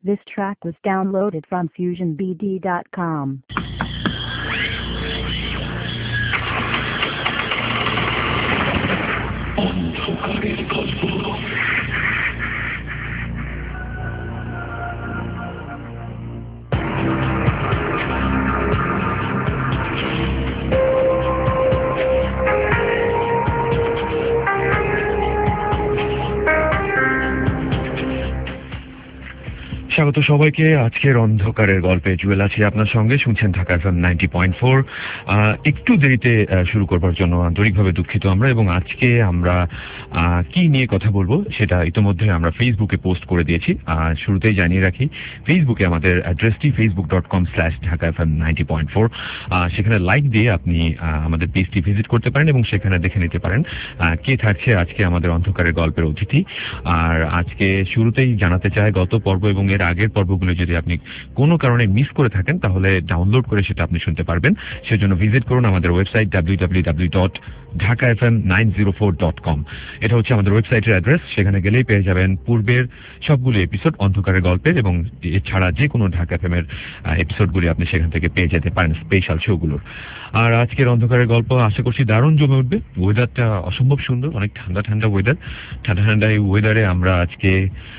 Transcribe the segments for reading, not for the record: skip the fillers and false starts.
This track was downloaded from FusionBD.com. স্বাগত সবাইকে আজকের অন্ধকারের গল্পে। জুয়েল আছি আপনার সঙ্গে, শুনছেন ঢাকা এফএম 90.4। একটু দেরিতে শুরু করবার জন্য আন্তরিকভাবে দুঃখিত আমরা। এবং আজকে আমরা কি নিয়ে কথা বলবো সেটা ইতিমধ্যে আমরা ফেসবুকে পোস্ট করে দিয়েছি। শুরুতেই জানিয়ে রাখি, ফেসবুকে আমাদের অ্যাড্রেসটি facebook.com/dhaka-fm90.4। সেখানে লাইক দিয়ে আপনি আমাদের পেজটি ভিজিট করতে পারেন এবং সেখানে দেখে নিতে পারেন কে থাকছে আজকে আমাদের অন্ধকারের গল্পের অতিথি। আর আজকে শুরুতেই জানাতে চাই, গত পর্ব এবং এর আগের পর্বগুলো যদি আপনি কোনো কারণে মিস করে থাকেন তাহলে ডাউনলোড করে সেটা আপনি শুনতে পারবেন। সেজন্য ভিজিট করুন আমাদের ওয়েবসাইট www.dhakafm904.com। এটা হচ্ছে আমাদের ওয়েবসাইটের অ্যাড্রেস। সেখানে গেলেই পেয়ে যাবেন পূর্বের সবগুলো এপিসোড অন্ধকারের গল্পের, এবং এছাড়া যে কোনো ঢাকা এফএম এর এপিসোডগুলি আপনি সেখান থেকে পেয়ে যেতে পারেন, স্পেশাল শোগুলোর। আর আজকের অন্ধকারের গল্প আশা করছি দারুণ জমে উঠবে। ওয়েদারটা অসম্ভব সুন্দর, অনেক ঠান্ডা ঠান্ডা ওয়েদার। ঠান্ডা ঠান্ডা এই ওয়েদারে আমরা আজকে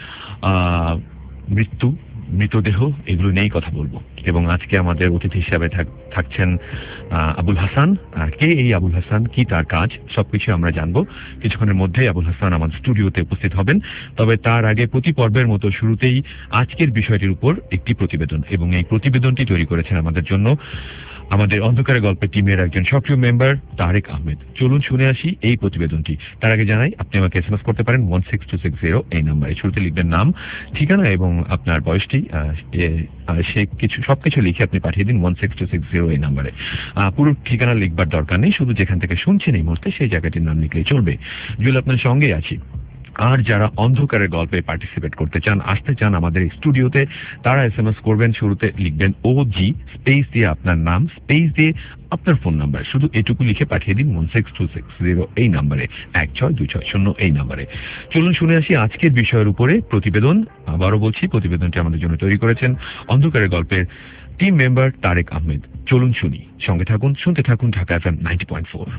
মৃতদেহ এগুলো নিয়েই কথা বলবো। এবং আজকে আমাদের অতিথি হিসাবে থাকছেন আবুল হাসান। কে এই আবুল হাসান, কি তার কাজ, সবকিছু আমরা জানবো। কিছুক্ষণের মধ্যেই আবুল হাসান আমাদের স্টুডিওতে উপস্থিত হবেন। তবে তার আগে প্রতি পর্বের মতো শুরুতেই আজকের বিষয়টির উপর একটি প্রতিবেদন, এবং এই প্রতিবেদনটি তৈরি করেছেন আমাদের জন্য আমাদের অন্ধকারের গল্পের টিমের একজন সক্রিয় মেম্বার তারেক আহমেদ। চলুন শুনে আসি এই প্রতিবেদনটি। তার আগে জানাই, আপনি আমাকে এসএমএস করতে পারেন 16260 এই নাম্বারে। শুরুতে লিখবেন নাম, ঠিকানা এবং আপনার বয়সটি, সবকিছু লিখে আপনি পাঠিয়ে দিন 16260 এই নাম্বারে। পুরো ঠিকানা লিখবার দরকার নেই, শুধু যেখান থেকে শুনছেন এই মুহূর্তে সেই জায়গাটির নাম লিখলেই চলবে। জুয়েল আপনার সঙ্গে আছি। আর যারা অন্ধকারের গল্পে পার্টিসিপেট করতে চান, আসতে চান আমাদের স্টুডিওতে, তারা এসএমএস করবেন। শুরুতে লিখবেন OG স্পেস দিয়ে আপনার নাম, স্পেস দিয়ে আপনার ফোন নাম্বার, শুধু এটুকু লিখে পাঠিয়ে দিন 16260 এই নাম্বারে, 16260 এই নাম্বারে। চলুন শুনে আসি আজকের বিষয়ের উপরে প্রতিবেদন। আবারও বলছি, প্রতিবেদনটি আমাদের জন্য তৈরি করেছেন অন্ধকারের গল্পের টিম মেম্বার তারেক আহমেদ। চলুন শুনি, সঙ্গে থাকুন, শুনতে থাকুন ঢাকা এফএম 90.4।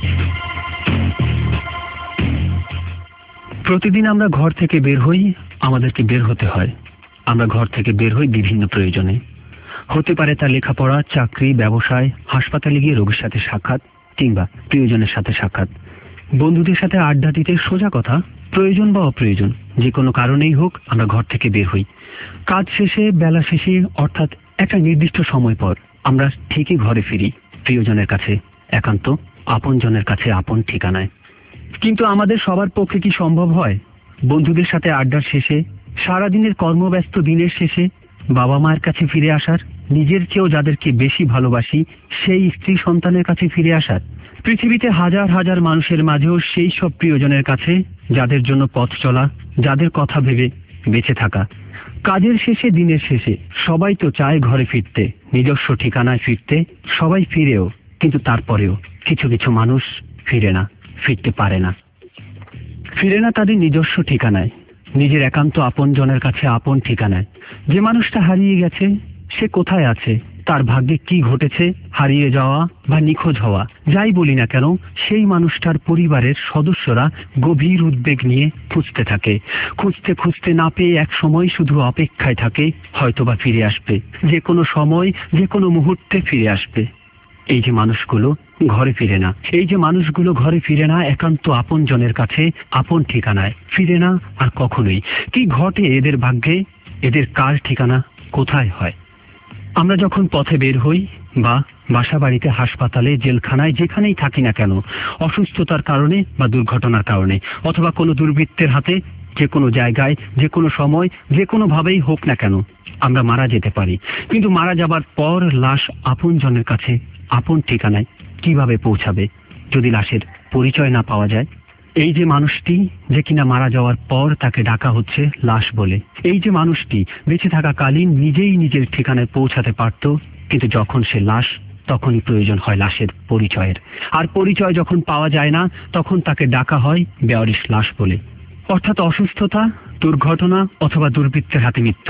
প্রতিদিন আমরা ঘর থেকে বের হই, আমাদেরকে বের হতে হয়। আমরা ঘর থেকে বের হই বিভিন্ন প্রয়োজনে। হতে পারে তা লেখাপড়া, চাকরি, ব্যবসায়, হাসপাতালে গিয়ে রোগীর সাথে সাক্ষাৎ, কিংবা প্রিয়জনের সাথে সাক্ষাৎ, বন্ধুদের সাথে আড্ডা দিতে। সোজা কথা, প্রয়োজন বা অপ্রয়োজন যে কোনো কারণেই হোক আমরা ঘর থেকে বের হই। কাজ শেষে, বেলা শেষে, অর্থাৎ একটা নির্দিষ্ট সময় পর আমরা ঠিকই ঘরে ফিরি, প্রিয়জনের কাছে একান্ত, আপনজনের কাছে আপন ঠিকানায়। কিন্তু আমাদের সবার পক্ষে কি সম্ভব হয় বন্ধুদের সাথে আড্ডার শেষে, সারাদিনের কর্মব্যস্ত দিনের শেষে বাবা মায়ের কাছে ফিরে আসার, নিজের চেয়েও যাদেরকে বেশি ভালোবাসি সেই স্ত্রী সন্তানের কাছে ফিরে আসার, পৃথিবীতে হাজার হাজার মানুষের মাঝেও সেই সব প্রিয়জনের কাছে যাদের জন্য পথ চলা, যাদের কথা ভেবে বেঁচে থাকা। কাজের শেষে, দিনের শেষে সবাই তো চায় ঘরে ফিরতে, নিজস্ব ঠিকানায় ফিরতে। সবাই ফিরেও, কিন্তু তারপরেও কিছু কিছু মানুষ ফিরে না, ফিরতে পারে না। ফিরে না তাদের নিজস্ব ঠিকানায়, নিজের একান্ত আপনজনের কাছে আপন ঠিকানায়। যে মানুষটা হারিয়ে গেছে সে কোথায় আছে, তার ভাগ্যে কি ঘটেছে, হারিয়ে যাওয়া বা নিখোঁজ হওয়া যাই বলি না কেন, সেই মানুষটার পরিবারের সদস্যরা গভীর উদ্বেগ নিয়ে খুঁজতে থাকে। খুঁজতে খুঁজতে না পেয়ে এক সময় শুধু অপেক্ষায় থাকে, হয়তোবা ফিরে আসবে, যে কোনো সময়, যে কোনো মুহূর্তে ফিরে আসবে। এই যে মানুষগুলো ঘরে ফিরে না, এই যে মানুষগুলো ঘরে ফিরে না, একান্ত আপনজনের কাছে আপন ঠিকানায় ফিরে না আর কখনোই। কি ঘটে এদের ভাগ্যে, এদের কার ঠিকানা কোথায় হয়? আমরা যখন পথে বের হই, বা বাসা বাড়িতে, হাসপাতালে, জেলখানায়, যেখানেই থাকি না কেন, অসুস্থতার কারণে বা দুর্ঘটনার কারণে, অথবা কোনো দুর্বৃত্তের হাতে, যে কোনো জায়গায়, যে কোনো সময়, যে কোনো ভাবেই হোক না কেন, আমরা মারা যেতে পারি। কিন্তু মারা যাবার পর লাশ আপনজনের কাছে আপন ঠিকানায় কিভাবে পৌঁছাবে যদি লাশের পরিচয় না পাওয়া যায়? এই যে মানুষটি, যে কিনা মারা যাওয়ার পর তাকে ডাকা হচ্ছে লাশ বলে, এই যে মানুষটি বেঁচে থাকাকালীন নিজেই নিজের ঠিকানায় পৌঁছাতে পারত, কিন্তু যখন সে লাশ, তখনই প্রয়োজন হয় লাশের পরিচয়ের। আর পরিচয় যখন পাওয়া যায় না, তখন তাকে ডাকা হয় বেওয়ারিশ লাশ বলে। অর্থাৎ অসুস্থতা, দুর্ঘটনা অথবা দুর্বৃত্তের হাতে মৃত্যু,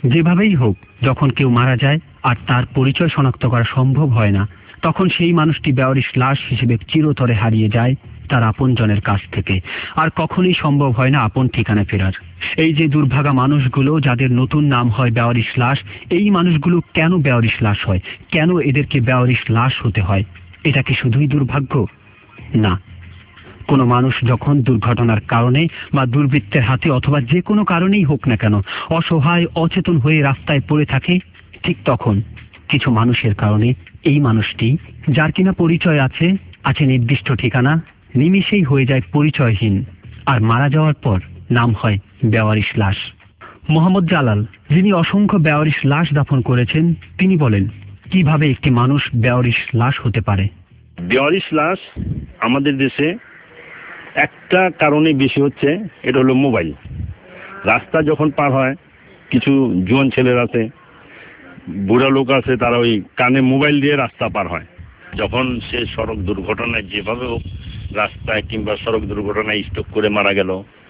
যেভাবেই হোক, যখন কেউ মারা যায় আর তার পরিচয় শনাক্ত করা সম্ভব হয় না, তখন সেই মানুষটি বেওয়ারিশ লাশ হিসেবে চিরতরে হারিয়ে যায় তার আপনজনের কাছ থেকে, আর কখনোই সম্ভব হয় না আপন ঠিকানা ফেরার। এই যে দুর্ভাগা মানুষগুলো যাদের নতুন নাম হয় বেওয়ারিশ লাশ, এই মানুষগুলো কেন বেওয়ারিশ লাশ হয়? কেন এদেরকে বেওয়ারিশ লাশ হতে হয়? এটা কি শুধুই দুর্ভাগ্য? না, কোনো মানুষ যখন দুর্ঘটনার কারণে বা দুর্বৃত্তের হাতে অথবা যে কোনো কারণেই হোক না কেন অসহায় অচেতন হয়ে রাস্তায় পড়ে থাকে, ঠিক তখন কিছু মানুষের কারণে এই মানুষটি, যার কিনা পরিচয় আছে নির্দিষ্ট ঠিকানা, নিমিষেই হয়ে যায় পরিচয়হীন, আর মারা যাওয়ার পর নাম হয় বেওয়ারিশ লাশ। মোহাম্মদ জালাল, যিনি অসংখ্য বেওয়ারিশ লাশ দাফন করেছেন, তিনি বলেন কিভাবে একটি মানুষ বেওয়ারিশ লাশ হতে পারে। বেওয়ারিশ লাশ আমাদের দেশে একটা কারণে বেশি হচ্ছে, এটা হলো মোবাইল। রাস্তা যখন পার হয়, কিছু জোয়ান ছেলের আছে, বুড়া লোক আছে, তারা ওই কানে মোবাইল দিয়ে রাস্তা পার হয়। যখন সে সড়ক দুর্ঘটনায় যেভাবে হোক রাস্তায় কিংবা সড়ক দুর্ঘটনায় স্ট্রোক করে মারা গেল,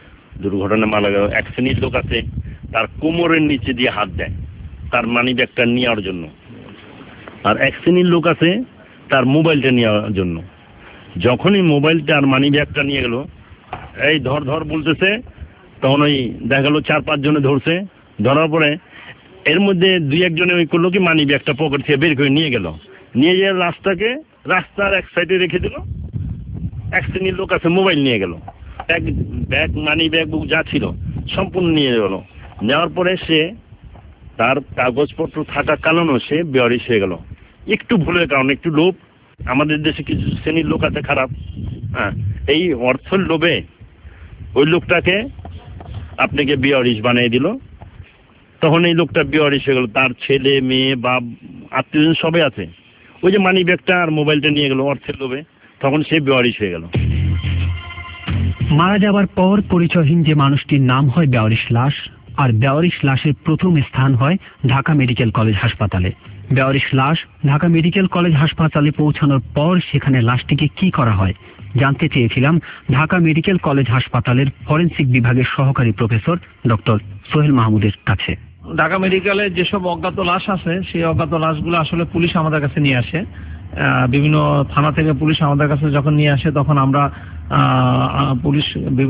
এক শ্রেণীর লোক আছে তার কোমরের নিচে দিয়ে হাত দেয় তার মানি ব্যাগটা নেওয়ার জন্য, আর এক শ্রেণীর লোক আছে তার মোবাইলটা নেওয়ার জন্য। যখনই মোবাইলটা আর মানি ব্যাগটা নিয়ে গেল, এই ধর ধর বলতেছে, তখন ওই দেখা গেল 4-5 জনে ধরছে। ধরার পরে এর মধ্যে 2-1 জনে ওই করলো কি, মানি ব্যাগটা পকেট থেকে বের করে নিয়ে গেল, নিয়ে গিয়ে রাস্তার এক সাইডে রেখে দিল। এক শ্রেণীর লোক আছে মোবাইল নিয়ে গেল, ব্যাগ মানি ব্যাগ বুক যা ছিল সম্পূর্ণ নিয়ে গেল। নেওয়ার পরে সে তার কাগজপত্র থাকা কারণেও সে বেওয়ারিশ হয়ে গেল, একটু ভুলের কারণে, একটু লোভ। আমাদের দেশে কিছু শ্রেণীর লোক আছে খারাপ, হ্যাঁ, এই অর্থের লোভে ওই লোকটাকে আপনাকে বেওয়ারিশ বানিয়ে দিল। তখন এই লোকটা বেওয়ারিশ হয়ে গেল, তার ছেলে মেয়ে বা আত্মীয় সবাই আছে, ওই যে মানি ব্যাগটা আর মোবাইলটা নিয়ে গেল অর্থের লোভে, তখন সে বেওয়ারিশ হয়ে গেল। মারা যাবার পর পরিচয়হীন যে মানুষটির নাম হয় বেওয়ারিশ লাশ, আর বেওয়ারিশ লাশের প্রথম স্থান হয় ঢাকা মেডিকেল কলেজ হাসপাতালে। বেওয়ারিশ লাশ ঢাকা মেডিকেল কলেজ হাসপাতালে পৌঁছানোর পর সেখানে লাশটিকে কি করা হয় জানতে চেয়েছিলাম ঢাকা মেডিকেল কলেজ হাসপাতালের ফরেনসিক বিভাগের সহকারী প্রফেসর ডক্টর সোহেল মাহমুদের কাছে। ঢাকা মেডিকেলে যেসব অজ্ঞাত লাশ আছে, সেই অজ্ঞাত লাশগুলো আসলে পুলিশ আমাদের কাছে নিয়ে আসে। বিভিন্ন থানা থেকে পুলিশ আমাদের কাছে যখন নিয়ে আসে, তখন আমরা পুলিশ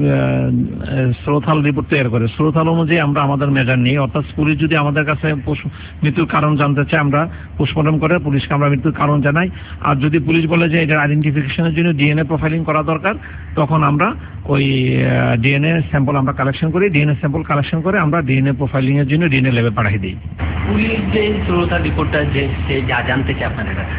শ্রোতাল রিপোর্ট তৈরি করে, শ্রোতাল অনুযায়ী আমরা আমাদের মেজার নিই। অর্থাৎ পুলিশ যদি আমাদের কাছে মৃত্যুর কারণ জানতে চায়, আমরা পোস্টমর্টম করে পুলিশকে আমরা মৃত্যুর কারণ জানাই। আর যদি পুলিশ বলে যে এটার আইডেন্টিফিকেশনের জন্য ডিএনএ প্রোফাইলিং করা দরকার, তখন আমরা ওই ডিএনএ স্যাম্পল আমরা কালেকশন করি। ডিএনএ স্যাম্পল কালেকশন করে আমরা ডিএনএ প্রোফাইলিং এর জন্য ডিএনএ ল্যাবে পাঠিয়ে দিই। পুলিশ যে শ্রোতাল রিপোর্টটা যে যা জানতে চায় আপনাদের কাছে,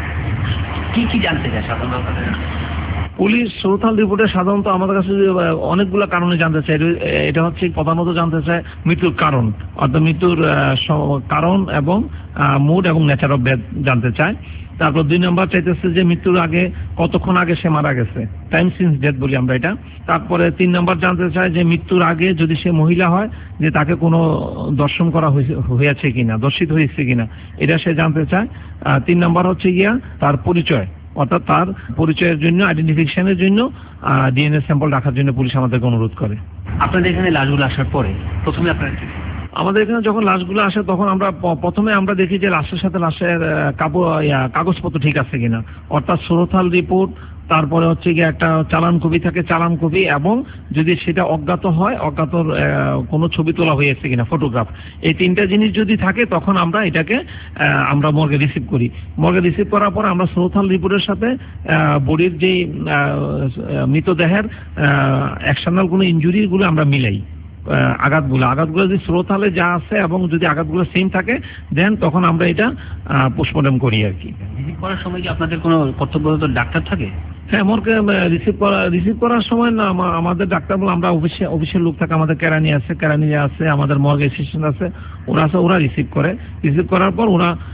কি জানতে চায় সাধারণত? পুলিশ শ্রোতাল রিপোর্টে সাধারণত আমাদের কাছে অনেকগুলো কারণে জানতে চায়। এটা হচ্ছে প্রধানত জানতে চায় মৃত্যুর কারণ, অর্থাৎ মৃত্যুর কারণ এবং মুড এবং নেচার অফ ডেথ জানতে চায়। তারপর 2 নম্বর চাইতেছে যে মৃত্যুর আগে কতক্ষণ আগে সে মারা গেছে, টাইম সিন্স ডেথ বলি আমরা এটা। তারপরে 3 নম্বর জানতে চায় যে মৃত্যুর আগে যদি সে মহিলা হয়, যে তাকে কোনো দর্শন করা হয়েছে কিনা, দর্শিত হয়েছে কিনা, এটা সে জানতে চায়। 3 নম্বর হচ্ছে গিয়া তার পরিচয়, অর্থাৎ তার পরিচয়ের জন্য, আইডেন্টিফিকেশনের জন্য ডিএনএ স্যাম্পল রাখার জন্য পুলিশ আমাদেরকে অনুরোধ করে। আপনাদের এখানে লাশগুলো আসার পরে প্রথমে আপনারা আমাদের এখানে যখন লাশগুলো আসে, তখন আমরা প্রথমে আমরা দেখি যে লাশের সাথে লাশের কাগজপত্র ঠিক আছে কিনা, অর্থাৎ শ্রোতাল রিপোর্ট, তারপরে হচ্ছে গিয়ে একটা চালান কপি থাকে, চালান কপি, এবং যদি সেটা অজ্ঞাত হয়, অজ্ঞাতর কোনো ছবি তোলা হয়েছে কিনা, ফটোগ্রাফ। এই 3টা জিনিস যদি থাকে, তখন আমরা এটাকে আমরা মর্গে রিসিভ করি। মর্গে রিসিভ করার পর আমরা শ্রোতাল রিপোর্টের সাথে বডির যে মৃতদেহের এক্সটার্নাল কোনো ইনজুরিগুলো আমরা মিলাই। আঘাতগুলো যদি শ্রোতালে যা আছে এবং যদি আঘাতগুলো সেম থাকে, দেন তখন আমরা এটা পোস্টমর্টম করি আর কি। রিসিভ করার সময় কি আপনাদের কোনো কর্তব্যরত ডাক্তার থাকে? হ্যাঁ, মর্গে রিসিভ করার সময় না, আমাদের ডাক্তার বলে আমরা অফিসের লোক থাকে, আমাদের কেরানি আছে, আমাদের মর্গ অ্যাসিস্ট্যান্ট আছে, ওরা রিসিভ করে। রিসিভ করার পর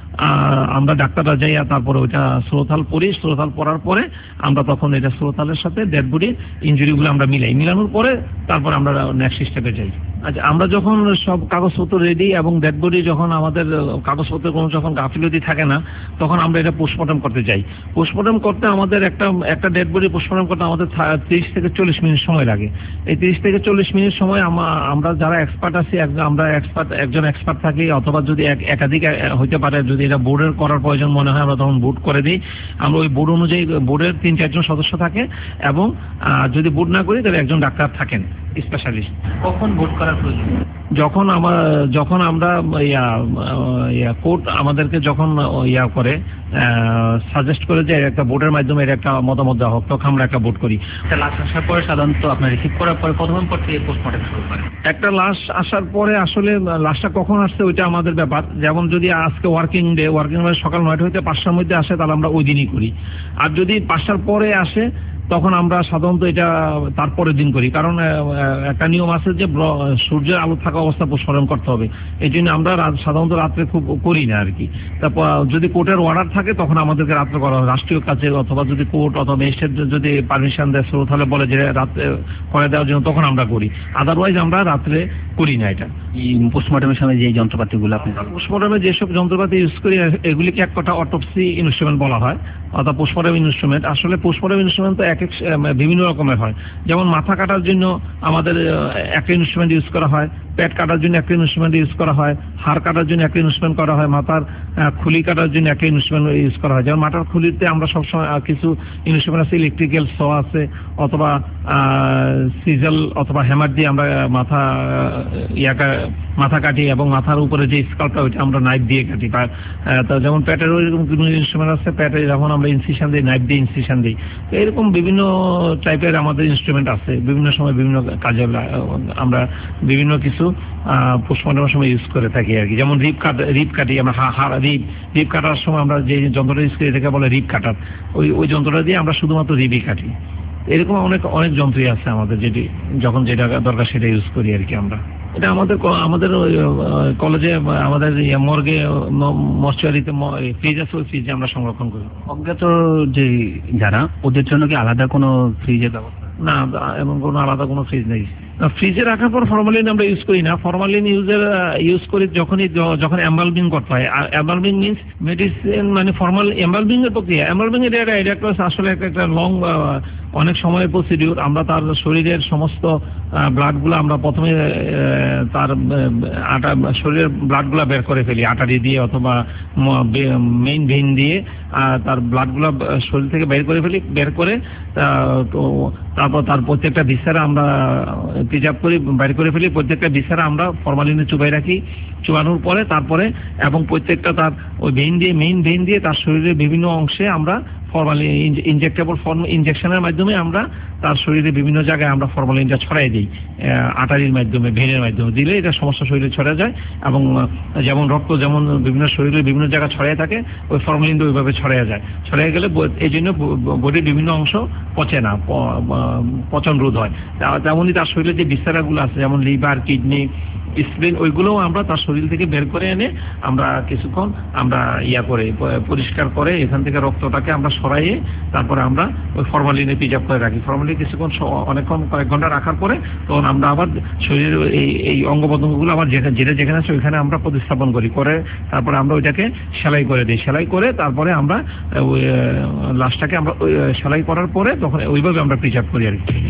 আমরা ডাক্তাররা যাই, তারপরে ওইটা শ্রোতাল পড়ি। শ্রোতাল পড়ার পরে আমরা তখন এটা শ্রোতালের সাথে ডেড বডির ইনজুরিগুলো আমরা মিলানোর পরে তারপর আমরা নেক্সট স্টেপে যাই। আচ্ছা, আমরা যখন সব কাগজপত্র রেডি এবং ডেড বডি, যখন আমাদের কাগজপত্রের কোনো যখন গাফিলতি থাকে না, তখন আমরা এটা পোস্টমর্টম করতে যাই। পোস্টমর্টম করতে আমাদের একটা ডেড বডি পোস্টমর্টম করতে আমাদের 30 থেকে 40 মিনিট সময় লাগে। এই 30 থেকে 40 মিনিট সময় আমরা যারা এক্সপার্ট আছি, একজন এক্সপার্ট এক্সপার্ট থাকি, অথবা যদি একাধিক হইতে পারে, যদি এটা বোর্ডের করার প্রয়োজন মনে হয় আমরা তখন বোর্ড করে দিই। আমরা ওই বোর্ড অনুযায়ী বোর্ডের 3-4 জন সদস্য থাকে, এবং যদি বোর্ড না করি তাহলে একজন ডাক্তার থাকেন স্পেশালিস্ট। কখন বোর্ড করার প্রয়োজন? যখন আমরা কোর্ট আমাদেরকে যখন করে সাজেস্ট করে যে একটা বোর্ডের মাধ্যমে এর একটা মতামত দেওয়া হোক, তখন আমরা একটা বোর্ড করি। লাশ আসার পরে সাধারণত আপনার রিসিভ করার পরে কতক্ষণ পর থেকে পোস্টমর্টম শুরু করেন? একটা লাশ আসার পরে আসলে লাশটা কখন আসছে ওইটা আমাদের ব্যাপার। যেমন যদি আজকে ওয়ার্কিং সকাল 9টা হইতে 5টার মধ্যে আসে, তাহলে আমরা ওই দিনই করি। আর যদি 5টার পরে আসে তখন আমরা সাধারণত এটা তারপরের দিন করি, কারণ একটা নিয়ম আছে যে সূর্যের আলো থাকা অবস্থা পোস্টমর্টম করতে হবে। এই জন্য আমরা সাধারণত রাত্রে খুব করি না আর কি। তারপর যদি কোর্টের অর্ডার থাকে তখন আমাদেরকে রাত্রে করা হয়, রাষ্ট্রীয় কাজে, অথবা যদি কোর্ট অথবা ম্যাজিস্ট্রেট যদি পারমিশন দেয় তাহলে বলে যে রাত্রে করে দেওয়ার জন্য, তখন আমরা করি। আদারওয়াইজ আমরা রাত্রে করি না এটা। পোস্টমর্টমের সময় যে যন্ত্রপাতিগুলো আপনি পোস্টমর্টমে যেসব যন্ত্রপাতি ইউজ করি এগুলিকে এক কথা অটোপসি ইনস্ট্রুমেন্ট বলা হয়, অর্থাৎ পোস্টমর্টম ইনস্ট্রুমেন্ট। আসলে পোস্টমর্টম ইনস্ট্রুমেন্ট তো বিভিন্ন রকমের হয়। যেমন মাথা কাটার জন্য আমাদের একটা ইনস্ট্রুমেন্ট ইউজ করা হয়, পেট কাটার জন্য একটা ইনস্ট্রুমেন্ট ইউজ করা হয়, হাড় কাটার জন্য একটা ইনস্ট্রুমেন্ট করা হয়, মাথার খুলি কাটার জন্য একটা ইনস্ট্রুমেন্ট ইউজ করা হয়। যেমন মাথার খুলিতে আমরা সবসময় কিছু ইনস্ট্রুমেন্ট আছে, ইলেকট্রিক্যাল স আছে, অথবা সিজল অথবা হ্যামার দিয়ে আমরা মাথা কাটি, এবং মাথার উপরে যে স্কাল্পটা ওইটা আমরা নাইফ দিয়ে কাটি। যেমন পেটের ওইরকম কোনো ইনস্ট্রুমেন্ট আছে, পেটে যখন আমরা ইনসিশন দিই নাইফ দিয়ে ইনসিশন দিই। তো এরকম বিভিন্ন টাইপের আমাদের ইনস্ট্রুমেন্ট আছে, বিভিন্ন সময় বিভিন্ন কাজে আমরা বিভিন্ন কিছু পোস্টমর্টমের সময় ইউজ করে থাকি আর কি। যেমন রিপ কাটি আমরা, রিপ কাটার সময় আমরা যে যন্ত্রটা ইউজ করি এটাকে বলে রিপ কাটার। ওই যন্ত্রটা দিয়ে আমরা শুধুমাত্র রিপই কাটি। এরকম অনেক যন্ত্রই আছে আমাদের, যেটি যখন যেটা দরকার সেটা ইউজ করি আর কি আমরা। এটা আমাদের কলেজে, আমাদের মর্গে, মর্চুয়ারিতে ফ্রিজ আছে, ওই ফ্রিজে আমরা সংরক্ষণ করি। অজ্ঞাত যে যারা, ওদের জন্য কি আলাদা কোনো ফ্রিজের ব্যবস্থা? না, এমন কোনো আলাদা কোনো ফ্রিজ নেই। ফ্রিজে রাখার পর ফরমালিন আমরা ইউজ করি না। ফরমালিন ইউজ করি যখন এমবালবিং করতে হয়। আর এমবালবিং মিনস মেডিসিন, মানে ফর্মাল এমবালবিং এর প্রক্রিয়া। এমবালবিং এর এটা আসলে একটা লং, অনেক সময়ের প্রসিডিউর। আমরা তার শরীরের সমস্ত ব্লাডগুলো আমরা প্রথমে তার শরীরের ব্লাডগুলো বের করে ফেলি আটারি দিয়ে, অথবা মেইন ভেইন দিয়ে তার ব্লাডগুলো শরীর থেকে বের করে তারপর তার প্রত্যেকটা ভিসারা আমরা প্রিজার্ভ করি, বাইর করে ফেলি। প্রত্যেকটা ভিসারা আমরা ফরমালিনে চুবাই রাখি। চুবানোর পরে তারপরে এবং প্রত্যেকটা তার ওই মেইন ভেইন দিয়ে তার শরীরের বিভিন্ন অংশে আমরা ফরমালিন ইনজেকশনের মাধ্যমে আমরা তার শরীরে বিভিন্ন জায়গায় আমরা ফরমালিনটা ছড়াই দিই, আটারির মাধ্যমে, ভেনের মাধ্যমে দিলে এটা সমস্ত শরীরে ছড়া যায়। এবং যেমন রক্ত যেমন বিভিন্ন শরীরের বিভিন্ন জায়গায় ছড়াই থাকে, ওই ফরমালিনটা ওইভাবে ছড়াই যায়। ছড়াই গেলে এই জন্য বডির বিভিন্ন অংশ পচে না, পচন রোধ হয়। তেমনই তার শরীরে যে বিস্তারাগুলো আছে, যেমন লিভার, কিডনি, স্প্লিন, ওইগুলোও আমরা তার শরীর থেকে বের করে এনে আমরা কিছুক্ষণ আমরা করে পরিষ্কার করে এখান থেকে রক্তটাকে আমরা সরাইয়ে তারপরে আমরা ওই ফরমালিনে প্রিজার্ভ করে রাখি। ফরমালিন কিছুক্ষণ অনেকক্ষণ কয়েক ঘন্টা রাখার পরে তখন আমরা আবার শরীরের এই অঙ্গ প্রত্যঙ্গগুলো আবার যেখানে আছে ওইখানে আমরা প্রতিস্থাপন করে তারপরে আমরা ওইটাকে সেলাই করে দিই। সেলাই করে তারপরে আমরা ওই লাশটাকে আমরা সেলাই করার পরে তখন ওইভাবে আমরা প্রিজার্ভ করি আর কি।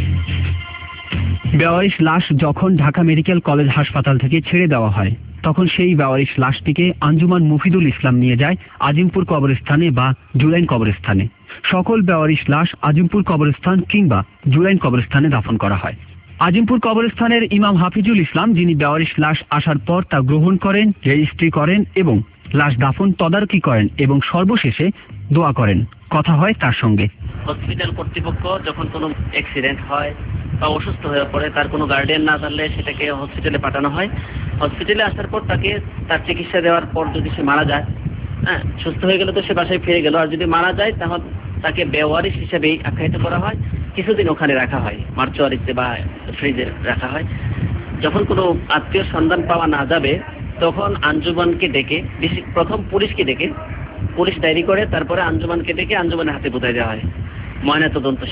বেওয়ারিশ লাশ যখন ঢাকা মেডিকেল কলেজ হাসপাতাল থেকে ছেড়ে দেওয়া হয়, তখন সেই বেওয়ারিশ লাশটিকে আঞ্জুমান মুফিদুল ইসলাম নিয়ে যায় আজিমপুর কবরস্থানে বা জুলাইন কবরস্থানে। সকল বেওয়ারিশ লাশ আজিমপুর কবরস্থান কিংবা জুলাইন কবরস্থানে দাফন করা হয়। আজিমপুর কবরস্থানের ইমাম হাফিজুল ইসলাম, যিনি বেওয়ারিশ লাশ আসার পর তা গ্রহণ করেন, রেজিস্ট্রি করেন এবং লাশ দাফন তদারকি করেন এবং সর্বশেষে দোয়া করেন, কথা হয় তার সঙ্গে। হসপিটাল কর্তৃপক্ষ যখন কোনো অ্যাক্সিডেন্ট হয় বা অসুস্থ হয়ে পড়ে, তার কোনো গার্ডিয়ান না থাকলে সেটাকে হসপিটালে পাঠানো হয়। হসপিটালে আসার পর তাকে তার চিকিৎসা দেওয়ার পর যদি সে মারা যায়, সুস্থ হয়ে গেলে তো সে বাসায় ফিরে গেল। আর যদি মারা যায় তাহলে তাকে বেওয়ারিশ হিসেবেই আখ্যায়িত করা হয়, কিছুদিন ওখানে রাখা হয়, মার্চুয়ারিতে বা ফ্রিজে রাখা হয়। যখন কোনো আত্মীয় সন্ধান পাওয়া না যাবে তখন আঞ্জুমানকে ডেকে, প্রথম পুলিশকে ডেকে, পুলিশ ডায়েরি করে, তারপরে আঞ্জুমানকে ডেকে আঞ্জুমানের হাতে বুঝাই দেওয়া হয়। ময়নাতদন্ত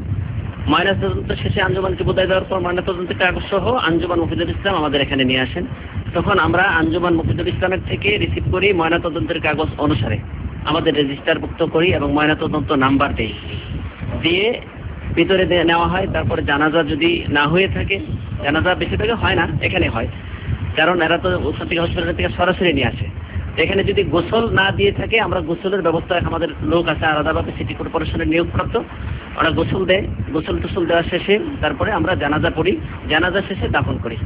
শেষে আঞ্জুমানকে বুঝাই দেওয়ার পর ময়নাতদন্তের কাগজ সহ আঞ্জুমান মুফিদুল ইসলাম আমাদের এখানে নিয়ে আসেন। তখন আমরা আঞ্জুমান মুফিদুল ইসলামের থেকে রিসিভ করি, ময়নাতদন্তের কাগজ অনুসারে আমাদের রেজিস্টারভুক্ত করি এবং ময়নাতদন্ত নাম্বার দিয়ে ভিতরে নেওয়া হয়। তারপরে জানাজা যদি না হয়ে থাকে, জানাজা বেশিরভাগ হয় না, এখানে হয়, কারণ এরা তো ওখান থেকে হসপিটাল থেকে সরাসরি নিয়ে আসে। এখানে যদি গোসল না দিয়ে থাকে, আমরা গোসলের ব্যবস্থা, আমাদের লোক আছে আলাদাভাবে সিটি কর্পোরেশনের নিয়োগপ্রাপ্ত, ওরা গোসল দেয়। গোসল টোসল দেওয়া শেষে তারপরে আমরা জানাজা পড়ি, জানাজা শেষে দাফন করি।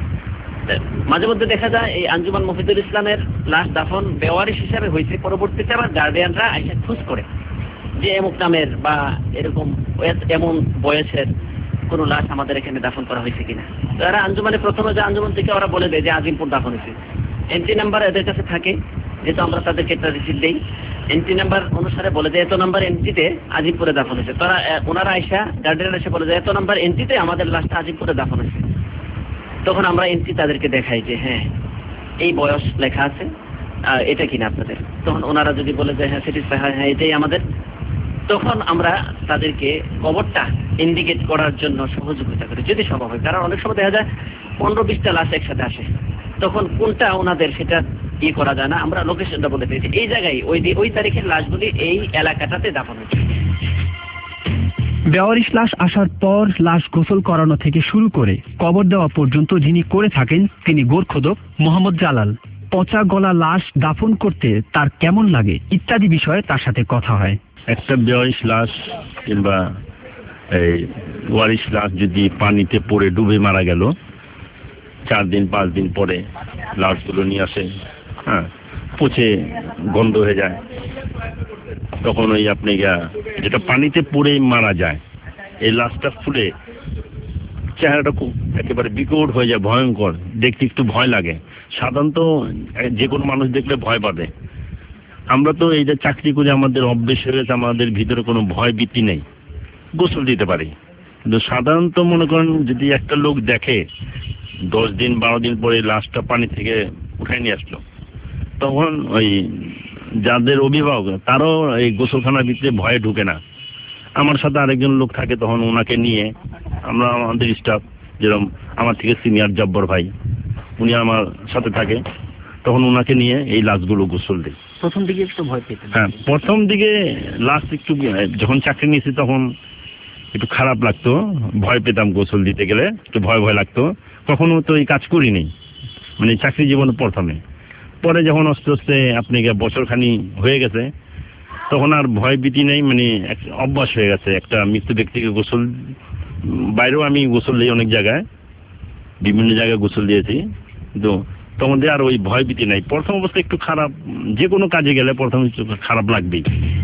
মাঝে মধ্যে দেখা যায় এই আঞ্জুমান মফিদুল ইসলামের লাশ দাফন বেওয়ারিশ হিসাবে হয়েছে, পরবর্তীতে আবার গার্ডিয়ানরা এসে খোঁজ করে যে এমুক নামের বা এরকম এমন বয়সের কোন লাশ আমাদের এখানে দাফন করা হয়েছে কিনা। তারা আঞ্জুমানে প্রথমে যে আঞ্জুমান থেকে ওরা বলে দেয় যে আজিমপুর দাফন হয়েছে। এন্ট্রি নাম্বার এদের কাছে থাকে, যেহেতু আমরা তাদেরকে একটা রিসিপ্ট দিই, এন্ট্রি নাম্বার অনুসারে বলে যে এত নাম্বার এন্ট্রিতে আজিমপুরে দাফন হয়েছে। তারা ওনারা আইসা গার্ডিয়ান এসে বলে যে এত নাম্বার এন্ট্রিতে আমাদের লাশটা আজিমপুরে দাফন হয়েছে। তখন আমরা এন্ট্রি তাদেরকে দেখাই যে হ্যাঁ এই বয়স লেখা আছে, এটা কিনা আপনাদের। তখন ওনারা যদি বলে যে হ্যাঁ স্যাটিসফাই হয়, হ্যাঁ এটাই আমাদের, তখন আমরা তাদেরকে কবরটা ইন্ডিকেট করার জন্য সহযোগিতা করি যদি সম্ভব হয়। কারণ অনেক সময় দেখা যায় 15-20টা লাশ একসাথে আসে, তখন কোনটা ওনাদের সেটা করা যায় না। আমরা লোকেশনটা বলে দিয়েছি, এই জায়গায় ওই তারিখের লাশগুলি এই এলাকাটাতে দাফন হচ্ছে। বেওয়ারিশ লাশ আসার পর লাশ গোসল করানো থেকে শুরু করে কবর দেওয়া পর্যন্ত যিনি করে থাকেন তিনি গোরখোদক মোহাম্মদ জালাল। পচা গলা লাশ দাফন করতে তার কেমন লাগে ইত্যাদি বিষয়ে তার সাথে কথা হয়। একটা বেওয়ারিশ লাশ কিংবা এই ওয়ারিশ লাশ যদি পানিতে পড়ে ডুবে মারা গেল, 4 দিন 5 দিন পরে লাশগুলো নিয়ে আসে, হ্যাঁ পচে গন্ধ হয়ে যায়, তখন ওই আপনি যেটা পানিতে পড়ে মারা যায় এই লাশটা ফুলে চেহারাটা খুব একেবারে বিকট হয়ে যায়, ভয়ঙ্কর, দেখতে একটু ভয় লাগে। সাধারণত যে কোনো মানুষ দেখলে ভয় পাবে। আমরা তো এই যে চাকরি করে আমাদের অভ্যেস হয়ে গেছে, আমাদের ভিতরে কোনো ভয় ভীতি নেই, গোসল দিতে পারি। কিন্তু সাধারণত মনে করেন যদি একটা লোক দেখে 10 দিন 12 দিন পরে লাশটা পানি থেকে উঠাই নিয়ে আসলো, তখন ওই যাদের অভিভাবক তারও এই গোসলখানার ভিতরে ভয়ে ঢুকে না। আমার সাথে আরেকজন লোক থাকে, তখন ওনাকে নিয়ে আমরা আমাদের স্টাফ, যেরকম আমার থেকে সিনিয়র জব্বর ভাই, উনি আমার সাথে থাকে, তখন ওনাকে নিয়ে এই লাশগুলো গোসল দিই। প্রথম দিকে একটু ভয় পেতেন? হ্যাঁ, প্রথম দিকে লাশ একটু, যখন চাকরি নিয়েছি তখন একটু খারাপ লাগতো, ভয় পেতাম, গোসল দিতে গেলে একটু ভয় ভয় লাগতো। কখনো তো এই কাজ করিনি, মানে চাকরি জীবনে প্রথমে। পরে যখন আস্তে আস্তে আপনি বছরখানি হয়ে গেছে, তখন আর ভয় ভীতি নেই, মানে অভ্যাস হয়ে গেছে। একটা মৃত্যু ব্যক্তিকে গোসল, বাইরেও আমি গোসল দিই, অনেক জায়গায় বিভিন্ন জায়গায় গোসল দিয়েছি, কিন্তু তখন আর ওই ভয় ভীতি নাই। প্রথম অবস্থায় একটু খারাপ, যে কোনো কাজে গেলে প্রথম খারাপ লাগবেই।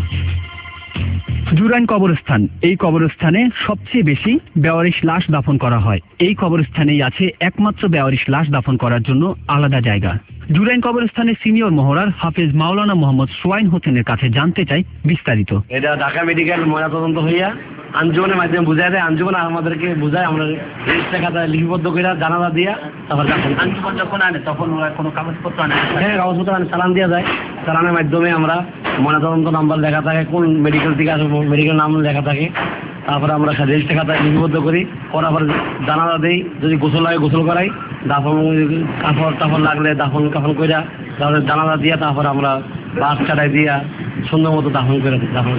জুরাইন কবরস্থান, এই কবরস্থানে সবচেয়ে বেশি বেওয়ারিশ লাশ দাফন করা হয়। এই কবরস্থানেই আছে একমাত্র বেওয়ারিশ লাশ দাফন করার জন্য আলাদা জায়গা। জুরাইন কবরস্থানের সিনিয়র মহরার হাফেজ মাওলানা মোহাম্মদ সোয়াইন হোসেনের কাছে জানতে চাই বিস্তারিত। এটা ঢাকা মেডিকেল ময়নাতদন্ত হইয়া আঞ্জুমানের মাধ্যমে বুঝাই দেয়, আঞ্জুমান আমাদেরকে বুঝায়, আমরা রেজিস্টার খাতায় লিপিবদ্ধ করে জানালা দিয়া তারপর আঞ্জুমান যখন আনে তখন ওরা কোনো কাগজপত্র আনে। হ্যাঁ, কাগজপত্র আনে, চালান দেওয়া যায়। চালানের মাধ্যমে আমরা ময়নাতদন্ত নাম্বার লেখা থাকে, কোন মেডিকেল থেকে আসবো মেডিকেল নাম লেখা থাকে, তারপরে আমরা রেজিস্টার খাতায় লিপিবদ্ধ করি, করার পরে জানালা দিই, যদি গোসল লাগে গোসল করাই, দাফন কাপড় টাফড় লাগলে দাফন কাফন কইরা তারপরে জানালা দিয়া, তারপরে আমরা বাস কাটাই দিয়া সুন্দর মতো দাফন করে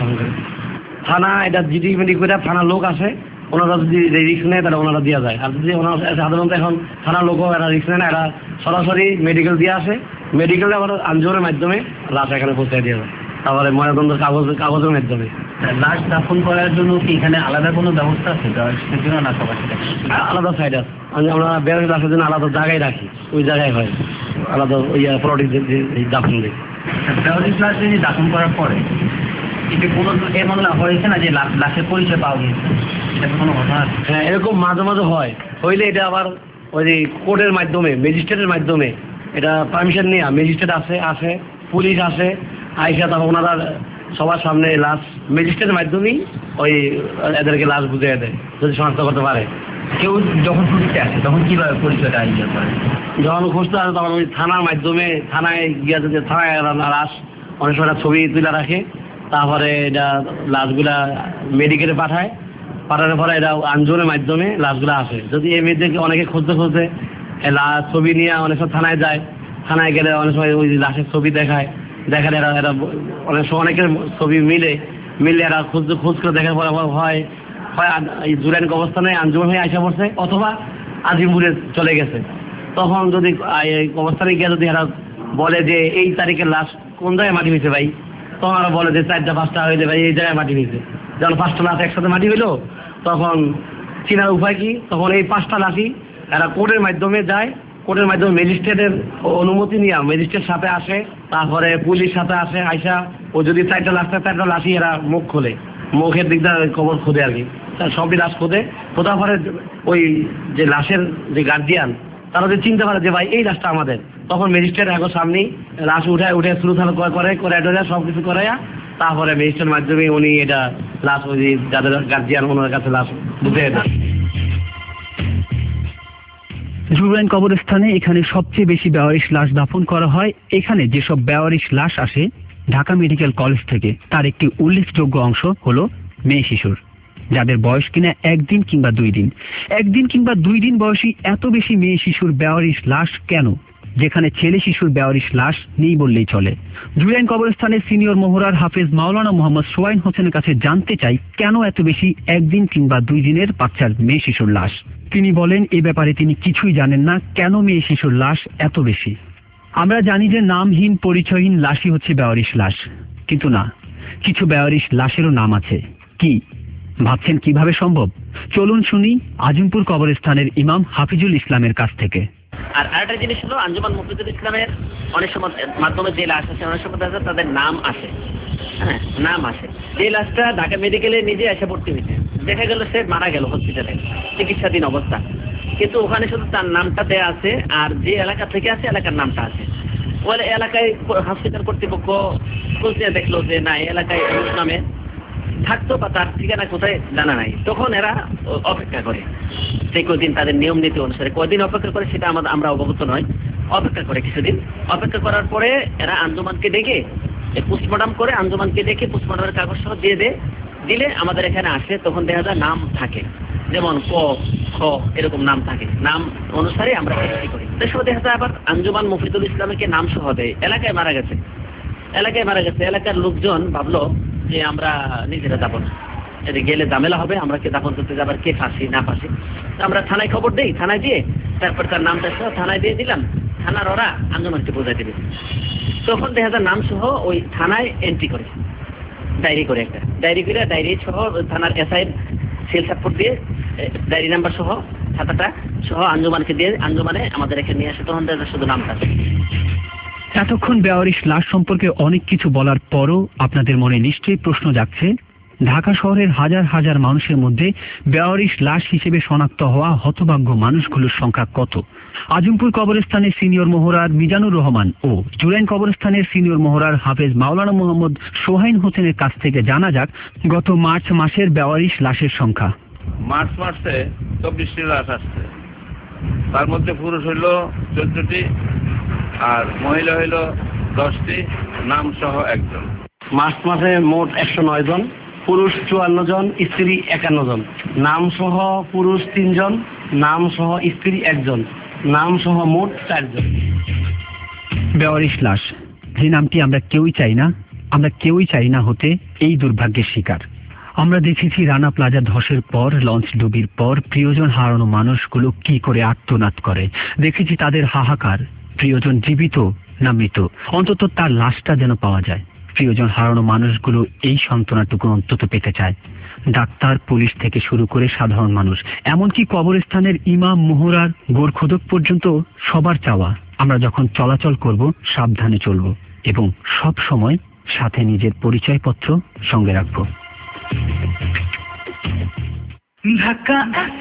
থানা, এটা জিডি মিডি করে থানা লোক আসে, ওনারা যদি রিস্ক নেয় তাহলে ওনারা দেওয়া যায়। আর যদি ওনারা সাধারণত এখন থানা লোকও এরা রিস্ক নেয় না, এরা সরাসরি মেডিকেল দিয়ে আসে, মেডিকেলে আবার আঞ্জুমানের মাধ্যমে লাশ এখানে পৌঁছে দিয়ে যায়, তারপরে ময়নাতদন্তের কাগজের মাধ্যমে। লাশ দাফন করার জন্য কি এখানে আলাদা কোনো ব্যবস্থা আছে? সেজন্য না, সবার আলাদা সাইড আছে, আমরা বেরোয় লাশের জন্য আলাদা জায়গায় রাখি, ওই জায়গায় হয় আলাদা ওই প্রোটিন দাফন দিই। বেরোয় লাশ যদি দাফন করার পরে কোনো এমন হয়েছে না যে লাশের পরিচয় পাওয়া গিয়েছে, এটা কোনো ঘটনা? হ্যাঁ, এরকম মাঝে মাঝে হয়, হইলে এটা আবার ওই যে কোর্টের মাধ্যমে, ম্যাজিস্ট্রেটের মাধ্যমে এটা পারমিশন নিয়ে, ম্যাজিস্ট্রেট আসে, পুলিশ আসে, আইসা তারপর ওনারা সবার সামনে লাশ ম্যাজিস্ট্রেটের মাধ্যমেই ওই এদেরকে লাশ বুঝিয়ে দেয়, যদি শনাক্ত করতে পারে। কেউ যখন খুঁজতে আসে তখন কিভাবে পরিচয়টা ইয়ে করে? যখন খুঁজতে আসে তখন ওই থানার মাধ্যমে, থানায় গিয়ে যদি থানায় লাশ অনেক সময় ছবি তুলে রাখে, তারপরে এটা লাশগুলা মেডিকেলে পাঠানোর পরে এটা আঞ্জুমানের মাধ্যমে লাশগুলা আসে। যদি এই মেয়েদেরকে অনেকে খুঁজতে ছবি নিয়ে অনেক সময় থানায় যায়, থানায় গেলে অনেক সময় ওই লাশের ছবি দেখায় এরা অনেক সময় অনেকের ছবি মিলে এরা খোঁজ করে দেখার পরে হয় এই জুরাইন অবস্থানে আঞ্জুমান হয়ে আইসা পড়ছে, অথবা আজিমপুরে চলে গেছে। তখন যদি এই কবরস্থানে গিয়ে যদি এরা বলে যে এই তারিখের লাশ কোন জায়গায় মাটি হয়েছে ভাই, তখন ওরা বলে যে 4টা 5টা হয়ে যাবে এই জায়গায় মাটি হয়েছে। যখন 5টা লাশ একসাথে মাটি হইলো তখন চিনার উপায় কি, তখন এই 5টা লাশই এরা কোর্টের মাধ্যমে যায়, কোর্টের মাধ্যমে ম্যাজিস্ট্রেটের অনুমতি নিয়ে ম্যাজিস্ট্রেট সাথে আসে, তারপরে পুলিশ সাথে আসে, আইসা ও যদি 4টা লাশ থাকে 4টা লাশই এরা মুখ খোলে, মুখের দিকটা কবর খোদে আর কি, সবই লাশ খোদার পরে ওই যে লাশের যে গার্জিয়ান তারা যদি চিনতে পারে যে ভাই এই লাশটা আমাদের, তখন ম্যাজিস্ট্রেট এখন সামনেই লাশ উঠে শুরু করে সব কিছু করাইয়া তারপরে ম্যাজিস্ট্রেটের মাধ্যমে উনি এটা লাশ ওই যাদের গার্জিয়ান ওনার কাছে লাশ বুঝে দেন। জুরাইন কবরস্থানে এখানে সবচেয়ে বেশি বেওয়ারিশ লাশ দাফন করা হয়। এখানে যেসব বেওয়ারিশ লাশ আসে ঢাকা মেডিকেল কলেজ থেকে তার একটি উল্লেখযোগ্য অংশ হলো মেয়ে শিশুর, যাদের বয়স কিনা 1 দিন কিংবা 2 দিন। 1 দিন কিংবা 2 দিন বয়সী এত বেশি মেয়ে শিশুর বেওয়ারিশ লাশ কেন, যেখানে ছেলে শিশুর বেওয়ারিশ লাশ নেই বললেই চলে? জুরাইন কবরস্থানের সিনিয়র মোহরার হাফেজ মাওলানা মোহাম্মদ সোহাইন হোসেনের কাছে জানতে চাই কেন এত বেশি 1 দিন কিংবা 2 দিনের বাচ্চার মেয়ে শিশুর লাশ। তিনি বলেন এ ব্যাপারে তিনি কিছুই জানেন না, কেন মেয়ে শিশুর লাশ এত বেশি। আমরা জানি যে নামহীন পরিচয়হীন লাশই হচ্ছে বেওয়ারিশ লাশ, কিন্তু না, কিছু বেওয়ারিশ লাশেরও নাম আছে। কি ভাবছেন কিভাবে সম্ভব? চলুন শুনি আজিমপুর কবরস্থানের ইমাম হাফিজুল ইসলামের কাছ থেকে। আর আরেকটা জিনিস হলো আঞ্জুমান মুফিদুল ইসলামের অনেক সময় মাধ্যমে যে লাশ আছে অনেক সময় তাদের নাম আসে, হ্যাঁ নাম আসে। যে লাশটা ঢাকা মেডিকেলে নিজে এসে ভর্তি হয়েছে, দেখা গেল সে মারা গেল হসপিটালে চিকিৎসাধীন অবস্থা, কিন্তু ওখানে শুধু তার নামটা দেয়া আছে আর যে এলাকা থেকে আছে এলাকার নামটা আছে। ওই এলাকায় হসপিটাল কর্তৃপক্ষ খুঁজতে দেখলো যে না এই এলাকায় নামে থাকতো বা তার ঠিকানা কোথায় জানা নাই, তখন এরা অপেক্ষা করে সেই কদিন তাদের নিয়ম নীতি অনুসারে কদিন অপেক্ষা করে সেটা আমরা অবগত নয়, অপেক্ষা করে কিছুদিন। অপেক্ষা করার পরে এরা আঞ্জুমানকে ডেকে পোস্টমর্টম করে, আঞ্জুমানকে ডেকে পোস্টমর্টমের কাগজ সহ দিলে আমাদের এখানে আসে, তখন দেখা যায় নাম থাকে, যেমন ক খ এরকম নাম থাকে, নাম অনুসারে আমরা সৃষ্টি করি। তো দেখা যায় আবার আঞ্জুমান মুফিদুল ইসলামকে নাম সহ দেয়। এলাকায় মারা গেছে, এলাকার লোকজন ভাবলো যে আমরা নিজেরা যাবো না, যদি গেলে ঝামেলা হবে, আমরা কে দাফন করতে যাবার, কে ফাঁসি না ফাঁসি, আমরা থানায় খবর দেই, থানায় দিয়ে তারপর তার নামটা সহ থানায় দিয়ে দিলাম, থানার ওরা আঞ্জুমানকে বোঝাই দেবে। তখন দেখা যায় নাম সহ ওই থানায় এন্ট্রি করে, ডায়েরি করে, একটা ডায়েরি করে, ডায়েরি সহ থানার এসআই সেল সাপোর্ট দিয়ে ডায়েরি নাম্বার সহ খাতাটা সহ আঞ্জুমানকে দিয়ে আঞ্জুমানে আমাদের এখানে নিয়ে আসে, তখন দেখা যায় শুধু নামটা। এতক্ষণ বেওয়ারিশ লাশ সম্পর্কে অনেক কিছু বলার পরও আপনাদের মনে নিশ্চয়ই প্রশ্ন জাগছে, ঢাকা শহরের হাজার হাজার মানুষের মধ্যে বেওয়ারিশ লাশ হিসেবে শনাক্ত হওয়া হতভাগ্য মানুষগুলোর সংখ্যা কত? আজিমপুর কবরস্থানের সিনিয়র মোহরার মিজানুর রহমান ও জুরাইন কবরস্থানের সিনিয়র মোহরার হাফেজ মাওলানা মোহাম্মদ সোহাইন হোসেনের কাছ থেকে জানা যাক গত মার্চ মাসের বেওয়ারিশ লাশের সংখ্যা। মার্চ মাসে 24টি লাশ আসছে, তার মধ্যে পুরুষ হইল 14টি আর মহিলা হইল 10টি, নাম সহ 1 জন। মার্চ মাসে মোট 109 জন, পুরুষ 54 জন, স্ত্রী 51 জন, নাম সহ পুরুষ 3 জন, নাম সহ স্ত্রী 1 জন, নাম সহ মোট 4 জন। বেওয়ারিশ লাশ, যে নামটি আমরা কেউই চাই না হতে এই দুর্ভাগ্যের শিকার। আমরা দেখেছি রানা প্লাজা ধসের পর, লঞ্চ ডুবির পর প্রিয়জন হারানো মানুষগুলো কি করে আর্তনাদ করে, দেখেছি তাদের হাহাকার। প্রিয়জন জীবিত না মৃত, অন্তত তার লাশটা যেন পাওয়া যায়। প্রিয়জন হারানো মানুষগুলো এই সান্ত্বনাটুকু অন্তত পেতে চায়। ডাক্তার, পুলিশ থেকে শুরু করে সাধারণ মানুষ, এমনকি কবরস্থানের ইমাম, মোহরার, গোরখোদক পর্যন্ত সবার চাওয়া আমরা যখন চলাচল করব সাবধানে চলব এবং সব সময় সাথে নিজের পরিচয়পত্র সঙ্গে রাখব। ঢাকা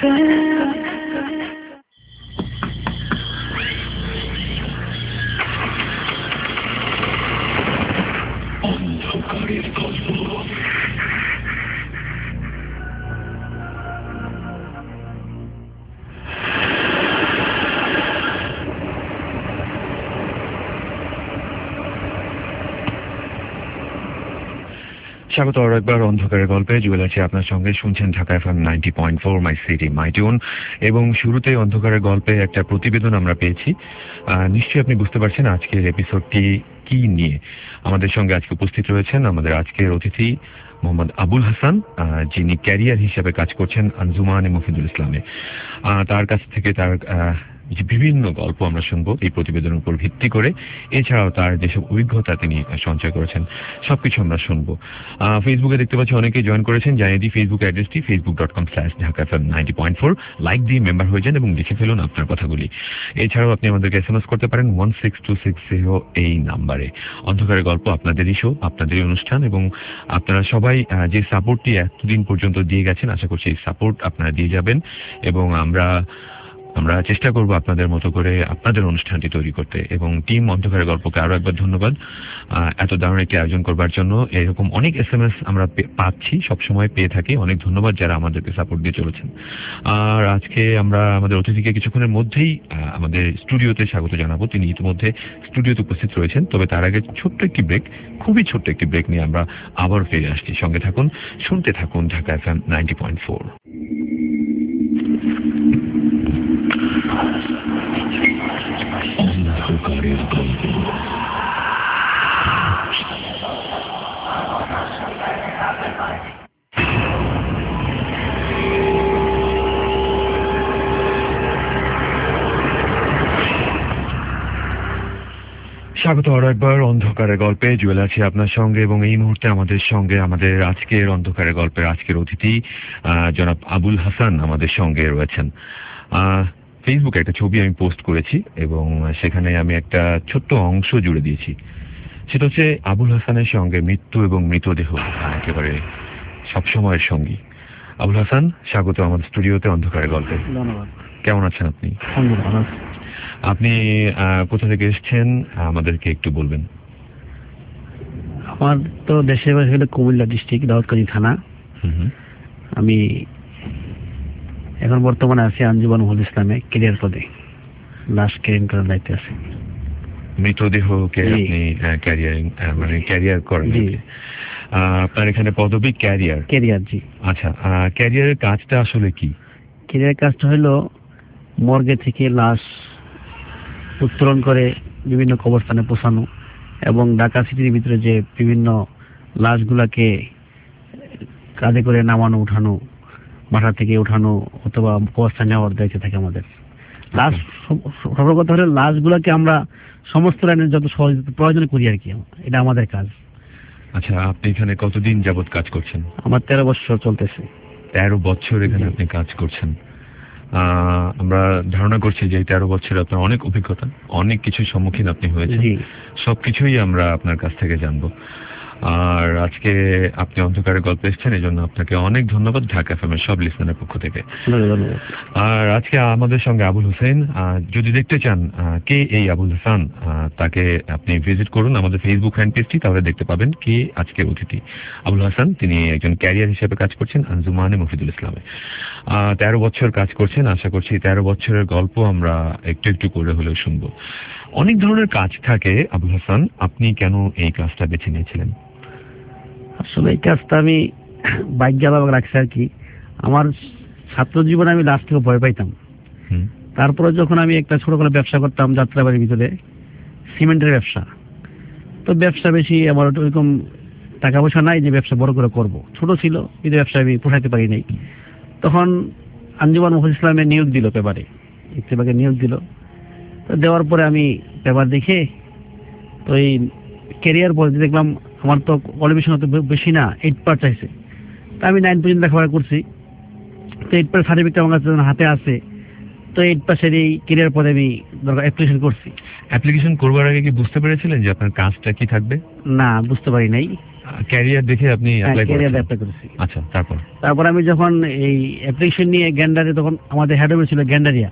স্বাগত আরো একবার অন্ধকারের গল্পে। জুয়েল আছে আপনার সঙ্গে, শুনছেন Dhaka FM 90.4 my city my tune. এবং শুরুতে অন্ধকারের গল্পে একটা প্রতিবেদন আমরা পেয়েছি। নিশ্চয়ই আপনি বুঝতে পারছেন আজকের এপিসোডটি কি নিয়ে। আমাদের সঙ্গে আজকে উপস্থিত রয়েছেন আমাদের আজকের অতিথি মোহাম্মদ আবুল হাসান, যিনি ক্যারিয়ার হিসেবে কাজ করছেন আঞ্জুমান মুফিদুল ইসলামে। তার কাছ থেকে তার যে বিভিন্ন গল্প আমরা শুনবো এই প্রতিবেদনের উপর ভিত্তি করে। এছাড়াও তার যেসব অভিজ্ঞতা তিনি সঞ্চয় করেছেন সবকিছু আমরা শুনবো। ফেসবুকে দেখতে পাচ্ছি অনেকেই জয়েন করেছেন। জানিয়ে দিই ফেসবুক অ্যাড্রেসটি facebook.com/dhaka90.4। লাইক দিয়ে মেম্বার হয়ে যান এবং লিখে ফেলুন আপনার কথাগুলি। এছাড়াও আপনি আমাদেরকে SMS করতে পারেন 16260 এই নাম্বারে। অন্ধকারের গল্প আপনাদেরই শো, আপনাদেরই অনুষ্ঠান, এবং আপনারা সবাই যে সাপোর্টটি এতদিন পর্যন্ত দিয়ে গেছেন আশা করছি এই সাপোর্ট আপনারা দিয়ে যাবেন, এবং আমরা চেষ্টা করব আপনাদের মতো করে আপনাদের অনুষ্ঠানটি তৈরি করতে। এবং টিম অন্ধকারের গল্পকে আরো একবার ধন্যবাদ এত দারুণ একটি আয়োজন করবার জন্য। এরকম অনেক SMS আমরা পাচ্ছি, সবসময় পেয়ে থাকি। অনেক ধন্যবাদ যারা আমাদেরকে সাপোর্ট দিয়ে চলেছেন। আর আজকে আমরা আমাদের অতিথিকে কিছুক্ষণের মধ্যেই আমাদের স্টুডিওতে স্বাগত জানাবো। তিনি ইতিমধ্যে স্টুডিওতে উপস্থিত রয়েছেন। তবে তার আগে ছোট্ট একটি ব্রেক, খুবই ছোট্ট একটি ব্রেক নিয়ে আমরা আবার ফিরে আসছি। সঙ্গে থাকুন, শুনতে থাকুন ঢাকা FM 90.4। স্বাগত আরো একবার অন্ধকারের গল্পে। জুয়েল আছি আপনার সঙ্গে, এবং এই মুহূর্তে আমাদের সঙ্গে আমাদের আজকের অন্ধকারের গল্পের আজকের অতিথি জনাব আবুল হাসান আমাদের সঙ্গে রয়েছেন। ফেসবুকে একটা ছবি আমি পোস্ট করেছি এবং সেখানে আমি একটা ছোট্ট অংশ জুড়ে দিয়েছি। সেটা হচ্ছে আবুল হাসানের সঙ্গে মৃত্যু এবং মৃতদেহ একেবারে সবসময়ের সঙ্গী। আবুল হাসান, স্বাগত আমাদের স্টুডিওতে অন্ধকারের গল্পে। ধন্যবাদ। কেমন আছেন আপনি? আপনি কোথা থেকে এসেছেন আমাদেরকে একটু বলবেন? আমার তো দেশের বাড়ি হলো কুমিল্লা ডিস্ট্রিক্ট, দাউদকান্দি থানা। আমি এখন বর্তমানে আছি আঞ্জুমান মুহুল ইসলামে ক্যারিয়ার পদে, লাশ ক্যারিয়ার করার দায়িত্বে আছে। মৃতদেহকে আপনি ক্যারিয়ার করেন? আপনার এখানে পদবি ক্যারিয়ার? ক্যারিয়ার, জি। আচ্ছা, ক্যারিয়ারের কাজটা আসলে কি? ক্যারিয়ার কাজটা হলো মর্গে থেকে লাশ উত্তোলন করে বিভিন্ন কবরস্থানে পৌঁছানো, এবং ঢাকা সিটির ভিতরে যে বিভিন্ন লাশগুলাকে কাঁধে করে নামানো, উঠানো, মাথা থেকে উঠানো অথবা কবরস্থানে নেওয়ার দায়িত্ব থাকে আমাদের। লাশ সর্বপ্রথম হলে লাশগুলাকে আমরা সমস্ত লাইনের যত সহযোগিতা প্রয়োজন করি আর কি, এটা আমাদের কাজ। আচ্ছা, আপনি এখানে কতদিন যাবত কাজ করছেন? আমার 13 বছর চলতেছে। 13 বছর এখানে আপনি কাজ করছেন। আমরা ধারণা করছি যে এই 13 বছরে আপনার অনেক অভিজ্ঞতা, অনেক কিছুর সম্মুখীন আপনি হয়েছেন। সবকিছুই আমরা আপনার কাছ থেকে জানবো। আর আজকে আপনি অন্ধকারের গল্প এসেছেন, এই জন্য আপনাকে অনেক ধন্যবাদ ঢাকা এফএম এর সব লিসনারের পক্ষ থেকে। আর আজকে আমাদের সঙ্গে আবুল হোসেন। যদি দেখতে চান কে এই আবুল হাসান, তাকে আপনি ভিজিট করুন আমাদের ফেসবুক ফ্যান পেজটি, তাহলে দেখতে পাবেন কে আজকের অতিথি। আবুল হাসান তিনি একজন ক্যারিয়ার হিসেবে কাজ করছেন আঞ্জুমানে মুফিদুল ইসলামে। 13 বছর কাজ করছেন। আশা করছি 13 বছরের গল্প আমরা একটু একটু করে হলেও শুনবো। অনেক ধরনের কাজ থাকে আবুল হাসান, আপনি কেন এই কাজটা বেছে নিয়েছিলেন? আসলে এই কাজটা আমি বাইক জ্বালাবার রাখছি আর কি। আমার ছাত্র জীবনে আমি লাশ থেকে ভয় পাইতাম। তারপরে যখন আমি একটা ছোটখাটো ব্যবসা করতাম যাত্রাবাড়ির ভিতরে, সিমেন্টের ব্যবসা, তো ব্যবসা বেশি আমার ওইরকম টাকা পয়সা নাই যে ব্যবসা বড় করে করব, ছোট ছিল কিন্তু ব্যবসা আমি পোষাইতে পারি নাই। তখন আঞ্জুমান মুহুল ইসলামে নিয়োগ দিল, পেপারে ইত্তেফাকে নিয়োগ দিল। তো দেওয়ার পরে আমি পেপার দেখে তো এই ক্যারিয়ার পরে দেখলাম আমার তো কোয়ালিফিকেশন অত বেশি না, 8 পাস চাইছে। তা আমি 9 পর্যন্ত লেখাপড়া করছি, তো 8 পাস সার্টিফিকেট আমার কাছে হাতে আছে। তো 8 পাসের এই ক্যারিয়ার পদে আমি অ্যাপ্লিকেশন করছি। অ্যাপ্লিকেশন করবার আগে কি বুঝতে পেরেছিলেন যে আপনার কাজটা কি থাকবে? না, বুঝতে পারি নাই। ক্যারিয়ার দেখে আপনি অ্যাপ্লাই করেছি। আচ্ছা, তারপর আমি যখন এই অ্যাপ্লিকেশন নিয়ে গ্যান্ডারে, তখন আমাদের হেড অফিস ছিল গ্যান্ডারিয়া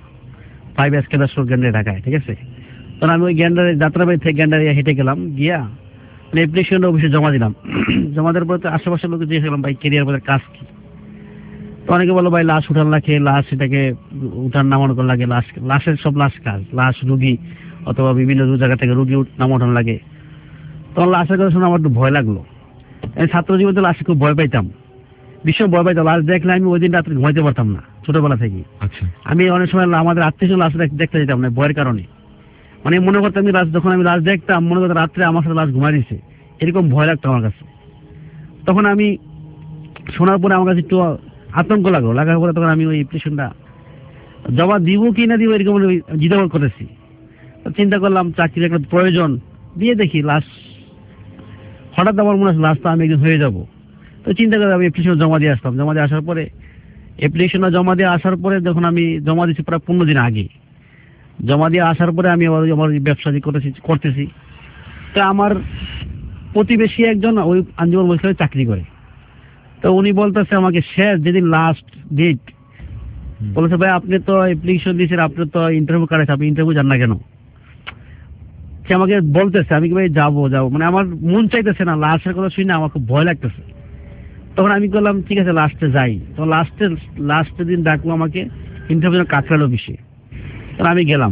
5 কেদার স্টোর গ্যান্ডারি ঢাকায়, ঠিক আছে। তখন আমি ওই গ্যান্ডারে যাত্রাবাড়ি থেকে গ্যান্ডারিয়া হেঁটে গেলাম, গিয়া অ্যাপ্লিকেশন অফিসে জমা দিলাম। জমা দেওয়ার পরে তো আশেপাশের লোক জিজ্ঞেস করলাম ভাই ক্যারিয়ার পদের কাজ কি। তো অনেকে বলো ভাই লাশ উঠান লাগে, লাশ এটাকে উঠান নামানো করে লাগে, লাশের সব লাশ কাজ, লাশ রুগী অথবা বিভিন্ন জায়গা থেকে রুগী নামানো লাগে। তখন লাশের কথা শুনে আমার একটু ভয় লাগলো। ছাত্র জীবনে লাশে খুব ভয় পাইতাম, ভীষণ ভয় পাইতাম। লাশ দেখলে আমি ওই দিন রাত্রে ঘুমাইতে পারতাম না ছোটবেলা থেকে। আমি অনেক সময় আমাদের আত্মীয় লাশ দেখতে যেতাম না ভয়ের কারণে। মানে মনে করতাম যখন আমি লাশ দেখতাম মনে করতাম রাত্রে আমার সাথে লাশ ঘুমাই দিচ্ছে, এরকম ভয় লাগতো আমার কাছে। তখন আমি শোনার পরে আমার কাছে একটু আতঙ্ক লাগার পরে তখন আমি ওই অ্যাপ্লিকেশনটা জমা দিব কি না দিব এরকম জিজ্ঞাসা করেছি। চিন্তা করলাম চাকরির একটা প্রয়োজন, দিয়ে দেখি লাস্ট। হঠাৎ আমার মনে হচ্ছে লাস্ট তো আমি একদিন হয়ে যাব। তো চিন্তা করে আমি অ্যাপ্লিকেশন জমা দিয়ে আসলাম। জমা দিয়ে আসার পরে অ্যাপ্লিকেশনটা জমা দিয়ে আসার পরে যখন আমি জমা দিচ্ছি প্রায় 15 দিন আগে, জমা দিয়ে আসার পরে আমি আমার ব্যবসা করতেছি। তো আমার প্রতিবেশী একজন ওই আঞ্জুমান মহিলা চাকরি করে। তো উনি বলতেছে আমাকে শেষ যেদিন লাস্ট ডেট, বলেছে ভাই আপনি তো অ্যাপ্লিকেশন দিয়েছেন, আপনি তো ইন্টারভিউ কাটাইছে, আপনি ইন্টারভিউ যান না কেন? সে আমাকে বলতেছে, আমি কি ভাই যাবো মানে আমার মন চাইতেছে না, লাস্টের কথা শুনে আমার খুব ভয় লাগতেছে। তখন আমি বললাম ঠিক আছে লাস্টে যাই। তো লাস্টের দিন ডাকলো আমাকে ইন্টারভিউ কাকরাইল অফিসে। তখন আমি গেলাম,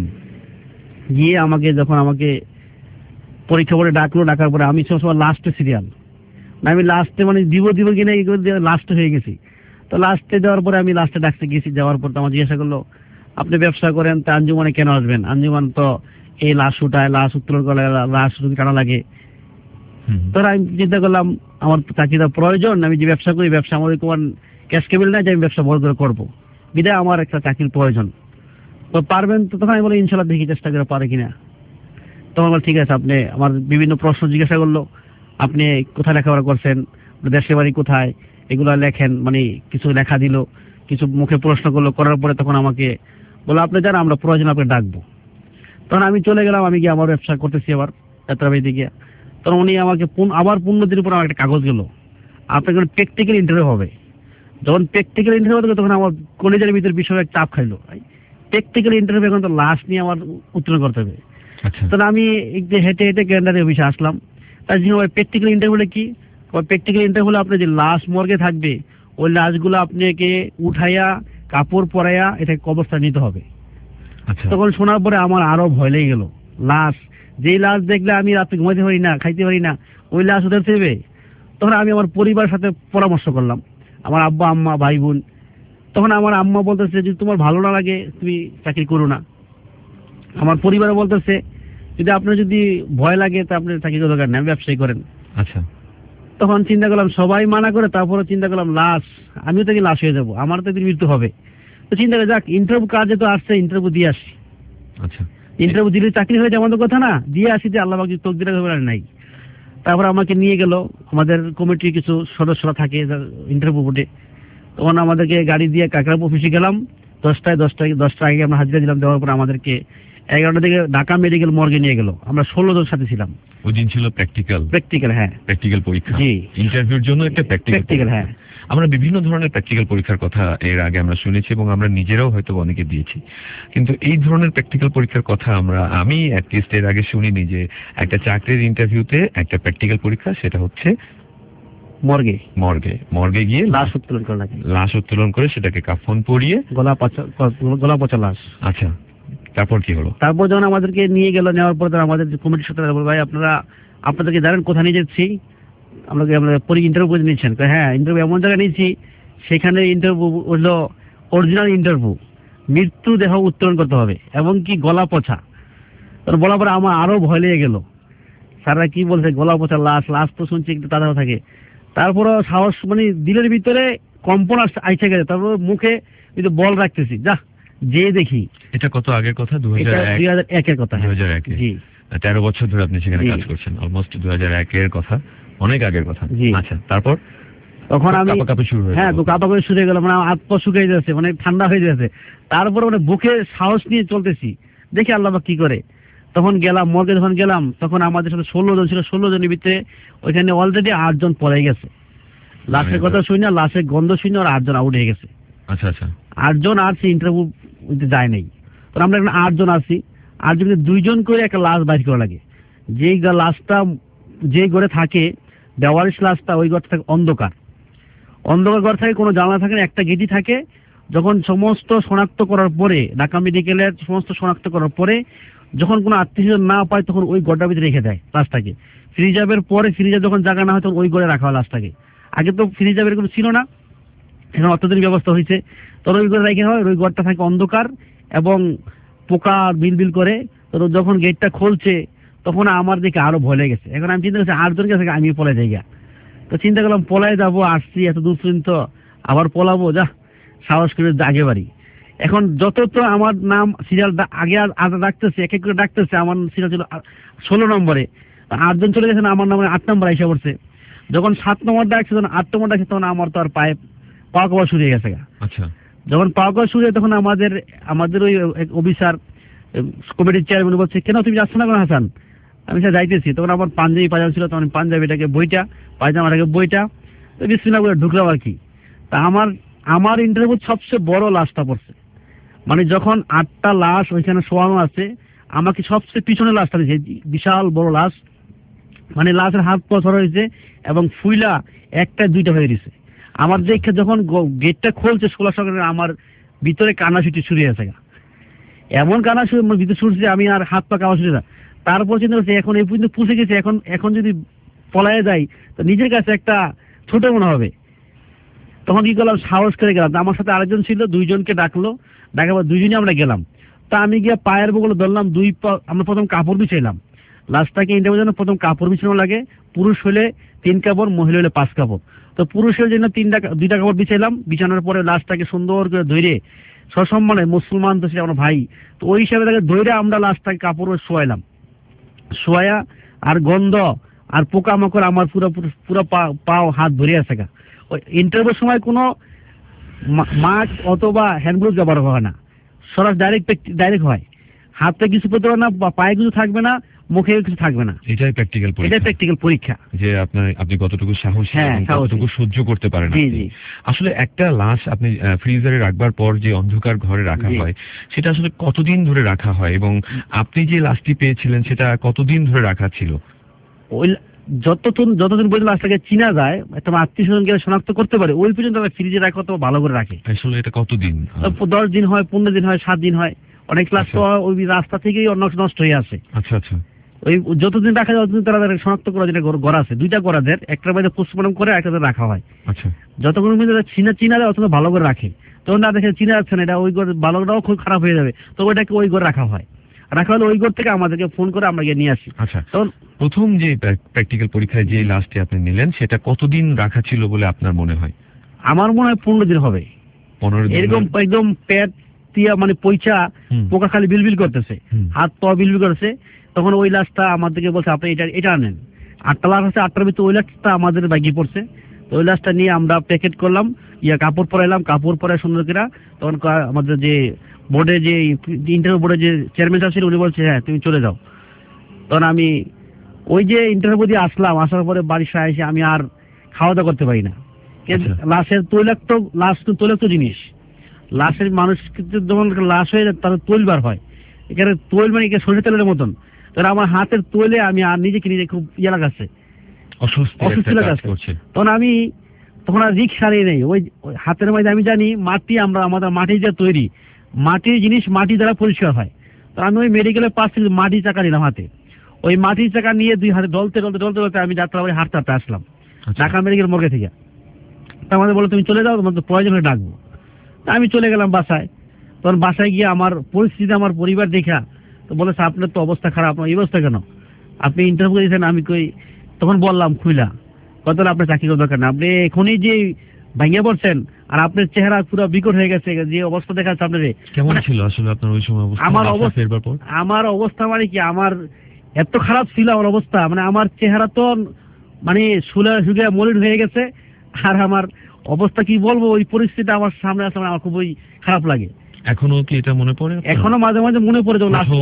গিয়ে যখন আমাকে পরীক্ষা করে ডাকার পরে আমি সবসময় লাস্টে সিরিয়াল, আমি লাস্টে মানে দিব কিনা এগুলো লাস্টে হয়ে গেছি। তো লাস্টে দেওয়ার পরে আমি লাস্টে ডাকতে গেছি। যাওয়ার পর তো আমার জিজ্ঞাসা করলো আপনি ব্যবসা করেন তা আঞ্জুমানে কেন আসবেন? আঞ্জুমান তো এই লাশ উঠায়, লাশ উত্তোলন করে, লাশ কাটা লাগে। তখন আমি চিন্তা করলাম আমার চাকরিটা প্রয়োজন, আমি যে ব্যবসা করি ব্যবসা আমার কোনো ক্যাশ কেবল নাই যে আমি ব্যবসা বড় করে করবো, বিদায় আমার একটা চাকরির প্রয়োজন। তো পারবেন তো? তখন আমি বলি ইনশাল্লাহ দেখি চেষ্টা করে পারে কিনা। তখন বল ঠিক আছে। আপনি আমার বিভিন্ন প্রশ্ন জিজ্ঞাসা করলো, আপনি কোথায় লেখাপড়া করছেন, দেশের বাড়ি কোথায়, এগুলো লেখেন, মানে কিছু লেখা দিল, কিছু মুখে প্রশ্ন করলো। করার পরে তখন আমাকে বললো আপনি জান আমরা প্রয়োজন আপনি ডাকবো। তখন আমি চলে গেলাম, আমি গিয়ে আমার ব্যবসা করতেছি আবার যাত্রাবাড়িতে গিয়ে। তখন উনি আমাকে আবার 15 দিনের পর আমার একটা কাগজ গেল, আপনার প্র্যাকটিক্যাল ইন্টারভিউ হবে। যখন প্র্যাকটিক্যাল ইন্টারভিউ হবে তখন আমার কলেজের ভিতরে বিষয়ে চাপ খাইলো। প্র্যাকটিক্যাল ইন্টারভিউ এখন তো লাস্ট নিয়ে আমার উত্তোলন করতে হবে। তখন আমি একটু হেঁটে ক্যালেন্ডারে অফিসে আসলাম। তার জন্য প্র্যাকটিক্যাল ইন্টারভিউটা কি? প্র্যাকটিক্যাল ইন্টারভিউ আপনি যে লাশ মর্গে থাকবে ওই লাশগুলো আপনাকে উঠাইয়া কাপড় পরাইয়া এটা কবরস্থানে নিতে হবে। তখন শোনার পরে আমার আরো ভয় লেগে গেল। লাশ, যেই লাশ দেখলে আমি রাতে ঘুমাইতে পারি না, খাইতে পারি না, ওই লাশ ওদের দেবে। তখন আমি আমার পরিবারের সাথে পরামর্শ করলাম, আমার আব্বা আম্মা ভাই বোন। তখন আমার আম্মা বলতেছে যদি তোমার ভালো না লাগে তুমি চাকরি করো না। আমার পরিবারে বলতেছে যদি আপনার যদি ভয় লাগে তা আপনি চাকরি করার দরকার নেই, ব্যবসায়ী করেন। আচ্ছা। তখন চিন্তা করলাম সবাই মানা করে, তারপরে চিন্তা করলাম লাশ, আমিও তো লাশ হয়ে যাবো, আমার তো একদিন মৃত্যু হবে। তো চিন্তা করে যাক ইন্টারভিউ কাজে তো আসছে, ইন্টারভিউ দিয়ে আসি। আচ্ছা। ইন্টারভিউ দিলে চাকরি হয়ে যাওয়ার কথা না, দিয়ে আসি যে আল্লাহ পাক তকদিরে নাই। তারপর আমাকে নিয়ে গেল, আমাদের কমিটির কিছু সদস্যরা থাকে ইন্টারভিউ বোর্ডে। তখন আমাদেরকে গাড়ি দিয়ে কাকরাইল অফিসে গেলাম। 10টা আগে আমরা হাজিরা দিলাম। দেওয়ার পর আমাদেরকে 11টা থেকে ঢাকা মেডিকেল মর্গে নিয়ে গেল। আমরা 16 জন সাথে ছিলাম। ওই দিন ছিল প্র্যাকটিক্যাল। হ্যাঁ, প্র্যাকটিক্যাল পরীক্ষা। জি, ইন্টারভিউর জন্য একটা প্র্যাকটিক্যাল। হ্যাঁ, আমরা বিভিন্ন ধরনের প্র্যাকটিক্যাল পরীক্ষার কথা এর আগে আমরা শুনেছি এবং আমরা নিজেরাও হয়তো অনেকে দিয়েছি, কিন্তু এই ধরনের প্র্যাকটিক্যাল পরীক্ষার কথা আমি অ্যাটলিস্ট এর আগে শুনিনি যে একটা চাকরির ইন্টারভিউতে একটা প্র্যাকটিক্যাল পরীক্ষা, সেটা হচ্ছে মর্গে গিয়ে লাশ উত্তোলন করে সেটাকে কাফন পরিয়ে গলা পচা লাশ। আচ্ছা, তারপর কি হলো? তারপর যখন আমাদেরকে নিয়ে গেল, নেওয়ার পর আমাদের কমিটির সাথে ভাই আপনাদেরকে জানেন কোথায় নিয়ে যাচ্ছি? আমরা ইন্টারভিউ নিচ্ছেন? হ্যাঁ, ইন্টারভিউ এমন জায়গায় নিয়েছি সেখানে ইন্টারভিউ হলো অরিজিনাল ইন্টারভিউ, মৃত্যু দেহ উত্তোলন করতে হবে এবং কি গলা পচা। বলার পরে আমার আরো ভয় লেগে গেল। স্যাররা কি বলছে গলা পচা লাশ তো শুনছি একটু তাড়াতাড়ি থাকে। তারপরও সাহস মানে দিলের ভিতরে কম্পন আইসে গেছে। তারপর মুখে বল রাখতেছি, যা যে দেখি। এটা কত আগের কথা? 2001 এর কথা। 2001 জি। 13 বছর ধরে আপনি সেখানে কাজ করছেন, অলমোস্ট 2001 এর কথা, অনেক আগের কথা। আচ্ছা, তারপর তখন আমি কাঁপাকাঁপি শুরু হয়ে গেল, মানে হাত পা শুকিয়ে যাচ্ছে, মানে ঠান্ডা হয়ে যাচ্ছে। তারপর মানে বুকে সাহস নিয়ে চলতেছি, দেখি আল্লাহ কি করে। তখন গেলাম মর্গে, যখন গেলাম তখন আমাদের সাথে 16 জন ছিল। 16 জনের ভিতরে ওইখানে অলরেডি 8 জন পড়ে গেছে। লাশের কথা শুনে, লাশের গন্ধ শুনে আর 8 জন আউট হয়ে গেছে। আচ্ছা আচ্ছা, 8 জন আসছে, ইন্টারভিউ যায় নাই। তো আমরা এখন 8 জন আছি। 8 জনের 2 জন করে একটা লাশ বাইর করা লাগে। যেই লাশটা যে ঘরে থাকে বেওয়ারিশ লাশটা, ওই ঘরটা থাকে অন্ধকার ঘর থাকে, কোনো জানলা থাকে না, একটা গেটই থাকে। যখন সমস্ত শনাক্ত করার পরে, ঢাকা মেডিকেলের সমস্ত শনাক্ত করার পরে যখন কোনো আত্মীয় না পায় তখন ওই ঘরটার ভিতরে রেখে দেয় লাশটাকে। ফ্রিজাবের পরে ফ্রিজার যখন জায়গা না হয় তখন ওই ঘরে রাখা হয় লাশটাকে। আগে তো ফ্রিজাবের কোনো ছিল না, এখন অত্যাধুনিক ব্যবস্থা হয়েছে। তখন ওই ঘরে রেখে হয়, ওই ঘরটা থাকে অন্ধকার এবং পোকা বিল করে। তো যখন গেটটা খুলছে তখন আমার দিকে আরো ভয় লেগে গেছে। এখন আমি চিন্তা করছি 8 জনকে থেকে আমি পলাই যাই। তো চিন্তা করলাম পলাই যাবো, আসছি এত দূর পর্যন্ত, আবার পলাবো, যা সাহস করে আগে বাড়ি। এখন যত তো আমার নাম সিরিয়াল আগে আজ ডাকতেছে, এক এক করে ডাকতেছে, আমার সিরিয়াল ছিল 16 নম্বরে, 8 জন চলে গেছেন, আমার নামে 8 নম্বর এসে পড়ছে। যখন 7 নম্বর ডাকছে, তখন 8 নম্বর ডাকছে, তখন আমার তো আর পা কওয়া শুরু হয়ে গেছে। আচ্ছা, যখন পা কওয়া শুরু হয়, তখন আমাদের ওই অফিসার কমিটির চেয়ারম্যান বলছে, কেন তুমি যাচ্ছ না কেন হাসান? আমি স্যার যাইতেছি। তখন আমার পাঞ্জাবি পায়জামা ছিল, তখন পাঞ্জাবিটাকে বইটা, পায়জামাটাকে বইটা বিসমিল্লাহ করে ঢুকলাম আর কি। তা আমার ইন্টারভিউ সবচেয়ে বড় লাশটা পড়ছে, মানে যখন 8টা লাশ ওইখানে শোয়ানো আছে, আমাকে সবচেয়ে পিছনে লাশটা দিয়েছে, বিশাল বড় লাশ, মানে লাশের হাত পছর হয়েছে এবং ফুইলা 1টা 2টা হয়ে গেছে। আমার দেখে যখন গেটটা খুলছে 16 সকালে, আমার ভিতরে কান্না শুরু হয়েছে, এমন কান্না ভিতরে শুনছে, আমি আর হাত পা কাওয়া শুরু। তারপর চিন্তা করছি, এখন এই পর্যন্ত পুষে গেছে, এখন যদি পলায়ে যাই তো নিজের কাছে একটা ছোট মনে হবে। তখন কি করলাম, সাহস করে গেলাম। আমার সাথে আরেকজন ছিল, 2 জনকে ডাকলো, ডাকার পর 2 জনই আমরা গেলাম। তা আমি গিয়ে পায়ের বগলে ধরলাম, আমরা প্রথম কাপড় বিছাইলাম। লাশটাকে ইন্টারভিউর জন্য প্রথম কাপড় বিছানো লাগে, পুরুষ হলে 3 কাপড়, মহিলা হলে 5 কাপড়। তো পুরুষের জন্য 2টা কাপড় বিছাইলাম। বিছানোর পরে লাশটাকে সুন্দর করে ধরে, সসম্মানে, মুসলমান তো সে আমার ভাই, তো ওই হিসাবে তাকে ধরে আমরা লাশটাকে কাপড় শোয়াইলাম। শোয়া আর গন্ধ আর পোকামাকড় আমার পুরো পাও হাত ধরে আছে। ওই ইন্টারভিউর সময় কোনো মাস্ক অথবা হ্যান্ডগ্লোভ ব্যবহার হয় না, সরাসরি ডাইরেক্ট হয়। হাতে কিছু পেতে হবে না, পায়ে কিছু থাকবে না, মুখে কিছু থাকবে না। এটাই প্র্যাকটিক্যাল পরীক্ষা, যে আপনি কতটুকু সাহসী, কতটুকু সহ্য করতে পারেন। আসলে একটা লাশ আপনি ফ্রিজারে রাখবার পর যে অন্ধকার ঘরে রাখা হয়, সেটা আসলে কতদিন ধরে রাখা হয়, এবং আপনি যে লাশটি পেয়েছিলেন সেটা কতদিন ধরে রাখা ছিল? ওই যতদিন পর্যন্ত লাশটাকে চিনা যায়, একটা আত্মীয়-স্বজনকে শনাক্ত করতে পারে, ওই পর্যন্ত ফ্রিজে রাখা তো ভালো করে রাখে। আসলে এটা কতদিন? 10 দিন হয়, 15 দিন হয়, 7 দিন হয়। অনেক লাশ তো ওই রাস্তা থেকেই নষ্ট হয়ে আসে। আচ্ছা আচ্ছা, ওই যতদিন রাখা যায় ততদিন তারা শনাক্ত করা, যেটা ঘর আছে 2টা ঘরাদের, একটার মধ্যে পোস্টমর্টম করে একটাতে রাখা হয়। আচ্ছা, যতক্ষণ চিনা যায় অত ভালো করে রাখে। তখন না দেখে চিনা যাচ্ছে না, এটা ওই ঘর ভালোটাও খুব খারাপ হয়ে যাবে, তো ওইটাকে ওই ঘর রাখা হয়। রাখা হলে ওই ঘর থেকে আমাদেরকে ফোন করে আমরা গিয়ে নিয়ে আসি। আচ্ছা, তখন প্রথম যে প্র্যাকটিক্যাল পরীক্ষায় যে লাশটি আপনি নিলেন, সেটা কতদিন রাখা ছিল বলে আপনার মনে হয়? আমার মনে হয় 15 দিন হবে। 15 দিন এরকম একদম পেট তিয়া, মানে পয়সা পোকা খালি বিলবিল করতেছে, হাত পা বিলবিল করতেছে। তখন ওই লাশটা আমাদেরকে বলছে, আপনি এটা আনেন। 8টা লাশ আছে, 8টার ভিতরে ওই লাশটা আমাদের ব্যাগে পড়ছে। তো ওই লাশটা নিয়ে আমরা প্যাকেট করলাম, কাপড় পরাইলাম, কাপড় পরে সুন্দর করে। তখন আমাদের যে বোর্ডে, যে ইন্টারভিউ বোর্ডে যে চেয়ারম্যান ছিল, উনি বলছে, হ্যাঁ তুমি চলে যাও। তখন আমি ওই যে ইন্টারভিউ দিয়ে আসলাম, আসার পরে বাড়ির সাথে এসে আমি আর খাওয়া দাওয়া করতে পারি না। লাশের তৈলাক্ত জিনিস, লাশের মানুষ যখন লাশ হয়ে যায় তাহলে তৈল বার হয়, এখানে তৈল মানে সরিষা তেলের মতন। তখন আমার হাতের তৈলে আমি আর নিজেকে নিজে খুব লাগাচ্ছে, অস্বস্তি লাগাচ্ছে। তখন আর রিক্স হারিয়ে নেই। ওই হাতের মধ্যে আমি জানি মাটি, আমাদের মাটি যে তৈরি, মাটির জিনিস মাটি দ্বারা পরিষ্কার হয়। তো আমি ওই মেডিকেলের পাশ থেকে মাটি চাকা নিলাম হাতে। ওই মাটির চাকা নিয়ে 2 হাতে ডলতে আমি যাত্রাবাড়ি হাঁটতে আসলাম ঢাকা মেডিকেল মর্গে থেকে। তা আমাদের বলে, তুমি চলে যাও, তোমার তো প্রয়োজন হলে ডাকবো। তা আমি চলে গেলাম বাসায়। তখন বাসায় গিয়ে আমার পরিস্থিতি, আমার পরিবার দেখা, তো বলেছে, আপনার তো অবস্থা খারাপ, আপনার এই অবস্থা কেন? আপনি ইন্টারভিউ দিয়েছেন? আমি তখন বললাম খুইলা, কত আপনার চাকরি করার দরকার না, আপনি এখনই যে ভেঙে পড়ছেন, আর আপনার চেহারা পুরো বিকট হয়ে গেছে, যে অবস্থা দেখাচ্ছে আপনার। কেমন ছিল আসলে আপনার ওই সময় অবস্থা? আমার অবস্থা মানে কি, আমার এত খারাপ ছিল আমার অবস্থা, মানে আমার চেহারা তো মানে শুলে মলিন হয়ে গেছে। আর আমার অবস্থা কি বলবো, ওই পরিস্থিতি আমার সামনে আসলে আমার খুবই খারাপ লাগে। এখনো কি এটা মনে পড়ে? এখনো মাঝে মাঝে মনে পড়ে,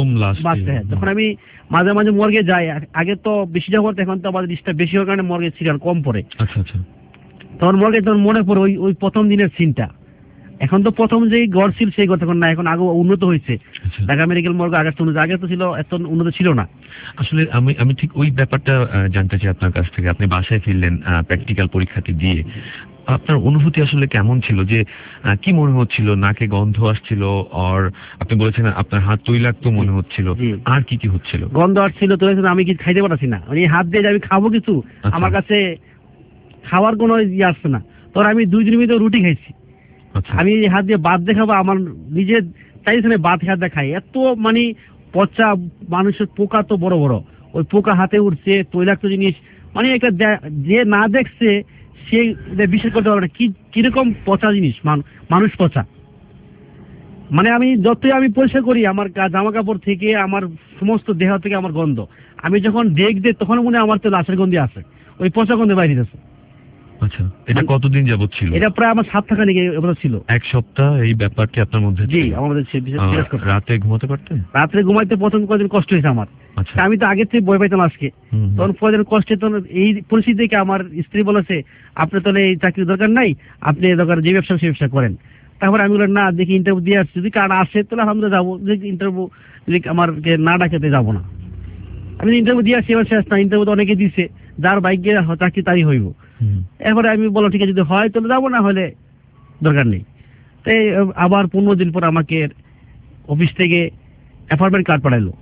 যখন আমি মাঝে মাঝে মর্গে যাই। আগে তো বেশি যাওয়ার, এখন তো আমাদের ডিস্টার্ব বেশি হওয়ার কারণে মর্গে সিরিয়াল কম পড়ে। আচ্ছা আচ্ছা, তখন মর্গে তখন মনে পড়ে ওই প্রথম দিনের সিনটা। এখন তো প্রথম যে ঘর ছিল সেই ঘর তখন না, এখন আগে উন্নত হয়েছে ঢাকা মেডিকেল মর্গ। আগে তো ছিল, এত উন্নত ছিল না। আসলে আমি ঠিক ওই ব্যাপারটা জানতে চাই আপনার কাছ থেকে। আপনি বাসায় ফিরলেন প্র্যাকটিক্যাল পরীক্ষাটি দিয়ে, আপনার অনুভূতি আসলে কেমন ছিল? যে কি মনে হচ্ছিল? নাকে গন্ধ আসছিল, আর আপনি বলেছেন আপনার হাত তৈলাক্ত মনে হচ্ছিল, আর কি কি হচ্ছিল? গন্ধ আসছিল, তো আমি কিছু খাইতে পারছি না, মানে হাত দিয়ে আমি খাবো কিছু, আমার কাছে খাওয়ার কোনো আসছে না। তোর আমি 2 দিনের ভিতরে রুটি খাইছি। আমি হাত দিয়ে ভাত দেখাবো, আমার নিজের চাইছে না ভাত হাত দেখাই, এত মানে পচা মানুষের পোকা তো বড় বড়, ওই পোকা হাতে উঠছে, তৈলাক্ত জিনিস, মানে একটা যে না দেখছে সে বিশ্বাস করতে পারবে না কিরকম পচা জিনিস, মানুষ পচা। মানে আমি যতই আমি পরিষ্কার করি, আমার জামা কাপড় থেকে আমার সমস্ত দেহ থেকে আমার গন্ধ, আমি যখন দেখতে তখন মনে হয় আমার তো লাশের গন্ধি আছে, ওই পচা গন্ধে বাইরে আছে। আচ্ছা, এটা কতদিন যাবত ছিল? এটা প্রায় আমার 7 টাকা নিয়ে ছিল। এক সপ্তাহ এই ব্যাপারটি আপনার মধ্যে জি, ছিল? আমাদের রাতে ঘুমাতে পারতেন? রাত্রে ঘুমাইতে প্রথম কদিন কষ্ট হয়েছে আমার। আচ্ছা, আমি তো আগের থেকে ভয় পাইতাম আজকে, তখন পরের কষ্টে তখন এই পরিস্থিতি থেকে আমার স্ত্রী বলেছে আপনি তাহলে এই চাকরির দরকার নাই, আপনি দরকার যে ব্যবসা সে ব্যবসা করেন। তারপর আমি বললাম না, দেখি ইন্টারভিউ দিয়ে আসছি, যদি কার্ড আসে তাহলে আমরা যাবো, যদি ইন্টারভিউ যদি আমাকে না ডাকেতে যাবো না। আমি ইন্টারভিউ দিয়ে আসছি, এবার শেষ না, ইন্টারভিউ তো অনেকে দিছে, যার বাইকে চাকরি তারই হইব। এরপরে আমি বললাম ঠিক আছে, যদি হয় তাহলে যাবো, না হলে দরকার নেই। তাই আবার 15 দিন পর আমাকে অফিস থেকে অ্যাপয়েন্টমেন্ট কার্ড পাঠাইলো,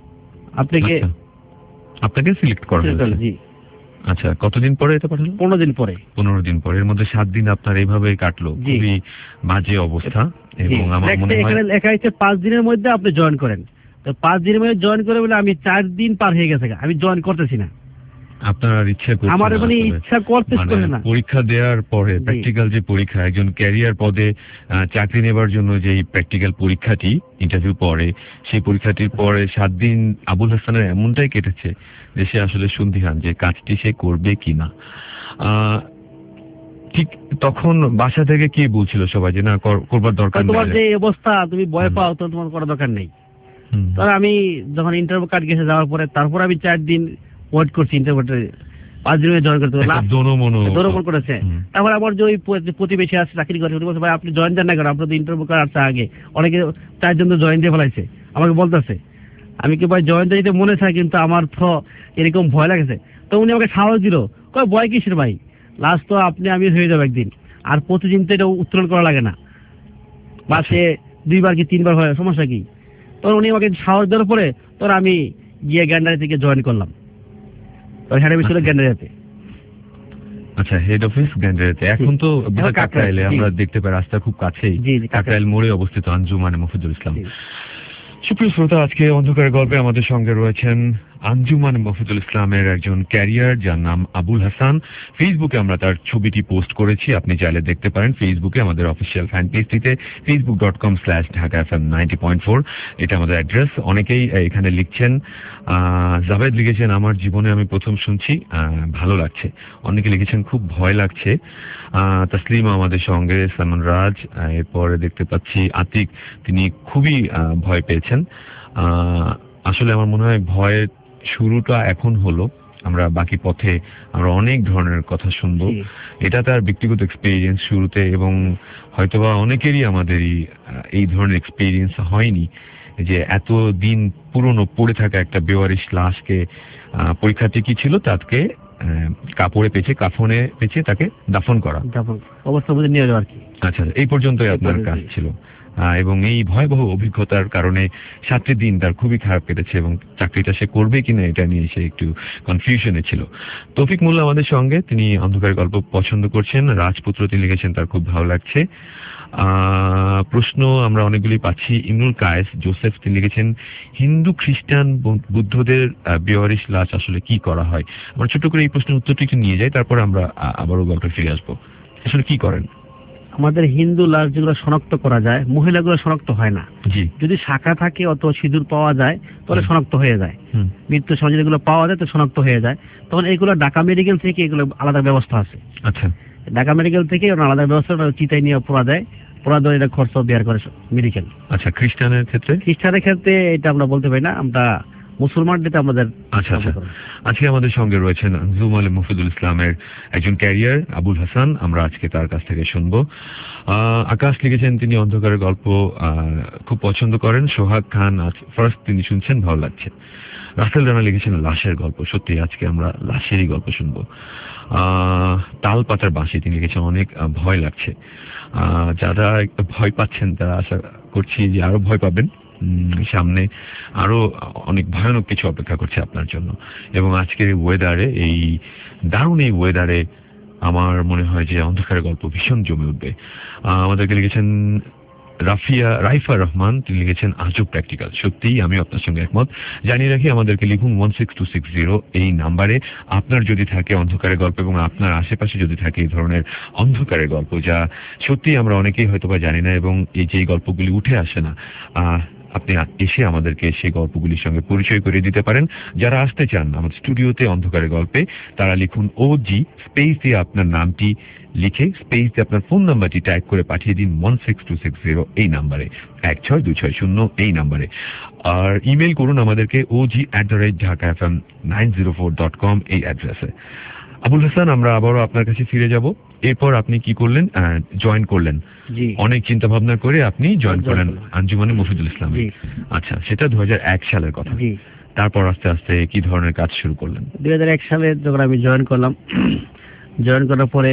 আপনাকে সিলেক্ট করা হয়েছে। জি। আচ্ছা, কতদিন পরে এটা পাঠালো? 15 দিন পরে। 15 দিন পরে। এর মধ্যে 7 দিন আপনার এইভাবে কাটলো, খুবই বাজে অবস্থা। এবং আমার মনে হয় এখানে লেখা আছে 5 দিনের মধ্যে আপনি জয়েন করেন। তো 5 দিনের মধ্যে জয়েন করে বলে আমি 4 দিন পার হয়ে গেছে, আমি জয়েন করতেছি না। আপনার ইচ্ছা করছে না? আমার মানে ইচ্ছা করতেছে না। পরীক্ষা দেওয়ার পরে প্র্যাকটিক্যাল যে পরীক্ষা, একজন ক্যারিয়ার পদে চাকরি নেবার জন্য যে প্র্যাকটিক্যাল পরীক্ষাটি, ইন্টারভিউ পরে, সেই পরীক্ষাটির পরে 7 দিন আবুল হাসানের এমনটাই কেটেছে যে সে আসলে সন্দিহান যে কাজটি সে করবে কিনা। ঠিক তখন বাসা থেকে কি বলছিল সবাই যে না করবার দরকার নেই, তোমার যে অবস্থা তুমি ভয় পাও তো তোমার করার দরকার নেই। তবে আমি যখন ইন্টারভিউ কার্ড গেছে যাওয়ার পরে, তারপর আমি 4 দিন ওয়েট করছি ইন্টারভিউতে, 5 দিনে জয়েন করতে দোনো করেছে। তারপর আমার যে ওই প্রতিবেশী আছে চাকরি করে, বলছে ভাই আপনি জয়েন দেন না কেন, আপনার তো ইন্টারভিউ কার্ড আসছে আগে, অনেকে 4 জন তো জয়েন দিয়ে ফেলাইছে। আমাকে বলতেছে, আমি কি ভাই জয়েন দিতে মনে চাই, কিন্তু আমার তো এরকম ভয় লাগেছে। তো উনি আমাকে সাহস দিল, কয় ভয় কিসের ভাই, লাস্ট তো আপনি আমি হয়ে যাবো একদিন, আর প্রতিদিন তো এটা উত্তোলন করা লাগে না, মাসে 2 বার কি 3 বার হয়, সমস্যা কি। তখন উনি আমাকে সাহস দেওয়ার পরে তোর আমি গিয়ে গ্যান্ডারি থেকে জয়েন করলাম। হেড অফিস ছিল গ্যান্ডারিতে। আচ্ছা, হেড অফিস গ্যান্ডারিতে। এখন তো কাকরাইলে আমরা দেখতে পাই, রাস্তা খুব কাছেই, কাকরাইল মোড়ে অবস্থিত আঞ্জুমানে মফিজুল ইসলাম। সুপ্রিয় শ্রোতা, আজকে অন্ধকারের গল্পে আমাদের সঙ্গে রয়েছেন আঞ্জুমান মফিজুল ইসলামের একজন ক্যারিয়ার, যার নাম আবুল হাসান। ফেসবুকে আমরা তার ছবিটি পোস্ট করেছি, আপনি চাইলে দেখতে পারেন ফেসবুকে আমাদের অফিসিয়াল ফ্যান পেজটিতে, facebook.com/dhaka-fm90.4 এটা আমাদের অ্যাড্রেস। অনেকেই এখানে লিখছেন, জাভেদ লিখেছেন আমার জীবনে আমি প্রথম শুনছি, ভালো লাগছে। অনেকে লিখেছেন খুব ভয় লাগছে। তাসলিমা আমাদের সঙ্গে, সালমান রাজ, এরপরে দেখতে পাচ্ছি আতিক, তিনি খুবই ভয় পেয়েছেন। আসলে আমার মনে হয় ভয়ের শুরুটা এখন হলো, আমরা বাকি পথে আমরা অনেক ধরনের কথা শুনবো। এটা তার ব্যক্তিগত এক্সপেরিয়েন্স শুরুতে, এবং হয়তোবা অনেকেরই আমাদের এই ধরনের এক্সপেরিয়েন্স হয়নি যে এত দিন পুরনো পড়ে থাকা একটা বেওয়ারিশ লাশকে, পরীক্ষাটি কি ছিল, তাকে কাপড়ে পেঁচে, কাফনে পেঁচে তাকে দাফন করা, অবস্থা বুঝে নিয়ে যাওয়া আর কি। আচ্ছা, এই পর্যন্তই আপনার কাজ ছিল। এবং এই ভয়াবহ অভিজ্ঞতার কারণে 7টি দিন তার খুবই খারাপ কেটেছে, এবং চাকরিটা সে করবে কিনা এটা নিয়ে সে একটু কনফিউশনে ছিল। তৌফিক মোল্লা আমাদের সঙ্গে, তিনি অন্ধকারের গল্প পছন্দ করছেন। রাজপুত্র তিনি লিখেছেন তার খুব ভালো লাগছে। প্রশ্ন আমরা অনেকগুলি পাচ্ছি। ইমরুল কায়েস জোসেফ তিনি লিখেছেন হিন্দু, খ্রিস্টান, বুদ্ধদের বেওয়ারিশ লাশ আসলে কি করা হয়। আমরা ছোট করে এই প্রশ্নের উত্তরটি একটু নিয়ে যাই, তারপর আমরা আবারও গল্পে ফিরে আসবো। আসলে কি করেন? আমাদের হিন্দু লাশ যেগুলো শনাক্ত করা যায়, মহিলাগুলো শনাক্ত হয় না। যদি শাখা থাকে অথবা সিঁদুর পাওয়া যায় তাহলে শনাক্ত হয়ে যায়। মৃত্যু সমাজে যেগুলো পাওয়া যায় তো শনাক্ত হয়ে যায়। তখন এগুলো ঢাকা মেডিকেল থেকে এগুলো আলাদা ব্যবস্থা আছে। আচ্ছা, ঢাকা মেডিকেল থেকে আলাদা ব্যবস্থা, চিতায় নিয়ে পোড়া দেয়, পোড়া দেওয়া এটা খরচ বের করে মেডিকেল। আচ্ছা, খ্রিস্টানের ক্ষেত্রে? খ্রিস্টানের ক্ষেত্রে এটা আমরা বলতে পারি না, আমরা মুসলমানদের আমাদের। আচ্ছা আচ্ছা, আজকে আমাদের সঙ্গে রয়েছেন আঞ্জুমান মফিজুল ইসলামের একজন ক্যারিয়ার আবুল হাসান। আমরা আজকে তার কাছ থেকে শুনবো। আকাশ লিখেছেন তিনি অন্ধকারের গল্প খুব পছন্দ করেন। সোহাগ খান ফার্স্ট তিনি শুনছেন, ভালো লাগছে। রাসেল রানা লিখেছেন লাশের গল্প, সত্যি আজকে আমরা লাশেরই গল্প শুনবো। তাল পাতার বাঁশি তিনি লিখেছেন অনেক ভয় লাগছে। যারা ভয় পাচ্ছেন তারা আশা করছি যে আরো ভয় পাবেন, সামনে আরো অনেক ভয়ানক কিছু অপেক্ষা করছে আপনার জন্য। এবং আজকের ওয়েদারে, এই দারুণ এই ওয়েদারে আমার মনে হয় যে অন্ধকারের গল্প ভীষণ জমে উঠবে। আমাদেরকে লিখেছেন রাইফা রহমান তিনি লিখেছেন আজব প্র্যাকটিক্যাল। সত্যিই আমি আপনার সঙ্গে একমত। জানিয়ে রাখি আমাদেরকে লিখুন 16260 এই নাম্বারে আপনার যদি থাকে অন্ধকারের গল্প এবং আপনার আশেপাশে যদি থাকে এই ধরনের অন্ধকারের গল্প, যা সত্যি আমরা অনেকেই হয়তোবা জানি না এবং এই যে গল্পগুলি উঠে আসে না, আপনি এসে আমাদেরকে সেই গল্পগুলির সঙ্গে পরিচয় করে দিতে পারেন। যারা আসতে চান আমাদের স্টুডিওতে অন্ধকারের গল্পে, তারা লিখুন OG স্পেস দিয়ে আপনার নামটি লিখে স্পেস দিয়ে আপনার ফোন নাম্বারটি টাইপ করে পাঠিয়ে দিন 16260 এই নাম্বারে, 16260 এই নাম্বারে। আর ইমেল করুন আমাদেরকে og@dhakafm904.com এই অ্যাড্রেসে। আবুল হাসান, আমরা আবারও আপনার কাছে ফিরে যাব। এরপর আপনি কি করলেন? জয়েন করলেন, অনেক চিন্তা ভাবনা করে আপনি জয়েন করলেন আঞ্জুমানে মফিদুল ইসলাম। আচ্ছা, সেটা 2001 সালের কথা। তারপর আস্তে আস্তে কি ধরনের কাজ শুরু করলেন? 2001 সালে যখন আমি জয়েন করলাম, জয়েন করার পরে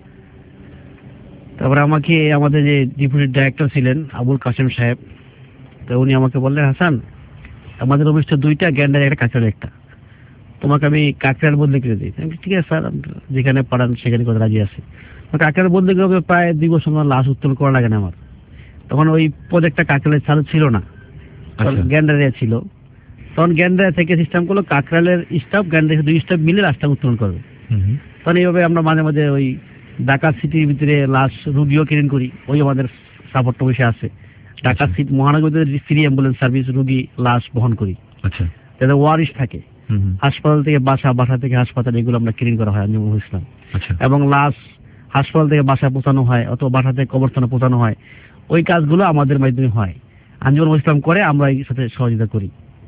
তারপরে আমাকে আমাদের যে ডেপুটি ডাইরেক্টর ছিলেন আবুল কাসেম সাহেব, তো উনি আমাকে বললেন, হাসান আমাদের অফিস তো 2টা, গ্যান্ডার একটা, কাঁকড়ার একটা, তোমাকে আমি কাঁকড়ার বদলে করে দিই। ঠিক আছে স্যার, যেখানে পাঠান সেখানে কথা রাজি আছে। কাঁকড়ার বদলে করে প্রায় 2 বছর লাশ উত্তোলন করা লাগে না আমার। তখন ওই প্রজেক্টটা কাঁকড়ালের চালু ছিল না, গ্যান্ডারিয়া ছিল। তখন গ্যান্ডারিয়া থেকে সিস্টেম করলো কাঁকড়ালের স্টাফ গ্যান্ডারিয়া 2 স্টাফ মিলে লাশটা উত্তোলন করবে। তখন এইভাবে আমরা মাঝে মাঝে ওই ঢাকা সিটির ভিতরে লাশ রুগীও ক্লিন করি, ওই আমাদের সাপোর্ট বসে আছে। ঢাকা সিটি মহানগরীতে ফ্রি অ্যাম্বুলেন্স সার্ভিস, রুগী লাশ বহন করি, যাতে ওয়ারিশ থাকে। হাসপাতাল থেকে বাসা, বাসা থেকে হাসপাতাল, এগুলো আমরা ক্লিন করা হয় আঞ্জুমান ইসলাম। এবং লাশ হাসপাতাল থেকে বাসা পৌঁছানো হয় অথবা বাসা থেকে কবরস্থানে পৌঁছানো হয়, ওই কাজগুলো আমাদের মাধ্যমে হয়, আঞ্জুমান ইসলাম করে, আমরা এই সাথে সহযোগিতা করি।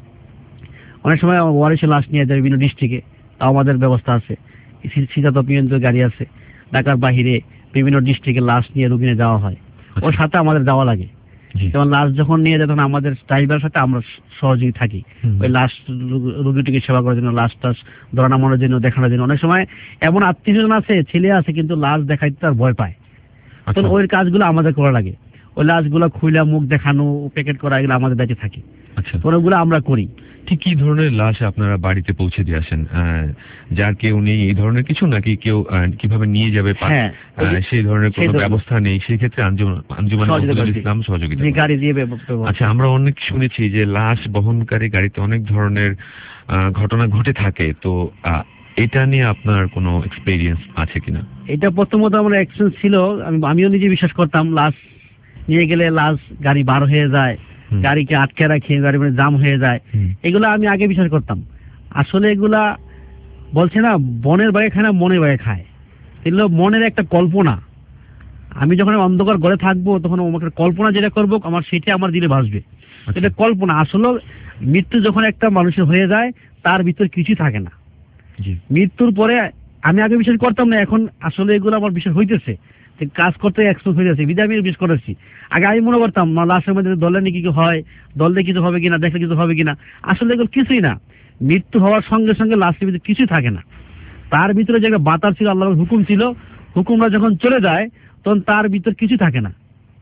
অনেক সময় ওয়ারিশের লাশ নিয়ে যায় বিভিন্ন ডিস্ট্রিক্টে, তাও আমাদের ব্যবস্থা আছে, শীতাতপ নিয়ন্ত্রিত গাড়ি আছে। ঢাকার বাহিরে বিভিন্ন ডিস্ট্রিক্টে লাশ নিয়ে রুগী নিয়ে যাওয়া হয়, ওর সাথে আমাদের যাওয়া লাগে। যেমন লাশ যখন নিয়ে যায় তখন আমাদের ড্রাইভারের সাথে আমরা সহযোগী থাকি, ওই লাশ রুগীটিকে সেবা করার জন্য, লাশ টাশ ধরা নামানোর জন্য, দেখানোর জন্য। অনেক সময় এমন আত্মীয়স্বজন আছে, ছেলে আছে, কিন্তু লাশ দেখাইতে তার ভয় পায়, তখন ওই কাজগুলো আমাদের করা লাগে। ওই লাশগুলো খুইলা মুখ দেখানো, প্যাকেট করা, এগুলো আমাদের দায়িত্বে থাকে, ওগুলো আমরা করি। ঠিক কি ধরনের লাশ আপনারা বাড়িতে পৌঁছে দিয়ে আসেন? যার কেউ নেই এই ধরনের কিছু, নাকি কেউ কিভাবে নিয়ে যাবে সেই ধরনের কোনো ব্যবস্থা নেই, সেই ক্ষেত্রে আঞ্জুমান মফিদুল ইসলাম সহযোগিতা করে। আচ্ছা, আমরা অনেক শুনেছি যে লাশ বহনকারী গাড়িতে অনেক ধরনের ঘটনা ঘটে থাকে, তো এটা নিয়ে আপনার কোনো এক্সপেরিয়েন্স আছে কিনা? এটা প্রথমত আমার এক্সপেরিয়েন্স ছিল, আমিও নিজে বিশ্বাস করতাম লাশ নিয়ে গেলে লাশ গাড়ি বার হয়ে যায়, গাড়িকে আটকে রাখে, গাড়ি মানে জাম হয়ে যায়, এগুলো আমি আগে বিশ্বাস করতাম। আসলে এগুলা বলছে না, বনের বাইরে খায় না মনের বাইরে খায়, এগুলো মনের একটা কল্পনা। আমি যখন অন্ধকার ঘরে থাকবো তখন আমাকে কল্পনা যেটা করবো আমার সেটা আমার দিলে ভাসবে, এটা কল্পনা। আসলে মৃত্যু যখন একটা মানুষের হয়ে যায় তার ভিতর কিছু থাকে না। মৃত্যুর পরে আমি আগে বিশ্বাস করতাম না, এখন আসলে এগুলো আমার বিশ্বাস হইতেছে, কাজ করতে এক্সপোজ হয়ে যাচ্ছে, বিদায় আমি বিশ্বাস করেছি। আগে আমি মনে করতাম লাশের মধ্যে দলে নাকি কি হয়, দলে কিছু হবে কিনা, দেখলে কিছু হবে কিনা, আসলে এগুলো কিছুই না। মৃত্যু হওয়ার সঙ্গে সঙ্গে লাশের ভিতরে কিছুই থাকে না, তার ভিতরে যে একটা বাতাস ছিল, আল্লাহর হুকুম ছিল, হুকুমরা যখন চলে যায় তখন তার ভিতর কিছু থাকে না।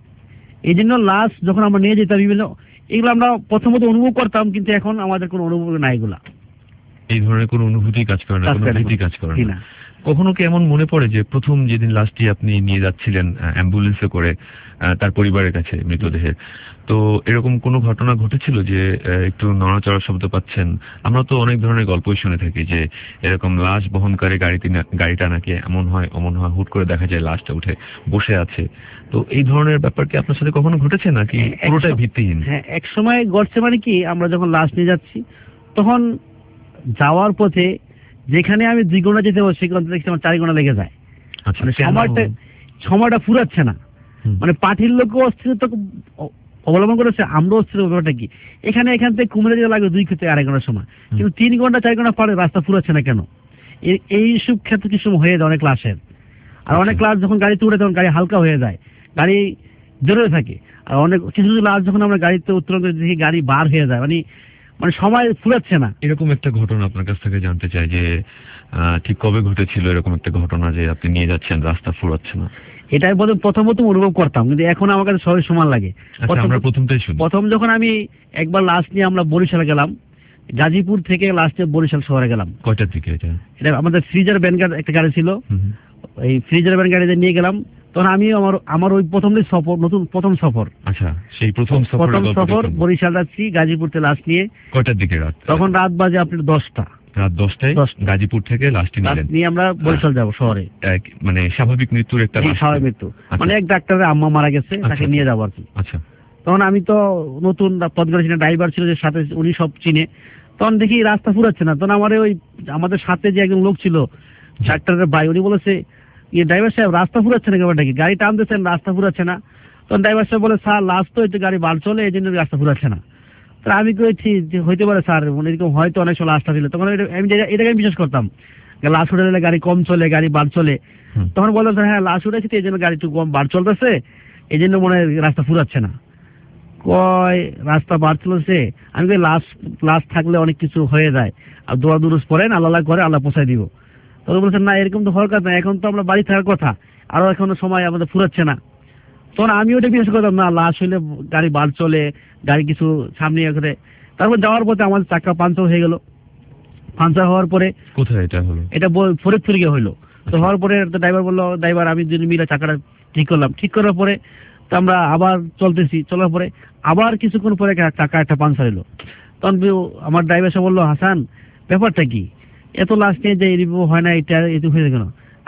এই জন্য লাশ যখন আমরা নিয়ে যেতাম বিভিন্ন, এগুলো আমরা প্রথমত অনুভব করতাম, কিন্তু এখন আমাদের কোনো অনুভব নাই, এগুলা এই ধরনের কোনো অনুভূতি কাজ করে না, কোনো ভীতি কাজ করে না। কখনো কি এমন মনে পড়ে যে প্রথম যেদিন লাশটি আপনি নিয়ে যাচ্ছিলেন অ্যাম্বুলেন্সে করে তার পরিবারের কাছে মৃতদেহের, তো এরকম কোনো ঘটনা ঘটেছিল যে একটু নড়াচড়ার শব্দ পাচ্ছেন? আমরা তো অনেক ধরনের গল্পই শুনে থাকি যে এরকম লাশ বহনকারী গাড়িটা নাকি এমন হয় অমন হয়, হুট করে দেখা যায় লাশটা উঠে বসে আছে। তো এই ধরনের ব্যাপার কি আপনার সাথে কখনো ঘটেছে নাকি পুরোটাই ভিত্তিহীন? হ্যাঁ, এক সময় ঘটছে। মানে কি, আমরা যখন লাশ নিয়ে যাচ্ছি তখন যাওয়ার পথে যেখানে আমি 2 ঘন্টা যেতে হবে সেখানে দেখছি আমার 4 ঘন্টা লেগে যায়। মানে সময়টা ফুরাচ্ছে না, মানে পার্টির লোকও অস্থিরতা অবলম্বন করেছে, আমরা অস্থির। ব্যাপারটা কি, এখান থেকে কুমিরে যেতে লাগবে 2 থেকে 2.5 ঘন্টার সময়, কিন্তু 3 ঘন্টা 4 ঘন্টা পরে রাস্তা ফুরাচ্ছে না কেন? এইসব ক্ষেত্রে কিছু হয়ে যায় অনেক ক্লাসের। আর অনেক ক্লাস যখন গাড়িতে উঠে তখন গাড়ি হালকা হয়ে যায়, গাড়ি জোরে থাকে। আর অনেক কিছু ক্লাস যখন আমরা গাড়িতে উত্তোলন করে দেখি গাড়ি বার হয়ে যায়, মানে সময় ফুরাচ্ছে না। এরকম একটা ঘটনা আপনার কাছ থেকে জানতে চাই যে ঠিক কবে ঘটেছিল এরকম একটা ঘটনা যে আপনি নিয়ে যাচ্ছেন রাস্তা ফুরাচ্ছে না? এটাই প্রথমত অনুভব করতাম, কিন্তু এখন আমার কাছে সবাই সমান লাগে। প্রথম যখন আমি একবার লাশ নিয়ে আমরা বরিশালে গেলাম, গাজীপুর থেকে লাস্টে বরিশাল শহরে গেলাম। কয়টার দিকে? এটা আমাদের ফ্রিজার ভ্যান একটা গাড়ি ছিল, এই ফ্রিজার ভ্যান গাড়িতে নিয়ে গেলাম। তখন আমি আমার ওই প্রথম সফর। আচ্ছা, সেই প্রথম সফর বরিশাল যাচ্ছি গাজীপুর থেকে লাশ নিয়ে। কয়টার দিকে রাত? তখন রাত বাজে আপনার 10টা। রাত 10টায় গাজীপুর থেকে লাশটি নিয়ে আমরা বরিশাল যাব শহরে। মানে স্বাভাবিক মৃত্যুর একটা স্বাভাবিক মৃত্যু, মানে এক ডাক্তারের আম্মা মারা গেছে, তাকে নিয়ে যাবো আর কি। আচ্ছা, তখন আমি তো নতুন পদগাড়ি ছিলেন, ড্রাইভার ছিল যে সাথে, উনি সব চিনে। তখন দেখি রাস্তা ফুরাচ্ছে না। তখন আমাদের সাথে যে একজন লোক ছিল ডাক্তারের ভাই, উনি বলেছে ড্রাইভার সাহেব রাস্তা ফুরাচ্ছে না, ব্যাপারটা কি? গাড়ি টানতেছেন রাস্তা ফুরাচ্ছে না। তখন ড্রাইভার সাহেব বলে স্যার লাস্ট তো একটু গাড়ি বার চলে, এই জন্য রাস্তা ফুরাচ্ছে না। তো আমি কইছি যে হইতে পারে স্যার, এরকম হয়তো অনেক সময় লাস্টটা ছিল। তখন এটাকে আমি বিশ্বাস করতাম, লাশ উঠে গেলে গাড়ি কম চলে, গাড়ি বার চলে। তখন বললাম স্যার হ্যাঁ লাশ উঠেছি তো এই জন্য গাড়ি একটু কম বার চলতেছে, এই জন্য মনে হয় রাস্তা ফুরাচ্ছে না। কয় রাস্তা বার চলছে? আমি কই লাশ থাকলে অনেক কিছু হয়ে যায়, আর দোয়া দুরুস পড়েন, আল্লাহ করে আল্লাহ পৌঁছায় দিব। তখন বলছেন না এরকম তো হওয়ার কথা না, এখন তো আমরা বাড়ি থাকার কথা, আরো এখনো সময় আমাদের ফুরাচ্ছে না। তখন আমি ওটা বিশ্বাস করতাম না, লাশ হইলে গাড়ি বার চলে, গাড়ি কিছু সামনে করে। তারপর যাওয়ার পথে আমাদের চাকা পাঞ্চার হয়ে গেল। পাঞ্চার হওয়ার পরে কোথায় এটা হলো? এটা ফরিদপুরে গিয়ে হইলো। তো হওয়ার পরে ড্রাইভার বললো, ড্রাইভার আমি দুজন মিলে চাকাটা ঠিক করলাম। ঠিক করার পরে তো আমরা আবার চলতেছি, চলার পরে আবার কিছুক্ষণ পরে চাকা একটা পাঞ্চার এলো। তখন আমার ড্রাইভার সাহেব বললো, হাসান ব্যাপারটা কি, এত লাশ নিয়ে যে এরকম হয় না, এটা এত হয়েছে কেন?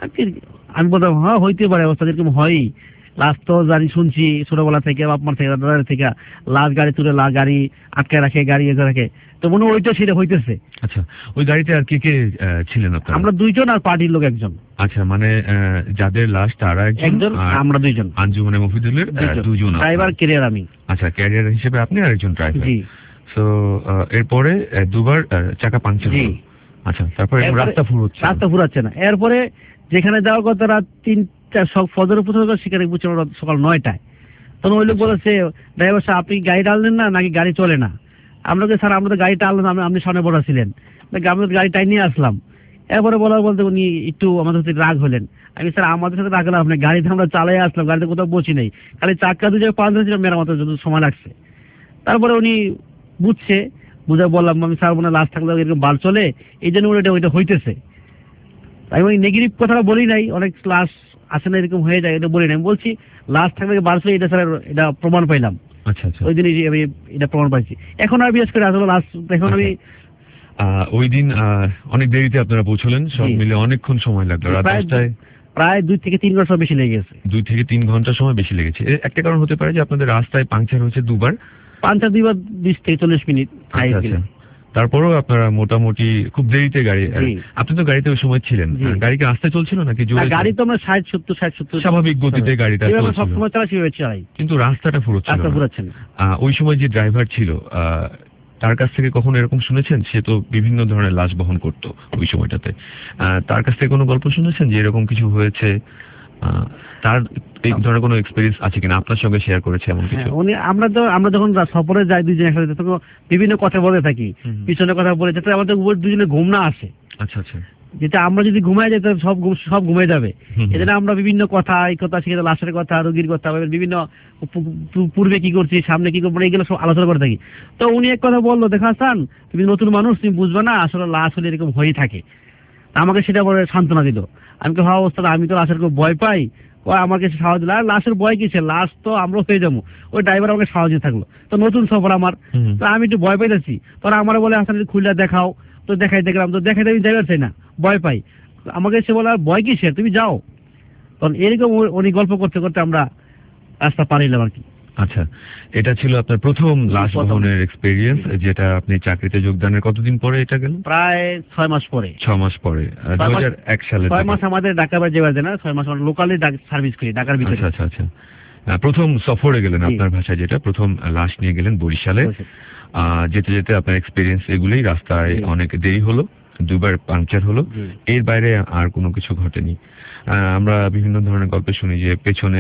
আমি বলতাম হ্যাঁ হইতে পারে, অবস্থা এরকম হয়ই। লাশ তো জানি শুনছি ছোটবেলা থেকে, বাপমার থেকে, দাদার থেকে, লাশ গাড়ি তুলে গাড়ি আটকে রাখে, গাড়ি এগো রাখে। তো মনে হয় ওইটা সেটা হইতেছে। আচ্ছা, ওই গাড়িতে আর কে কে ছিলেন আপনারা? আমরা দুইজন আর পার্টির লোক একজন। আচ্ছা, মানে যাদের লাশ তারা একজন, আমরা দুইজন। আঞ্জুমানে মফিদুলের দুজন, ড্রাইভার ক্যারিয়ার আমি। আচ্ছা, ক্যারিয়ার হিসেবে আপনি আর একজন ড্রাইভার। জি। সো এরপরে দুবার চাকা পাঞ্চার হলো। আচ্ছা, তারপরে রাস্তা ফুরাচ্ছে না। এরপরে যেখানে যাওয়ার কথা রাত 3টা, সব ফজরের প্রথমে সেখানে বুঝছি সকাল 9টায়। তখন ওই লোক বলেছে, ড্রাইভার সাহেব আপনি গাড়ি টানলেন না নাকি গাড়ি চলে না? আমরা তো স্যার আমরা তো গাড়ি টানলাম, আপনি সামনে বড় ছিলেন, আমরা গাড়ি টাই নিয়ে আসলাম। এরপরে বলতে উনি একটু আমাদের সাথে রাগ হলেন। আমি স্যার আমাদের সাথে রাগ হলাম, আপনি গাড়িতে আমরা চালাই আসলাম, গাড়িতে কোথাও বসি নাই, খালি চাক্কা দু জায়গায় পাঞ্চার ছিল, মেরামতের জন্য সময় লাগছে। তারপরে উনি বুঝে বললাম, আমি স্যার মনে লাশ থাকলে এরকম বার চলে, এই জন্য ওইটা হইতেছে। আমি ওই নেগেটিভ কথাটা বলি নাই, অনেক লাশ আসে না এরকম হয়ে যায়, এটা বলি নাই। বলছি লাশ থাকলে বার চলে, এটা স্যার এটা প্রমাণ পাইলাম। আচ্ছা আচ্ছা, ওই দিনই আমি এটা প্রমাণ পাইছি। এখন আর বিশেষ করে আসলে লাশ এখন আমি ওই দিন অনেক দেরিতে আপনারা পৌঁছলেন, সব মিলে অনেকক্ষণ সময় লাগলো। রাত 10টায় প্রায় 2 থেকে 3 ঘন্টা বেশি লেগে গেছে। 2 থেকে 3 ঘন্টা সময় বেশি লেগেছে। একটা কারণ হতে পারে যে আপনাদের রাস্তায় পাংচার হয়েছে দুবার। পাঞ্চার 20 থেকে 40 মিনিট। আচ্ছা, তারপরেও আপনারা মোটামুটি খুব দেরিতে গাড়ি, আপনি তো গাড়িতে ওই সময় ছিলেন, গাড়ি কি রাস্তায় চলছিল নাকি জোরে? গাড়ি তো আমরা 60-70 স্বাভাবিক গতিতে গাড়িটা চলছিল, সবসময় চালাই, কিন্তু রাস্তাটা ফুরোচ্ছে না। ওই সময় যে ড্রাইভার ছিল তার কাছ থেকে কখনো এরকম শুনেছেন? সে তো বিভিন্ন ধরনের লাশ বহন করতো ওই সময়টাতে, তার কাছ থেকে কোনো গল্প শুনেছেন যে এরকম কিছু হয়েছে? তার এই ধরনের কোনো এক্সপেরিয়েন্স আছে কিনা, আপনার সঙ্গে শেয়ার করেছে এমন কিছু? আমরা যখন সফরে যাই দুইজন একসাথে, তখন বিভিন্ন কথা বলে থাকি, পিছনে কথা বলে, যাতে আমাদের দুজনে ঘুম না আসে। আচ্ছা আচ্ছা, যেটা আমরা যদি ঘুমাই যাই তাহলে সব ঘুমিয়ে যাবে। এজন্য আমরা বিভিন্ন কথা, এই কথা শিখে, লাশের কথা, রোগীর কথা, বিভিন্ন পূর্বে কি করছি, সামনে কি করবো, এইগুলো সব আলোচনা করে থাকি। তো উনি এক কথা বললো, দেখা চান তুমি নতুন মানুষ, তুমি বুঝবে না, আসলে লাশ হলে এরকম হয়েই থাকে। আমাকে সেটা বলে সান্ত্বনা দিল। আমি তো হওয়া অবস্থা, আমি তো লাশের খুব ভয় পাই। আমাকে সাহস দিল, আর লাশের ভয় কিসে, লাশ তো আমরা হয়ে যাবো। ওই ড্রাইভার আমাকে সাহস দিয়ে থাকলো। তো নতুন সফর আমার, তো আমি একটু ভয় পাইতেছি। তোরা আমার বলে হাসান খুলে দেখাও, তো দেখলাম, তো দেখাইতে আমি ড্রাইভার চাই না, ভয় পাই। আমাকে সে বলে আর ভয় কিসের, তুমি যাও। তখন এরকম উনি গল্প করতে করতে আমরা রাস্তা পারিলাম আর কি। আচ্ছা, এটা ছিল আপনার প্রথম লাশ বহনের এক্সপেরিয়েন্স, যেটা আপনি চাকরিতে যোগদানের কতদিন পরে এটা গেল? প্রায় 6 মাস পরে। 6 মাস পরে, 2001 সালে। 6 মাস আমাদের ঢাকা বাড়ি যাওয়ার জন্য, 6 মাস লোকালি সার্ভিস করি ঢাকার ভিতরে। আচ্ছা আচ্ছা, প্রথম সফরে গেলেন, আপনার ভাষায় যেটা, প্রথম লাশ নিয়ে গেলেন বরিশালে। যেতে যেতে আপনার এক্সপেরিয়েন্স এগুলোই, রাস্তায় অনেক দেরি হলো, দুবার পাংচার হলো, এর বাইরে আর কোনো কিছু ঘটেনি। আমরা বিভিন্ন ধরনের গল্প শুনি যে পেছনে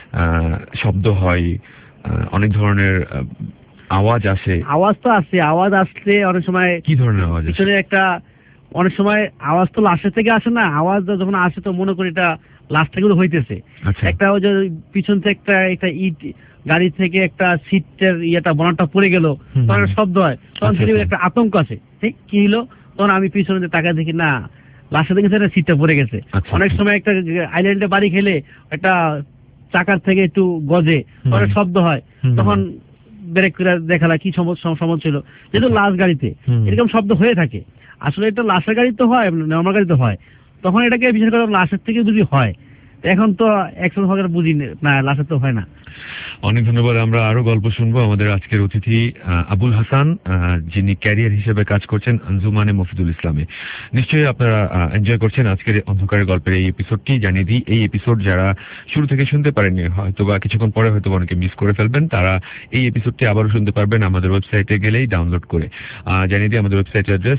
শব্দ হয়, অনেক ধরনের আওয়াজ আসে। আওয়াজ তো আসে, আওয়াজ আসলে অনেক সময় কি ধরনের আওয়াজ আসে? পিছনে একটা, অনেক সময় আওয়াজ তো লাশের থেকে আসে না, আওয়াজ যখন আসে তো মনে করি এটা লাশ থেকে হইতেছে। একটা ওই যে পিছন থেকে একটা ইট, গাড়ি থেকে একটা সিটের ইয়েটা বনাটা পড়ে গেল, তখন শব্দ হয়, তখন একটা আতঙ্ক আছে, ঠিক কি হলো। তখন আমি পিছনে তাকা দেখি, না লাশের দেখেছে সিটটা পড়ে গেছে। অনেক সময় একটা আইল্যান্ডে বাড়ি খেলে একটা চাকার থেকে একটু গজে অনেক শব্দ হয়, তখন ব্রেক করে দেখালা কি সমস্যা ছিল, যেহেতু লাশ গাড়িতে এরকম শব্দ হয়ে থাকে। আসলে এটা লাশের গাড়ি তো হয়, নর্মাল গাড়ি তো হয়, তখন এটাকে বিশেষ করে লাশের থেকে যদি হয়, এখন তো অ্যাক্সিডেন্ট হওয়ার বুঝি না, লাশের তো হয় না। অনেক ধন্যবাদ। আমরা আরো গল্প শুনবো। আমাদের আজকের অতিথি আবুল হাসান, যিনি ক্যারিয়ার হিসেবে কাজ করছেন আঞ্জুমানে মফিদুল ইসলামে। নিশ্চয়ই আপনারা এনজয় করছেন আজকের অন্ধকারের গল্পের এই এপিসোডটি। জানিয়ে দিই, এই এপিসোড যারা শুরু থেকে শুনতে পারেননি, হয়তো বা কিছুক্ষণ পরে হয়তো অনেকে মিস করে ফেলবেন, তারা এই এপিসোডটি আবারও শুনতে পারবেন আমাদের ওয়েবসাইটে গেলেই ডাউনলোড করে। জানিয়ে দিই আমাদের ওয়েবসাইট অ্যাড্রেস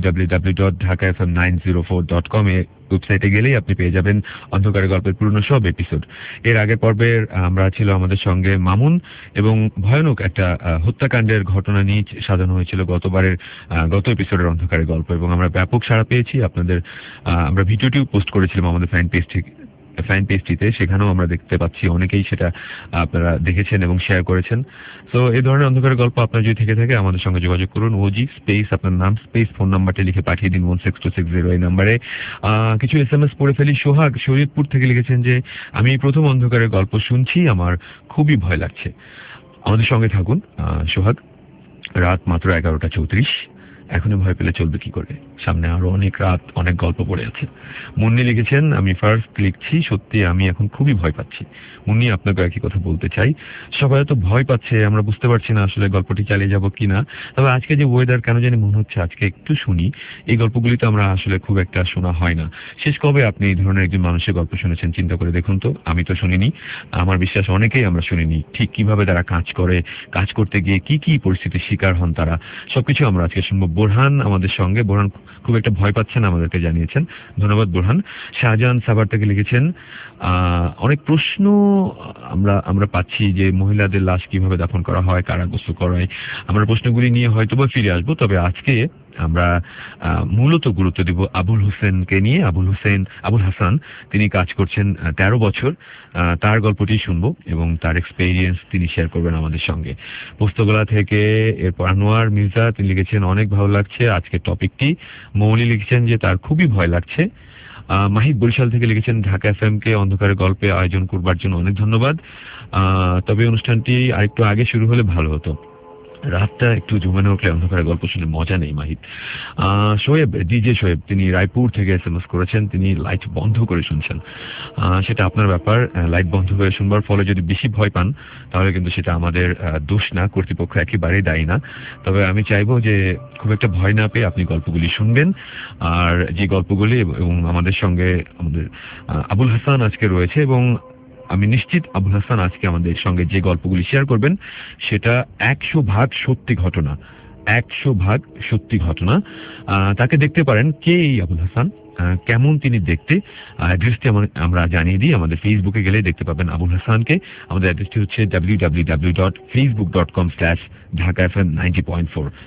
www.dhakafm904.com। ওয়েবসাইটে গেলেই আপনি পেয়ে যাবেন অন্ধকারের গল্পের পুরনো সব এপিসোড। এর আগের পর্বের আমরা ছিল আমাদের সঙ্গে মামুন, এবং ভয়ানক একটা হত্যাকাণ্ডের ঘটনা নিয়ে সাজানো হয়েছিল গত এপিসোডের অন্ধকারের গল্প, এবং আমরা ব্যাপক সাড়া পেয়েছি। আমরা ভিডিওটিও পোস্ট করেছিলাম আমাদের ফ্যান পেজটিতে, সেখানেও আমরা দেখতে পাচ্ছি অনেকেই সেটা আপনারা দেখেছেন এবং শেয়ার করেছেন। তো এই ধরনের অন্ধকারের গল্প আপনার যদি থেকে থাকে আমাদের সঙ্গে যোগাযোগ করুন। ওজি স্পেস আপনার নাম স্পেস ফোন নাম্বারটি লিখে পাঠিয়ে দিন 16260 এই নাম্বারে। কিছু SMS পড়ে ফেলি। সোহাগ শরীয়তপুর থেকে লিখেছেন যে আমি প্রথম অন্ধকারের গল্প শুনছি, আমার খুবই ভয় লাগছে। আমাদের সঙ্গে থাকুন সোহাগ। রাত মাত্র 11:34। এখনো ভয় পেলে চলবে কি করে, সামনে আরো অনেক রাত, অনেক গল্প পড়ে আছে। মুন্নি লিখেছেন আমি ফার্স্ট লিখছি, সত্যি আমি এখন খুবই ভয় পাচ্ছি। মুন্নি, আপনাকে একই কথা বলতে চাই, সবাই তো ভয় পাচ্ছে, আমরা বুঝতে পারছি না আসলে গল্পটি চালিয়ে যাব কিনা। তবে আজকে যে ওয়েদার, কেন জানি মনে হচ্ছে আজকে একটু শুনি। এই গল্পগুলি তো আমরা আসলে খুব একটা শোনা হয় না। শেষ কবে আপনি এই ধরনের একজন মানুষের গল্প শুনেছেন চিন্তা করে দেখুন তো। আমি তো শুনিনি, আমার বিশ্বাস অনেকেই আমরা শুনিনি। ঠিক কিভাবে তারা কাজ করে, কাজ করতে গিয়ে কি কি পরিস্থিতির শিকার হন তারা, সবকিছু আমরা আজকে শুনবো। বোরহান আমাদের সঙ্গে। বোরহান খুব একটা ভয় পাচ্ছেন আমাদেরকে জানিয়েছেন, ধন্যবাদ বোরহান। শাহজাহান সাভার থেকে লিখেছেন অনেক প্রশ্ন আমরা পাচ্ছি যে মহিলাদের লাশ কিভাবে দাফন করা হয়, কারা গোসল করায়। আমরা প্রশ্নগুলি নিয়ে হয়তোবা ফিরে আসবো, তবে আজকে আমরা মূলত গুরুত্ব দিব আবুল হোসেনকে নিয়ে। আবুল হাসান, তিনি কাজ করছেন 13 বছর। তার গল্পটি শুনবো এবং তার এক্সপেরিয়েন্স তিনি শেয়ার করবেন আমাদের সঙ্গে। পোস্তগোলা থেকে এরপর আনোয়ার মির্জা, তিনি লিখেছেন অনেক ভালো লাগছে আজকের টপিকটি। মৌলি লিখেছেন যে তার খুবই ভয় লাগছে। মাহিদ বরিশাল থেকে লিখেছেন ঢাকা FM কে অন্ধকারের গল্পে আয়োজন করবার জন্য অনেক ধন্যবাদ। তবে অনুষ্ঠানটি আরেকটু আগে শুরু হলে ভালো হতো, রাতটা একটু জমে উঠলে অন্ধকারের গল্প শুনে মজা নেই। মাহিদ শোয়েব, ডিজে শোয়েব, তিনি রায়পুর থেকে SMS করেছেন, তিনি লাইট বন্ধ করে শুনছেন। সেটা আপনার ব্যাপার, লাইট বন্ধ করে শুনবার ফলে যদি বেশি ভয় পান তাহলে কিন্তু সেটা আমাদের দোষ না, কর্তৃপক্ষ একেবারেই দায়ী না। তবে আমি চাইবো যে খুব একটা ভয় না পেয়ে আপনি গল্পগুলি শুনবেন। আর যে গল্পগুলি, এবং আমাদের সঙ্গে আমাদের আবুল হাসান আজকে রয়েছে, এবং আমি নিশ্চিত আবুল হাসান আজকে আমাদের সঙ্গে যে গল্পগুলি শেয়ার করবেন সেটা 100% সত্যি ঘটনা, 100% সত্যি ঘটনা। তাকে দেখতে পারেন কে এই আবুল হাসান, কেমন তিনি দেখতে। অ্যাড্রেসটি আমরা জানিয়ে দিই, আমাদের ফেসবুকে গেলে দেখতে পাবেন আবুল হাসানকে। আমাদের অ্যাড্রেসটি হচ্ছে www.facebook.com/dhakafm90.4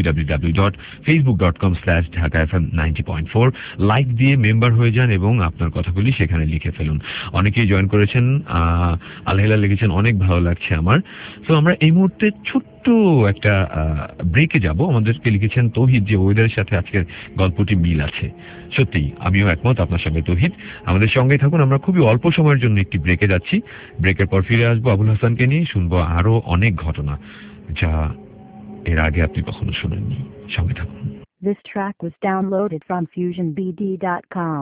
www.facebook.com/dhakafm90.4। লাইক দিয়ে মেম্বার হয়ে যান এবং আপনার কথাগুলি সেখানে লিখে ফেলুন। অনেকেই জয়েন করেছেন। আলহেলা লিখেছেন অনেক ভালো লাগছে আমার। তো আমরা এই মুহূর্তে ছোট্ট একটা ব্রেকে যাব। আমাদেরকে লিখেছেন তৌহিদ যে ওয়েদারের সাথে আজকের গল্পটি মিল আছে। সত্যি আমিও একমত আপনার সঙ্গে তৌহিদ। আমাদের সঙ্গেই থাকুন, আমরা খুবই অল্প সময়ের জন্য একটি ব্রেকে যাচ্ছি। ব্রেকের পর ফিরে আসবো আবুল হাসানকে নিয়ে, শুনবো আরো অনেক ঘটনা যা এর আগে আপনি কখনো শোনেননি। সঙ্গে থাকুন। This track was downloaded from FusionBD.com.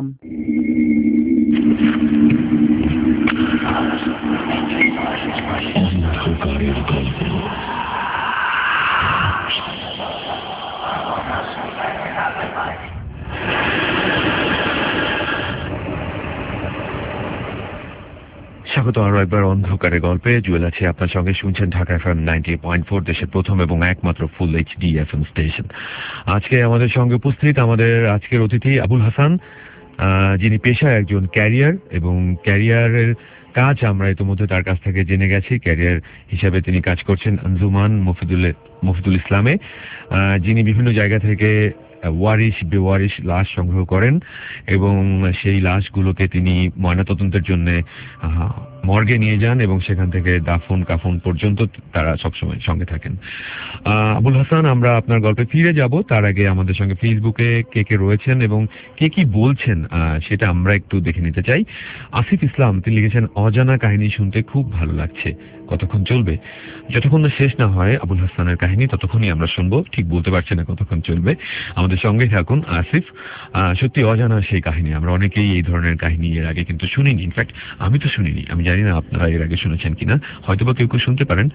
স্বাগত আরো একবার অন্ধকারে গল্পে। জুয়েল আছে আপনার সঙ্গে, শুনছেন ঢাকা FM 90.4, দেশের প্রথম এবং একমাত্র ফুল HD FM স্টেশন। আজকে আমাদের সঙ্গে উপস্থিত আমাদের আজকের অতিথি আবুল হাসান, যিনি পেশায় একজন ক্যারিয়ার, এবং ক্যারিয়ারের কাজ আমরা ইতিমধ্যে তার কাছ থেকে জেনে গেছি। ক্যারিয়ার হিসাবে তিনি কাজ করছেন আঞ্জুমান মফিদুল ইসলামে, যিনি বিভিন্ন জায়গা থেকে ওয়ারিশ বেওয়ারিশ লাশ সংগ্রহ করেন এবং সেই লাশগুলোকে তিনি ময়নাতদন্তের জন্য মর্গে নিয়ে যান এবং সেখান থেকে দাফন কাফন পর্যন্ত তারা সবসময় সঙ্গে থাকেন। আবুল হাসান, আমরা আপনার গল্পে ফিরে যাব, তার আগে আমাদের সঙ্গে ফেসবুকে কে কে রয়েছেন এবং কে কি বলছেন সেটা আমরা একটু দেখে নিতে চাই। আসিফ ইসলাম তিনি লিখেছেন, অজানা কাহিনী শুনতে খুব ভালো লাগছে, কতক্ষণ চলবে? যতক্ষণ না শেষ না হয় আবুল হাসানের কাহিনী ততক্ষণই আমরা শুনবো, ঠিক বলতে পারছি না কতক্ষণ চলবে, আমাদের সঙ্গেই থাকুন। আসিফ, সত্যি অজানা সেই কাহিনী, আমরা অনেকেই এই ধরনের কাহিনী এর আগে কিন্তু শুনিনি, ইনফ্যাক্ট আমি তো শুনিনি, আমি জানি না আপনারা এর আগে শুনেছেন কিনা, হয়তোবা কেউ কেউ শুনতে পারেন।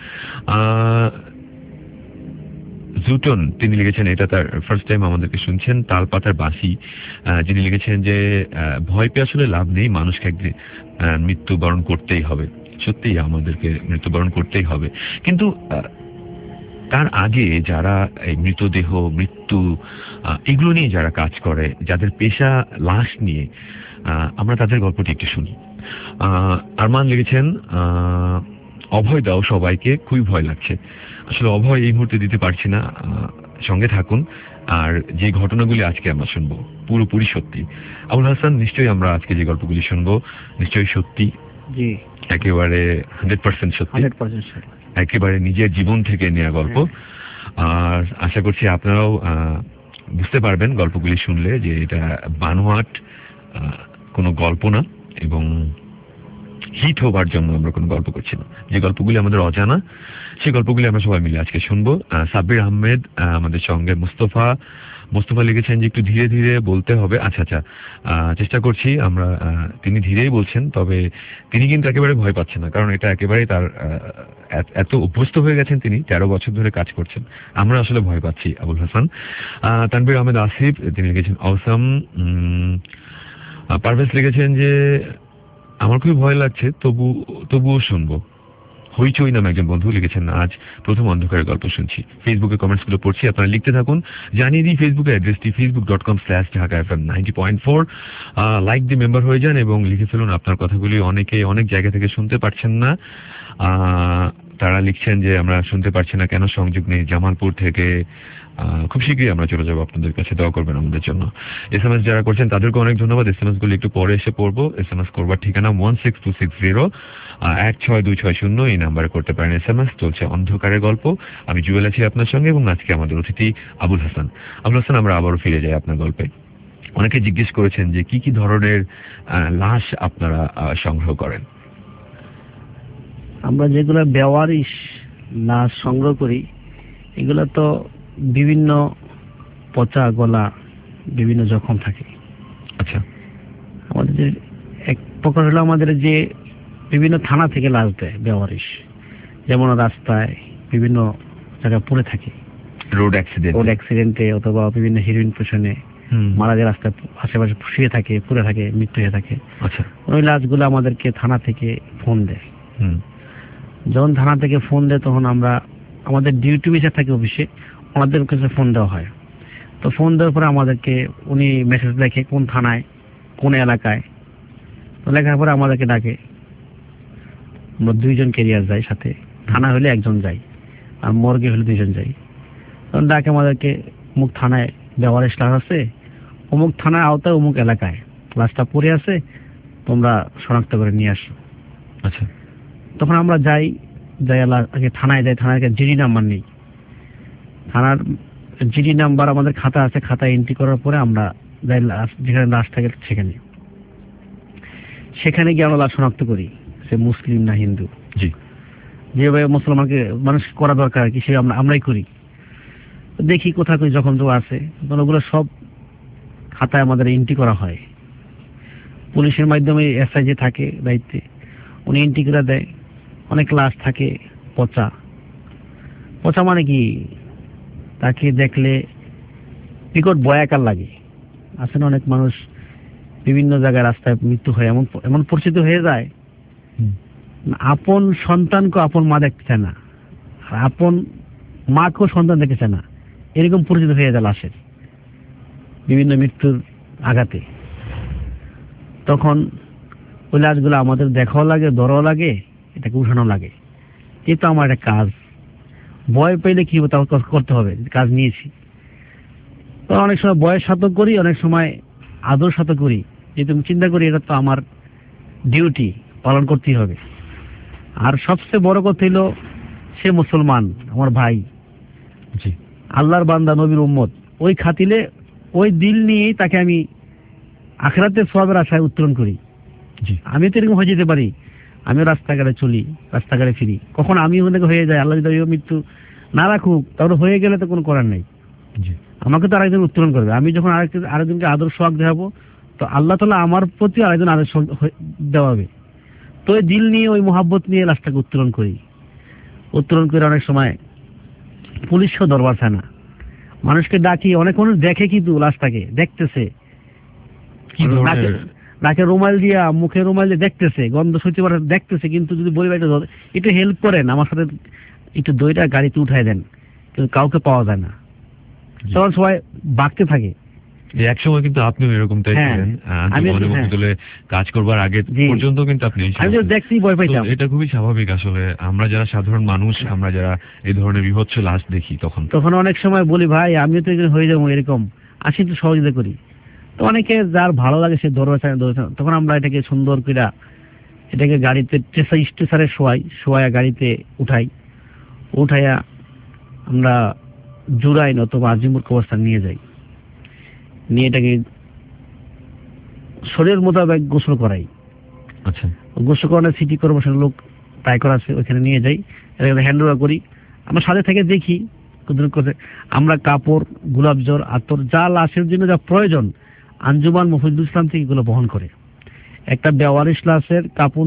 জুটন তিনি লিখেছেন, এটা তার ফার্স্ট টাইম আমাদেরকে শুনছেন। তালপাতার বাসি যিনি লিখেছেন যে ভয় পেয়ে আসলে লাভ নেই, মানুষকে একদিন মৃত্যুবরণ করতেই হবে, সত্যিই আমাদেরকে মৃত্যুবরণ করতেই হবে, কিন্তু তার আগে যারা এই মৃতদেহ মৃত্যু এগুলো নিয়ে যারা কাজ করে, যাদের পেশা লাশ নিয়ে, আমরা তাদের গল্পটি একটু শুনি। আরমান লিখেছেন, অভয় দাও সবাইকে, খুবই ভয় লাগছে। আসলে অভয় এই মুহূর্তে দিতে পারছি না, সঙ্গে থাকুন। আর যে ঘটনাগুলি আজকে আমরা শুনবো পুরোপুরি সত্যি। আবুল হাসান, নিশ্চয়ই আমরা আজকে যে গল্পগুলি শুনবো নিশ্চয়ই সত্যি, জি একেবারে 100% সত্যি, একেবারে নিজের জীবন থেকে নেওয়া গল্প। আর আশা করছি আপনারাও বুঝতে পারবেন গল্পগুলি শুনলে যে এটা বানোয়াট কোনো গল্প না এবং হিট হবার জন্য আমরা কোনো গল্প করছি না। যে গল্পগুলি আমাদের অজানা সেই গল্পগুলি আমরা সবাই মিলে আজকে শুনবো। সাব্বির আহমেদ আমাদের সঙ্গে, মুস্তফা লিখেছেন যে একটু ধীরে ধীরে বলতে হবে। আচ্ছা, চেষ্টা করছি আমরা, তিনি ধীরেই বলছেন, তবে তিনি কিন্তু একেবারে ভয় পাচ্ছেন না, কারণ এটা একেবারেই তার এত অভ্যস্ত হয়ে গেছেন, তিনি 13 বছর ধরে কাজ করছেন। আমরা আসলে ভয় পাচ্ছি। আবুল হাসান। তানভীর আহমেদ আসিফ তিনি লিখেছেন অসম। পারভেজ লিখেছেন যে আমার খুবই ভয় লাগছে, তবুও শুনবো। হইচই নামে একজন বন্ধু লিখেছেন, আজ প্রথম অন্ধকারের গল্প শুনছি। ফেসবুকে কমেন্টস গুলো পড়ছি, আপনারা লিখতে থাকুন। জানিয়ে দিই ফেসবুকের অ্যাড্রেসটি facebook.com/dhaka-fm90.4। লাইক দিয়ে মেম্বার হয়ে যান এবং লিখে ফেলুন আপনার কথাগুলি। অনেকে অনেক জায়গা থেকে শুনতে পারছেন না, তারা লিখছেন যে আমরা শুনতে পারছি না কেন, সংযোগ নেই। জামালপুর থেকে খুব শীঘ্রই আমরা চলে যাবো আপনাদের কাছে, দোয়া করবেন আমাদের জন্য। SMS যারা করছেন তাদেরকে অনেক ধন্যবাদ। SMS গুলো একটু পরে এসে পড়বো। SMS করবার ঠিকানা 16260-16260 এই নাম্বারে করতে পারেন SMS। চলছে অন্ধকারের গল্প, আমি জুয়েল আছি আপনার সঙ্গে এবং আজকে আমাদের অতিথি আবুল হাসান। আবুল হাসান, আমরা আবারও ফিরে যাই আপনার গল্পে। অনেকে জিজ্ঞেস করেছেন যে কি কি ধরনের লাশ আপনারা সংগ্রহ করেন। আমরা যেগুলো বেওয়ারিশ লাশ সংগ্রহ করি এগুলো তো বিভিন্ন পচা গলা, বিভিন্ন জখম থাকে। আচ্ছা, আমাদের এক প্রকার হলো আমাদের যে বিভিন্ন থানা থেকে লাশ দেয় বেওয়ারিশ, যেমন রাস্তায় বিভিন্ন জায়গায় পড়ে থাকে, রোড অ্যাক্সিডেন্টে অথবা বিভিন্ন হিরোইন পেশনে মারা যায়, রাস্তায় আশেপাশে শুয়ে থাকে, পড়ে থাকে, মৃত্যু হয়ে থাকে। আচ্ছা, ওই লাশগুলো আমাদেরকে থানা থেকে ফোন দেয়। যখন থানা থেকে ফোন দেয় তখন আমরা, আমাদের ডিউটি বেচার থাকে অফিসে, আমাদের কাছে ফোন দেওয়া হয়। তো ফোন দেওয়ার পরে আমাদেরকে উনি মেসেজ লেখে কোন থানায় কোন এলাকায়, তো লেখার পরে আমাদেরকে ডাকে। আমরা 2জন ক্যারিয়ার যাই সাথে, থানা হলে 1জন যাই আর মর্গে হলে 2জন যাই। তখন ডাকে আমাদেরকে, অমুক থানায় বেওয়ারিশ লাশ আছে, অমুক থানায় আওতায় অমুক এলাকায় লাশটা পড়ে আছে, তোমরা শনাক্ত করে নিয়ে আসো। আচ্ছা, তখন আমরা যাই, আগে থানায় যাই, থানায় জিডি নাম্বার নেই, থানার জিডি নাম্বার আমাদের খাতা আছে, খাতায় এন্ট্রি করার পরে আমরা যাই যেখানে লাশ থাকে সেখানে গিয়ে আমরা লাশ শনাক্ত করি সে মুসলিম না হিন্দু। জি, যেভাবে মুসলমানকে মানুষ করা দরকার আর কি, সে আমরাই করি। দেখি কোথায় যখন তো আছে, ওগুলো সব খাতায় আমাদের এন্ট্রি করা হয়। পুলিশের মাধ্যমে এসআই যে থাকে দায়িত্বে, উনি এন্ট্রি করে দেয়। অনেক লাশ থাকে পচা, মানে কি, তাকে দেখলে বিকট ভয়াকার লাগে। আসলে অনেক মানুষ বিভিন্ন জায়গায় রাস্তায় মৃত্যু হয়, এমন পরিচিত হয়ে যায়, আপন সন্তানকে আপন মা দেখতে চায় না, আর আপন মাকেও সন্তান দেখতে চায় না, এরকম পরিচিত হয়ে যায় লাশের বিভিন্ন মৃত্যুর আঘাতে। তখন ওই লাশগুলো আমাদের দেখাও লাগে, ধরাও লাগে, এটাকে উঠানো লাগে। কিন্তু আমার একটা কাজ, ভয় পেলে কি করতে হবে, কাজ নিয়েছি। তো অনেক সময় বয়স সাথে করি, অনেক সময় আদর সাথে করি, যেহেতু আমি চিন্তা করি এটা তো আমার ডিউটি, পালন করতেই হবে। আর সবচেয়ে বড় কথা হলো সে মুসলমান, আমার ভাই, আল্লাহর বান্দা, নবীর উম্মত, ওই খাতিলে ওই দিল নিয়েই তাকে আমি আখিরাতের সওয়াবের আশায় উত্তোলন করি। আমি তো এরকম হয়ে যেতে পারি, আমিও রাস্তাঘাটে চলি, রাস্তাঘাটে ফিরি, কখন আমি হয়ে যায়, আল্লাহ যদি মৃত্যু না রাখুক, তাহলে হয়ে গেলে তো কোনো করার নেই, আমাকে তো আরেকজন উত্তোলন করবে। আমি যখন আরেকজনকে আদর সোহাগ দেখাবো, তো আল্লাহ তাআলা আমার প্রতি আরেকজন আদর সোহাগ দেওয়াবে। তো ওই দিল নিয়ে, ওই মোহাব্বত নিয়ে লাশটাকে উত্তোলন করি। উত্তোলন করে অনেক সময় পুলিশও দরবার চায় না, মানুষকে ডাকি, অনেক মানুষ দেখে কিন্তু লাশটাকে দেখতেছে, নাকে রুমাল দিয়া, মুখে রুমাল দিয়ে দেখতেছে, গন্ধ সইতে পারে দেখতেছে, কিন্তু যদি বলি একটু হেল্প করেন, আমার সাথে একটু দইটা গাড়িতে উঠাই দেন, কিন্তু কাউকে পাওয়া যায় না, তখন সবাই বাঁকতে থাকে। এক সময় কিন্তু আপনিও এরকমটাই ছিলেন, কাজ করবার আগে পর্যন্ত কিন্তু আপনি দেখতেই ভয় পাইতাম। এটা খুবই স্বাভাবিক। আসলে আমরা যারা সাধারণ মানুষ, আমরা যারা এই ধরনের বিভৎস লাশ দেখি, তখন অনেক সময় বলি ভাই আমিও তো হয়ে যাবো এরকম, আসি একটু সহযোগিতা করি। তো অনেকে যার ভালো লাগে সে দৌড়া, তখন আমরা এটাকে সুন্দর করে এটাকে গাড়িতে স্টেশনে শোয়া গাড়িতে উঠাইয়া আমরা জুরাইন অথবা আজিমুর কবরস্থান নিয়ে যাই, নিয়ে এটাকে শরীর মোতাবেক গোসল করাই। আচ্ছা, গোসল করানোর সিটি কর্পোরেশন লোক ট্রাই করা আছে, ওইখানে নিয়ে যাই, এটাকে হ্যান্ড ওভার করি। আমরা সাথে থেকে দেখি আমরা কাপড়, গোলাপ জল, আতর, যা লাশের জন্য যা প্রয়োজন আঞ্জুমান মফিজুল ইসলাম থেকে এগুলো বহন করে। একটা বেওয়ারিশ লাশের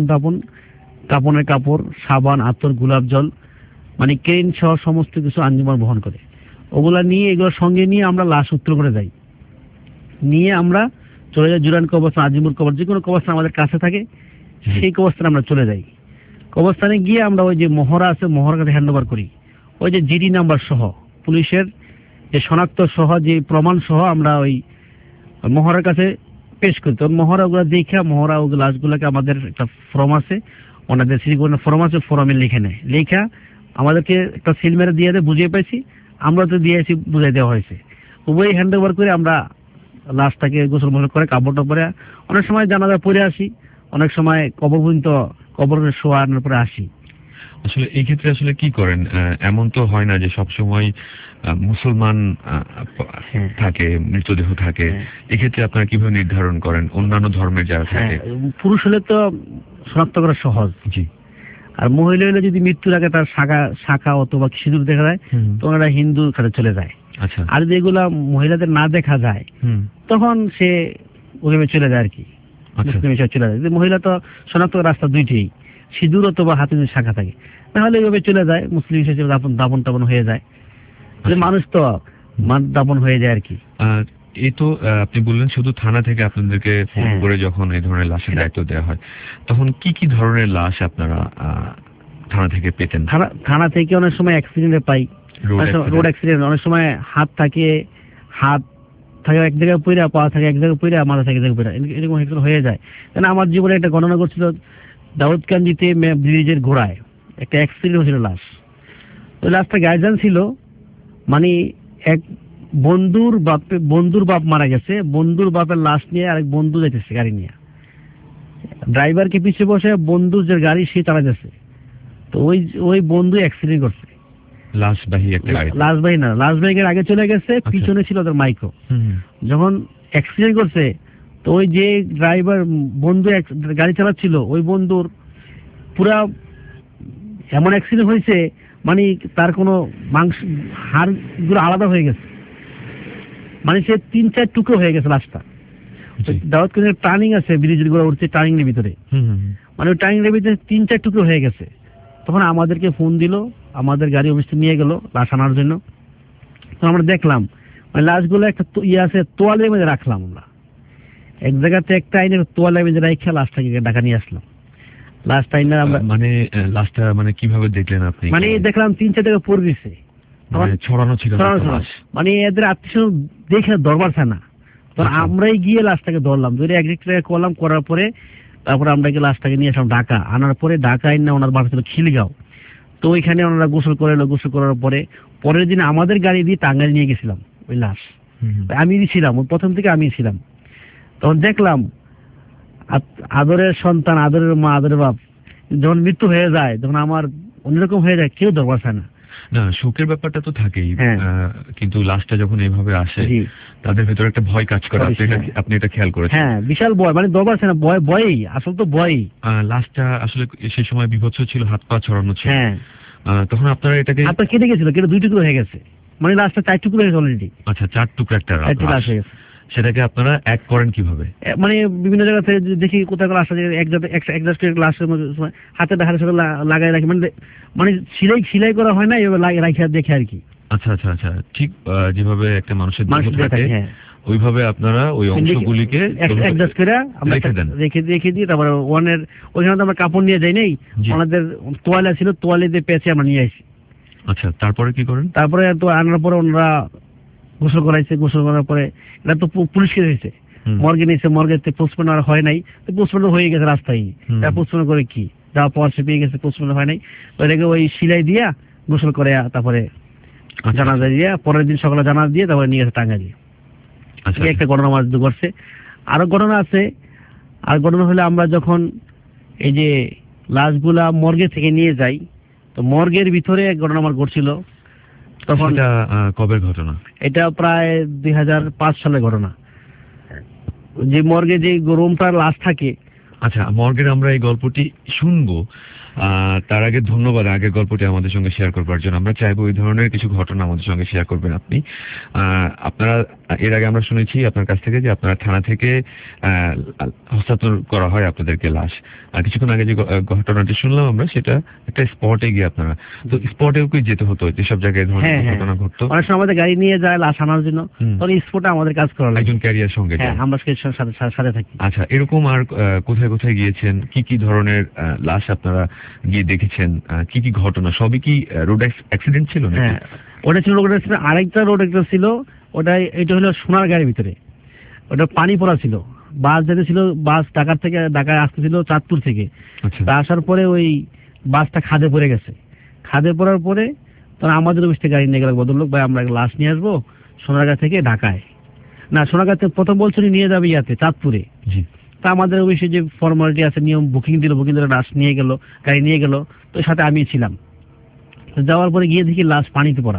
কাপড়ের কাপড়, সাবান, আতর, গোলাপ জল, মানে ক্রেন সহ সমস্ত কিছু আঞ্জুমান বহন করে। ওগুলা নিয়ে, এগুলো সঙ্গে নিয়ে আমরা লাশ উত্তোলন করে যাই, নিয়ে আমরা চলে যাই জুরাইন কবরস্থান, আজিমুর কবর, যে কোনো কবরস্থান আমাদের কাছে থাকে, সেই কবরস্থানে আমরা চলে যাই। কবরস্থানে গিয়ে আমরা ওই যে মহড়া আছে, মহড়ার কাছে হ্যান্ড ওভার করি, ওই যে জিডি নাম্বার সহ, পুলিশের যে শনাক্ত সহ, যে প্রমাণ সহ আমরা ওই মহড়ার কাছে পেশ করি। তো মহড়া ওগুলো দেখে, মহড়া ওগুলো লাশগুলোকে, আমাদের একটা ফর্ম আছে, ওনাদের সিটি ফর্ম আছে, ফর্মে লিখে নেয়, লেখা আমাদেরকে একটা সিল মেরে দিয়ে দেয়, বুঝিয়ে পাইছি, আমরা তো দিয়েছি, বুঝাই দেওয়া হয়েছে। উভয় হ্যান্ড ওভার করে আমরা লাশটাকে গোসল মোসল করে, কাপড়টা পরে, অনেক সময় জানাজা পরে আসি, অনেক সময় কবর পর্যন্ত কবরের শোয়ানোর পরে আসি। আসলে এই ক্ষেত্রে আসলে কি করেন? এমন তো হয় না যে সবসময় মুসলমান থাকে, মৃতদেহ থাকে, এক্ষেত্রে আপনারা কিভাবে নির্ধারণ করেন অন্যান্য ধর্মের যারা থাকে? পুরুষ হলে তো শনাক্ত করা সহজ, জি, আর মহিলা হলে যদি মৃত্যুর আগে তার শাখা অথবা সিঁদুর দেখা যায়, তো ওনারা হিন্দু কাছে চলে যায়। আচ্ছা, আর যদি এগুলা মহিলাদের না দেখা যায়, তখন সে ওইভাবে চলে যায় আর কি, মুসলিম হিসেবে চলে যায়। মহিলা তো শনাক্ত রাস্তা দুইটাই, সিঁদুর অথবা হাতে যদি শাখা থাকে, তাহলে এইভাবে চলে যায়, মুসলিম হিসেবে দাপন টাপন হয়ে যায়, মানুষ তো দাপন হয়ে যায় আর কি। এই তো আপনি বললেন শুধু থানা থেকে আপনাদেরকে ফোন করে যখন এই ধরনের লাশের দায়িত্ব দেওয়া হয়, তখন কি কি ধরনের লাশ আপনারা থানা থেকে পেতেন? থানা থেকে অনেক সময় অ্যাক্সিডেন্টে পাই, রোড অ্যাক্সিডেন্ট, অনেক সময় হাত থাকে এক জায়গায় পইরা, পা থাকে এক জায়গায় পইরা, মাথা থাকে এক জায়গায় পইরা, এরকম হয়ে যায়। কারণ আমার জীবনে একটা গণনা করছিল, দাউদকান্দিতে ব্রিজের ঘোড়ায় একটা অ্যাক্সিডেন্ট হয়েছিল, লাশ, ওই লাশটা গার্জিয়ান ছিল, মানে এক বন্ধুর বাপ মারা গেছে, বন্ধুর বাপের লাশ নিয়ে আরেক বন্ধু যাইতেছে গাড়ি নিয়ে, ড্রাইভারকে পিছিয়ে বসে বন্ধুর যে গাড়ি সে চালাইতেছে, তো ওই বন্ধু অ্যাক্সিডেন্ট করছে, লাশবাহী না, লাশবাহীর আগে চলে গেছে, পিছনে ছিল ওদের মাইক্রো। যখন অ্যাক্সিডেন্ট করছে, তো ওই যে ড্রাইভার বন্ধু গাড়ি চালাচ্ছিল, ওই বন্ধুর পুরা এমন অ্যাক্সিডেন্ট হয়েছে, মানে তার কোনো মাংস, হাড় গুলো আলাদা হয়ে গেছে, মানে সে 3-4 টুকরো হয়ে গেছে লাশটা। দাউদকান্দির টার্নিং আছে, ব্রিজের গোড়া উঠছে টার্নিং এর ভিতরে, মানে ওই টার্নিং এর ভিতরে 3-4 টুকরো হয়ে গেছে। তখন আমাদেরকে ফোন দিল, আমাদের গাড়ি অফিসে নিয়ে গেল লাশ আনার জন্য। তো আমরা দেখলাম মানে লাশগুলো একটা আছে, তোয়ালের মধ্যে রাখলাম, আমরা এক জায়গাতে একটা আইনের তোয়ালের মধ্যে রেখে লাশটাকে ঢাকা নিয়ে আসলাম। লাশটা আইনের আমরা লাশটা মানে কিভাবে দেখলেন আপনি? মানে দেখলাম 3-4 জায়গায় পড়ে দিছে, ছড়ানো ছিল, মানে এদের আত্মীয় দেখে দরবার না, তখন আমরাই গিয়ে লাশটাকে ধরলাম, ধরে এক জায়গায় করলাম, করার পরে তারপরে আমরা গিয়ে লাশটাকে নিয়ে আসলাম ঢাকা, আনার পরে ঢাকা আইন না ওনার বাসা ছিল খিলগাঁও, তো ওইখানে ওনারা গোসল করার পরে পরের দিন আমাদের গাড়ি দিয়ে টাঙ্গাইল নিয়ে গেছিলাম ওই লাশ। আমি ছিলাম, ওই প্রথম থেকে আমি ছিলাম। তখন দেখলাম আদরের সন্তান, আদরের মা, আদরের বাপ যখন মৃত্যু হয়ে যায়, তখন আমার অন্যরকম হয়ে যায়, কেউ দরবার চায় না। না, শোকের ব্যাপারটা তো থাকেই, হ্যাঁ। কিন্তু লাশটা যখন এইভাবে আসে তাদের ভেতরে একটা ভয় কাজ করে। আপনি এটা খেয়াল করেছেন? হ্যাঁ, বিশাল ভয়, মানে দরবার চায় না, ভয়ই আসল তো ভয়ই। লাশটা আসলে সেই সময় বিভৎস ছিল, হাত পা ছড়ানো ছিল। হ্যাঁ, তখন আপনারা এটাকে আপনার কেটে গেছিল, কেটে 2 টুকরো হয়ে গেছে, মানে লাশটা 4 টুকরো হয়ে গেছে অলরেডি। আচ্ছা, 4 টুকরো একটা লাশ হয়ে গেছে। সেটাকে আপনারা এক করেন কিভাবে? মানে বিভিন্ন জায়গাতে দেখি কোথাও লাশ আছে, একজাস্ট লাশের হাতে হাতের সাথে লাগাই রাখি, মানে সিলাই করা হয় না, এভাবে রাখি দেখে আর কি। আচ্ছা আচ্ছা আচ্ছা, ঠিক যেভাবে একটা মানুষের দেহ থাকে হ্যাঁ, ওইভাবে আপনারা ওই অংশগুলিকে অ্যাডজাস্ট করে রেখে দিই। তারপরে ওইখানে তো আমরা কাপড় নিয়ে যাই নাই, ওনাদের তোয়ালে ছিল, তোয়ালে দিয়ে পেঁচে আমরা নিয়ে আসি। আচ্ছা, তারপরে কি করেন? তারপরে তো আনার পরে ওনারা গোসল করাইছে, গোসল করার পরে এটা তো পুলিশকে দিয়েছে, মর্গে নিয়েছে, মর্গে পোস্টমর্টম আর হয় নাই, তো পোস্টমর্টম হয়ে গেছে রাস্তায়। পোস্টমর্টম করে কি যা পাওয়ার সে পেয়ে গেছে, পোস্টমর্টম হয় নাই, ওইটাকে ওই সিলাই দিয়া গোসল করে তারপরে জানাজা দিয়ে, পরের দিন সকালে জানাজা দিয়ে তারপরে নিয়ে গেছে টাঙ্গাইলে। একটা ঘটনা আমার ঘটছে। আরো ঘটনা আছে। আর ঘটনা হলে আমরা যখন এই যে লাশগুলা মর্গে থেকে নিয়ে যাই, তো মর্গের ভিতরে এক ঘটনা আমার ঘটছিল। তখন কবের ঘটনা? এটা প্রায় 2005 সালের ঘটনা। যে মর্গে যে রুমটার লাশ থাকে। আচ্ছা, মর্গের আমরা এই গল্পটি শুনবো। তার আগে ধন্যবাদ আগের গল্পটি আমাদের সঙ্গে শেয়ার করবার জন্য। আমরা চাইবো এই ধরনের কিছু ঘটনা আমাদের সঙ্গে শেয়ার করবেন আপনি। আপনারা এর আগে আমরা শুনেছি আপনার কাছ থেকে যে আপনারা থানা থেকে হস্তান্তর করা হয় আপনাদেরকে লাশ। আর কিছুক্ষণ আগে যে ঘটনাটি শুনলাম আমরা, সেটা একটা স্পটে গিয়ে আপনারা, তো স্পটেও কি যেতে হতো যেসব জায়গায় ধরনের ঘটনা ঘটতো? অনেক সময় আমাদের গাড়ি নিয়ে যায় লাশ আনার জন্য, তখন স্পটে আমাদের কাজ করা লাগে, একজন ক্যারিয়ার সঙ্গে। আমরা সাথে থাকি। আচ্ছা, এরকম আর কোথায় কোথায় গিয়েছেন, কি কি ধরনের লাশ আপনারা গিয়ে দেখেছেন, কি কি ঘটনা? সবই কি রোড অ্যাক্সিডেন্ট ছিল? হ্যাঁ, ওটা ছিল রোড অ্যাক্সিডেন্ট। আরেকটা রোড অ্যাক্সিডেন্ট ছিল, এটা হলো সোনার গাড়ির ভিতরে, ওটা পানি পড়া ছিল। বাস যেতেছিল, বাস ঢাকায় আসতেছিল চাঁদপুর থেকে। আসার পরে ওই বাসটা খাদে পড়ে গেছে। খাদে পড়ার পরে তখন আমাদের অফিসে গাড়ি নিয়ে গেল ভদ্রলোক, ভাই আমরা লাশ নিয়ে আসবো সোনারগাঁ থেকে ঢাকায়। না, সোনারগাঁ থেকে প্রথম বলছিল নিয়ে যাবে চাঁদপুরে। তা আমাদের অফিসে যে ফর্মালিটি আছে, নিয়ম, বুকিং দিল লাশ নিয়ে গেল, গাড়ি নিয়ে গেল, তো সাথে আমি ছিলাম। যাওয়ার পরে গিয়ে দেখি লাশ পানিতে পড়া।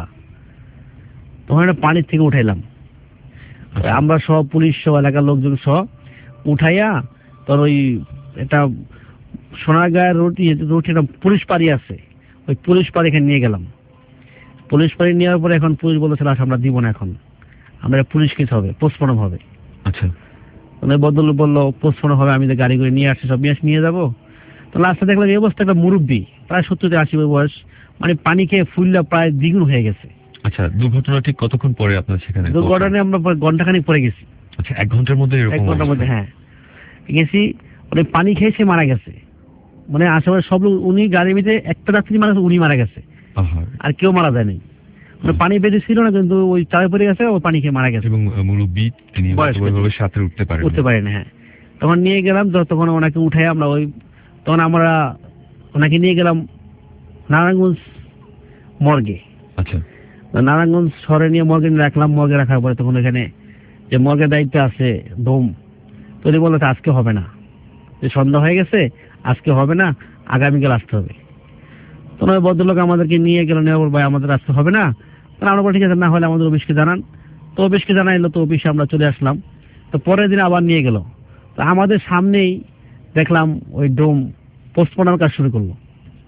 তখন একটা পানির থেকে উঠাইলাম আমরা সব, পুলিশ সহ, এলাকার লোকজন সহ উঠাইয়া, তোর ওই একটা সোনারগাঁয়ের রোড একটা পুলিশ পাড়ি আছে, ওই পুলিশ পাড়ি এখানে নিয়ে গেলাম। পুলিশ পাড়ি নেওয়ার পরে এখন পুলিশ বলেছে লাশ আমরা দিব না, এখন আমরা পুলিশ কেস হবে, পোস্টমর্টম হবে। আচ্ছা, বদল বললো পোস্টমর্টম হবে, আমি তো গাড়ি করে নিয়ে আসছি, সব নিয়ে যাবো। তো লাস্টে দেখলাম এই অবস্থা, একটা মুরব্বী প্রায় 70-80 বয়স, মানে পানি খেয়ে ফুললা প্রায় দ্বিগুণ হয়ে গেছে। আচ্ছা, দুর্ঘটনা ঠিক কতক্ষণ পরে আপনার সেখানে? দুর্ঘটনায় আমরা ঘন্টাখানিক পরে গেছি। আচ্ছা, 1 ঘন্টার মধ্যে? 1 ঘন্টার মধ্যে, হ্যাঁ গেছি। মানে পানি খেয়ে সে মারা গেছে, মানে আশেপাশে সব লোক, উনি গাড়ির ভিতরে একটা যাত্রী মারা গেছে, উনি মারা গেছে, আর কেউ মারা যায়নি। মানে পানি বেঁধে ছিল না, কিন্তু ওই চাপে পড়ে গেছে, ও পানি খেয়ে মারা গেছে। এবং মুরব্বী তিনি সাথে উঠতে পারেন। হ্যাঁ, তখন নিয়ে গেলাম, তখন ওনাকে উঠাই আমরা তখন আমরা ওনাকে নিয়ে গেলাম নারায়ণগঞ্জ মর্গে। আচ্ছা, নারায়ণগঞ্জ শহরে নিয়ে মর্গে রাখলাম। মর্গে রাখার পরে তখন এখানে যে মর্গের দায়িত্বে আছে ডোম, তো উনি বললো আজকে হবে না, যে সন্ধ্যা হয়ে গেছে, আজকে হবে না, আগামীকাল আসতে হবে। তো ওই ভদ্রলোক আমাদেরকে নিয়ে গেল, নেওয়ার ভাই আমাদের আসতে হবে না। আমরা বলি ঠিক আছে, না হলে আমাদের অফিসকে জানান। তো অফিসকে জানাইলো, তো অফিসে আমরা চলে আসলাম। তো পরের দিন আবার নিয়ে গেল, তো আমাদের সামনেই দেখলাম ওই ডোম পোস্টমর্টম কাজ শুরু করলো।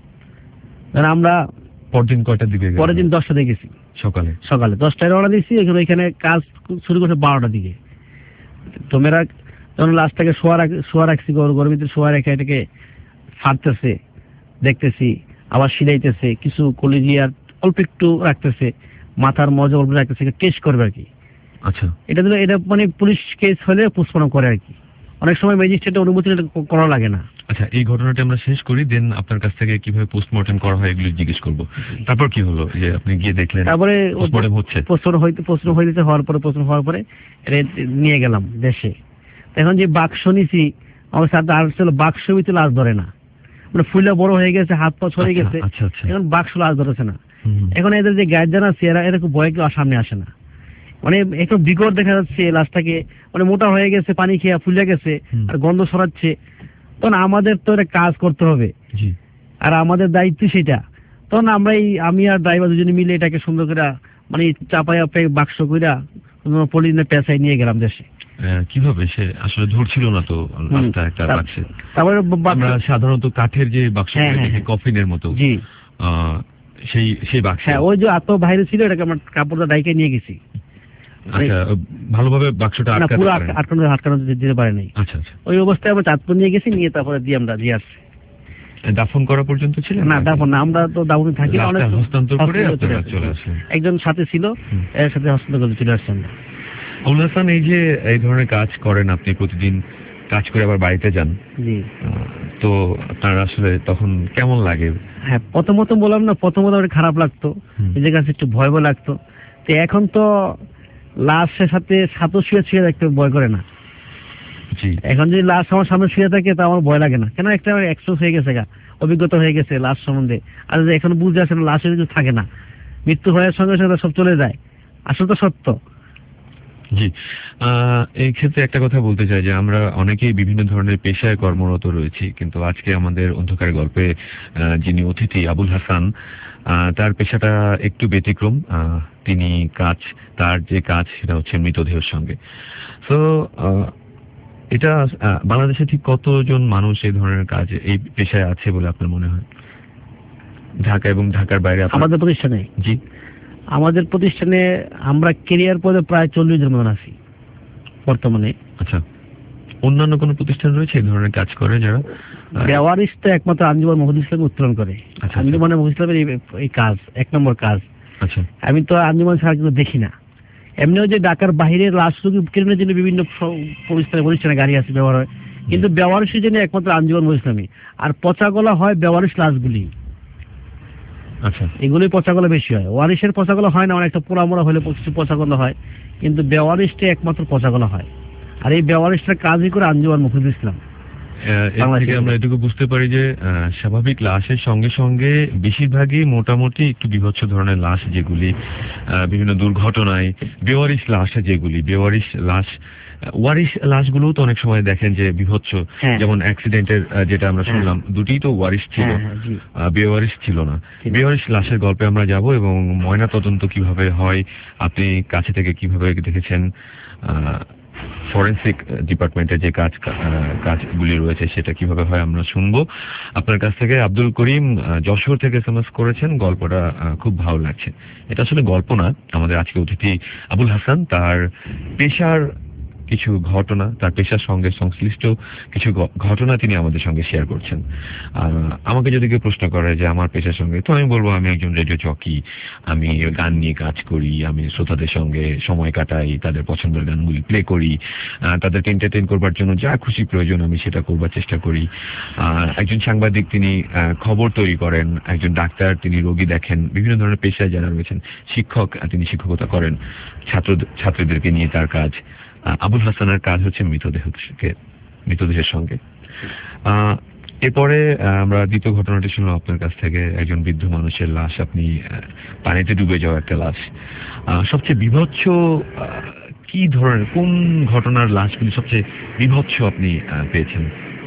আমরা পরদিন কয়টার দিকে? পরের দিন 10টার দিকে গেছি, সকালে 10টায় রওনা দিয়েছি। এখানে কাজ শুরু করছে 12টার দিকে। তো মেয়েরা যখন লাশটাকে শোয়া রাখছি, গরমের ভিতরে শোয়া রেখে এটাকে ফাটতেছে, দেখতেছি, আবার সিলাইতেছে, কিছু কলিজিয়ার অল্প একটু রাখতেছে, মাথার মজা অল্প রাখতেছে, টেস্ট করবে আর কি। আচ্ছা, এটা মানে পুলিশ কেস হলে পোস্টমর্টম করে আর কি। অনেক সময় ম্যাজিস্ট্রেটের অনুমতি করা লাগে না। আচ্ছা, এই ঘটনাটি আমরা শেষ করি, দেন আপনার কাছ থেকে কিভাবে পোস্টমর্টম করা হয় এগুলো জিজ্ঞেস করবো। তারপর কি হলো যে আপনি গিয়ে দেখলেন? তারপরে পোস্টমর্টম হচ্ছে, পোস্টমর্টম হওয়ার পরে নিয়ে গেলাম দেশে। এখন যে বাক্স নিছি, আমার সাথে আর ছিল বাক্স ভিতরে লাশ ধরে না, মানে ফুলা বড় হয়ে গেছে, হাত পা ছড়ে গেছে, এখন বাক্স লাশ ধরেছে না। এখন এদের যে গার্জিয়ান আছে, এরা এরকম ভয়ে কেউ সামনে আসে না। মানে একটু বিকট দেখা যাচ্ছে, লাশটাকে মানে মোটা হয়ে গেছে, পানি খেয়ে ফুলে গেছে আর গন্ধ ছড়াচ্ছে, তখন আমাদের তো একটা কাজ করতে হবে আর আমাদের দায়িত্ব সেটা। তখন আমি আর ড্রাইভার দুজনে মিলে এটাকে সুন্দর করে মানে চাপাই বাক্স কইরা পলিথিনের পেঁচায় নিয়ে গেলাম দেশে। কিভাবে সে আসলে ধরছিল না তো লাশটা একটা বাক্সে? তারপরে আমরা সাধারণত কাঠের যে বাক্স কফিনের মতো, জি সেই বাক্স, হ্যাঁ ওই যে এত বাইরে ছিল, এটাকে আমার কাপড়টা ডাইকে নিয়ে গেছি। আচ্ছা, ভালোভাবে বাক্সটা আটকানো যেতে পারে নাই। আচ্ছা আচ্ছা, ওই অবস্থায় আমরা চাঁদপুর নিয়ে গেছি, নিয়ে তারপরে আমরা দিয়ে আসছি। দাফন করা পর্যন্ত ছিল না? দাফন না, আমরা তো দাফনে থাকি, হস্তান্তর করে চলে আসলেন। একজন সাথে ছিল, এর সাথে হস্তান্তর করে চলে আসছেন। আবুল হাসান, এই যে এই ধরনের কাজ করেন আপনি, প্রতিদিন কাজ করে আবার বাড়িতে যান, তো আপনার আসলে তখন কেমন লাগে? হ্যাঁ, প্রথমত বললাম না, প্রথমত আমার খারাপ লাগতো, নিজের কাছে একটু ভয় লাগতো। তো এখন তো লাশের সাথে শুয়ে দেখতে ভয় করে না। এখন যদি লাশ আমার সামনে শুয়ে থাকে তা আমার ভয় লাগে না, কেন একটা এক্সপোজ হয়ে গেছে, অভিজ্ঞতা হয়ে গেছে লাশ সম্বন্ধে। আর এখন বুঝে আসে না, লাশের কিছু থাকে না, মৃত্যু হওয়ার সঙ্গে সঙ্গে সব চলে যায়, আসলে তো সত্য। জি, এই ক্ষেত্রে একটা কথা বলতে চাই যে আমরা অনেকেই বিভিন্ন ধরনের পেশায় কর্মরত রয়েছি, কিন্তু আজকে আমাদের অন্ধকার গল্পে যিনি অতিথি আবুল হাসান, তার পেশাটা একটু ব্যতিক্রম। তিনি তার যে কাজ সেটা হচ্ছে মৃতদেহের সঙ্গে। তো এটা বাংলাদেশে ঠিক কতজন মানুষ এই ধরনের কাজ, এই পেশায় আছে বলে আপনার মনে হয়, ঢাকা এবং ঢাকার বাইরে? আমাদের প্রতিষ্ঠানে, জি, আমাদের প্রতিষ্ঠানে আমরা ক্যারিয়ার পদে প্রায় 40 জন মতো আছি বর্তমানে। আচ্ছা, অন্যান্য কোন প্রতিষ্ঠান রয়েছে এই ধরনের কাজ করে যারা? বেওয়ারিশ তো একমাত্র আঞ্জুমান মহিউদ্দিন ইসলাম উত্তোলন করে। আঞ্জুমান মহিউদ্দিন ইসলামের এই কাজ 1 নম্বর কাজ। আচ্ছা, আমি তো আঞ্জুমান ছাড়া কিন্তু দেখি না। এমনিও যে ঢাকার বাইরের লাশ রোগী কেন্দ্রের জন্য বিভিন্ন প্রতিষ্ঠানে গাড়ি আছে, ব্যবহার হয়, কিন্তু বেওয়ারিশের জন্য একমাত্র আঞ্জুমান মহিউদ্দিন ইসলামী। আর পচাগলা হয় বেওয়ারিশ লাশগুলি। আচ্ছা, এগুলোই পচাগলা বেশি হয়, ওয়ারিশের পচাগলা হয় না, অনেকটা পোড়ামোড়া হলে কিছু পচাগলা হয়, কিন্তু বেওয়ারিশটা একমাত্র পচাগলা হয়। আর এই বেওয়ারিশটার কাজই করে আঞ্জুমান মহিউদ্দিন ইসলাম। আমরা এটুকু বুঝতে পারি যে স্বাভাবিক লাশের সঙ্গে সঙ্গে বেশিরভাগই মোটামুটি একটু বিভৎস ধরনের লাশ, যেগুলি বিভিন্ন দুর্ঘটনায়, বেওয়ারিশ লাশ যেগুলি, ওয়ারিশ লাশগুলো তো অনেক সময় দেখেন যে বিভৎস, যেমন অ্যাক্সিডেন্টের যেটা আমরা শুনলাম, দুটিই তো ওয়ারিশ ছিল, বেওয়ারিশ ছিল না। বেওয়ারিশ লাশের গল্পে আমরা যাব এবং ময়না তদন্ত কিভাবে হয়, আপনি কাছে থেকে কিভাবে দেখেছেন, ফরেন্সিক ডিপার্টমেন্টের যে কাজগুলি রয়েছে সেটা কিভাবে হয় আমরা শুনবো আপনার কাছ থেকে। আব্দুল করিম যশোর থেকে এসএমএস করেছেন, গল্পটা খুব ভালো লাগছে। এটা আসলে গল্প না, আমাদের আজকে অতিথি আবুল হাসান তার পেশার কিছু ঘটনা, তার পেশার সঙ্গে সংশ্লিষ্ট কিছু ঘটনা তিনি আমাদের সঙ্গে শেয়ার করছেন। আমাকে যদি কেউ প্রশ্ন করে যে আমার পেশার সঙ্গে, তো আমি বলবো আমি একজন রেডিও জকি, আমি গান নিয়ে কাজ করি, আমি শ্রোতাদের সঙ্গে সময় কাটাই, তাদের পছন্দের গানগুলি প্লে করি, তাদেরকে এন্টারটেইন করবার জন্য যা খুশি প্রয়োজন আমি সেটা করবার চেষ্টা করি। একজন সাংবাদিক, তিনি খবর তৈরি করেন, একজন ডাক্তার, তিনি রোগী দেখেন, বিভিন্ন ধরনের পেশায় যারা রয়েছেন, শিক্ষক, তিনি শিক্ষকতা করেন, ছাত্রীদেরকে নিয়ে তার কাজ। আবুল হাসানের কাজ হচ্ছে মৃতদেহের সঙ্গে। এরপরে আমরা দ্বিতীয় ঘটনাটি শুনলাম আপনার কাছ থেকে, একজন বৃদ্ধ মানুষের লাশ, আপনি পানিতে ডুবে যাওয়া একটা লাশ। সবচেয়ে বিভৎস কি ধরনের, কোন ঘটনার লাশগুলি সবচেয়ে বিভৎস আপনি পেয়েছেন?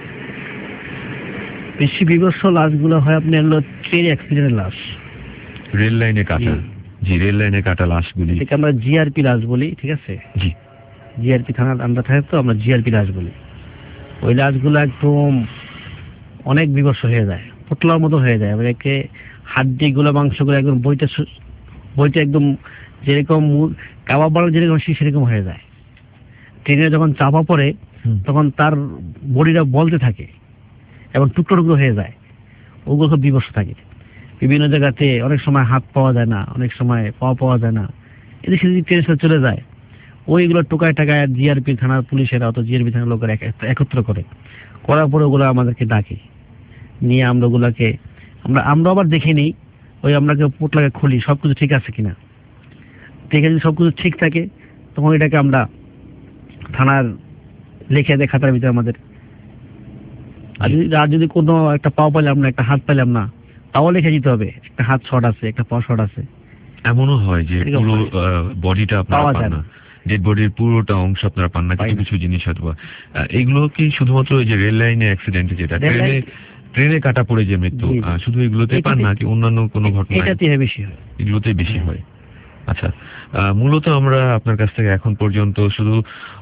বেশি বিভৎস লাশগুলো হয় আপনার ট্রেন অ্যাক্সিডেন্টের লাশ, রেল লাইনে কাটা। জি, রেল লাইনে কাটা লাশগুলি আমরা জিআরপি লাশ বলি, ঠিক আছে? জি, জিআরপি থানার আন্ডার থাকে, তো আমরা জিআরপি লাশ বলি। ওই লাশগুলো একদম অনেক বিভৎস হয়ে যায়, পুতলার মতো হয়ে যায়, একে হাড্ডি গুলো, মাংসগুলো একদম বইটা একদম যেরকম কাবাব বানানো যেরকম সেরকম হয়ে যায়। ট্রেনে যখন চাপা পড়ে তখন তার বডিটা বলতে থাকে এবং টুকরো টুকরো হয়ে যায়, ওগুলো খুব বিভৎস থাকে। বিভিন্ন জায়গাতে অনেক সময় হাত পাওয়া যায় না, অনেক সময় পাওয়া যায় না, এদিক সেদিক ট্রেনের সাথে চলে যায়। ওইগুলো টোকায় টাকায় জিআরপি থানার পুলিশেরা, অত জিআরপি থানার লোকেরা একত্র করার পরে ওগুলো আমাদেরকে ডাকে, নিয়ে আমরা ওগুলাকে আমরা আবার দেখে নিই, ওই আমরাকে পোটলাকে খুলি সবকিছু ঠিক আছে কিনা। দেখে যদি সবকিছু ঠিক থাকে তখন এটাকে আমরা থানার লিখে দেয় খাতার ভিতরে আমাদের। আর যদি কোনো একটা পাও পাইলাম না, একটা হাত পাইলাম না, তাও লিখে দিতে হবে, একটা হাত শর্ট আছে, একটা পা শর্ট আছে, এমনও হয় যে এরকম পুরো হয়। বডিটা আপনারা পাওয়া পান যায় না, না। ডেড বডির পুরোটা অংশ আপনারা পান না, পাই কিছু না। কিছু জিনিস হয়তো বা। এইগুলো কি শুধুমাত্র ওই যে রেল লাইনে অ্যাক্সিডেন্টে, যেটা রেল লাইন- ট্রেনে কাটা পড়ে যে মৃত্যু, জি, জি। শুধু এগুলোতেই পান এটাতে- নাকি অন্যান্য কোনো ঘটনা? এটাতে বেশি হয়। এগুলোতেই বেশি হয়। আচ্ছা, মূলত আমরা আপনার কাছ থেকে এখন পর্যন্ত শুধু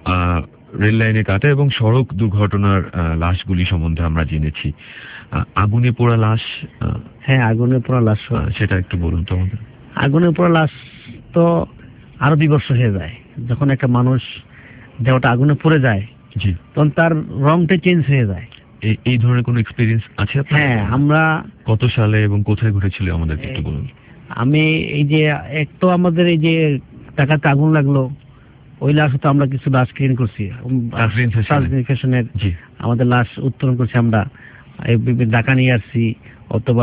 রেল লাইনে কাটা এবং সড়ক দুর্ঘটনার লাশগুলি সম্বন্ধে আমরা জেনেছি। আগুনে পোড়া লাশ, হ্যাঁ, আগুনে পোড়া লাশ হয়। সেটা একটু বলুন তো আমাদের। আগুনে পোড়া লাশ তো আরো বিবর্ষ হয়ে যায়। যখন একটা মানুষ দেহটা আগুনে পড়ে যায়, জি, তখন তার রংটা চেঞ্জ হয়ে যায়। এই ধরনের কোনো এক্সপেরিয়েন্স আছে আপনার? হ্যাঁ, আমরা কত সালে এবং কোথায় ঘটেছিল আমাদেরকে একটু বলুন। আমি এই যে এক তো আমাদের এই যে টাকাতে আগুন লাগলো, ওই লাশ তো আমরা কিছু লাশ ক্লিন করছি, তাজরিন ফ্যাশনের জি, আমাদের লাশ উত্তোলন করছি আমরা, ঢাকা নিয়ে আসছি। অথবা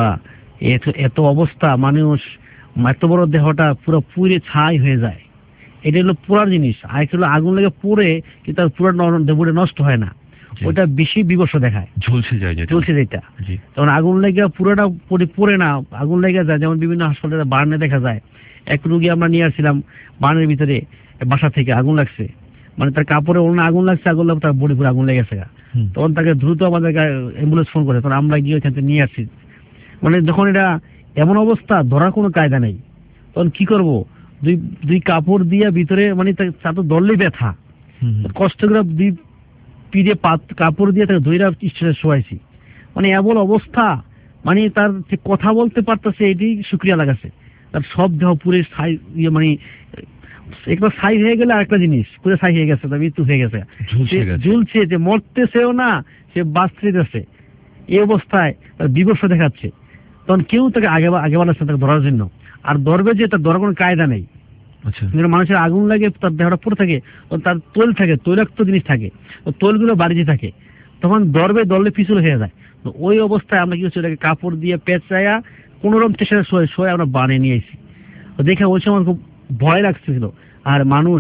এত অবস্থা, মানুষ এত বড় দেহটা পুরো পুড়ে ছাই হয়ে যায়, এটা হলো পোড়ার জিনিস। আর একটা হলো আগুন লেগে পুড়ে কিন্তু তার পুরো দেহটা নষ্ট হয় না, ওটা বেশি বিবর্ষ দেখায়, ঝলসে যায় যেটা। চলছে যেটা। জি, তখন আগুন লেগে পুরোটা পড়ে না, আগুন লেগে যায়। যেমন বিভিন্ন হাসপাতালে বার্নে দেখা যায়। এক রুগী আমরা নিয়ে আসছিলাম বার্নের ভিতরে, বাসা থেকে আগুন লাগছে, মানে তার কাপড়ে ওড়না আগুন লাগছে, আগুন লাগছে, তার বডি পুরো আগুন লেগেছে। তখন তাকে দ্রুত আমাদের অ্যাম্বুলেন্স ফোন করে, তখন আমরা গিয়ে ওইখান থেকে নিয়ে আসছি। মানে যখন এটা এমন অবস্থা, ধরার কোনো কায়দা নেই, তখন কি করব? দুই কাপড় দিয়ে ভিতরে, মানে তা তো দললেই ব্যথা, কষ্ট করে দুই পিঠে কাপড় দিয়ে তাকে ধৈরা স্টেশনে শোয়াইছি। মানে এমন অবস্থা, মানে তার যে কথা বলতে পারতেছে, এটি শুক্রিয়া লাগাছে। তার সব দেহ পুরে মানে একবার ছাই হয়ে গেলে আরেকটা জিনিস, পুরো ছাই হয়ে গেছে, তার মৃত্যু হয়ে গেছে, ঝুলছে, যে মরতেছেও না, সে বাঁচতেছে। এই অবস্থায় তার বিবর্ষ দেখাচ্ছে। তখন কেউ তাকে আগে বাড়াচ্ছে তাকে ধরার জন্য, আর ধরবে যে তার ধরার কোনো কায়দা নেই। মানুষের আগুন লাগে, তার দেহটা পড়ে থাকে, তার তৈল থাকে, তৈলাক্ত জিনিস থাকে, তৈলগুলো বাড়িতে থাকে, তখন ধরলে পিছলে হয়ে যায়। তো ওই অবস্থায় আমরা কি হচ্ছে, ওটাকে কাপড় দিয়ে পেঁচাইয়া কোনোরকম স্টেশনে শোয়ে আমরা বানিয়ে নিয়ে এসেছি। দেখে ওই সময় খুব ভয় লাগছিল। আর মানুষ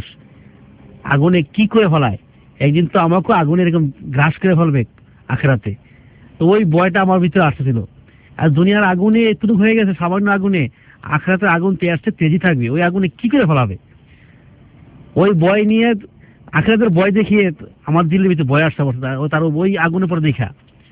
আগুনে কি করে ফেলায়, একদিন তো আমাকেও আগুনে এরকম গ্রাস করে ফেলবে আখেরাতে, তো ওই ভয়টা আমার ভিতরে আসতেছিল। আর দুনিয়ার আগুনে এতটুকু হয়ে গেছে, সামান্য আগুনে, আখেরাতের আগুন তেজি থাকবে, ওই আগুনে কি করে ফেলাবে, ওই ভয় নিয়ে, আখেরাতের ভয় দেখিয়ে আমার দিল্লির ভিতরে ভয় আসতে পারছে, তার ওই আগুনের পরে দেখা।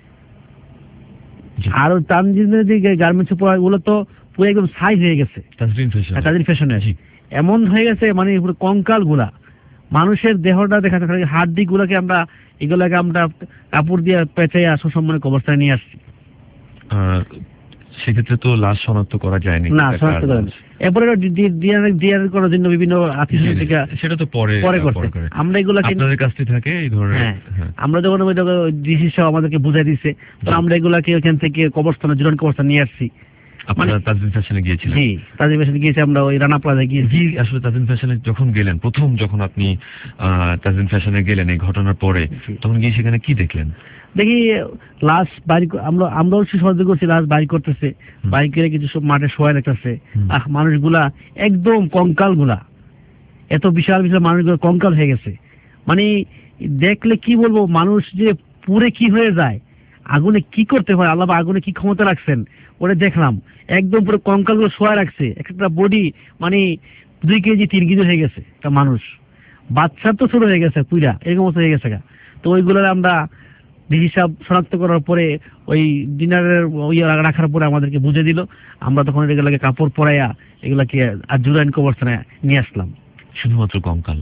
আর তানজিনের যে গার্মেন্টস পড়া, ওগুলো তো পুরো একদম ছাই হয়ে গেছে, তাজরিন ফ্যাশনে এমন হয়ে গেছে, মানে পুরো কঙ্কাল গুলা, মানুষের দেহটা দেখা যাচ্ছে, হাড্ডি গুলাকে এগুলাকে আমরা কাপড় দিয়ে পেঁচাইয়া সুসম্মানে কবরস্থানে নিয়ে আসছি। সেক্ষেত্রে তো লাশ শনাক্ত করা যায়নি না, শনাক্ত করেন। এরপরে ডিএনএ করার জন্য বিভিন্ন আত্মীয় থেকে সেটা তো পরে করছে। আমরা এগুলাকে আপনাদের কাছ থেকে থাকে এই ধরনের। আমরা যখন ডিসি সাহেব আমাদেরকে বুঝাই দিচ্ছে, তো আমরা এগুলাকে ওখান থেকে কবরস্থানে, জুরান কবরস্থানে নিয়ে আসছি। আপনারা তাজরিন ফ্যাশনে গিয়েছিলেন? জি, তাজরিন ফ্যাশনে গিয়েছি আমরা, ওই রানা প্লাজায় গিয়েছি। আসলে তাজরিন ফ্যাশনে যখন গেলেন, যখন আপনি তাজরিন ফ্যাশনে গেলেন এই ঘটনার পরে, তখন গিয়ে সেখানে কি দেখলেন? দেখি লাশ বাড়ি, আমরাও সহযোগ করছি, লাশ বাড়ি করতেছে, বাড়ি করে কিছু সব মাঠে শোয়া রাখতেছে। মানুষগুলা একদম কঙ্কাল গুলা, এত বিশাল বিশাল মানুষগুলো কঙ্কাল হয়ে গেছে। মানে দেখলে কি বলবো, মানুষ যে পুরে কি হয়ে যায়, আগুনে কি করতে পারে, আল্লাহ আগুনে কি ক্ষমতা রাখছেন, ওটা দেখলাম। একদম পুরো কঙ্কাল গুলো শোয়া রাখছে, একটা বডি মানে 2 কেজি 3 কেজি হয়ে গেছে, একটা মানুষ, বাচ্চা তো ছোট হয়ে গেছে, পুরা এরকম অবস্থা হয়ে গেছে। তো ওইগুলোর আমরা হিসাব শনাক্ত করার পরে, ওই ডিনারের রাখার পরে আমাদেরকে বুঝে দিল। আমরা তখন এগুলোকে কাপড় পরাইয়া এগুলাকে আর জুরাইন কবরস্থানে নিয়ে আসলাম। শুধুমাত্র কঙ্কাল।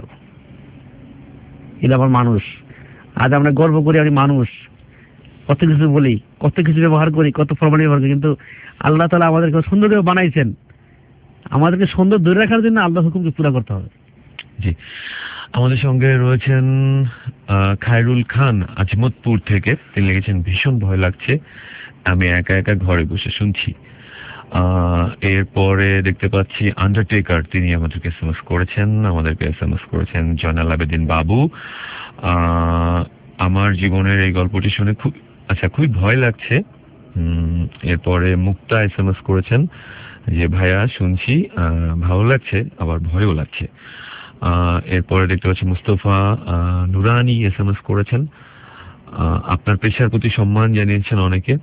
এটা আমার মানুষ। আজ আমরা গর্ব করি, আমি মানুষ, কত কিছু বলি, কত কিছু ব্যবহার করি, কত ফরমালি ব্যবহার করি, কিন্তু আল্লাহ তাআলা আমাদেরকে সুন্দর করে বানাইছেন। আমাদেরকে সুন্দর ধরে রাখার জন্য আল্লাহর হুকুমকে পুরা করতে হবে। জি, আমাদের সঙ্গে রয়েছেন খায়রুল খান আজিমতপুর থেকে। তিনি লিখেছেন, ভীষণ ভয় লাগছে, আমি একা একা ঘরে বসে শুনছি। এরপরে দেখতে পাচ্ছি আন্ডারটেকার, তিনি আমাদেরকে এসএমএস করেছেন জয়নাল আবেদিন বাবু। আমার জীবনের এই গল্পটি শুনে খুবই ভয় লাগছে। এরপরে মুক্তা এসএমএস করেছেন যে ভাইয়া শুনছি, ভালো লাগছে আবার ভয়ও লাগছে। এরপরে দেখতে পাচ্ছি মুস্তফা নুরানি এসএমএস করেছেন, আপনার পেশার প্রতি সম্মান জানিয়েছেন অনেকে।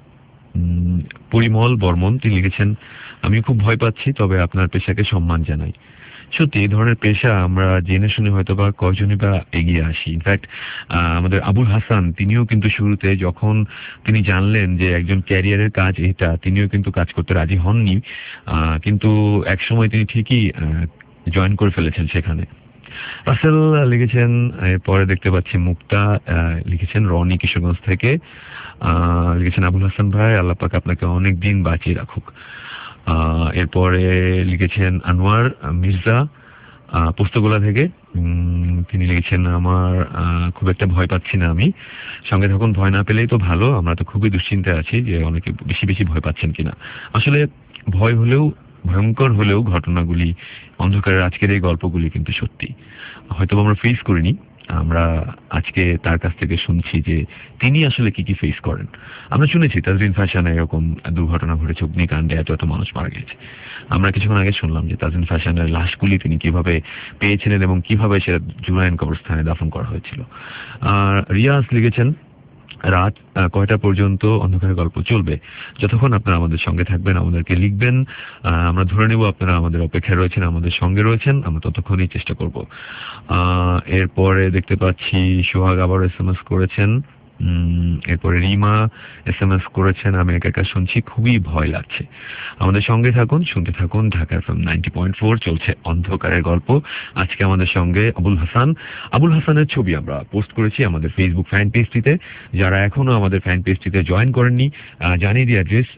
পরিমল বর্মন তিনি লিখেছেন, আমি খুব ভয় পাচ্ছি, তবে আপনার পেশাকে সম্মান জানাই। সত্যি এই ধরনের পেশা আমরা জেনে শুনে হয়তো বা কয়জনই বা এগিয়ে আসি। ইনফ্যাক্ট আমাদের আবুল হাসান তিনিও কিন্তু শুরুতে যখন তিনি জানলেন যে একজন ক্যারিয়ারের কাজ এটা, তিনিও কিন্তু কাজ করতে রাজি হননি, কিন্তু একসময় তিনি ঠিকই জয়েন করে ফেলেছেন সেখানে। রাসেল লিখেছেন, পরে দেখতে পাচ্ছি মুক্তা লিখেছেন রনি কিশোরগঞ্জ থেকে, লিখেছেন আবুল হাসান ভাই আল্লাহ পাক আপনাকে অনেক দিন বাঁচিয়ে রাখুক। এরপরে লিখেছেন আনোয়ার মির্জা পোস্তগোলা থেকে, তিনি লিখেছেন আমার খুব একটা ভয় পাচ্ছি না আমি, সঙ্গে থাকুন ভয় না পেলেই তো ভালো, আমরা তো খুবই দুশ্চিন্তায় আছি যে অনেকে বেশি বেশি ভয় পাচ্ছেন কিনা। আসলে ভয় হলেও, ভয়ঙ্কর হলেও ঘটনাগুলি, অন্ধকারের আজকের এই গল্পগুলি কিন্তু সত্যি, হয়তো আমরা ফেস করিনি, আমরা আজকে তার কাছ থেকে শুনছি যে তিনি আসলে কি কি ফেস করেন। আমরা শুনেছি তাজরিন ফ্যাশনে এরকম দুর্ঘটনা ঘটেছে, অগ্নিকাণ্ডে এত এত মানুষ মারা গেছে। আমরা কিছুক্ষণ আগে শুনলাম যে তাজরিন ফ্যাশনের লাশগুলি তিনি কিভাবে পেয়েছিলেন এবং কিভাবে সেটা জুরাইন কবরস্থানে দাফন করা হয়েছিল। আর রিয়াজ লিখেছেন, রাত কয়টা পর্যন্ত অন্ধকারের গল্প চলবে? যতক্ষণ আপনারা আমাদের সঙ্গে থাকবেন, আমাদেরকে লিখবেন, আমরা ধরে নেব আপনারা আমাদের অপেক্ষায় রয়েছেন, আমাদের সঙ্গে রয়েছেন, আমরা ততক্ষণই চেষ্টা করব। এরপরে দেখতে পাচ্ছি সোহাগ আবার SMS করেছেন, এরপরে রিমা SMS করেছেন, আমি একা একা শুনছি, খুবই ভয় লাগছে। আমাদের সঙ্গে থাকুন, শুনতে থাকুন ঢাকা FM 90.4, চলছে অন্ধকারের গল্প। আজকে আমাদের সঙ্গে আবুল হাসানের ছবি আমরা পোস্ট করেছি আমাদের ফেসবুক ফ্যান পেজটিতে। যারা এখনো আমাদের ফ্যান পেজটিতে জয়েন করেননি, জানিয়ে দিই অ্যাড্রেস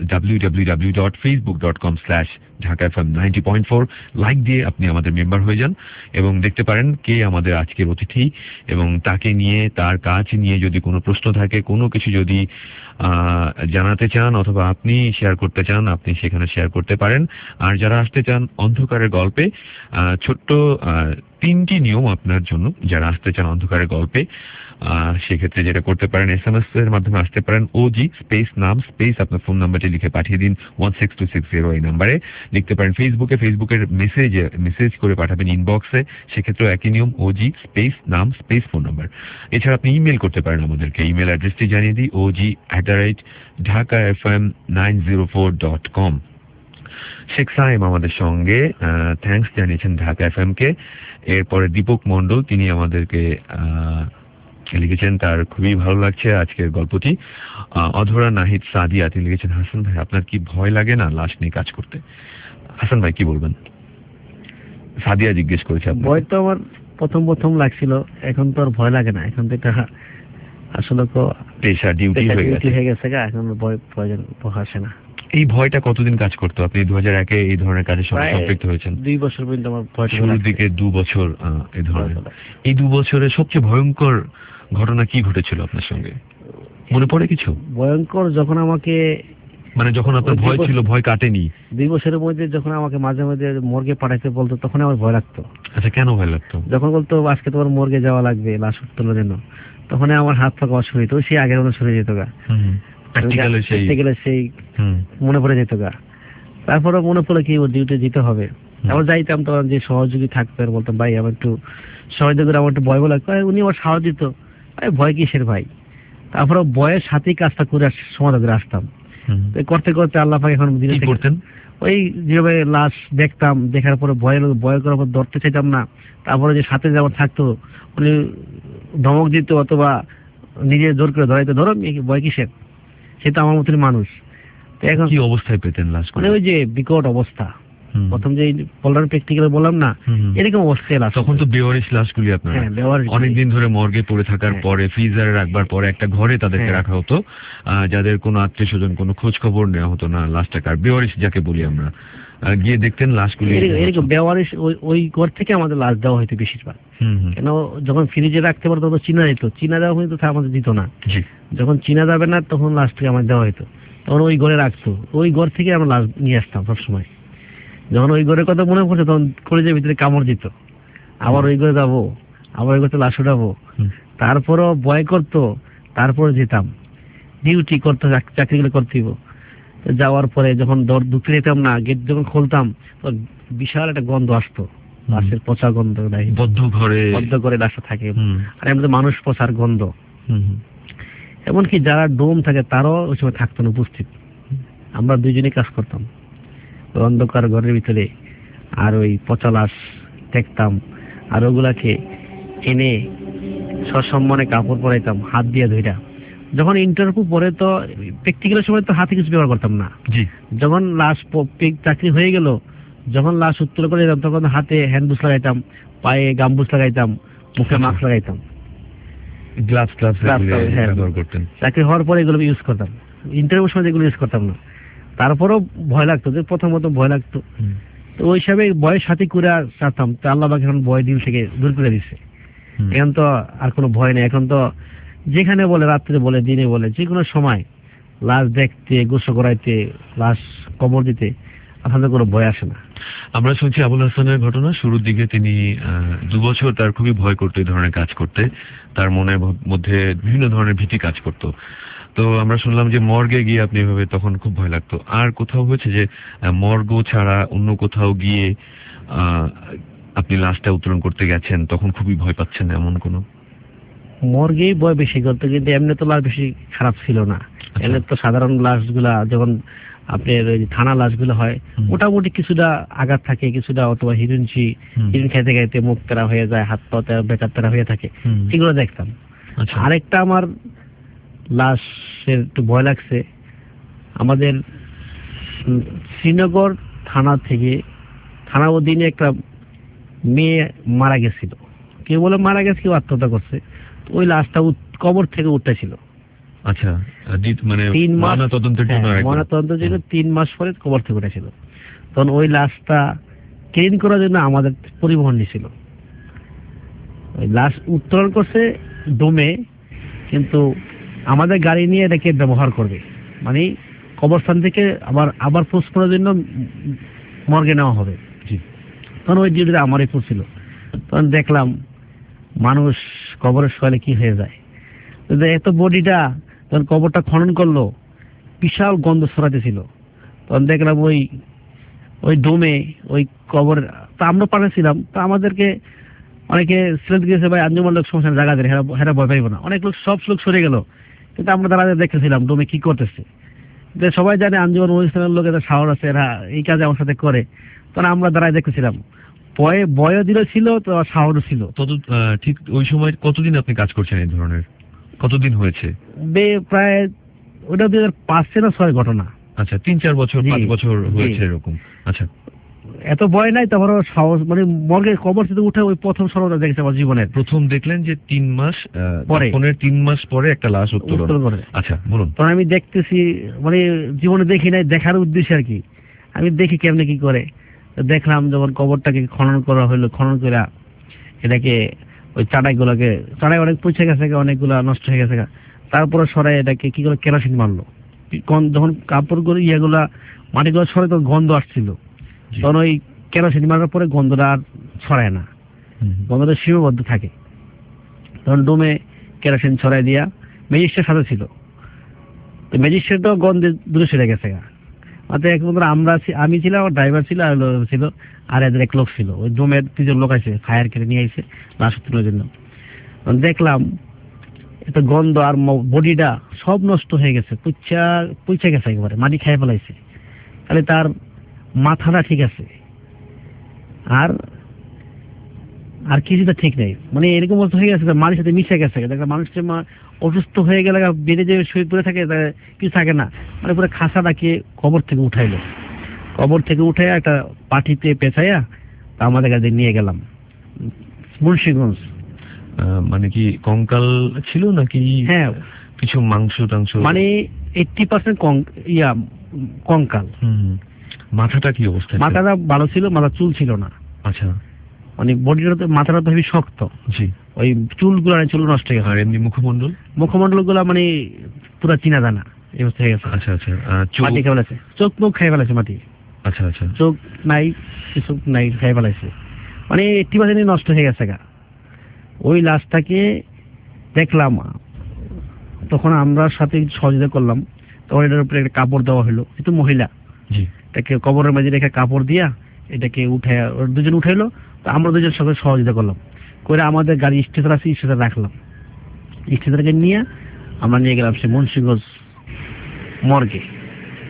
www.facebook.com/ঢাকা-fm90.4, লাইক দিয়ে আপনি আমাদের মেম্বার হয়ে যান এবং দেখতে পারেন কে আমাদের আজকের অতিথি, এবং তাকে নিয়ে, তার কাজ নিয়ে যদি কোনো প্রশ্ন থাকে, কোনো কিছু যদি জানাতে চান অথবা আপনি শেয়ার করতে চান, আপনি সেখানে শেয়ার করতে পারেন। আর যারা আসতে চান অন্ধকারের গল্পে, ছোট্ট 3টি নিয়ম আপনার জন্য, যারা আসতে চান অন্ধকারের গল্পে সেক্ষেত্রে যেটা করতে পারেন, SMS এর মাধ্যমে আসতে পারেন, OG স্পেস নাম স্পেস আপনার ফোন নাম্বারটি লিখে পাঠিয়ে দিন 16260 এই নাম্বারে। লিখতে পারেন ফেসবুকের মেসেজ করে পাঠাবেন ইনবক্সে, সেক্ষেত্রেও একই নিয়ম, OG স্পেস নাম স্পেস ফোন নাম্বার। এছাড়া আপনি ইমেল করতে পারেন আমাদেরকে, ইমেল অ্যাড্রেসটি জানিয়ে দিই, OG@ঢাকা-fm904.com। শেখ সাইম আমাদের সঙ্গে থ্যাঙ্কস জানিয়েছেন ঢাকা FM কে। এরপরে দীপক মন্ডল, তিনি আমাদেরকে লিখেছেন তার খুবই ভালো লাগছে আজকের গল্পটি। অধরা নাহিদ সাদিয়া, তিনি লিখেছেন, হাসান ভাই আপনার কি ভয় লাগে না লাশ নিয়ে কাজ করতে? হাসান ভাই কি বলবেন? সাদিয়া জিজ্ঞেস করেছে। ভয় তো আমার প্রথম লাগছিল, এখন তো আর ভয় লাগে না, এখন তো এটা আসলে পেশা, ডিউটি হয়ে গেছে, এখন ভয় আসে না। এই ভয়টা কতদিন কাজ করতো? আপনি 2001-এ এই ধরনের কাজের সঙ্গে সম্পৃক্ত হয়েছেন। 2 বছর পর্যন্ত আমার ভয়, শুরুর দিকে 2 বছর এই ধরনের। এই 2 বছরে সবচেয়ে ভয়ঙ্কর ঘটনা কি ঘটেছিল আপনার সঙ্গে, মনে পড়ে কিছু? ভয়ঙ্কর যখন আমাকে, মানে যখন আপনার ভয় ছিল, ভয় কাটেনি 2 বছরের মধ্যে, যখন আমাকে মাঝে মাঝে মর্গে পাঠাইতে বলতো, তখন আমার ভয় লাগতো। আচ্ছা, কেন ভয় লাগতো? যখন বলতো আজকে তোমার মর্গে যাওয়া লাগবে লাশ তোলার জন্য, তখন আমার হাত পা অসুবিধা হইতো, সে আগের মতো সরে যেত গা, সেই মনে পড়ে যেত গা। তারপরে মনে পড়ে কি ওর ডিউটি যেতে হবে, আবার যাইতাম, তখন যে সহযোগী থাকতো বলতাম ভাই আমার একটু সহযোগী করে, আমার একটু ভয় লাগতো, উনি আমার সাহস দিত, ভয় কিসের ভাই। তারপরে ভয়ের সাথেই কাজটা করে সমাধান করে আসতাম। করতে করতে আল্লাহ পাক এখন করতেন, ওই যেভাবে লাশ দেখতাম, দেখার পরে ভয় করার পর ধরতে চাইতাম না। তারপরে যে সাথে যেমন থাকতো, উনি ধমক দিত অথবা নিজে জোর করে ধরাইতো, ধরো ভয় কিসের, সে তো আমার মতনই মানুষ। তো এখন কি অবস্থায় পেতেন লাশ? মানে ওই যে বিকট অবস্থা, প্রথম যে পোলার প্র্যাকটিক্যাল বললাম না, এরকম অবস্থায় লাশ। তখন তো বেওয়ারিশ লাশগুলি আপনার অনেকদিন ধরে মর্গে পড়ে থাকার পরে, ফ্রিজারে রাখবার পরে একটা ঘরে তাদেরকে রাখা হতো, যাদের কোনো আত্মীয় স্বজন কোনো খোঁজ খবর নেওয়া হতো না লাশটাকে। আর বেওয়ারিশ যাকে বলি আমরা, গিয়ে দেখতেন লাশগুলি এরকম বেওয়ারিশ, ওই ঘর থেকে আমাদের লাশ দেওয়া হয়তো বেশিরভাগ। কেন যখন ফ্রিজে রাখতে পারতো তখন চিনা যেত, চিনা দেওয়া হয়তো আমাদের দিত না, যখন চিনা যাবে না তখন লাশটাকে আমার দেওয়া হয়তো, তখন ওই ঘরে রাখতো, ওই ঘর থেকে আমরা লাশ নিয়ে আসতাম সবসময়। যখন ওই ঘরের কথা মনে পড়ছে তখন কলেজের ভিতরে কামড় দিত, আবার ওই ঘরে যাবো, আবার ওই ঘরে লাশ উঠাবো, তারপরও ভয় করতো, তারপরে যেতাম, ডিউটি করতে, চাকরিগুলো করতে হইব। যাওয়ার পরে যখন ঢুকতে যেতাম না, গেট যখন খুলতাম, বিশাল একটা গন্ধ আসতো, লাশের পচা গন্ধ, বদ্ধ ঘরে লাশটা থাকে, আর এমনি মানুষ পচার গন্ধ। এমনকি যারা ডোম থাকে তারাও ওই সময় থাকতো না উপস্থিত, আমরা দুইজনে কাজ করতাম। ওই অন্ধকার ঘরের ভিতরে আর ওই পচা লাশ দেখতাম, আর ওগুলাকে এনে সসম্মানে কাপড় পরাইতাম হাত দিয়ে ধইরা। যখন ইন্টারভিউ পরে তো প্র্যাকটিক্যালের সময় তো হাতে কিছু ব্যবহার করতাম না। জি। যখন লাশ চাকরি হয়ে গেল, যখন লাশ উত্তোলন করে যেতাম তখন হাতে হ্যান্ডবুস লাগাইতাম, পায়ে গামবুস লাগাইতাম, মুখে মাস্ক লাগাইতাম, গ্লাভস ব্যবহার করতেন। চাকরি হওয়ার পরে এগুলো ইউজ করতাম। ইন্টারভিউর সময় এগুলো ইউজ করতাম না। তারপরেও ভয় লাগতো, যে প্রথমত ভয় লাগতো। তো ওই হিসাবে ভয়ের সাথে করে চাচ্তাম, তো আল্লাহ পাক এখন ভয় দিল থেকে দূর করে দিচ্ছে। এখন তো আর কোনো ভয় নেই। এখন তো যেখানে বলে, রাত্রে বলে, দিনে বলে, যে কোনো সময় লাশ দেখতে, গোসল করাইতে, লাশ কবর দিতে আপনাদের কোনো ভয় আসে না। আমরা শুনছি আবুল হাসানের ঘটনা। শুরুর দিকে তিনি 2 বছর তার খুবই ভয় করতো এই ধরনের কাজ করতে, তার মনের মধ্যে বিভিন্ন ধরনের ভীতি কাজ করতো। তো আমরা শুনলাম যে মর্গে গিয়ে আপনি এভাবে তখন খুব ভয় লাগতো। আর কোথাও হয়েছে যে মর্গ ছাড়া অন্য কোথাও গিয়ে আপনি লাশটা উত্তোলন করতে গেছেন, তখন খুবই ভয় পাচ্ছেন, এমন কোনো? মর্গেই ভয় বেশি করতো, কিন্তু এমনি তো লাশ বেশি খারাপ ছিল না। এমনি তো সাধারণ লাশগুলা যখন আপনার ওই থানা লাশগুলো হয়, মোটামুটি কিছুটা আঘাত থাকে, কিছুটা অথবা হিরোইন খাইতে খাইতে মুখ তেরা হয়ে যায়, হাত পা বেকার তেরা হয়ে থাকে, এগুলো দেখতাম। আরেকটা আমার লাশের একটু ভয় লাগছে, আমাদের শ্রীনগর থানা থেকে, থানা অধীনে একটা মেয়ে মারা গেছিল। কেউ বলে মারা গেছে, কেউ আত্মহত্যা করছে। ওই লাশটা কবর থেকে উঠতেছিল। আচ্ছা, মানে 3 মাস ময়নাতদন্তের জন্য 3 মাস পরে কবর থেকে উঠেছিল। তখন ওই লাশটা ক্লিন করার জন্য আমাদের পরিবহন নিয়েছিল। ওই লাশ উত্তোলন করছে ডোমে, কিন্তু আমাদের গাড়ি নিয়ে এটাকে ব্যবহার করবে, মানে কবরস্থান থেকে আবার পোস্টমর্টমের জন্য মর্গে নেওয়া হবে। তখন ওই ডিউটিতে আমারই পড়ছিল। তখন দেখলাম মানুষ কবরের শোয়ালে কি হয়ে যায়। এত বডিটা তখন কবরটা খনন করলো, বিশাল গন্ধ ছড়াতেছিল। তখন দেখলাম ওই ডোমে ওই কবর, তা আমরা পাঠাচ্ছিলাম, তা আমাদেরকে অনেকে সিলেক্ট দিয়েছে, ভাই আঞ্জুমান লোক সমস্যা জায়গা দেয়, হেরা ভয় পাইব না। অনেক লোক, সব লোক সরে গেল, কিন্তু আমরা তারা দেখতেছিলাম ডোমে কি করতেছে। সবাই জানে আঞ্জুমান অনুষ্ঠানের লোক এদের সাহস আছে, এরা এই কাজে আমার সাথে করে। তখন আমরা দাঁড়ায় দেখতেছিলাম, ভয়ও দিল ছিল, তো সাহসও ছিল। ঠিক ওই সময় কতদিন আপনি কাজ করছেন এই ধরনের? কতদিন হয়েছে? প্রায় ওটা 2005 না 2006 ঘটনা। আচ্ছা, 3-4 বছর 5 বছর হয়েছে এরকম। আচ্ছা, এত ভয় নাই, তারপর সাহস, মানে মর্গে কবর থেকে উঠে ওই প্রথম সরলতা দেখেছে আমার জীবনের। প্রথম দেখলেন যে 3 মাস পরে, 3 মাস পরে একটা লাশ উত্তোলন করে। আচ্ছা, বলুন। তখন আমি দেখতেছি, মানে জীবনে দেখি নাই, দেখার উদ্দেশ্যে আর কি। আমি দেখি কেমনে কি করে। দেখলাম যখন কবরটাকে খনন করা হলো, খনন করে এটাকে ওই চাড়াই অনেক পচে গেছে, অনেকগুলা নষ্ট হয়ে গেছে। তারপরে সরাই এটাকে কি করে কেরোসিন মারলো। যখন কাপড়গুলো ইয়েগুলা মাটিগুলো সরে, তখন গন্ধ আসছিল। তখন ওই কেরোসিন মারার পরে গন্ধটা আর ছড়ায় না, গন্ধটা সীমাবদ্ধ থাকে। তখন ডোমে কেরোসিন ছড়াই দিয়া ম্যাজিস্ট্রেট সাথে ছিল, তো ম্যাজিস্ট্রেটও গন্ধে দূরে সরে গেছে। একমাত্র আমি ছিলাম, ড্রাইভার ছিল, আর এদের এক লোক ছিল। ওই ডোমের 3 লোক আছে, ফায়ার কেটে নিয়ে আসে লাশ উত্তোলনের জন্য। দেখলাম এত গন্ধ, আর বডিটা সব নষ্ট হয়ে গেছে, পুইচা গেছে, একেবারে মাটি খাই ফেলাইছে। তাহলে তার মাথাটা ঠিক আছে, আর কিছুটা ঠিক নেই, মানে এরকম অবস্থা হয়ে গেছে, মাটির সাথে মিশে গেছে। দেখলাম মানুষটা অসুস্থ হয়ে গেলে বেড়ে যে শুয়ে পড়ে থাকে, কিছু থাকে না, মানে পুরো খাসাটাকে কবর থেকে উঠাইলো। কবর থেকে উঠে একটা পাঠিতে পেঁচাইয়া তা আমাদের কাছে নিয়ে গেলাম মুন্সিগঞ্জ। মানে কি কঙ্কাল ছিল নাকি? হ্যাঁ, কিছু মাংস টাংস, মানে 80% কঙ্কাল। মাথাটা কি অবস্থা? মাথাটা ভালো ছিল, মাথা চুল ছিল না। আচ্ছা, মানে বডিটা, মাথাটা তো শক্ত। জি। ওই চুল নষ্ট হয়ে গেছে। আর এমনি মুখমন্ডল গুলা মানে পুরা চিনা জানা এই অবস্থা হয়ে গেছে। আচ্ছা আচ্ছা, মাটি খেয়ে ফেলেছে, চোখ মুখ খেয়ে ফেলেছে মাটি। আচ্ছা আচ্ছা, চোখ নাই, কিছু নাই, খেয়ে ফেলেছে, মানে 80% নষ্ট হয়ে গেছে গা। ওই লাশটাকে দেখলাম, তখন আমরা সাথে সহযোগিতা করলাম। তখন এটার উপরে একটা কাপড় দেওয়া হলো, কিন্তু মহিলা, এটাকে কবরের মাঝে রেখে কাপড় দিয়া এটাকে উঠে, দুজন উঠাইলো। তো আমরা দুজন সঙ্গে সহযোগিতা করলাম, করে আমাদের গাড়ি স্টেশন আছে, স্টেশনে রাখলাম। স্টেশনকে নিয়ে আমরা নিয়ে গেলাম সে মুন্সিগঞ্জ মর্গে।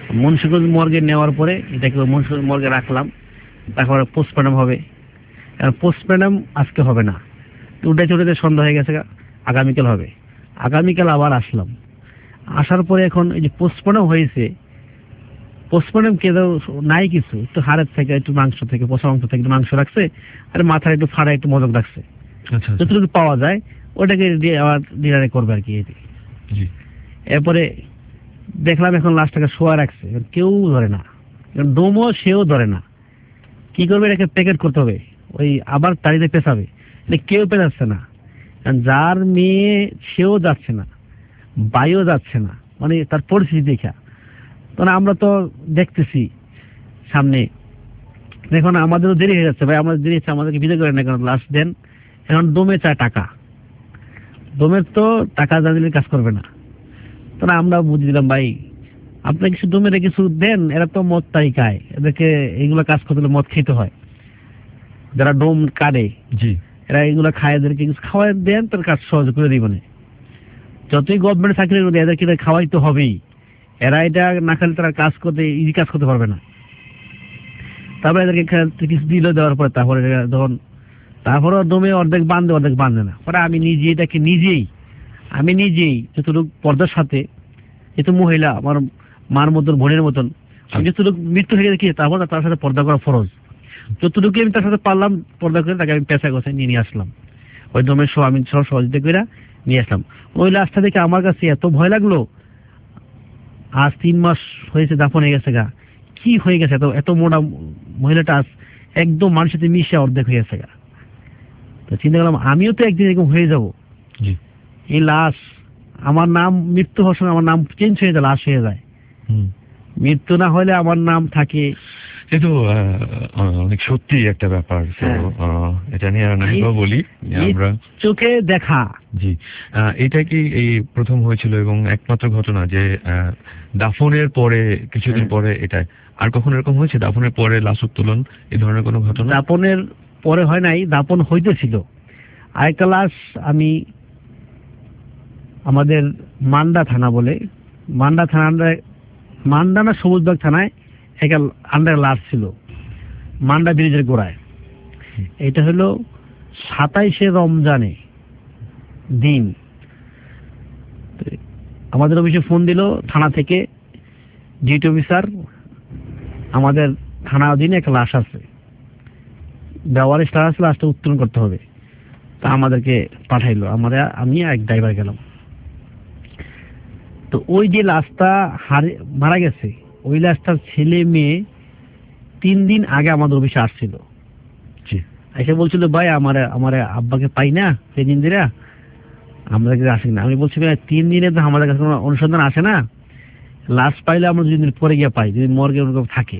মুন্সিগঞ্জ মর্গে নেওয়ার পরে এটাকে মুন্সিগঞ্জ মর্গে রাখলাম, তারপরে পোস্টমর্টম হবে। পোস্টমর্টম আজকে হবে না, উঠাইতে উঠাইতে সন্ধ্যা হয়ে গেছে, আগামীকাল হবে। আগামীকাল আবার আসলাম, আসার পরে এখন এই যে পোস্টমর্টম হয়েছে, পোস্টমর্টম কেউ নাই কিছু, একটু হাড়ের থেকে একটু মাংস থেকে পচা মাংস থেকে একটু মাংস রাখছে, আর মাথার একটু ফাড়া একটু মদক রাখছে, যতটুকু পাওয়া যায় ওটাকে আবার ডিনারে করবে আর কি। এরপরে দেখলাম এখন লাশটাকে শোয়া রাখছে, কেউ ধরে না, ডোমও সেও ধরে না, কি করবে এটাকে প্যাকেট করতে হবে, ওই আবার তাড়িতে পেছাবে, কেউ পেছাচ্ছে না, যার মেয়ে সেও যাচ্ছে না, বাইও যাচ্ছে না, মানে তার পরিস্থিতি দেখা। তখন আমরা তো দেখতেছি সামনে, এখন আমাদেরও দেরি হয়ে যাচ্ছে, ভাই আমাদের দেরি হচ্ছে, আমাদেরকে বিদায় করেন না, কারণ লাশ দেন। এখন ডোমে চায় টাকা, ডোমের তো টাকা যা দিলে কাজ করবে না। তখন আমরা বুঝে দিলাম, ভাই আপনার কিছু ডোমের কিছু দেন, এরা তো মদ তাই খায়, এদেরকে এইগুলো কাজ করতে হলে মদ খেতে হয়, যারা ডোম কাটে এরা এইগুলো খায়, এদেরকে কিছু খাওয়াই দেন, তার কাজ সহজ করে দিব না। যতই গভর্নমেন্ট চাকরি করে এদেরকে খাওয়াই তো হবেই, এরা এটা না খেলে তারা কাজ করতে ইজি কাজ করতে পারবে না। তারপরে এদেরকে কিছু দিল, দেওয়ার পরে তারপরে যখন তারপরে ডোমে অর্ধেক বাঁধে অর্ধেক বাঁধে না, পরে আমি নিজেই যতটুকু পর্দার সাথে, যেহেতু মহিলা আমার মার মতন বোনের মতন, আমি যতটুকু মৃত্যু থেকে দেখি তারপর তার সাথে পর্দা করা ফরজ, যতটুকু আমি তার সাথে পারলাম পর্দা করে তাকে আমি পেশা গোছায় নিয়ে আসলাম, ওই ডোমের আমি সহযোগিতা করে নিয়ে আসলাম। ওই লাশটা দেখে আমার কাছে এত ভয় লাগলো, আজ 3 মাস হয়েছে দাফন হয়ে গেছে গা, কি হয়ে গেছে, এত মোটা মহিলাটা আজ একদম মানুষের সাথে মিশে অর্ধেক হয়ে গেছে গা। তো চিন্তা করলাম আমিও তো একদিন এরকম হয়ে যাব, এই লাশ আমার নাম মৃত্যু হওয়ার সময় আমার নাম চেঞ্জ হয়ে যায়, লাশ হয়ে যায়, মৃত্যু না হলে আমার নাম থাকে। কিন্তু অনেক সত্যি একটা ব্যাপার, এটা নিয়ে আর নাই বলি, আমরা চোখে দেখা। জি, এটা কি এই প্রথম হয়েছিল এবং একমাত্র ঘটনা যে দাফনের পরে কিছুদিন পরে এটা, আর কখনো এরকম হয়েছে দাফনের পরে লাশ উত্তোলন এই ধরনের কোনো ঘটনা? দাফনের পরে হয় নাই, দাফন হইতেছিল। আরেকটা লাশ আমি আমাদের মান্ডা থানা বলে, মান্ডা না সবুজবাগ থানায় একটা আন্ডার লাশ ছিল মান্ডা ব্রিজের গোড়ায়। এটা হলো 27শে রমজানে দিন, আমাদের অফিসে ফোন দিল থানা থেকে, ডিউটি অফিসার আমাদের থানা অধীনে একটা লাশ আছে, ব্যবহারের লাশ আছে, লাশটা উত্তোলন করতে হবে। তা আমাদেরকে পাঠাইলো, আমি এক ড্রাইভার গেলাম। তো ওই যে লাশটা মারা গেছে, ওই লাশটার ছেলে মেয়ে 3 দিন আগে আমাদের অফিসে আসছিল, এসে বলছিল ভাই আমার আব্বাকে পাই না, 3 দিন ধরে আমাদের কাছে আসে না। আমি বলছি ভাই 3 দিনে তো আমাদের কাছে কোনো অনুসন্ধান আসে না, লাশ পাইলে আমরা 2 দিন পরে গিয়ে পাই, যদি মর্গে থাকে।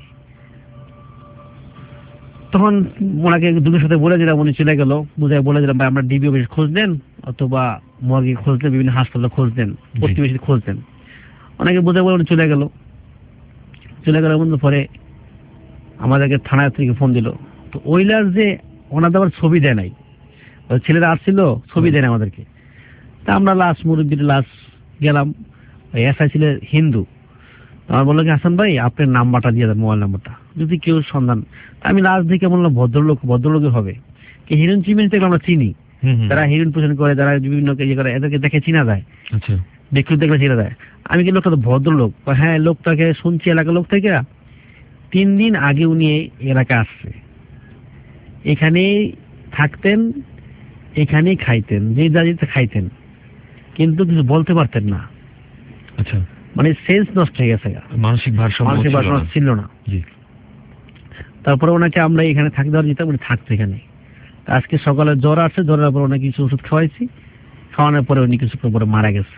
তখন ওনাকে দুটোর সাথে বলে দিলাম, উনি চলে গেল, বুঝাই বলে দিলাম ভাই আমরা ডিবি অফিসে খোঁজ দেন, অথবা মর্গে খোঁজ দেন, বিভিন্ন হাসপাতালে খোঁজ দেন, প্রতিবেশী খোঁজ দেন। অনেকে বুঝে বলে উনি চলে গেল বন্ধু। পরে আমাদেরকে থানা থেকে ফোন দিল, তো ওই লাশ যে ওনাদের আবার ছবি দেয় নাই, ছেলেরা আসছিল ছবি দেয় না আমাদেরকে। তা আমরা লাশ মুরব্বীর লাশ গেলাম, এসআই ছিল হিন্দু, আমার বললো কি হাসান ভাই আপনার নাম্বারটা দিয়ে দেন, মোবাইল নাম্বারটা, যদি কেউ সন্ধান। আমি লাশ দেখে বললাম ভদ্রলোকই হবে, কি হিরোইন চিমেন্স থেকে আমরা চিনি, যারা হিরোইন পোষণ করে, যারা বিভিন্ন ইয়ে করে, এদেরকে দেখে চিনা যায়, ব্যক্তি দেখলে চিনা যায়। আমি কি লোকটা তো ভদ্রলোক, হ্যাঁ লোকটাকে শুনছি এলাকার লোক থেকে 3 দিন আগে উনি এলাকায় আসছে, এখানেই থাকতেন, এখানেই খাইতেন, যে দাঁড়িয়ে খাইতেন, কিন্তু কিছু বলতে পারতেন না। আচ্ছা, মানে সেন্স নষ্ট হয়ে গেছে, মানসিক ভারসাম্য ছিল না। তারপরে ওনাকে আমরা এখানে থাকতে দেওয়ার যেতাম, উনি থাকতো এখানে। আজকে সকালে জ্বর আসছে, জ্বরের পর ওনাকে কিছু ওষুধ খাওয়াইছি, খাওয়ানোর পরে উনি কিছু পরে মারা গেছে।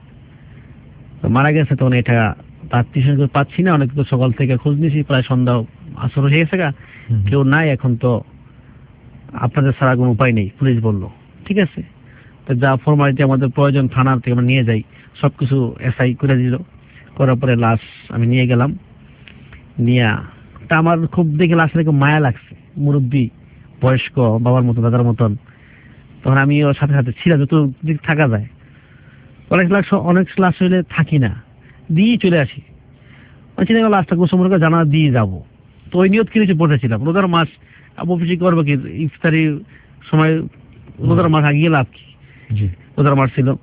তখন এটা তার টিউশন করে পাচ্ছি না, অনেক তো সকাল থেকে খোঁজ নিয়েছি, প্রায় সন্ধ্যা আসর হয়ে গেছে, কেউ নাই, এখন তো আপনাদের ছাড়া কোনো উপায় নেই। পুলিশ বললো ঠিক আছে, তো যা ফর্মালিটি আমাদের প্রয়োজন থানার থেকে আমরা নিয়ে যাই, সবকিছু এসআই করে দিল। করার পরে লাশ আমি নিয়ে গেলাম, নিয়ে তা আমার খুব দেখে লাশ দেখে মায়া লাগছে, মুরব্বী বয়স্ক বাবার মতো দাদার মতন। তখন আমি ওর সাথে সাথে ছিলাম, যত দিক থাকা যায়। অনেক লাশ হইলে থাকি না, দিয়ে চলে আসি। চিন্তা করলাম লাশটা গোসল করে জানাজা দিয়ে যাবো। তো ওই নিয়ত কিছু বসেছিলাম, রোজার মাস অফিসে করবো কি, ইফতারির সময় রোজার মাস আগিয়ে লাভ কি, রোজার মাস ছিল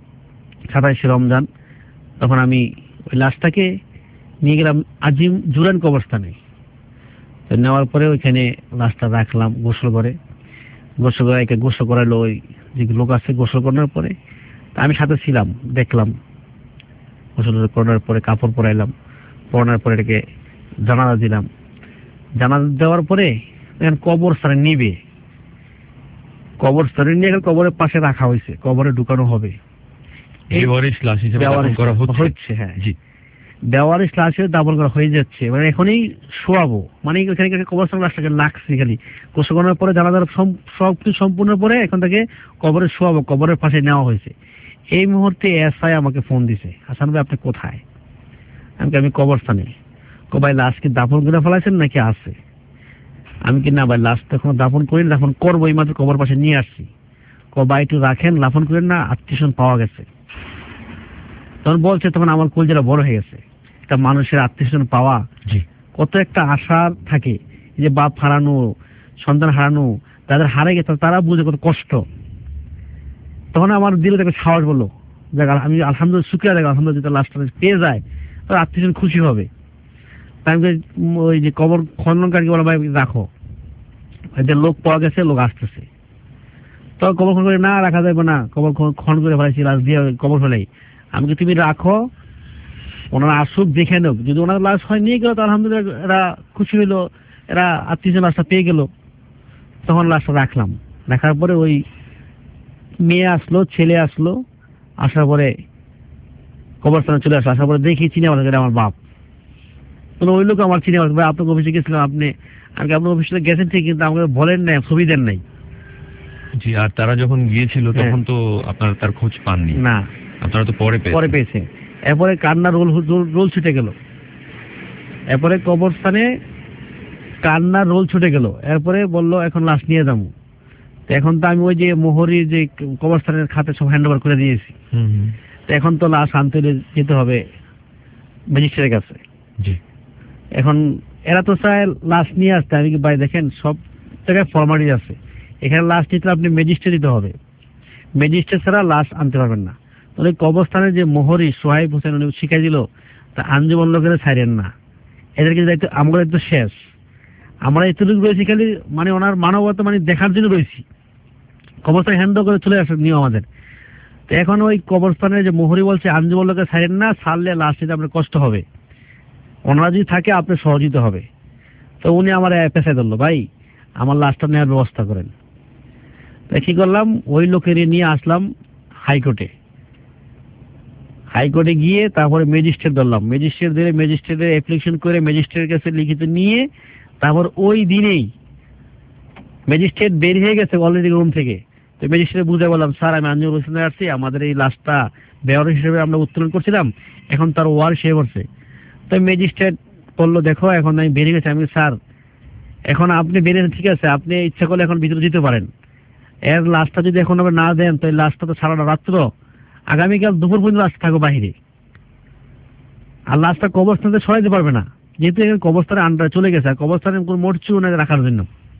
27 রমজান। তখন আমি ওই লাশটাকে নিয়ে গেলাম আজিম জুরান কবরস্থানে। তো নেওয়ার পরে ওইখানে লাশটা রাখলাম, গোসল করে একে গোসল করাইলো ওই যে লোক আছে। গোসল করানোর পরে আমি সাথে ছিলাম, দেখলাম। গোসল করানোর পরে কাপড় পরাইলাম, পরানোর পরে এটাকে জানাজা দিলাম। জানাজা দেওয়ার পরে এখন কবরস্থানে নিবে, কবরস্থানে নিয়ে কবরের পাশে রাখা হয়েছে, কবরে ঢুকানো হবে। বেওয়ারিশ লাশ হিসেবে দাফন করা হচ্ছে। হ্যাঁ জি, বেওয়ারিশ লাশ হিসেবে দাফন করা হয়ে যাচ্ছে। মানে এখনই শোয়াবো, মানে এখানে কবরস্থান লাশটাকে লাগছে খালি গোসল করানোর পরে জানাজার সব কিছু সম্পূর্ণ পরে এখন থেকে কবরে শোয়াবো, কবরের পাশে নেওয়া হয়েছে। এই মুহূর্তে এসআই আমাকে ফোন দিছে, হাসান ভাই আপনি কোথায়? আমি কবরস্থানে। ভাই লাশ কি দাফন করে ফেলাইছেন নাকি আছে? আমি কি না ভাই লাশ তো এখনো দাফন করিনি, দাফন করবো, এই মাত্র কবর পাশে নিয়ে আসছি। ভাই একটু রাখেন, দাফন করেন না, আত্মীয় পাওয়া গেছে। তখন বলছে, তখন আমার কলজেরা বড় হয়ে গেছে। একটা মানুষের আত্মীয় পাওয়া কত একটা আশা থাকে, যে বাপ হারানো, সন্তান হারানো, তাদের হারে গেছে, তারা বুঝে কত কষ্ট। তখন আমার দিলে একটা সাহস বললো, দেখ আমি আলহামদুলিল্লাহ শুক্রিয়া, দেখ আলহামদুলিল্লাহ লাশটা পেয়ে যায়, তার আত্মীয় খুশি হবে। তাই ওই যে কবর খননকারী বলা, ভাই রাখো, এদের লোক পাওয়া গেছে, লোক আসতেছে। তো কবর খন করে না রাখা যাবে না, কবর খন করে ফেলাইছি, লাশ দিয়ে কবর ফেলাই। আমি কি তুমি রাখো, ওনারা আসুক দেখে নেব, যদি ওনার লাশ হয় নিয়ে গেল তো আলহামদুলিল্লাহ এরা খুশি হইলো, এরা আত্মীয় লাশটা পেয়ে গেল। তখন লাশটা রাখলাম, রাখার পরে ওই মেয়ে আসলো, ছেলে আসলো, আসার পরে কবরস্থানে চলে আসলো। আসার পরে দেখি চিনে আমার বাপ। ওই লোক আমার চিনে ভাই আপনাকে অফিসে গেছিলাম, আপনি আপনার অফিসে গেছেন ঠিক, কিন্তু আমাকে বলেন নাই, ছবি দেন নাই। জি, আর তারা যখন গিয়েছিল তখন তো আপনারা তার খোঁজ পাননি না, আপনারা তো পরে পেয়েছে। এরপরে কান্না রোল ছুটে গেল, এরপরে কবরস্থানে কান্নার রোল ছুটে গেল। এরপরে বললো এখন লাশ নিয়ে যাবো। এখন তো আমি ওই যে মোহরির যে কবরস্থানের খাতে সব হ্যান্ড ওভার করে দিয়েছি। তো এখন তো লাশ আনতে যেতে হবে ম্যাজিস্ট্রেটের কাছে। এখন এরা তো চায় লাশ নিয়ে আসতে, আমি কি ভাই দেখেন সব জায়গায় ফর্মালিটি আছে, এখানে লাশ নিতে আপনি ম্যাজিস্ট্রেট দিতে হবে, ম্যাজিস্ট্রেট ছাড়া লাশ আনতে পারবেন না। তাহলে কবরস্থানের যে মোহরি সোহাইব হোসেন উনি শিখাই দিল, তা আঞ্জুমান লোকেরা ছাড়েন না, এদেরকে দায়িত্ব আমরা একটু শেষ। আমরা এতটুকু রয়েছি খালি মানে ওনার মানবতা মানে দেখার জন্য রয়েছি, কবরস্থানে হ্যান্ড করে চলে আসার নিয়ম আমাদের। তো এখন ওই কবরস্থানের যে মোহরি বলছে আঞ্জুমান লোকেরা ছাড়েন না, ছাড়লে লাশ নিতে আপনার কষ্ট হবে, ওনারা যদি থাকে আপনার সহযোগিতা হবে। তো উনি আমার পেশায় ধরলো, ভাই আমার লাশটা নেওয়ার ব্যবস্থা করেন। তাই কি করলাম, ওই লোকের নিয়ে আসলাম হাইকোর্টে। হাইকোর্টে গিয়ে তারপরে ম্যাজিস্ট্রেট ধরলাম, ম্যাজিস্ট্রেটের অ্যাপ্লিকেশন করে ম্যাজিস্ট্রেটের কাছে লিখিত নিয়ে তারপর ওই দিনেই ম্যাজিস্ট্রেট বের হয়ে গেছে অলরেডি রুম থেকে। তো ম্যাজিস্ট্রেট বুঝে বললাম, স্যার আমি আঞ্জুমান হোসেনে আসছি, আমাদের এই লাশটা বেওয়ারিশ হিসেবে আমরা উত্তোলন করছিলাম, এখন তার ওয়ার সে করছে। তো ম্যাজিস্ট্রেট বললো, দেখো এখন আমি বেরিয়ে গেছি। আমি স্যার এখন আপনি বেরিয়ে ঠিক আছে, আপনি ইচ্ছা করলে এখন ভিতরে যেতে পারেন, এর লাশটা যদি এখন আমরা না দেন তো এই লাশটা তো সারাটা রাত্র, আগামীকাল দুপুর পর্যন্ত লাশ থাকো বাহিরে, আর লাশটা কবরস্থানে সরাইতে পারবে না, যেহেতু এখন কবরস্থানের আন্ডারে চলে গেছে, আর কবরস্থানে কোনো মরচু না রাখার জন্য।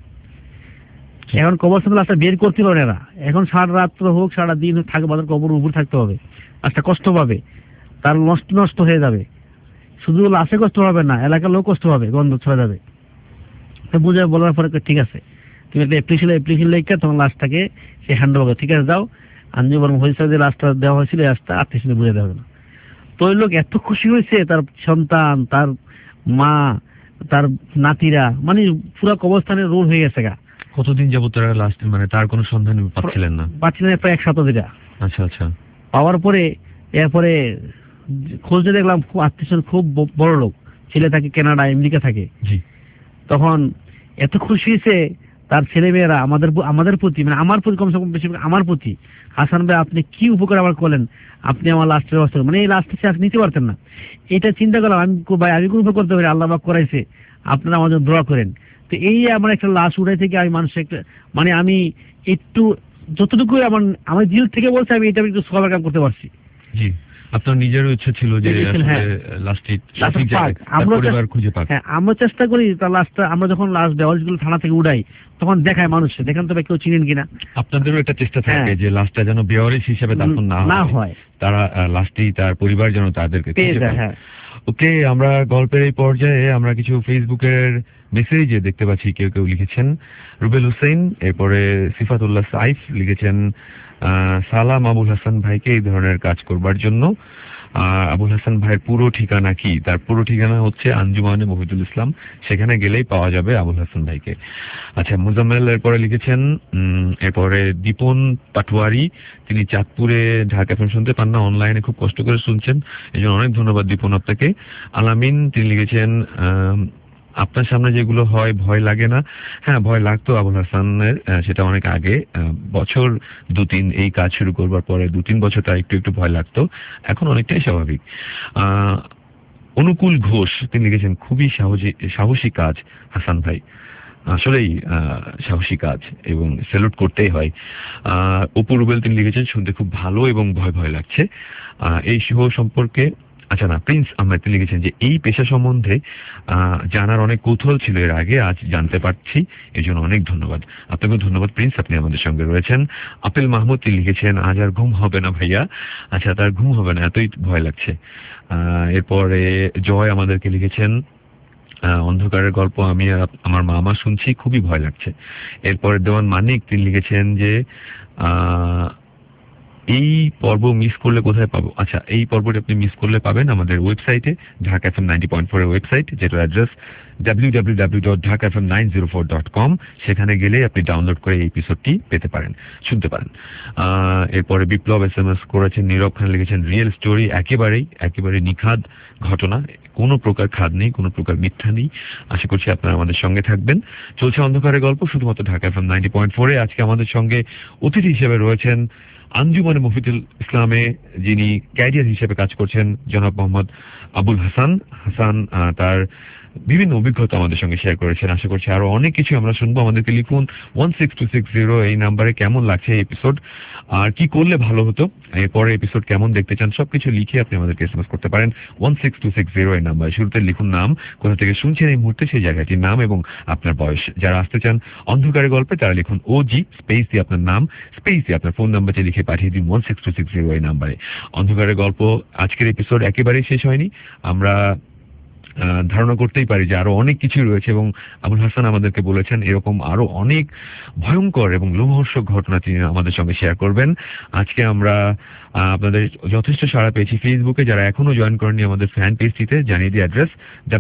এখন কবরস্থানে লাশটা বের করতে পারবে এরা, এখন সারা রাত্র হোক সারা দিন হোক থাকবে, বাজার কবর উপর থাকতে হবে, লাশটা কষ্ট পাবে, তার নষ্ট হয়ে যাবে। শুধু লাশে কষ্ট হবে না, এলাকার লোক কষ্ট হবে, গন্ধ ছড়া যাবে। তো বুঝে বলার পরে ঠিক আছে, তুমি একটা অ্যাপ্লিকেশন লিখে তোমার লাশটাকে সে হ্যান্ড ওভার, ঠিক আছে যাও, আঞ্জুমান হোসেন যে লাশটা দেওয়া হয়েছিল লাশটা আত্মীয় বুঝে দেওয়া হবে না। তো ওই লোক এত খুশি হয়েছে, তার সন্তান, তার মা, তার নাতিরা, মানে পুরো কবরস্থানের রোল হয়ে গেছে গা। কতদিন যাবত তারা লাশ মানে তার কোনো সন্ধান পাচ্ছিলেন না? প্রায় 1 সপ্তাহ দিরা। আচ্ছা। পাওয়ার পরে এরপরে খোঁজে দেখলাম খুব আত্মীয়, খুব বড় লোক, ছেলে থাকে কানাডা, আমেরিকা থাকে। তখন এত খুশি হয়েছে তার ছেলেমেয়েরা আমাদের প্রতি, মানে আমার প্রতি, কমসে কম বেশি আমার প্রতি, হাসান ভাই আপনি কি উপকার আমার করলেন, আপনি আমার লাস্টের ব্যবস্থা, মানে এই লাস্টে সে নিতে পারতেন না, এটা চিন্তা করলাম আমি, ভাই আমি কোনো উপকার করতে পারি, আল্লাহ পাক করাইছে, আপনারা আমার জন্য দোয়া করেন। তো এই আমার একটা লাশ উড়াই থেকে আমি মানুষের একটা মানে আমি একটু যতটুকু আমার দিল থেকে বলছে, আমি এটা একটু সবার কাম করতে পারছি। আপনার নিজেরও ইচ্ছা ছিল যে হ্যাঁ। লাস্টে লাশটা পাক। আমরা পরিবার খুঁজে পাক। হ্যাঁ, আমরা চেষ্টা করি তার লাশটা, আমরা যখন লাশ দেওয়ালগুলো থানা থেকে উড়াই তখন দেখায় মানুষকে, দেখেন তবে কেউ চিনেন কিনা। আপনাদেরও একটা চেষ্টা থাকে হ্যাঁ। যে লাশটা যেন বেওয়ারিশ হিসেবে দাফন না হয়, তারা লাশটি তার পরিবার যেন তাদেরকে পেয়ে খুঁজে যায়। পায়। হ্যাঁ, ওকে, আমরা গল্পের এই পর্যায়ে আমরা কিছু ফেসবুকের মেসেজে দেখতে পাচ্ছি কেউ কেউ লিখেছেন। রুবেল হোসেন, এরপরে সিফাতুল্লাহ সাইফ লিখেছেন সালাম আবুল হাসান ভাইকে এই ধরনের কাজ করবার জন্য। আবুল হাসান ভাইয়ের পুরো ঠিকানা কি? তার পুরো ঠিকানা হচ্ছে আঞ্জুমানে মফিদুল ইসলাম, সেখানে গেলেই পাওয়া যাবে আবুল হাসান ভাইকে। আচ্ছা, মুজাম্মেল এরপরে লিখেছেন, এরপরে দীপন পাটোয়ারি, তিনি চাঁদপুরে ঢাকা এফএম শুনতে পান না, অনলাইনে খুব কষ্ট করে শুনছেন, এই জন্য অনেক ধন্যবাদ দীপন আপনাকে। আলামিন, তিনি লিখেছেন আপনার সামনে যেগুলো হয় ভয় লাগে না? হ্যাঁ, ভয় লাগতো আবুল হাসানের, সেটা অনেক আগে, বছর 2-3 এই কাজ শুরু করবার পরে 2-3 বছর তার একটু একটু ভয় লাগতো, এখন অনেকটাই স্বাভাবিক। অনুকূল ঘোষ, তিনি লিখেছেন খুবই সাহসী কাজ হাসান ভাই, আসলেই সাহসী কাজ এবং স্যালুট করতেই হয়। অপু রুবেল, তিনি লিখেছেন শুনতে খুব ভালো এবং ভয় ভয় লাগছে এই শো সম্পর্কে। আচ্ছা না, প্রিন্স আহমেদ, তিনি লিখেছেন যে এই পেশা সম্বন্ধে জানার অনেক কৌতূহল ছিল এর আগে, আজ জানতে পারছি, এই জন্য অনেক ধন্যবাদ। আপনাকে ধন্যবাদ প্রিন্স, আপনি আমাদের সঙ্গে রয়েছেন। আপেল মাহমুদ, তিনি লিখেছেন আজ আর ঘুম হবে না ভাইয়া। আচ্ছা, তার ঘুম হবে না, এতই ভয় লাগছে। এরপরে জয় আমাদেরকে লিখেছেন অন্ধকারের গল্প আমি আর আমার মামা শুনছি, খুবই ভয় লাগছে। এরপরে দেওয়ান মানিক, তিনি লিখেছেন যে এই পর্ব মিস করলে কোথায় পাবো? আচ্ছা, এই পর্বটি আপনি মিস করলে পাবেন আমাদের ওয়েবসাইটে, ঢাকা FM 90.4 এর ওয়েবসাইট, যেটার অ্যাড্রেস www.dhakafm904.com। সেখানে গেলে আপনি ডাউনলোড করে এই এপিসোডটি পেতে পারেন, শুনতে পারেন। এরপরে বিপ্লব SMS করেছেন, নীরব খান লিখেছেন রিয়েল স্টোরি, একেবারে নিখাদ ঘটনা, কোনো প্রকার খাদ নেই, কোনো প্রকার মিথ্যা নেই। আশা করছি আপনারা আমাদের সঙ্গে থাকবেন। চলছে অন্ধকারের গল্প শুধুমাত্র ঢাকা FM 90.4 এ। আজকে আমাদের সঙ্গে অতিথি হিসেবে রয়েছেন আঞ্জুমানে মফিদুল ইসলামে যিনি ক্যারিয়ার হিসেবে কাজ করছেন জনাব মোহাম্মদ আবুল হাসান। তার বিভিন্ন অভিজ্ঞতা আমাদের সঙ্গে শেয়ার করেছেন। আশা করছি আরো অনেক কিছু আমরা শুনবো। আমাদেরকে লিখুন 16260 এই নাম্বারে কেমন লাগছে এই এপিসোড, আর কি করলে ভালো হতো, এরপরে এপিসোড কেমন দেখতে চান, সবকিছু লিখে আপনি আমাদেরকে SMS করতে পারেন 16260 এই নাম্বারে। শুরুতে লিখুন নাম, কোথা থেকে শুনছেন এই মুহূর্তে সেই জায়গাটির নাম এবং আপনার বয়স। যারা আসতে চান অন্ধকারের গল্পে তারা লিখুন OG স্পেস দিয়ে আপনার নাম স্পেস দিয়ে আপনার ফোন নাম্বারটি লিখে পাঠিয়ে দিন 16260 এই নাম্বারে। অন্ধকারের গল্প আজকের এপিসোড একেবারেই শেষ হয়নি, আমরা ধারণা করতেই পারি যে আরো অনেক কিছু রয়েছে এবং আবুল হাসান আমাদেরকে বলেছেন এরকম আরো অনেক ভয়ঙ্কর এবং লোমহর্ষক ঘটনা তিনি আমাদের সঙ্গে শেয়ার করবেন। আজকে আমরা আপনাদের যথেষ্ট সাড়া পেয়েছি ফেসবুকে। যারা এখনো জয়েন করেননি আমাদের ফ্যান পেজটিতে, জানিয়ে দিই অ্যাড্রেস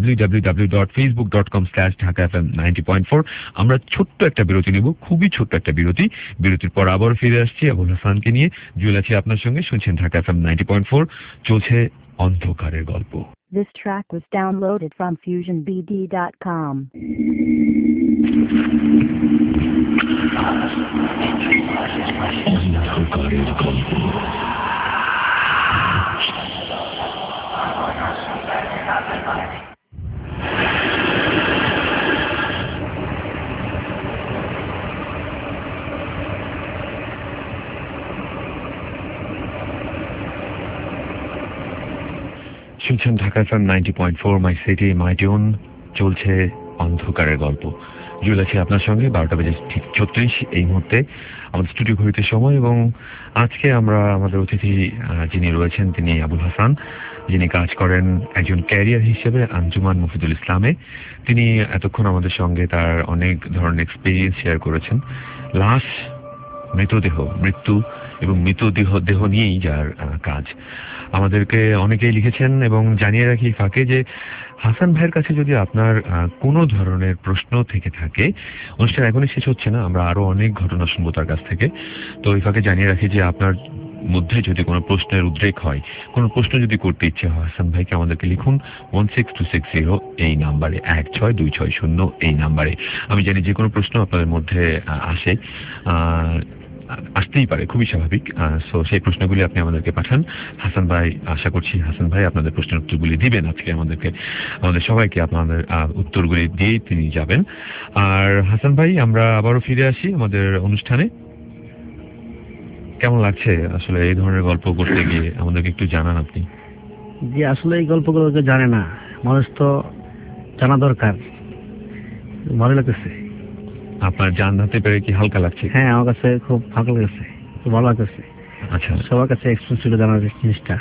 www.facebook.com/dhakafm90.4। আমরা ছোট্ট একটা বিরতি নিব, খুবই ছোট্ট একটা বিরতি। বিরতির পর আবার ফিরে আসছি আবুল হাসানকে নিয়ে। জুয়েল আছি আপনার সঙ্গে, শুনছেন ঢাকা FM 90.4, চলছে অন্ধকারের গল্প। This track was downloaded from FusionBD.com. শুনছেন Dhaka FM 90.4, my city my tune. চলছে অন্ধকারের গল্প। জুয়েল আছে আপনার সঙ্গে, 12টা বেজে ঠিক 36 এই মুহূর্তে আমাদের স্টুডিও ঘড়িতে সময়। এবং আজকে আমরা আমাদের অতিথি যিনি রয়েছেন তিনি আবুল হাসান, যিনি কাজ করেন একজন ক্যারিয়ার হিসেবে আঞ্জুমান মফিদুল ইসলামে। তিনি এতক্ষণ আমাদের সঙ্গে তার অনেক ধরনের এক্সপিরিয়েন্স শেয়ার করেছেন। লাশ, মৃত্যু এবং মৃতদেহ নিয়েই যার কাজ। আমাদেরকে অনেকেই লিখেছেন এবং জানিয়ে রাখি ফাঁকে যে হাসান ভাইয়ের কাছে যদি আপনার কোনো ধরনের প্রশ্ন থেকে থাকে, অনুষ্ঠান এখনই শেষ হচ্ছে না, আমরা আরো অনেক ঘটনা শুনবো তার কাছ থেকে। তো এই ফাঁকে জানিয়ে রাখি যে আপনার মধ্যে যদি কোনো প্রশ্নের উদ্রেক হয়, কোনো প্রশ্ন যদি করতে ইচ্ছে হয় হাসান ভাইকে, আমাদেরকে লিখুন 16260 এই নাম্বারে, 16260 এই নাম্বারে। আমি জানি যে কোনো প্রশ্ন আপনাদের মধ্যে আসতেই পারে, খুবই স্বাভাবিক। সো সেই প্রশ্নগুলি আপনি আমাদেরকে পাঠান। হাসান ভাই, আশা করছি হাসান ভাই আপনাদের প্রশ্নের উত্তরগুলি দিবেন আজকে আমাদের সবাইকে আপনাদের উত্তরগুলি দিয়েই তিনি যাবেন। আর হাসান ভাই, আমরা আবারও ফিরে আসি আমাদের অনুষ্ঠানে। কেমন লাগছে আসলে এই ধরনের গল্প করতে গিয়ে? আমাদেরকে একটু জানান আপনি। যে আসলে এই গল্পগুলোকে জানে না মানুষ, তো জানা দরকার। ভালো লাগতেছে। আপনার জানতে পেরে কি হালকা লাগছে? হ্যাঁ, আমার কাছে খুব ভালো লাগছে, খুব ভালো লাগতেছে। আচ্ছা, সবার কাছে এক্সপেরিয়েন্স ছিল জানার জিনিসটা।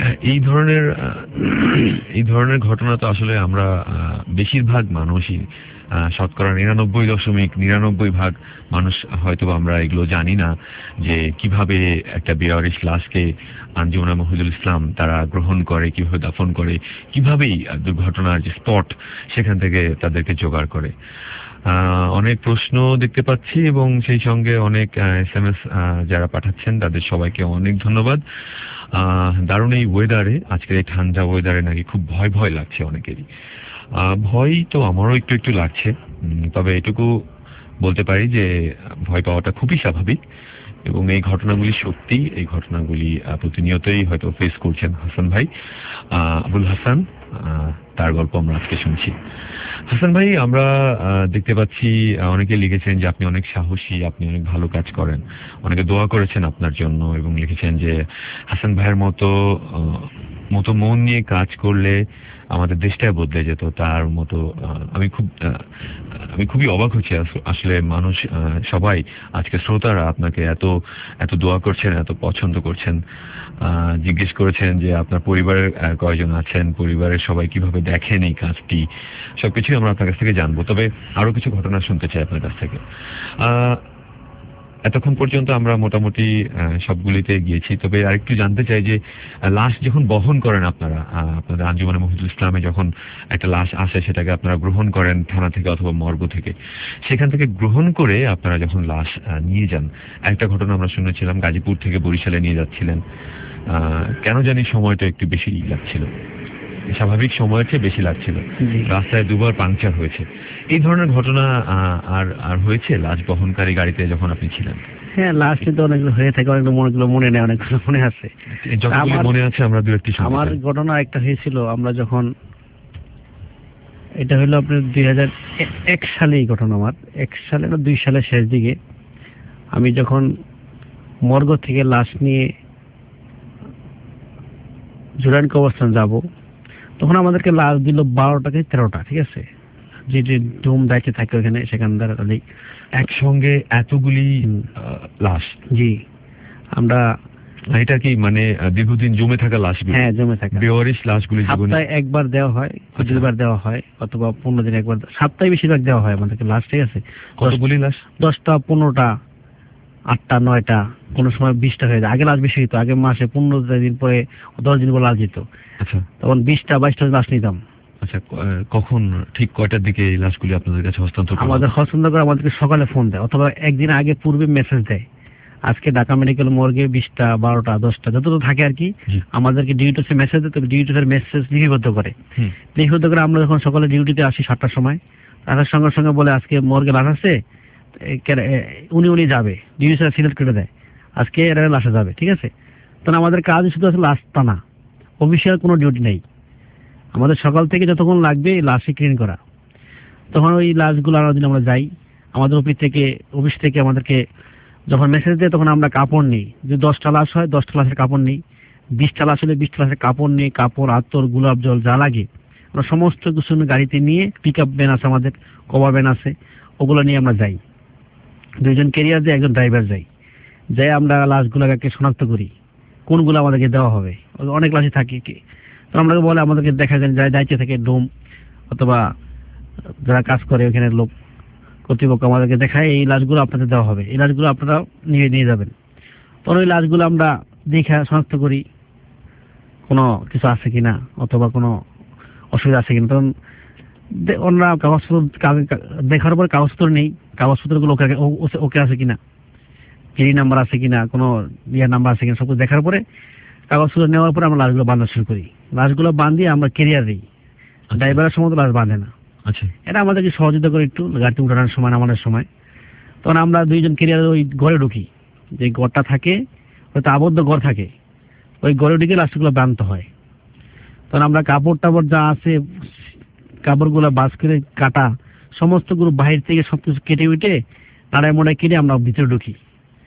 এই ধরনের ঘটনা তো আসলে আমরা বেশিরভাগ মানুষই, শতকরা 99.99% মানুষ হয়তো আমরা এগুলো জানি না যে কিভাবে একটা বেওয়ারিশ লাশকে আঞ্জুমানা মহিদুল ইসলাম তারা গ্রহণ করে, কিভাবে দাফন করে, কিভাবেই দুর্ঘটনার যে স্পট সেখান থেকে তাদেরকে জোগাড় করে। অনেক প্রশ্ন দেখতে পাচ্ছি এবং সেই সঙ্গে অনেক SMS যারা পাঠাচ্ছেন তাদের সবাইকে অনেক ধন্যবাদ। দারুণ এই ওয়েদারে, আজকের এই ঠান্ডা ওয়েদারে নাকি খুব ভয় ভয় লাগছে অনেকেরই। ভয় তো আমারও একটু একটু লাগছে, তবে এটুকু বলতে পারি যে ভয় পাওয়াটা খুবই স্বাভাবিক এবং এই ঘটনাগুলি সত্যি, এই ঘটনাগুলি প্রতিনিয়তই হয়তো ফেস করছেন হাসান ভাই। আবুল হাসান, তার গল্প আমরা আজকে শুনছি। হাসান ভাই, আমরা দেখতে পাচ্ছি অনেকে লিখেছেন যে আপনি অনেক সাহসী, আপনি অনেক ভালো কাজ করেন, অনেকে দোয়া করেছেন আপনার জন্য এবং লিখেছেন যে হাসান ভাইয়ের মতো মন নিয়ে কাজ করলে আমাদের দেশটাই বদলে যেত। তার মতো আমি খুবই অবাক হচ্ছি আসলে মানুষ সবাই, আজকে শ্রোতারা আপনাকে এত দোয়া করছেন, এত পছন্দ করছেন। জিজ্ঞেস করেছেন যে আপনার পরিবারের কয়জন আছেন, পরিবারের সবাই কিভাবে দেখেন এই কাজটি, সবকিছুই আমরা আপনার কাছ থেকে জানবো। তবে আরো কিছু ঘটনা শুনতে চাই আপনার কাছ থেকে। এতক্ষণ পর্যন্ত আমরা মোটামুটি সবগুলিতে গিয়েছি, তবে আরেকটু জানতে চাই যে লাশ যখন বহন করেন আপনারা, আপনাদের আঞ্জুমানে মহিদুল ইসলামে যখন একটা লাশ আসে সেটাকে আপনারা গ্রহণ করেন থানা থেকে অথবা মর্গ থেকে, সেখান থেকে গ্রহণ করে আপনারা যখন লাশ নিয়ে যান, একটা ঘটনা আমরা শুনেছিলাম গাজীপুর থেকে বরিশালে নিয়ে যাচ্ছিলেন, কেন জানি সময়টা একটু বেশি লাগছিল, স্বাভাবিক সময়ের চেয়ে বেশি লাগছিল, রাস্তায় দুবার পাংচার হয়েছে। এই ধরনের ঘটনা আর হয়েছে লাশ বহনকারী গাড়িতে যখন আপনি ছিলেন? হ্যাঁ, লাস্টে তো অনেকগুলো হয়ে থাকে, অনেকগুলো মনে নেই, অনেকগুলো মনে আছে। যতগুলো মনে আছে আমরা দু একটি। আমার ঘটনা একটা হয়েছিল, আমরা যখন, এটা হলো আপনার 2001 সালে এই ঘটনা, আমার 1 সালে না 2 সালের শেষ দিকে, আমি যখন মর্গ থেকে লাশ নিয়ে জুরাইন কবরস্থান যাব, তখন আমাদেরকে লাশ দিল 12টা থেকে 13টা, ঠিক আছে, যে ডুম দায়িত্বে থাকে ওখানে, সেখানকার একসঙ্গে এতগুলি লাশ। জি, আমরা এটা কি মানে দীর্ঘদিন জমে থাকা লাশ? হ্যাঁ, জমে থাকা বেওয়ারিশ লাশগুলি সপ্তাহে একবার দেওয়া হয়, 2বার দেওয়া হয়, অথবা 15 দিন একবার, সপ্তাহে বেশিরভাগ দেওয়া হয় আমাদেরকে লাশ, ঠিক আছে। কতগুলি লাশ? 10টা, 15টা, 8টা, 9টা, কোনো সময় 20টা হয়ে যায়। আগে লাশ বেশি হইতো, আগে মাসে 15 দিন পরে 10 দিন পর লাশ যেত। আচ্ছা, তখন 20টা 22টা লাশ নিতাম। আচ্ছা, কখন ঠিক কয়টার দিকে এই লাশগুলি আপনাদের কাছে হস্তান্তর করা? আমাদের হস্তান্তর করে আমাদেরকে সকালে ফোন দেয়, অথবা একদিন আগে পূর্বে মেসেজ দেয়, আজকে ঢাকা মেডিকেল মর্গে 20টা, 12টা, 10টা যতটা থাকে আর কি, আমাদেরকে ডিউটিতে মেসেজ দিতে, ডিউটিতে মেসেজ লিপিবদ্ধ করে। লিপিবদ্ধ করে আমরা যখন সকালে ডিউটিতে আসি 7টার সময়, আসার সঙ্গে সঙ্গে বলে আজকে মর্গে লাশ আছে, উনি যাবে, ডিউটি সিলেক্ট করে দেয় আজকে এরা লাশে যাবে, ঠিক আছে। তখন আমাদের কাজ শুধু আছে লাশ টানা, অফিসিয়াল কোনো ডিউটি নেই আমাদের, সকাল থেকে যতক্ষণ লাগবে লাশে ক্লিন করা। তখন ওই লাশগুলো আনার দিন আমরা যাই, আমাদের অফিস থেকে আমাদেরকে যখন মেসেজ দেয় তখন আমরা কাপড় নিই, যদি 10টা লাশ হয় 10টা লাশের কাপড় নিই, 20টা লাশ হলে 20টা লাশের কাপড় নিই, কাপড়, আতর, গোলাপ জল যা লাগে আমরা সমস্ত কিছু গাড়িতে নিয়ে, পিক আপ ভ্যান আছে আমাদের, কভার ভ্যান আছে, ওগুলো নিয়ে আমরা যাই। 2জন ক্যারিয়ার যায়, 1জন ড্রাইভার যাই আমরা লাশগুলোকে শনাক্ত করি কোনগুলো আমাদেরকে দেওয়া হবে। অনেক লাশই থাকে, তো আমরা বলে আমাদেরকে দেখা যায় যারা দায়িত্বে থাকে ডোম অথবা যারা কাজ করে ওখানে লোক কর্তৃপক্ষ আমাদেরকে দেখায় এই লাশগুলো আপনাদের দেওয়া হবে, এই লাশগুলো আপনারা নিয়ে যাবেন। তখন ওই লাশগুলো আমরা দেখে শনাক্ত করি কোনো কিছু আছে কিনা অথবা কোনো অসুবিধা আছে কিনা। তখন ওনারা কাগজপত্র দেখার পর কাগজপত্র নেই, কাগজপত্রগুলো ওকে আছে কিনা, ফেরি নাম্বার আছে কিনা, কোনো নাম্বার আছে কিনা, সব দেখার পরে কাগজপত্র নেওয়ার পরে আমরা লাশগুলো বাঁধা শুরু করি। লাশগুলো বাঁধিয়ে আমরা ক্যারিয়ার দিই, ড্রাইভারের সময় তো লাশ বাঁধে না। আচ্ছা, এটা আমাদেরকে সহযোগিতা করে একটু গাড়িতে উঠানোর সময়, নামানোর সময়। তখন আমরা 2জন ক্যারিয়ার ওই ঘরে ঢুকি, যে ঘরটা থাকে হয়তো আবদ্ধ ঘর থাকে, ওই ঘরে ঢুকে লাশগুলো বাঁধতে হয়। তখন আমরা কাপড় টাপড় যা আছে, কাপড়গুলো বাস করে কাটা সমস্তগুলো বাহির থেকে সবকিছু কেটে উঠে নাড়ায় মোড়ায় কেটে আমরা ভিতরে ঢুকি।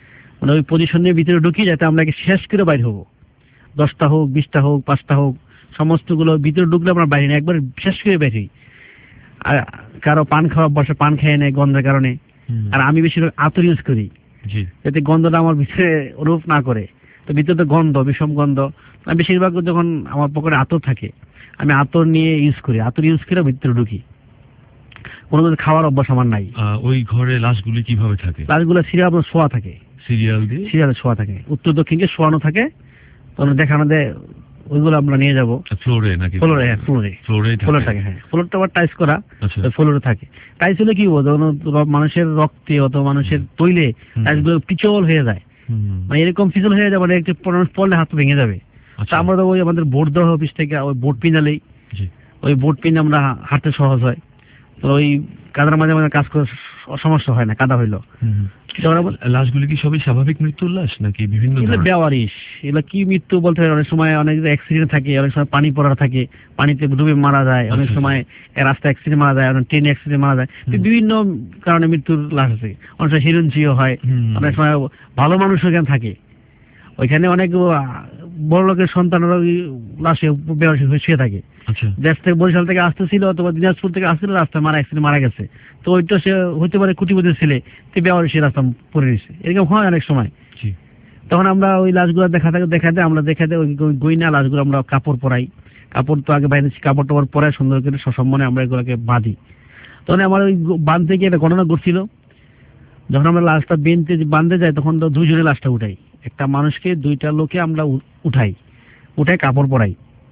মানে ওই পজিশন নিয়ে ভিতরে ঢুকি যাতে আমরা শেষ করে বাইর হবো, 10টা হোক 20টা হোক 5টা হোক সমস্তগুলো ভিতরে ঢুকলে আমরা বাইরে না, একবার শেষ করে বের হই। আর কারো পান খাওয়া বসে পান খেয়ে নেয় গন্ধের কারণে, আর আমি বেশিরভাগ আতর ইউজ করি যাতে গন্ধটা আমার ভিতরে রূপ না করে। তো ভিতরে তো গন্ধ, বিষম গন্ধ, আমি বেশিরভাগ যখন আমার পকেটে আতর থাকে আমি আতর নিয়ে ইউজ করি, আতর ইউজ করে ভিতরে ঢুকি। কোনো কিছু খাওয়ার অভ্যাস আমার নাই। ওই ঘরে লাশগুলি কিভাবে থাকে? লাশগুলো সিরিয়াল আপনার শোয়া থাকে, সিরিয়ালে শোয়া থাকে, উত্তর দক্ষিণকে শোয়ানো থাকে। তখন দেখানো দেয় ওইগুলো আমরা নিয়ে যাবো ফ্লোরে নাকি? ফ্লোরে, হ্যাঁ ফ্লোরে থাকে, হ্যাঁ ফ্লোরটা আবার টাইস করা, ফ্লোরে থাকে। টাইস হলে কি বলতো মানুষের রক্তে অথবা মানুষের তৈলে টাইসগুলো পিছল হয়ে যায়, মানে এরকম পিছল হয়ে যাবে, মানে একটু পড়লে হাত ভেঙে যাবে। তা আমরা তো ওই আমাদের বোর্ড দেওয়া অফিস থেকে ওই বোর্ড পিনালেই, ওই বোর্ড পিনে আমরা হাঁটতে সহজ হয়। তো ওই কাদার মাঝে মাঝে কাজ করে সমস্যা হয় না, কাদা হইলো। লাশগুলি কি সবই স্বাভাবিক মৃত্যুর লাশ নাকি বিভিন্ন বেওয়ারিশ? এগুলো কি মৃত্যু বলতে অনেক সময় অনেক অ্যাক্সিডেন্ট থাকে, অনেক সময় পানি পড়া থাকে, পানিতে ডুবে মারা যায়, অনেক সময় রাস্তায় অ্যাক্সিডেন্ট মারা যায়, অনেক ট্রেনে অ্যাক্সিডেন্ট মারা যায়, বিভিন্ন কারণে মৃত্যুর লাশ আছে। অনেক সময় হিরঞ্চিও হয়, অনেক সময় ভালো মানুষ ওখানে থাকে, ওইখানে অনেক বড় লোকের সন্তানরা লাশে বেওয়ারিশ শুয়ে থাকে। দেশ থেকে বরিশাল থেকে আসতেছিল অথবা দিনাজপুর থেকে আসছিল, রাস্তায় অ্যাক্সিডেন্ট মারা গেছে, তো ওইটা সে হইতে পারে কুটিপতির ছেলে, বেওয়ারিশ রাস্তা পড়ে রয়েছে, এরকম হয় অনেক সময়। তখন আমরা ওই লাশগুলো দেখাতে আমরা ওই গইনা লাশগুলো আমরা কাপড় পরাই, কাপড় তো আগে বাইরে কাপড় টাপড় পরাই সুন্দর করে সসম্মানে আমরা এগুলোকে বাঁধি। তখন আমার ওই বাঁধতে গিয়ে একটা ঘটনা ঘটছিল, যখন আমরা লাশটা বাঁধতে যাই তখন তো দুইজনে লাশটা উঠাই, একটা মানুষকে 2টা লোকে আমরা উঠাই কাপড় পরাই।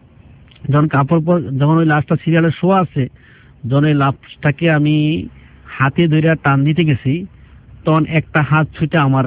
যখন ওই লাশটা সিরিয়ালে শোয়া আছে, যখন ওই লাশটাকে আমি হাতে ধরে টান দিতে গেছি, তখন একটা হাত ছুটে আমার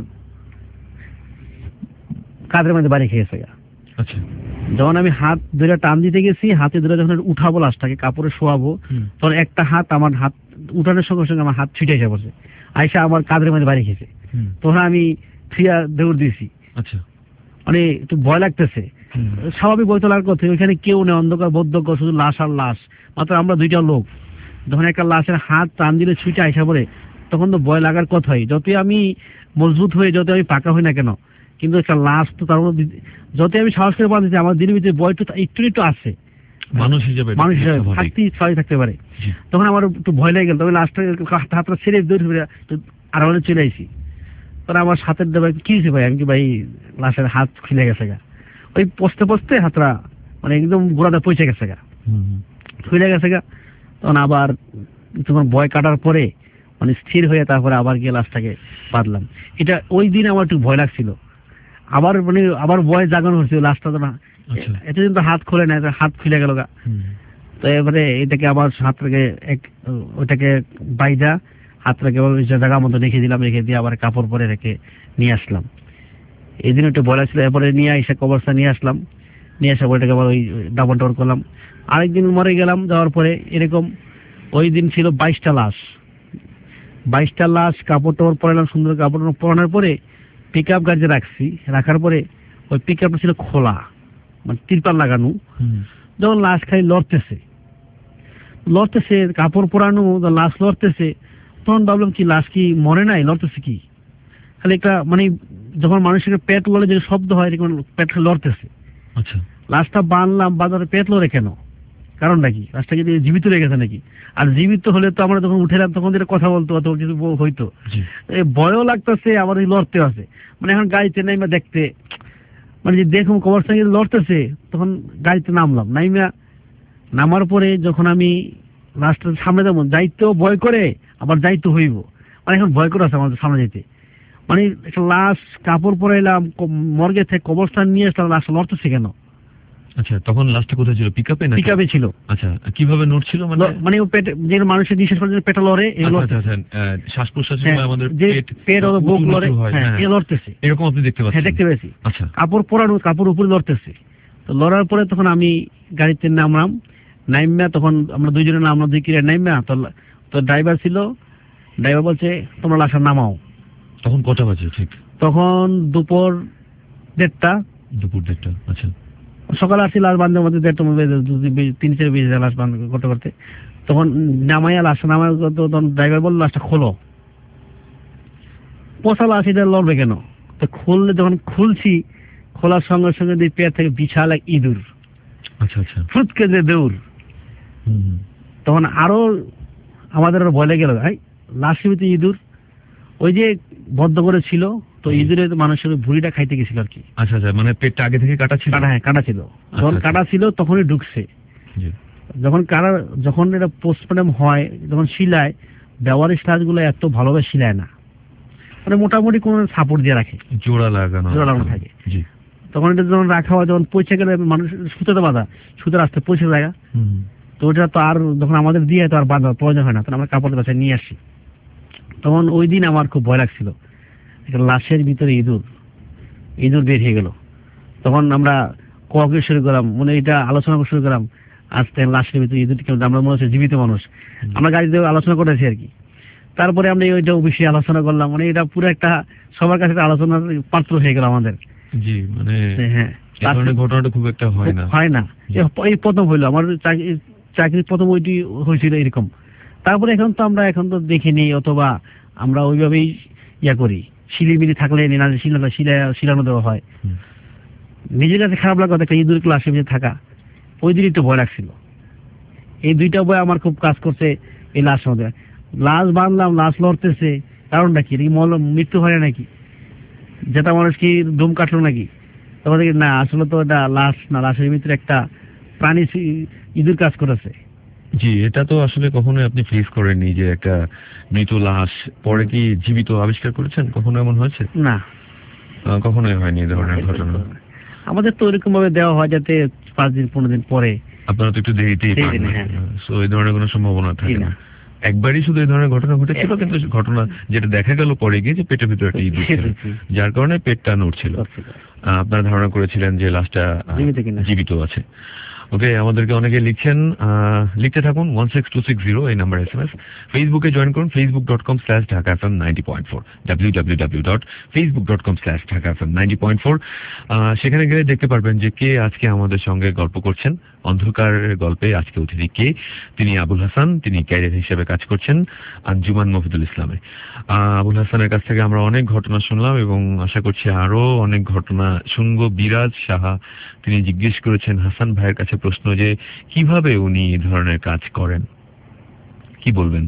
কাঁধের মধ্যে বাড়ি খেয়েছে। যখন আমি হাত ধরে টান দিতে গেছি, হাতে ধরে যখন উঠাবো লাশটাকে কাপড়ে শোয়াবো, তখন একটা হাত আমার হাত উঠানোর সঙ্গে সঙ্গে আমার হাত ছুটে এসে বসে, আইসা আমার কাঁধের মধ্যে বাড়ি খেয়েছে। তখন আমি ফিয়া দৌড় দিয়েছি, মানে একটু ভয় লাগতেছে, স্বাভাবিক বই তোলার কথা, ওইখানে কেউ নেই, অন্ধকার বদ্ধজ্ঞ, শুধু লাশ আর লাশ, মাত্র আমরা 2টা লোক। যখন একটা লাশের হাত টান দিলে ছুটে আইসা পড়ে, তখন তো ভয় লাগার কথাই, যতই আমি মজবুত হয়ে যত আমি পাকা হই না কেন, কিন্তু একটা লাশ তো তার মধ্যে যতই আমি সাহস করে বাঁধতেছি, আমার দিনের ভিতরে ভয় একটু আছে, মানুষ হিসেবে থাকতে পারে। তখন আমার একটু ভয় লেগে গেল, তবে লাশটা হাতটা ছেড়ে দৌড়ে আর চলে আইসি। তখন আমার হাতের দেবে কি হয়েছে ভাই? আমি কি ভাই লাশের হাত খুলে গেছে গা, ওই পচতে হাতটা মানে একদম গোড়াটা পৌঁছে গেছে গা, খুলে গেছে গা। তখন আবার তোমার ভয় কাটার পরে মানে স্থির হয়ে তারপরে আবার গিয়ে লাশটাকে বাঁধলাম। এটা ওই দিন আমার একটু ভয় লাগছিল, আবার ভয় জাগানো হচ্ছিল, লাশটা তো না এতদিন তো হাত খোলে না, হাত খুলে গেল গা। তো এবারে এটাকে আবার হাতটাকে ওইটাকে বাইদা হাতটাকে জায়গা মতো রেখে দিলাম, রেখে দিয়ে আবার কাপড় পরে রেখে নিয়ে আসলাম। এই দিন একটু ভয় লাগছিল, এরপরে নিয়ে এসে কবরস্থান নিয়ে আসলাম, নিয়ে আসা ওইটাকে আবার ওই ডাবল টাবল করলাম। আরেকদিন মরে গেলাম, যাওয়ার পরে এরকম ওই দিন ছিল 22টা লাশ, কাপড় টাপড় পরালাম, সুন্দর কাপড় পরানোর পরে পিক আপ গাড়িতে রাখার পরে ওই পিক আপটা ছিল খোলা, মানে তিরপাল লাগানো। যখন লাশ খালি লড়তেছে কাপড় পরানো, লাশ লড়তেছে, তখন ভাবলাম কি লাশ কি মরে নাই, লড়তেছে কি খালি একটা মানে যখন মানুষের পেট লড়ে যে শব্দ হয় এরকম পেট লড়তেছে। লাশটা বাঁধার পেট লড়ে কেন, কারণটা কি? লাশটা কি জীবিত রয়ে গেছে নাকি? আর জীবিত হলে তো আমরা যখন উঠেলাম তখন যেটা কথা বলতো অথবা কিছু হইতো, ভয়ও লাগতেছে আবার লড়তে আছে। মানে এখন গাড়িতে নাইমা দেখতে মানে যে দেখুন কবরস্থানে লড়তেছে, তখন গাড়িতে নামার পরে যখন আমি লাশটার সামনে যাবো, যাইতেও ভয় করে আবার যাইতে হইব, মানে এখন ভয় করে আছে আমাদের সামনে যেতে। মানে একটা লাশ কাপড় পরাইলাম, মর্গে থেকে কবরস্থান নিয়ে আসলাম, লাশ লড়তেছে কেন? আচ্ছা, তখন লাশটা কোথায় ছিল? পিকআপে ছিল। আচ্ছা, কিভাবে নড়ছিল? মানে ও পেট, যে মানুষের নিঃশ্বাস করার পেট লড়ে, শ্বাস প্রশ্বাসের সময় আমাদের পেট ও বুক লড়ে, হ্যাঁ লড়তেছে, এরকম আপনি দেখতে পাচ্ছেন? হ্যাঁ দেখতে পেয়েছি। আচ্ছা, কাপড় পরানো, কাপড় উপরে লড়তেছে। তো লড়ার পরে তখন আমি গাড়িতে নামলাম, নাইমা তখন আমরা 2জনে নামলাম, 2 কিরে নাইমা। তো ড্রাইভার ছিল, ড্রাইভার বলছে তোমরা লাশটা নামাও। তখন কটা বাজে ঠিক? তখন দুপুর 1:30। আচ্ছা, সকালে আসছি লাশ বাঁধতে মধ্যে 3-4 বেজে লাশ বাঁধ করতে। তখন নামাইয়া লাশটা তখন ড্রাইভার বললো লাশটা খোলো। পচা লাশ, এটা লড়বে কেন? তো খুললে যখন খুলছি, খোলার সঙ্গে সঙ্গে দিয়ে পেট থেকে বিশাল এক ইঁদুর, আচ্ছা আচ্ছা, ফুটকে যে দৌড়। তখন আরো আমাদের আরো ভয় লেগে গেল, লাশের ভিতরে ইঁদুর, ওই যে বদ্ধ করে ছিল তো ইঁদুরের মানুষের ভুঁড়িটা খাইতে গেছিল আর কি। আচ্ছা আচ্ছা, মানে পেটটা আগে থেকে কাটা ছিল? হ্যাঁ, কাটা ছিল। যখন কাটা ছিল তখনই ঢুকছে। যখন এটা পোস্টমর্টম হয়, যখন শিলায়, ব্যবহারিক স্টাচগুলো এত ভালোভাবে শিলায় না, মানে মোটামুটি কোনো সাপোর্ট দিয়ে রাখে, জোড়া লাগানো থাকে। তখন এটা যখন রাখা হয়, যখন পয়সা গেলে মানুষ সুতোতে বাঁধা, সুতোর আসতে পয়সা জায়গা, তো ওটা তো আর যখন আমাদের দিয়ে তো আর বাঁধার প্রয়োজন হয় না, তখন আমরা কাপড়ের কাছে নিয়ে আসি। তখন ওই দিন আমার খুব ভয় লাগছিল, লাশের ভিতরে ইঁদুর বের হয়ে গেল। তখন আমরা ককে শুরু করলাম, মানে এটা আলোচনা শুরু করলাম, আজকে লাশের ভিতরে ইঁদুর, আমরা মনে হচ্ছে জীবিত মানুষ, আমরা গাড়িতে আলোচনা করেছি আর কি। তারপরে আমরা ওইটা বিষয়ে আলোচনা করলাম, মানে এটা পুরো একটা সবার কাছে আলোচনার পাত্র হয়ে গেল আমাদের। জি, মানে হ্যাঁ, ঘটনাটা খুব একটা হয় না। এই প্রথম হইলো আমার চাকরির প্রথম ওইটি হয়েছিল এরকম। তারপরে এখন তো দেখিনি, অথবা আমরা ওইভাবেই করি, শিলিমিলি থাকলে শিলানো দেওয়া হয়। নিজের কাছে খারাপ লাগা একটা ইঁদুর ক্লাসে থাকা, ওই দিনই তো ভয় লাগছিল। এই দুইটা ভয় আমার খুব কাজ করছে। এই লাশ মধ্যে লাশ বাঁধলাম, লাশ লড়তেছে, কারণটা কি? মৃত্যু হয় নাকি? যেটা মানুষ কি দম কাটলো নাকি? তখন দেখি না, আসলে তো এটা লাশ না, লাশের ভিতরে একটা প্রাণী ইঁদুর কাজ করেছে। জি, এটা তো আসলে কখনোই আপনি ফেস করেননি যে একটা মৃত লাশ পরে কি জীবিত আবিষ্কার করেছেন? কখনো এমন হয়েছে? না, কখনোই হয়নি এই ধরনের ঘটনা। আমাদের তো ওইরকম ভাবে দেওয়া হয় যাতে 5 দিন 15 দিন পরে। আপনারা তো একটু দেরিতেই পান, সো এই ধরনের কোনো সম্ভাবনা থাকে না। একবারই শুধু এই ধরনের ঘটনা ঘটেছিল, কিন্তু ঘটনা যেটা দেখা গেল পরে গিয়ে যে পেটের ভিতরে একটা ইঁদুর ছিল, যার কারণে পেটটা নড়ছিল। আপনারা ধারণা করেছিলেন যে লাশটা জীবিত আছে। ওকে, আমাদেরকে অনেকে লিখছেন, লিখতে থাকুন 16260 এই নাম্বার SMS। ফেসবুকে জয়েন করুন facebook.com/dhakafm90.4 www.facebook.com/dhakafm90.4। সেখানে গেলে দেখতে পারবেন যে কে আজকে আমাদের সঙ্গে গল্প করছেন। অন্ধকারের গল্পে আজকে অতিথি কে? তিনি আবুল হাসান, তিনি ক্যারিয়ার হিসেবে কাজ করছেন আঞ্জুমান মফিদুল ইসলামে। আবুল হাসানের কাছ থেকে আমরা অনেক ঘটনা শুনলাম এবং আশা করছি আরো অনেক ঘটনা শুনবো। বিরাজ সাহা তিনি জিজ্ঞেস করেছেন হাসান ভাইয়ের কাছে প্রশ্ন যে কিভাবে উনি এই ধরনের কাজ করেন, কি বলবেন?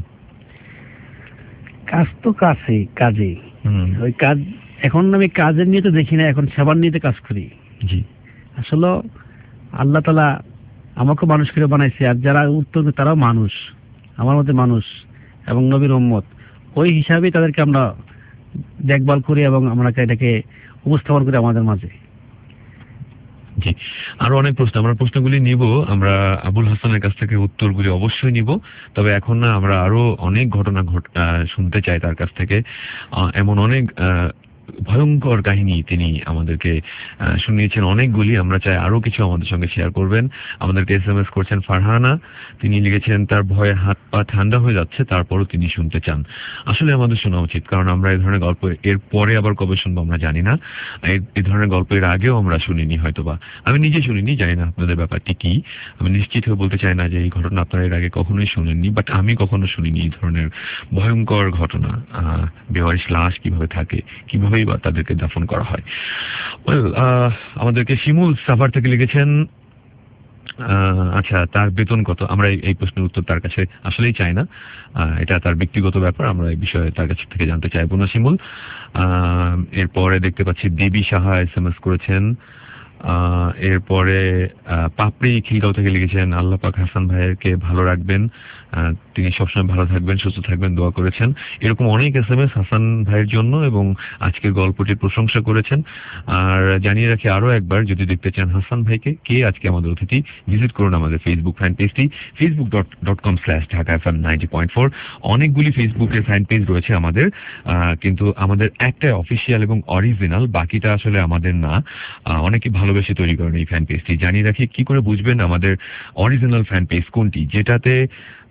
কাজ তো কাজে ওই কাজ, এখন আমি কাজের নিয়ে তো দেখি না, এখন সেবার নিয়ে কাজ করি। জি, আসলে আল্লাহ তাআলা আমাকে মানুষ করে বানাইছে, আর যারা উত্তর তারাও মানুষ, আমার মধ্যে মানুষ এবং নবীর উম্মত, ওই হিসাবে তাদেরকে আমরা দেখভাল করি এবং আমরা এটাকে উপস্থাপন করি আমাদের মাঝে। জি, আরো অনেক প্রশ্ন, আমরা প্রশ্নগুলি নিব, আমরা আবুল হাসানের কাছ থেকে উত্তরগুলি অবশ্যই নিব। তবে এখন না, আমরা আরো অনেক ঘটনা শুনতে চাই তার কাছ থেকে। এমন অনেক ভয়ঙ্কর কাহিনী তিনি আমাদেরকে শুনিয়েছেন অনেকগুলি। আমরা চাই আরো কিছু আমাদের সঙ্গে শেয়ার করবেন। আমাদেরকে SMS করছেন ফারহানা, তিনি লিখেছেন তার ভয়ে হাত পা ঠান্ডা হয়ে যাচ্ছে, তারপরও তিনি শুনতে চান। আসলে আমাদের শোনা উচিত, কারণ আমরা এই ধরনের গল্প এর পরে আবার কবে শুনবো আমরা জানি না। এই ধরনের গল্প এর আগেও আমরা শুনিনি, হয়তোবা আমি নিজে শুনিনি, জানি না আপনাদের ব্যাপারটি কি। আমি নিশ্চিত হয়ে বলতে চাই না যে এই ঘটনা আপনারা এর আগে কখনোই শুনেননি, বাট আমি কখনো শুনিনি এই ধরনের ভয়ঙ্কর ঘটনা। বেওয়ারিশ লাশ কিভাবে থাকে, কিভাবে বা তাদেরকে দাফন করা হয়। আমাদেরকে শিমুল সাভার থেকে লিখেছেন, আচ্ছা তার বেতন কত? আমরা এই প্রশ্নের উত্তর তার কাছে আসলেই চাই না, এটা তার ব্যক্তিগত ব্যাপার, আমরা এই বিষয়ে তার কাছ থেকে জানতে চাইবো না শিমুল। এরপরে দেখতে পাচ্ছি দেবী সাহা SMS করেছেন। এরপরে পাপড়ি খিলগাঁও থেকে লিখেছেন আল্লাহ পাক হাসান ভাইয়েরকে ভালো রাখবেন, তিনি সবসময় ভালো থাকবেন, সুস্থ থাকবেন, দোয়া করেছেন। এরকম অনেক SMS হাসান ভাইয়ের জন্য এবং আজকের গল্পটির প্রশংসা করেছেন। আর জানিয়ে রাখি আরো একবার, যদি দেখতে চান হাসান ভাইকে, কে আজকে আমাদের অতিথি, ভিজিট করুন আমাদের ফেসবুক ফ্যান পেজটি facebook.com/dhakafm90.4। অনেকগুলি ফেসবুকের ফ্যান পেজ রয়েছে আমাদের, কিন্তু আমাদের একটাই অফিসিয়াল এবং অরিজিনাল, বাকিটা আসলে আমাদের না। অনেকে ভালোবেসে তৈরি করেন এই ফ্যান পেজটি। জানিয়ে রাখি কি করে বুঝবেন আমাদের অরিজিনাল ফ্যান পেজ কোনটি, যেটাতে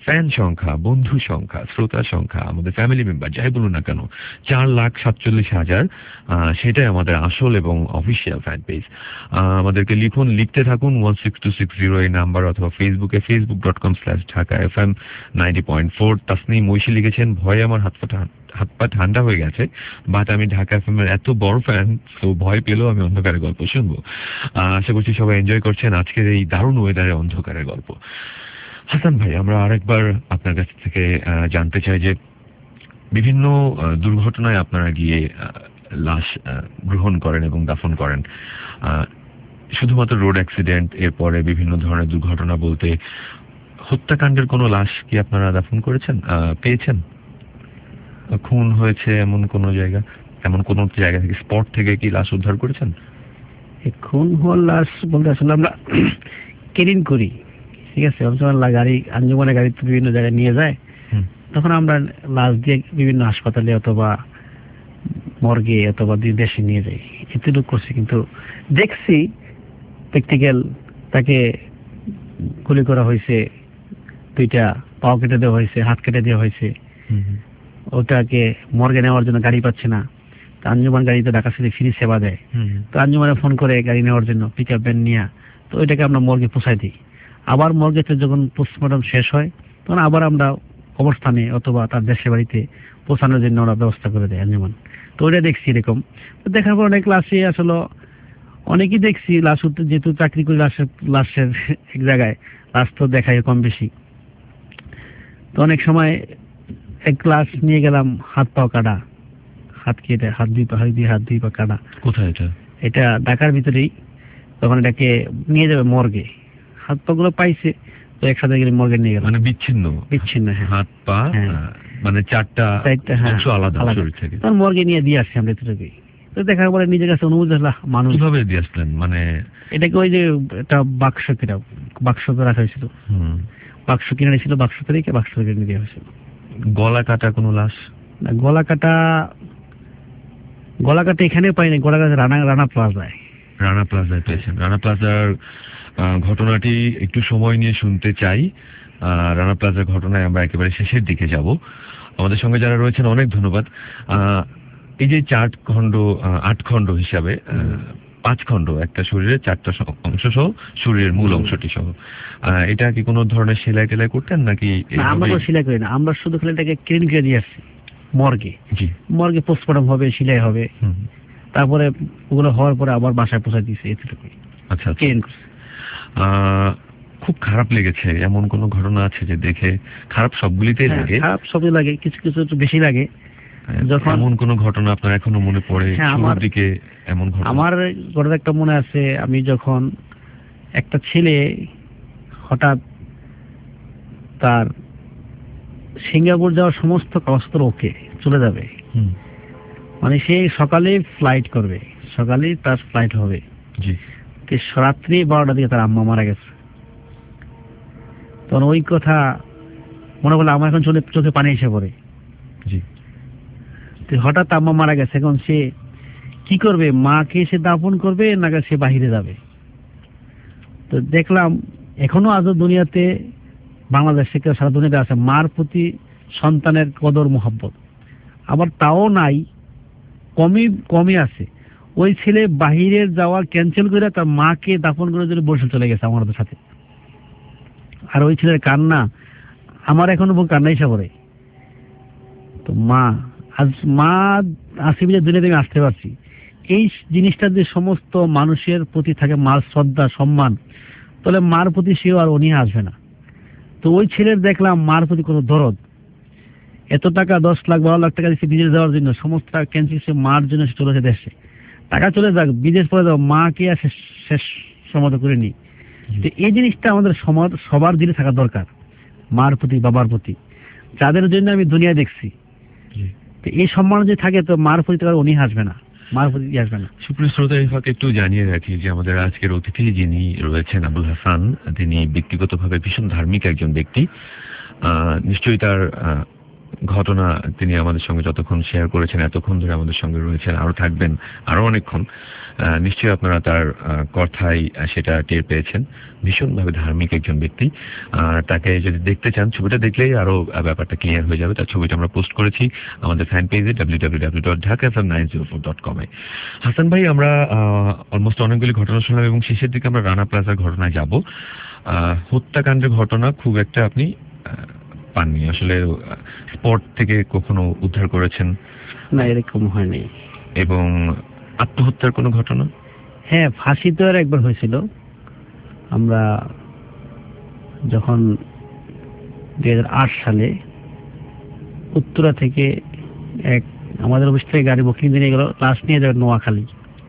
ফ্যান সংখ্যা, বন্ধু সংখ্যা, শ্রোতা সংখ্যা, আমাদের ফ্যামিলি মেম্বার যাই বলুন না কেন 4,47,000, সেটাই আমাদের আসল এবং অফিসিয়াল ফ্যান পেজ। আমাদেরকে লিখুন, লিখতে থাকুন 16260 এই নাম্বার, অথবা ফেসবুকে facebook.com/ঢাকা-fm 90.4। তাসনিম মৈশী লিখেছেন, ভয়ে আমার হাত পা ঠান্ডা হয়ে গেছে, বাট আমি ঢাকা এফএম এর এত বড় ফ্যান, তো ভয় পেলেও আমি অন্ধকারের গল্প শুনবো। আশা করছি সবাই এনজয় করছেন আজকের এই দারুণ ওয়েদারে অন্ধকারের গল্প। হাসান ভাই, আমরা আরেকবার আপনার কাছ থেকে জানতে চাই যে বিভিন্ন দুর্ঘটনায় আপনারা গিয়ে লাশ গ্রহণ করেন এবং দাফন করেন, শুধুমাত্র রোড অ্যাক্সিডেন্ট, এরপরে বিভিন্ন ধরনের দুর্ঘটনা বলতে হত্যাকাণ্ডের কোনো লাশ কি আপনারা দাফন করেছেন, পেয়েছেন? খুন হয়েছে এমন কোন জায়গা, এমন কোন জায়গা থেকে, স্পট থেকে কি লাশ উদ্ধার করেছেন? খুন হওয়ার লাশ বলতে আসলে আমরা কেরিং করি, ঠিক আছে, গাড়ি আঞ্জুমানের গাড়ি তো বিভিন্ন জায়গায় নিয়ে যায়, তখন আমরা লাশ দিয়ে বিভিন্ন হাসপাতালে অথবা মর্গে অথবা দেশে নিয়ে যাই, এতটুকু করছি। কিন্তু দেখছি প্র্যাকটিক্যাল তাকে গুলি করা হয়েছে, 2টা পা কেটে দেওয়া হয়েছে, হাত কেটে দেওয়া হয়েছে, ওটাকে মর্গে নেওয়ার জন্য গাড়ি পাচ্ছে না, তো আঞ্জুমান গাড়িতে ঢাকা সিটি ফ্রি সেবা দেয়, তো আঞ্জুমানে ফোন করে গাড়ি নেওয়ার জন্য পিক আপ ভ্যান নিয়ে, তো ওইটাকে আমরা মর্গে পৌঁছাই দিই। আবার মর্গেতে যখন পোস্টমর্টম শেষ হয় তখন আবার আমরা অবস্থানে অথবা তার দেশের বাড়িতে পৌঁছানোর জন্য ওরা ব্যবস্থা করে দেয় আঞ্জুমান। তো ওইটা দেখছি এরকম, তো দেখার পর অনেক লাশে আসলে অনেকেই দেখছি লাশ উঠতে, যেহেতু চাকরি করে লাশের এক জায়গায় লাশ তো দেখায় কম বেশি, তো অনেক সময় এক লাশ নিয়ে গেলাম হাত পা কাটা, হাত কেটে, হাত দুই পা কাটা। কোথায় এটা? এটা ঢাকার ভিতরেই। তখন এটাকে নিয়ে যাবে মর্গে, হাত পা গুলো পাইছে তো একসাথে গেলে মর্গে নিয়ে গেলাম। মানে বিচ্ছিন্ন? হ্যাঁ, হাত পা মানে চারটা অংশ আলাদা শরীর থেকে, তখন মর্গে নিয়ে দিয়ে আসছি আমরা এতটুকুই। তো দেখার পরে নিজের কাছে অনুভূতি হলো, মানুষ কিভাবে দিয়ে আসলেন? মানে এটাকে ওই যে একটা বাক্স রাখা হয়েছিল, বাক্স কিনে নিয়েছিল, বাক্স থেকে নিয়ে দেওয়া হয়েছিল। গলা কাটা কোনো লাশ? গলা কাটা এখানে পাইনি, গলা কাটা রানা প্লাজায় পেয়েছেন। রানা প্লাজার ঘটনাটি একটু সময় নিয়ে শুনতে চাই। রানা প্লাজার ঘটনায় আমরা একেবারে শেষের দিকে যাব। আমাদের সঙ্গে যারা রয়েছেন অনেক ধন্যবাদ। এই যে 8 খণ্ড হিসাবে 5 খণ্ড, একটা শরীরের 4টা অংশ সহ, শরীরের মূল অংশটি সহ, এটা কি কোনো ধরনের সেলাই টেলাই করতেন নাকি? আমরা তো সেলাই করি না, আমরা শুধু খালি এটাকে ক্লিন করে দিয়ে আসছি মর্গে পোস্টমর্টম হবে, সেলাই হবে, তারপরে ওগুলো হওয়ার পরে আবার বাসায় পৌঁছায় দিয়েছে, এতটুকুই। আচ্ছা, খুব খারাপ লেগেছে এমন কোন ঘটনা আছে যে দেখে? খারাপ সবগুলিতেই লাগে, খারাপ সবই লাগে, কিছু কিছু একটু বেশি লাগে। যখন এমন কোন ঘটনা আপনার এখনো মনে পড়ে শুরুর দিকে? এমন ঘটনা আমার ঘটনা একটা মনে আছে, আমি যখন একটা ছেলে হঠাৎ তার সিঙ্গাপুর যাওয়ার সমস্ত কাগজপত্র ওকে চলে যাবে, মানে সে সকালে ফ্লাইট করবে, সকালে তার ফ্লাইট হবে, রাত্রি 12টার দিকে তার আম্মা মারা গেছে। তখন ওই কথা মনে করলে আমার এখন চোখে পানি এসে পড়ে। হঠাৎ আম্মা মারা গেছে, এখন সে কি করবে? মাকে সে দাফন করবে নাকি সে বাহিরে যাবে? তো দেখলাম এখনো আজও দুনিয়াতে, বাংলাদেশে কেউ সারা দুনিয়াতে আছে, মার প্রতি সন্তানের কদর মোহাব্বত, আবার তাও নাই, কমই আছে। ওই ছেলে বাহিরের যাওয়া ক্যান্সেল করে তার মাকে দাফন করে জন্য বসে চলে গেছে আমাদের সাথে। আর ওই ছেলের কান্না আমার এখনো কান্না এসে পড়ে। তো মা আসি বলে দুনিয়াতে আমি আসতে পারছি। এই জিনিসটা যে সমস্ত মানুষের প্রতি থাকে মার শ্রদ্ধা সম্মান, তাহলে মার প্রতি সেও আর অনীহা আসবে না। তো ওই ছেলের দেখলাম মার প্রতি কোনো দরদ, এত টাকা 10 লাখ 12 লাখ টাকা দিচ্ছে বিদেশ যাওয়ার জন্য, সমস্ত টাকা ক্যান্সেল, সে মার জন্য সে চলেছে দেশে। টাকা চলে যাক, বিদেশ পরে যাও, মাকে আর শেষ সমাধ করে নি। তো এই জিনিসটা আমাদের সবার দিলে থাকা দরকার, মার প্রতি, বাবার প্রতি, যাদের জন্য আমি দুনিয়া দেখছি। তো এই সম্মান যদি থাকে তো মার প্রতি তার অনীহা আসবে না, মার প্রতি আসবে না। সুপ্রিয় শ্রোতা, এই ফাঁকে একটু জানিয়ে রাখি যে আমাদের আজকের অতিথি যিনি রয়েছেন আবুল হাসান, তিনি ব্যক্তিগতভাবে ভীষণ ধার্মিক একজন ব্যক্তি। নিশ্চয়ই তার ঘটনা তিনি আমাদের সঙ্গে যতক্ষণ শেয়ার করেছেন, এতক্ষণ ধরে আমাদের সঙ্গে রয়েছেন, আরো থাকবেন আরো অনেকক্ষণ। নিশ্চয়ই আপনারা তার কথাই সেটা টের পেয়েছেন। ভীষণভাবে ধার্মিক একজন ব্যক্তি। তাকে যদি দেখতে চান, ছবিটা দেখলেই আরো ব্যাপারটা ক্লিয়ার হয়ে যাবে। তার ছবিটা আমরা পোস্ট করেছি আমাদের ফ্যান পেজে www.dhakafm904.com এ। হাসান ভাই, আমরা অলমোস্ট অনেকগুলি ঘটনা শুনলাম এবং শেষের দিকে আমরা রানা প্লাজার ঘটনায় যাব। হত্যাকাণ্ডের ঘটনা খুব একটা আপনি পাননি, আসলে স্পট থেকে কখনো উদ্ধার করেছেন? না, এরকম হয়নি। এবং আত্মহত্যার কোনো ঘটনা? হ্যাঁ, ফাঁসি তো আর একবার হয়েছিল। আমরা যখন 2008 সালে উত্তরা থেকে আমাদের অফিস থেকে গাড়ি বুকিং দিয়ে গেল, লাশ নিয়ে যাবে নোয়াখালী।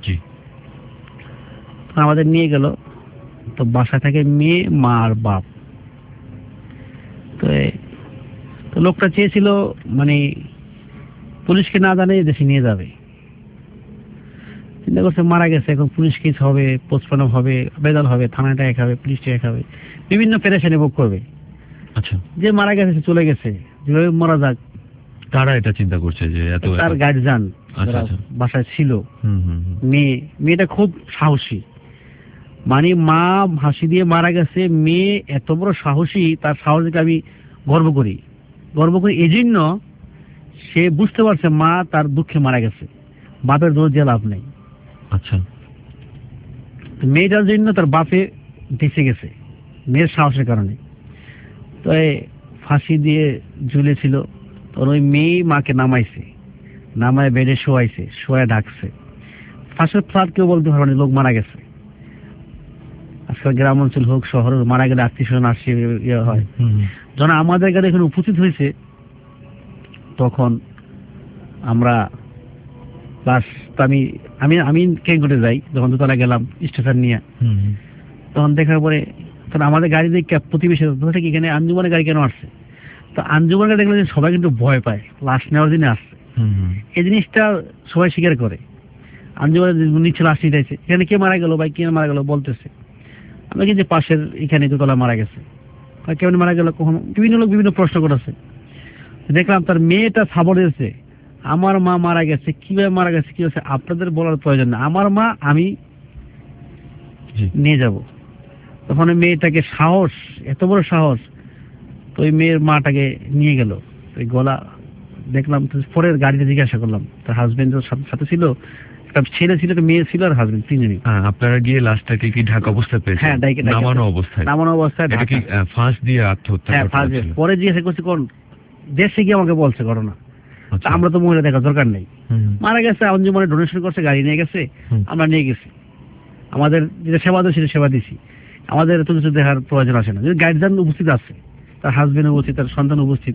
আমাদের নিয়ে গেল, তো বাসা থেকে মেয়ে, মা আর বাপ। তো লোকটা চেয়েছিল মানে পুলিশকে না জানে দেশে নিয়ে যাবে। চিন্তা করছে মারা গেছে, এখন পুলিশ কেস হবে, পোস্টমর্টম হবে, বেদল হবে, থানায় টাকা খাবে, পুলিশ টাকা খাবে, বিভিন্ন পেরেশানি ভোগ করবে। আচ্ছা, যে মারা গেছে সে চলে গেছে, যেভাবে মারা যাক। তারা এটা চিন্তা করছে যে তার গার্জিয়ান বাসায় ছিল, মেয়েটা খুব সাহসী, মানে মা হাসি দিয়ে মারা গেছে, মেয়ে এত বড় সাহসী, তার সাহস দেখে আমি গর্ব করি এই জন্য সে বুঝতে পারছে মা তার দুঃখে মারা গেছে, বাপের দোষ দিয়ে লাভ নেই। আচ্ছা, মেয়েটার জন্য তার বাপে বেঁচে গেছে মেয়ের সাহসের কারণে। তো ফাঁসি দিয়ে ঝুলেছিল, তখন ওই মেয়ে মাকে নামাইছে, নামায় বেডে শোয়াইছে, শোয়ায় ডাকছে। ফাঁসের ফ্লাট কেউ বলতে পারবে লোক মারা গেছে। আজকাল গ্রাম অঞ্চল হোক শহর, মারা গেলে আত্মীয় স্বজন আসছে, ইয়ে হয়। যখন আমাদের গাড়ি এখানে উপস্থিত হয়েছে, তখন আমরা আমি কেঙ্গুটে যাই, যখন দোতলা গেলাম স্টেশন নিয়ে, তখন দেখার পরে তখন আমাদের গাড়ি দেখে প্রতিবেশী এখানে আঞ্জুমানের গাড়ি কেন আসছে, তো আঞ্জুমানের গাড়ি দেখলে সবাই কিন্তু ভয় পায়, লাশ নেওয়ার জন্য আসছে। এই জিনিসটা সবাই স্বীকার করে। আঞ্জুমানের নিচে লাশ নিয়ে যাইছে, এখানে কে মারা গেল ভাই, কে মারা গেল বলতেছে। আমরা কি যে পাশের এখানে দোতলা মারা গেছে, কেমন মারা গেল, কখনো বিভিন্ন লোক বিভিন্ন প্রশ্ন করেছে। দেখলাম তার মেয়েটা খবর দিয়েছে, আমার মা মারা গেছে, কিভাবে মারা গেছে, কি হয়েছে আপনাদের বলার প্রয়োজন না, আমার মা আমি নিয়ে যাব। তখন মেয়েটাকে সাহস, এত বড় সাহস, তো ওই মেয়ের মাটাকে নিয়ে গেল। ওই গলা দেখলাম, পরের গাড়িতে জিজ্ঞাসা করলাম, তার হাজবেন্ড সাথে ছিল, একটা ছেলে ছিল, একটা মেয়ে ছিল, আর হাজবেন্ড, তিনজনই। আপনারা গিয়ে লাশটাকে কি ঢাকা অবস্থায় পেয়েছেন? হ্যাঁ, নামানো অবস্থায়। এটা কি ফাঁস দিয়ে আত্মহত্যা? হ্যাঁ, ফাঁস দিয়ে। পরে জিজ্ঞাসা করছি কোন দেশে গিয়ে আমাকে বলছে ঘটনা। আমরা তো মহিলা দেখার দরকার নেই, মারা গেছে, আঞ্জুমানে ডোনেশন করছে, গাড়ি নিয়ে গেছে, আমরা নিয়ে গেছি, আমাদের যেটা সেবা দিয়েছিল সেবা দিছি, আমাদের এত কিছু দেখার প্রয়োজন আসে না। যদি গার্জিয়ান উপস্থিত আছে, তার হাজবেন্ড উপস্থিত, তার সন্তান উপস্থিত,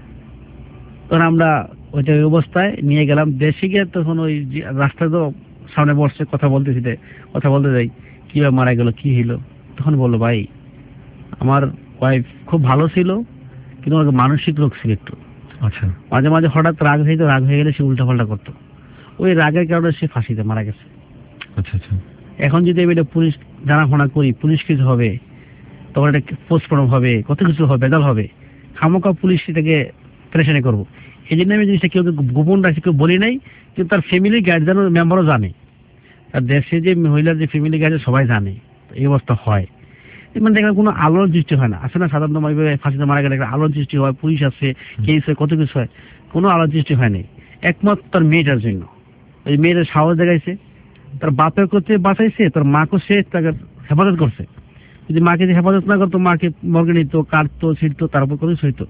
তখন আমরা ওইটা ওই অবস্থায় নিয়ে গেলাম। দেশে গিয়ে তখন ওই রাস্তায় তো সামনে বসছে, কথা বলতে যাই, কিভাবে মারা গেল, কি হইলো, তখন বললো ভাই আমার ওয়াইফ খুব ভালো ছিল, কিন্তু ওর মানসিক রোগ ছিল একটু। আচ্ছা, মাঝে মাঝে হঠাৎ রাগ হয়ে গেলে সে উল্টাপাল্টা করতো, ওই রাগের কারণে সে ফাঁসিতে মারা গেছে। আচ্ছা আচ্ছা। এখন যদি আমি এটা পুলিশ জানাশোনা করি, পুলিশ কিছু হবে, তখন এটা পোস্টমর্টম হবে, কত কিছু হবে, বেদল হবে, খামোকা পুলিশ এটাকে প্রেশানি করবো। এই জন্য আমি জিনিসটা কেউ গোপন রাখি, কেউ বলি নাই, কিন্তু তার ফ্যামিলি গার্জিয়ান মেম্বারও জানে, তার দেশে যে মহিলার যে ফ্যামিলি গার্জিয়ান সবাই জানে। এই অবস্থা হয়, মানে দেখলাম কোনো আলোড়ন সৃষ্টি হয় না। আসলে না, সাধারণত ফাঁসিতে মারা গেলে আলোড়ন সৃষ্টি হয়, পুলিশ আছে, কেস হয়, কত কিছু হয়, কোনো আলোড়ন সৃষ্টি হয়নি, একমাত্র তার মেয়েটার জন্য। ওই মেয়েটার সাহস দেখাইছে, তার বাপের করতে বাঁচাইছে, তার মাকেও সে তাকে হেফাজত করছে। যদি মাকে যে হেফাজত না করতো, মাকে মর্গে নিত, কাটতো, ছিটতো, তার উপর করে সইতো।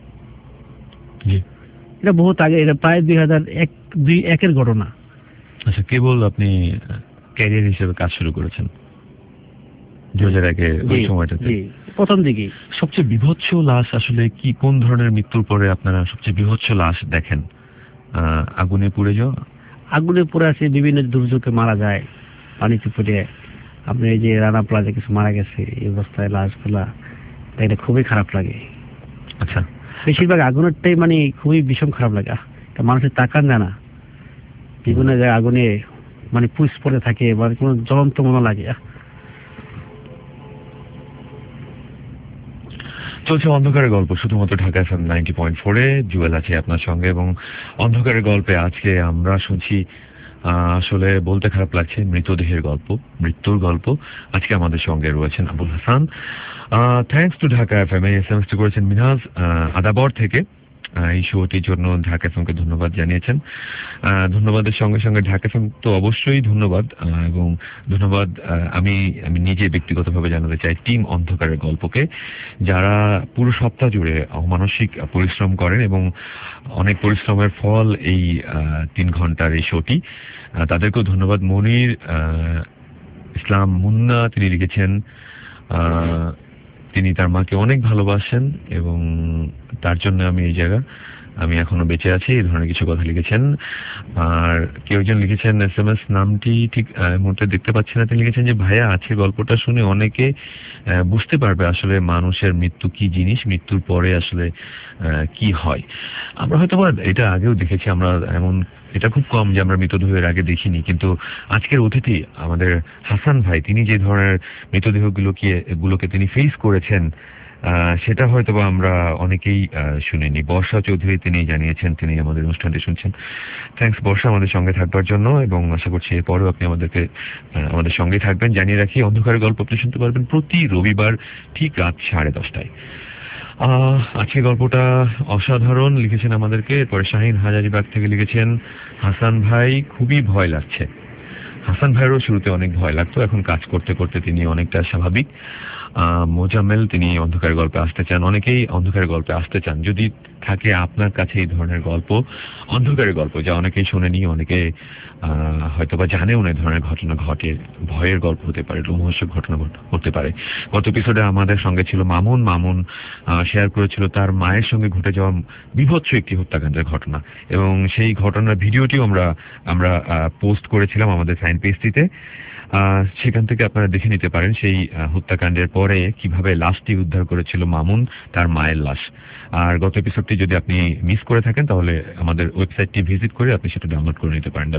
এটা বহুত আগে, এটা প্রায় 2001-এর ঘটনা। আচ্ছা, কেবল আপনি ক্যারিয়ার হিসেবে কাজ শুরু করেছেন 2001-এ, ওই সময়টাতে প্রথম দিকে। সবচেয়ে বিভৎস লাশ আসলে কি, কোন ধরনের মৃত্যুর পরে আপনারা সবচেয়ে বিভৎস লাশ দেখেন? আগুনে পুড়ে যাওয়া? আগুনে পুড়ে আছে, বিভিন্ন দুর্যোগে মারা যায়, পানিতে পুড়ে। আপনি এই যে রানা প্লাজা কিছু মারা গেছে, এই অবস্থায় লাশগুলা, এটা খুবই খারাপ লাগে। আচ্ছা, বেশিরভাগ আগুনেরটাই মানে খুবই ভীষণ খারাপ লাগে, মানুষের তাকান যায় না, বিভিন্ন জায়গায় আগুনে মানে পুষ পড়ে থাকে, মানে কোনো জ্বলন্ত মনে লাগে। চলছে অন্ধকারের গল্প শুধুমাত্র ঢাকা এফএম 90.4-এ। জুয়েল আছে আপনার সঙ্গে এবং অন্ধকারের গল্পে আজকে আমরা শুনছি আসলে বলতে খারাপ লাগছে মৃতদেহের গল্প, মৃত্যুর গল্প। আজকে আমাদের সঙ্গে রয়েছেন Abul Hasan. Thanks to Dhaka FM. এসএমএসটি করেছেন মিনহাজ আদাবর থেকে। এই শোটির জন্য ঢাকা এফএমকে ধন্যবাদ জানিয়েছেন। ধন্যবাদের সঙ্গে সঙ্গে ঢাকা এফএম তো অবশ্যই ধন্যবাদ, এবং ধন্যবাদ আমি নিজে ব্যক্তিগতভাবে জানাতে চাই টিম অন্ধকারের গল্পকে, যারা পুরো সপ্তাহ জুড়ে অমানসিক পরিশ্রম করেন এবং অনেক পরিশ্রমের ফল এই 3 ঘন্টার এই শোটি। তাদেরকেও ধন্যবাদ। মনির ইসলাম মুন্না তিনি লিখেছেন তিনি তার মাকে অনেক ভালোবাসেন এবং তার জন্য আমি এই জায়গা, আমি এখনো বেঁচে আছি, এই ধরনের কিছু কথা লিখেছেন। আর কেউ একজন লিখেছেন এসএমএস, নামটি ঠিক মুহূর্তে দেখতে পাচ্ছি না, তিনি লিখেছেন যে ভাইয়া আছে গল্পটা শুনে অনেকে বুঝতে পারবে আসলে মানুষের মৃত্যু কি জিনিস, মৃত্যুর পরে আসলে কি হয়। আমরা হয়তো এটা আগেও দেখেছি, আমরা এমন এটা খুব কম যে আমরা মৃতদেহের আগে দেখিনি, কিন্তু আজকের অতিথি আমাদের হাসান ভাই তিনি যে ধরনের মৃতদেহগুলোকে তিনি ফেস করেছেন সেটা হয়তো আমরা অনেকেই শুনিনি। বর্ষা চৌধুরী তিনি জানিয়েছেন তিনি আমাদের অনুষ্ঠানটি শুনছেন। থ্যাঙ্কস বর্ষা আমাদের সঙ্গে থাকবার জন্য, এবং আশা করছি এরপরেও আপনি আমাদের সঙ্গে থাকবেন। জানিয়ে রাখি অন্ধকারের গল্প আপনি শুনতে পারবেন প্রতি রবিবার ঠিক রাত 10:30টায়। আজকে গল্পটা অসাধারণ লিখেছেন আমাদেরকে। এরপরে শাহিন হাজারিবাগ থেকে লিখেছেন হাসান ভাই খুবই ভয় লাগছে। হাসান ভাইয়েরও শুরুতে অনেক ভয় লাগতো, এখন কাজ করতে করতে তিনি অনেকটা স্বাভাবিক। মোজাম্মেল তিনি অন্ধকারের গল্পে আসতে চান, অনেকেই অন্ধকারের গল্পে আসতে চান। যদি থাকে আপনার কাছে এই ধরনের গল্প, অন্ধকারের গল্প যা অনেকেই শোনেনি, অনেকে হয়তোবা জানেও না এই ধরনের ঘটনা ঘটে, ভয়ের গল্প হতে পারে, রোমহর্ষক ঘটনা হতে পারে। গত এপিসোডে আমাদের সঙ্গে ছিল মামুন শেয়ার করেছিল তার মায়ের সঙ্গে ঘটে যাওয়া বিভৎস একটি হত্যাকাণ্ডের ঘটনা, এবং সেই ঘটনার ভিডিওটিও আমরা পোস্ট করেছিলাম আমাদের ফ্যান পেজটিতে। সেখান থেকে আপনারা দেখে নিতে পারেন সেই হত্যাকাণ্ডের পরে কিভাবে লাশটি উদ্ধার করেছিল মামুন, তার মায়ের লাশ। আর গত এপিসোডটি যদি আপনি মিস করে থাকেন তাহলে আমাদের ওয়েবসাইটটি ভিজিট করে আপনি সেটা ডাউনলোড করে নিতে পারেন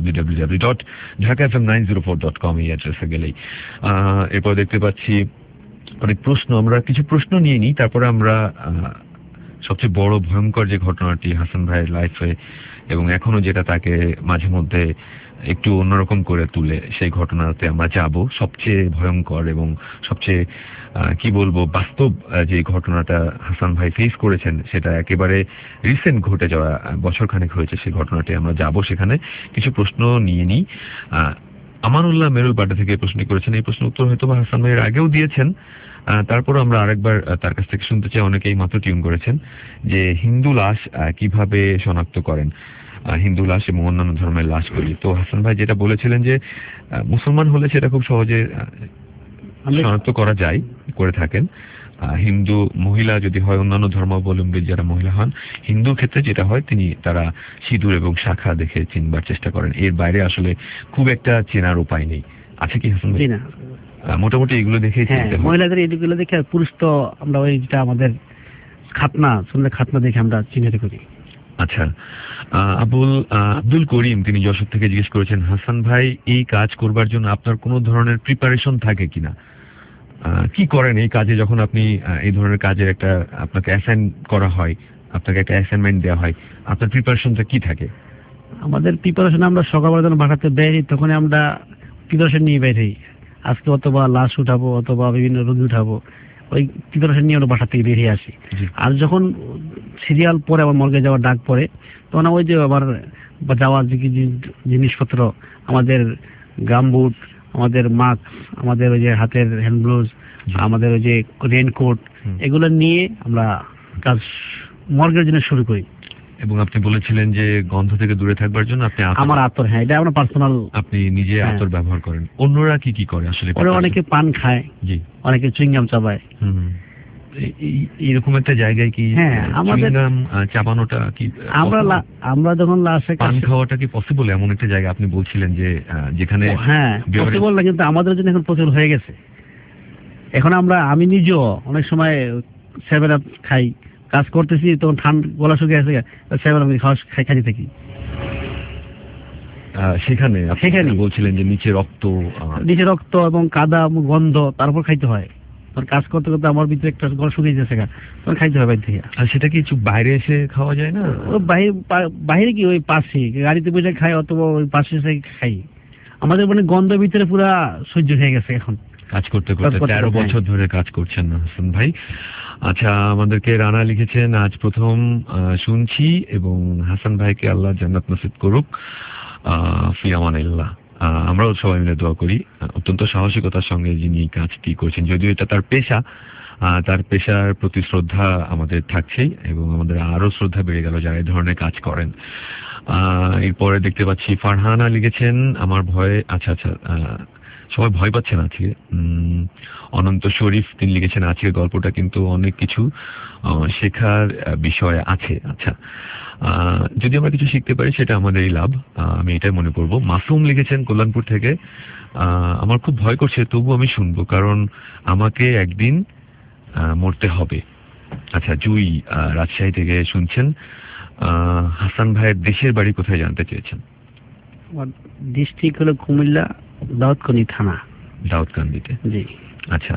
www.dhakafm904.com এই অ্যাড্রেসে গেলেই। এরপর দেখতে পাচ্ছি অনেক প্রশ্ন, আমরা কিছু প্রশ্ন নিয়ে নিই, তারপরে আমরা সবচেয়ে বড় ভয়ঙ্কর যে ঘটনাটি হাসান ভাইয়ের লাইফে এবং এখনো যেটা তাকে মাঝে মধ্যে একটু অন্যরকম করে তুলে, সেই ঘটনাতে আমরা যাব। সবচেয়ে ভয়ঙ্কর এবং সবচেয়ে কি বলবো বাস্তব যে ঘটনাটা হাসান ভাই ফেস করেছেন, সেটা একেবারে রিসেন্ট ঘটে যাওয়া, বছরখানেক হয়েছে সেই ঘটনাটি আমরা যাব। সেখানে কিছু প্রশ্ন নিয়ে নিই। আমানুল্লাহ মেরুল বাড্ডা থেকে প্রশ্ন করেছেন, এই প্রশ্ন উত্তর হয়তো হাসান ভাইয়ের আগেও দিয়েছেন, তারপর আমরা আরেকবার তার কাছ থেকে শুনতে চাই। অনেকেই মাত্র টিউন করেছেন যে হিন্দু লাশ কিভাবে শনাক্ত করেন, হিন্দু লাশ এবং অন্যান্য ধর্মের লাশগুলি। তো হাসান ভাই যেটা বলেছিলেন যে মুসলমান হলে সেটা খুব সহজে শনাক্ত করা যায়, করে থাকেন। হিন্দু মহিলা যদি হয়, অন্যান্য ধর্মাবলম্বী যারা মহিলা হন, হিন্দুর ক্ষেত্রে যেটা হয় তারা সিঁদুর এবং শাখা দেখে চিনবার চেষ্টা করেন। এর বাইরে আসলে খুব একটা চেনার উপায় নেই, আছে কি হাসান ভাই? মোটামুটি এগুলো দেখে মহিলাদের এগুলো দেখে, পুরুষ তো আমরা ওই যেটা আমাদের খাতনা দেখে আমরা চিহ্নিত করি। আচ্ছা, আব্দুল করিম তিনি যশোর থেকে জিজ্ঞেস করেছেন হাসান ভাই এই কাজ করবার জন্য আপনার কোনো ধরনের প্রিপারেশন থাকে কিনা, কি করেন এই কাজে? যখন আপনি এই ধরনের কাজের একটা আপনাকে অ্যাসাইন করা হয়, আপনাকে একটা অ্যাসাইনমেন্ট দেওয়া হয়, আপনার প্রিপারেশনটা কি থাকে? আমাদের প্রিপারেশন, আমরা সকালবেলা যখন বাসাতে বের হই তখন আমরা প্রিপারেশন নিয়ে বের হই। আজকে অথবা লাশ উঠাবো অথবা বিভিন্ন রোগী উঠাবো, ওই প্রিপারেশন নিয়ে আমরা বাসা থেকে বেরিয়ে আসি। আর যখন সিরিয়াল পরে আমার মর্গে যাওয়ার ডাক পড়ে, তখন ওই যে আবার যাওয়ার যে জিনিসপত্র, আমাদের গামবুট, আমাদের মাস্ক, আমাদের ওই যে হাতের হ্যান্ড গ্লোভস, আমাদের ওই যে রেনকোট, এগুলো নিয়ে আমরা কাজ মর্গের জন্য শুরু করি। এবং আপনি বলেছিলেন যে গন্ধ থেকে দূরে থাকবার জন্য আপনি আমার আতর, হ্যাঁ এটা আমার পার্সোনাল, আপনি নিজে আতর ব্যবহার করেন। অন্যরা কি কি করে আসলে? অনেকে পান খায়, জি, অনেকে চুইংগাম চাবায়। এরকম একটা জায়গায় কি আমাদের চাবানোটা কি আমরা যখন লাশে পান খাওয়াটা কি পসিবল? এমন একটা জায়গা আপনি বলছিলেন যে যেখানে হ্যাঁ পসিবল না, কিন্তু আমাদের জন্য এখন পসিবল হয়ে গেছে। এখন আমি নিজেও অনেক সময় 7-Up খাই, কাজ করতেছি তখন ঠান্ডা গলা শুকিয়ে আছে, 7-Up খাইতে থাকি। সেখানে বলছিলেন যে নিচে রক্ত এবং কাদা গন্ধ, তারপর খাইতে হয়। তখন কাজ করতে করতে আমার ভিতরে একটা গলা শুকিয়ে গেছে, তখন খাইতে হবে বাইরে থেকে। আর সেটা কি একটু বাইরে এসে খাওয়া যায় না? ও বাইরে কি ওই পাশে গাড়িতে বসে খাই অথবা ওই পাশে এসে খাই। আমাদের মানে গন্ধ ভিতরে পুরা সহ্য হয়ে গেছে এখন কাজ করতে করতে। 13 বছর ধরে কাজ করছেন হাসান ভাই। আচ্ছা, আমাদেরকে রানা লিখেছেন, আজ প্রথম শুনছি এবং হাসান ভাইকে আল্লাহ জান্নাত নসিব করুক, ফি আমানিল্লাহ। আমরাও সবাই মিলে দোয়া করি। অত্যন্ত সাহসিকতার সঙ্গে যিনি কাজটি করছেন, যদিও এটা তার পেশা, তার পেশার প্রতি শ্রদ্ধা আমাদের থাকছেই এবং আমাদের আরো শ্রদ্ধা বেড়ে গেল যারা এই ধরনের কাজ করেন। এরপরে দেখতে পাচ্ছি ফারহানা লিখেছেন, আমার ভয়ে, আচ্ছা সবাই ভয় পাচ্ছেন আজকে। অনন্ত শরীফ তিনি লিখেছেন, আজকের গল্পটা কিন্তু অনেক কিছু শেখার বিষয় আছে। আচ্ছা, যদি আমরা কিছু শিখতে পারি সেটা আমাদেরই লাভ, আমি এটাই মনে করব। মাসুম লিখেছেন কল্যাণপুর থেকে, আমার খুব ভয় করছে তবু আমি শুনবো, কারণ আমাকে একদিন মরতে হবে। আচ্ছা, জুই রাজশাহী থেকে শুনছেন। হাসান ভাইয়ের দেশের বাড়ি কোথায় জানতে চেয়েছেন? ডিস্ট্রিক্ট হলো কুমিল্লা, দাউদকান্দি থানা। দাউদকান্দিতে, জি। আচ্ছা,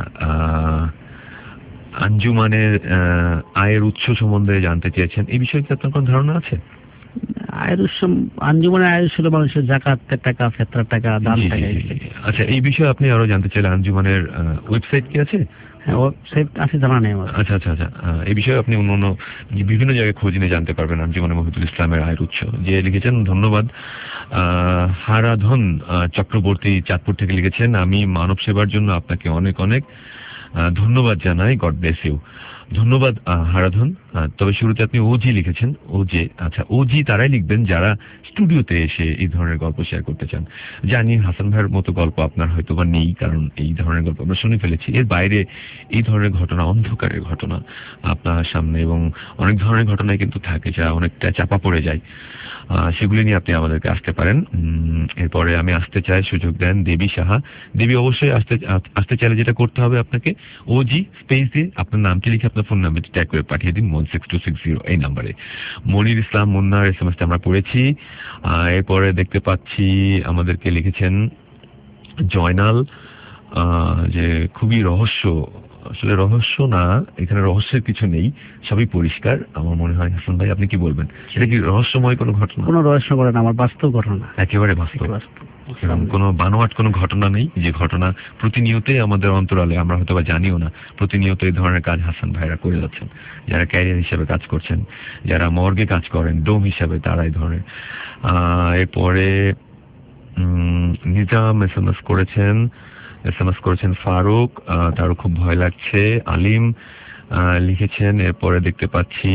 আঞ্জুমানের আয়ের উৎস সম্বন্ধে জানতে চেয়েছেন, এই বিষয়ে কি আপনার কোনো ধারণা আছে? আয়ের উৎস, আঞ্জুমানের আয়ের উৎস মানুষের যাকাতের টাকা, ফেতরার টাকা, দান টাকা। আচ্ছা, এই বিষয়ে আপনি আরো জানতে চাইলে আঞ্জুমানের ওয়েবসাইট কি আছে? হ্যাঁ, ওয়েবসাইট আছে, জানা নেই আমার। আচ্ছা, এই বিষয়ে আপনি অন্য বিভিন্ন জায়গায় খোঁজ নিয়ে জানতে পারবেন। আঞ্জুমানে মহিদুল ইসলামের আয়ের উৎস যে লিখেছেন, ধন্যবাদ। হারাধন চক্রবর্তী চাঁদপুর থেকে লিখেছেন, আমি মানব সেবার জন্য আপনাকে অনেক অনেক ধন্যবাদ জানাই, গড ব্লেস ইউ। ধন্যবাদ হারাধন। তবে শুরুতে আপনি ওজি লিখেছেন, ওজে। আচ্ছা, ওজি তারাই লিখবেন যারা স্টুডিওতে এসে এই ধরনের গল্প শেয়ার করতে চান। জানি হাসান ভাইয়ের মতো গল্প আপনার হয়তো বা নেই, কারণ এই ধরনের গল্প আমরা শুনে ফেলেছি। এর বাইরে এই ধরনের ঘটনা, অন্ধকারের ঘটনা আপনার সামনে, এবং অনেক ধরনের ঘটনায় কিন্তু থাকে যা অনেকটা চাপা পড়ে যায়, সেগুলি নিয়ে আপনি আমাদেরকে আসতে পারেন। এরপরে আমি আসতে চাই, সুযোগ দেন দেবী সাহা। দেবী অবশ্যই আসতে চাইলে যেটা করতে হবে, আপনাকে ওজি স্পেস দিয়ে আপনার নামটি লিখে আপনার ফোন নাম্বারটি ট্যাগ করে পাঠিয়ে দিন 16260 এই নাম্বারে। মনির ইসলাম মুন্নার এসএমএসটা আমরা পড়েছি। এরপরে দেখতে পাচ্ছি আমাদেরকে লিখেছেন জয়নাল, যে খুবই রহস্য, আসলে রহস্য না, এখানে রহস্যের কিছু নেই, সবই পরিষ্কার আমার মনে হয়। হাসান ভাই, আপনি কি বলবেন? এটা কি রহস্যময় কোনো ঘটনা? কোনো রহস্য করে না, আমার বাস্তব ঘটনা, একেবারে বাস্তব। কোনো বানোয়াট কোনো ঘটনা নেই, যে ঘটনা প্রতিনিয়তই আমাদের অন্তরালে, আমরা হয়তো বা জানিও না, প্রতিনিয়ত এই ধরনের কাজ হাসান ভাইরা করে যাচ্ছেন, যারা ক্যারিয়ার হিসেবে কাজ করছেন, যারা মর্গে কাজ করেন ডোম হিসাবে, তারা এই ধরনের। এরপরে নিজাম এসএমএস করেছেন ফারুক, তারও খুব ভয় লাগছে। আলিম লিখেছেন। এরপরে দেখতে পাচ্ছি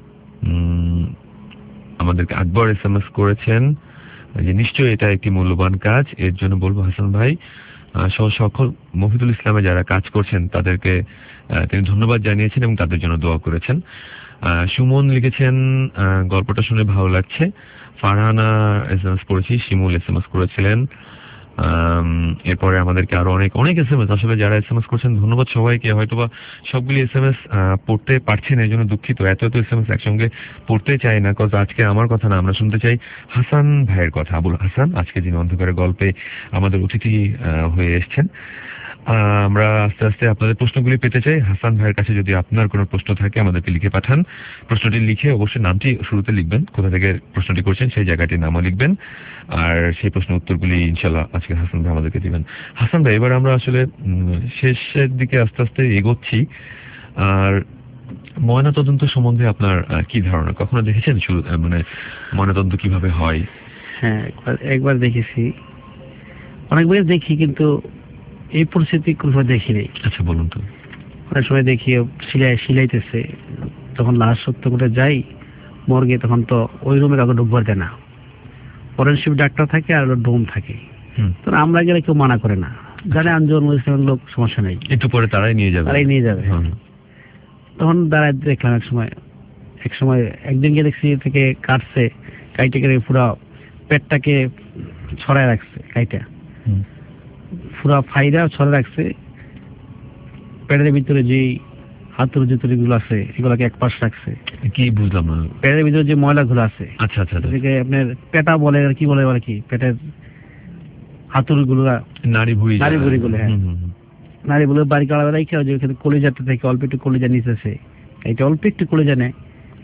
আমাদেরকে আকবর এসএমএস করেছেন যে নিশ্চয়ই এটা একটি মূল্যবান কাজ, এর জন্য বলবো হাসান ভাই সকল মহিদুল ইসলামে যারা কাজ করছেন তাদেরকে তিনি ধন্যবাদ জানিয়েছেন এবং তাদের জন্য দোয়া করেছেন। সুমন লিখেছেন, গল্পটা শুনে ভালো লাগছে। ফারহানা এসএমএস করেছি, শিমুল এসএমএস করেছিলেন। এরপরে আমাদেরকে আরো অনেক এসএমএস, আসলে যারা এসএমএস করছেন ধন্যবাদ সবাইকে। হয়তোবা সবগুলি এসএমএস পড়তে পারছি না, এই জন্য দুঃখিত। এত এসএমএস একসঙ্গে পড়তে চাই না, কজ আজকে আমার কথা না, আমরা শুনতে চাই হাসান ভাইয়ের কথা। আবুল হাসান আজকে যিনি অন্ধকারের গল্পে আমাদের অতিথি হয়ে এসছেন। আমরা আস্তে আস্তে আপনাদের প্রশ্নগুলি পেতে চাই। হাসান ভাইয়ের কাছে যদি আপনার কোনো প্রশ্ন থাকে আমাদেরকে লিখে পাঠান। প্রশ্নটি লিখে অবশ্যই নামটি শুরুতে লিখবেন, কোথা থেকে প্রশ্নটি করছেন সেই জায়গাটির নামও লিখবেন, আর সেই প্রশ্ন উত্তরগুলি ইনশাল্লাহ আজকে হাসান ভাই আমাদেরকে দিবেন। হাসান ভাই, এবার আমরা আসলে শেষের দিকে আস্তে আস্তে এগোচ্ছি। আর ময়নাতদন্ত সম্বন্ধে আপনার কি ধারণা? কখনো দেখেছেন মানে ময়নাতদন্ত কিভাবে হয়? হ্যাঁ, একবার দেখেছি, অনেকবার দেখি, কিন্তু এই পরিস্থিতি কোনোভাবে দেখি নেই। আচ্ছা, বলুন তো। অনেক সময় দেখি সিলাইতেছে, তখন লাশ সত্য করে যাই মর্গে, তখন তো ওই রুমে কাউকে ঢুকবার দেয় না, ফরেনসিক ডাক্তার থাকে আর ডোম থাকে, তখন আমরা গেলে কেউ মানা করে না, জানে আঞ্জুমান ইসলামের লোক, সমস্যা নেই, একটু পরে তারাই নিয়ে যাবে। তখন দাঁড়ায় দেখলাম এক সময় একদিন গিয়ে দেখছি থেকে কাটছে, কাইটে কেটে পুরো পেটটাকে ছড়ায় রাখছে, কাইটা পুরা ফাইদা ছড়ে রাখছে, পেটের ভিতরে যে হাতুর জুতুরি গুলো আছে এগুলোকে এক পাশ রাখছে। কি বুঝলাম না? পেটের ভিতরে যে ময়লা গুলো আছে, আচ্ছা, আপনার পেটা বলে আর কি বলে, পেটের হাতুর গুলো, নাড়ি ভুড়ি গুলো, হ্যাঁ, নারী বলে বাড়ি কাড়া রেখে যে ওখানে কলিজাটা থেকে অল্প একটু কলিজা নিতেছে, এটা অল্প একটু কলিজা নেয়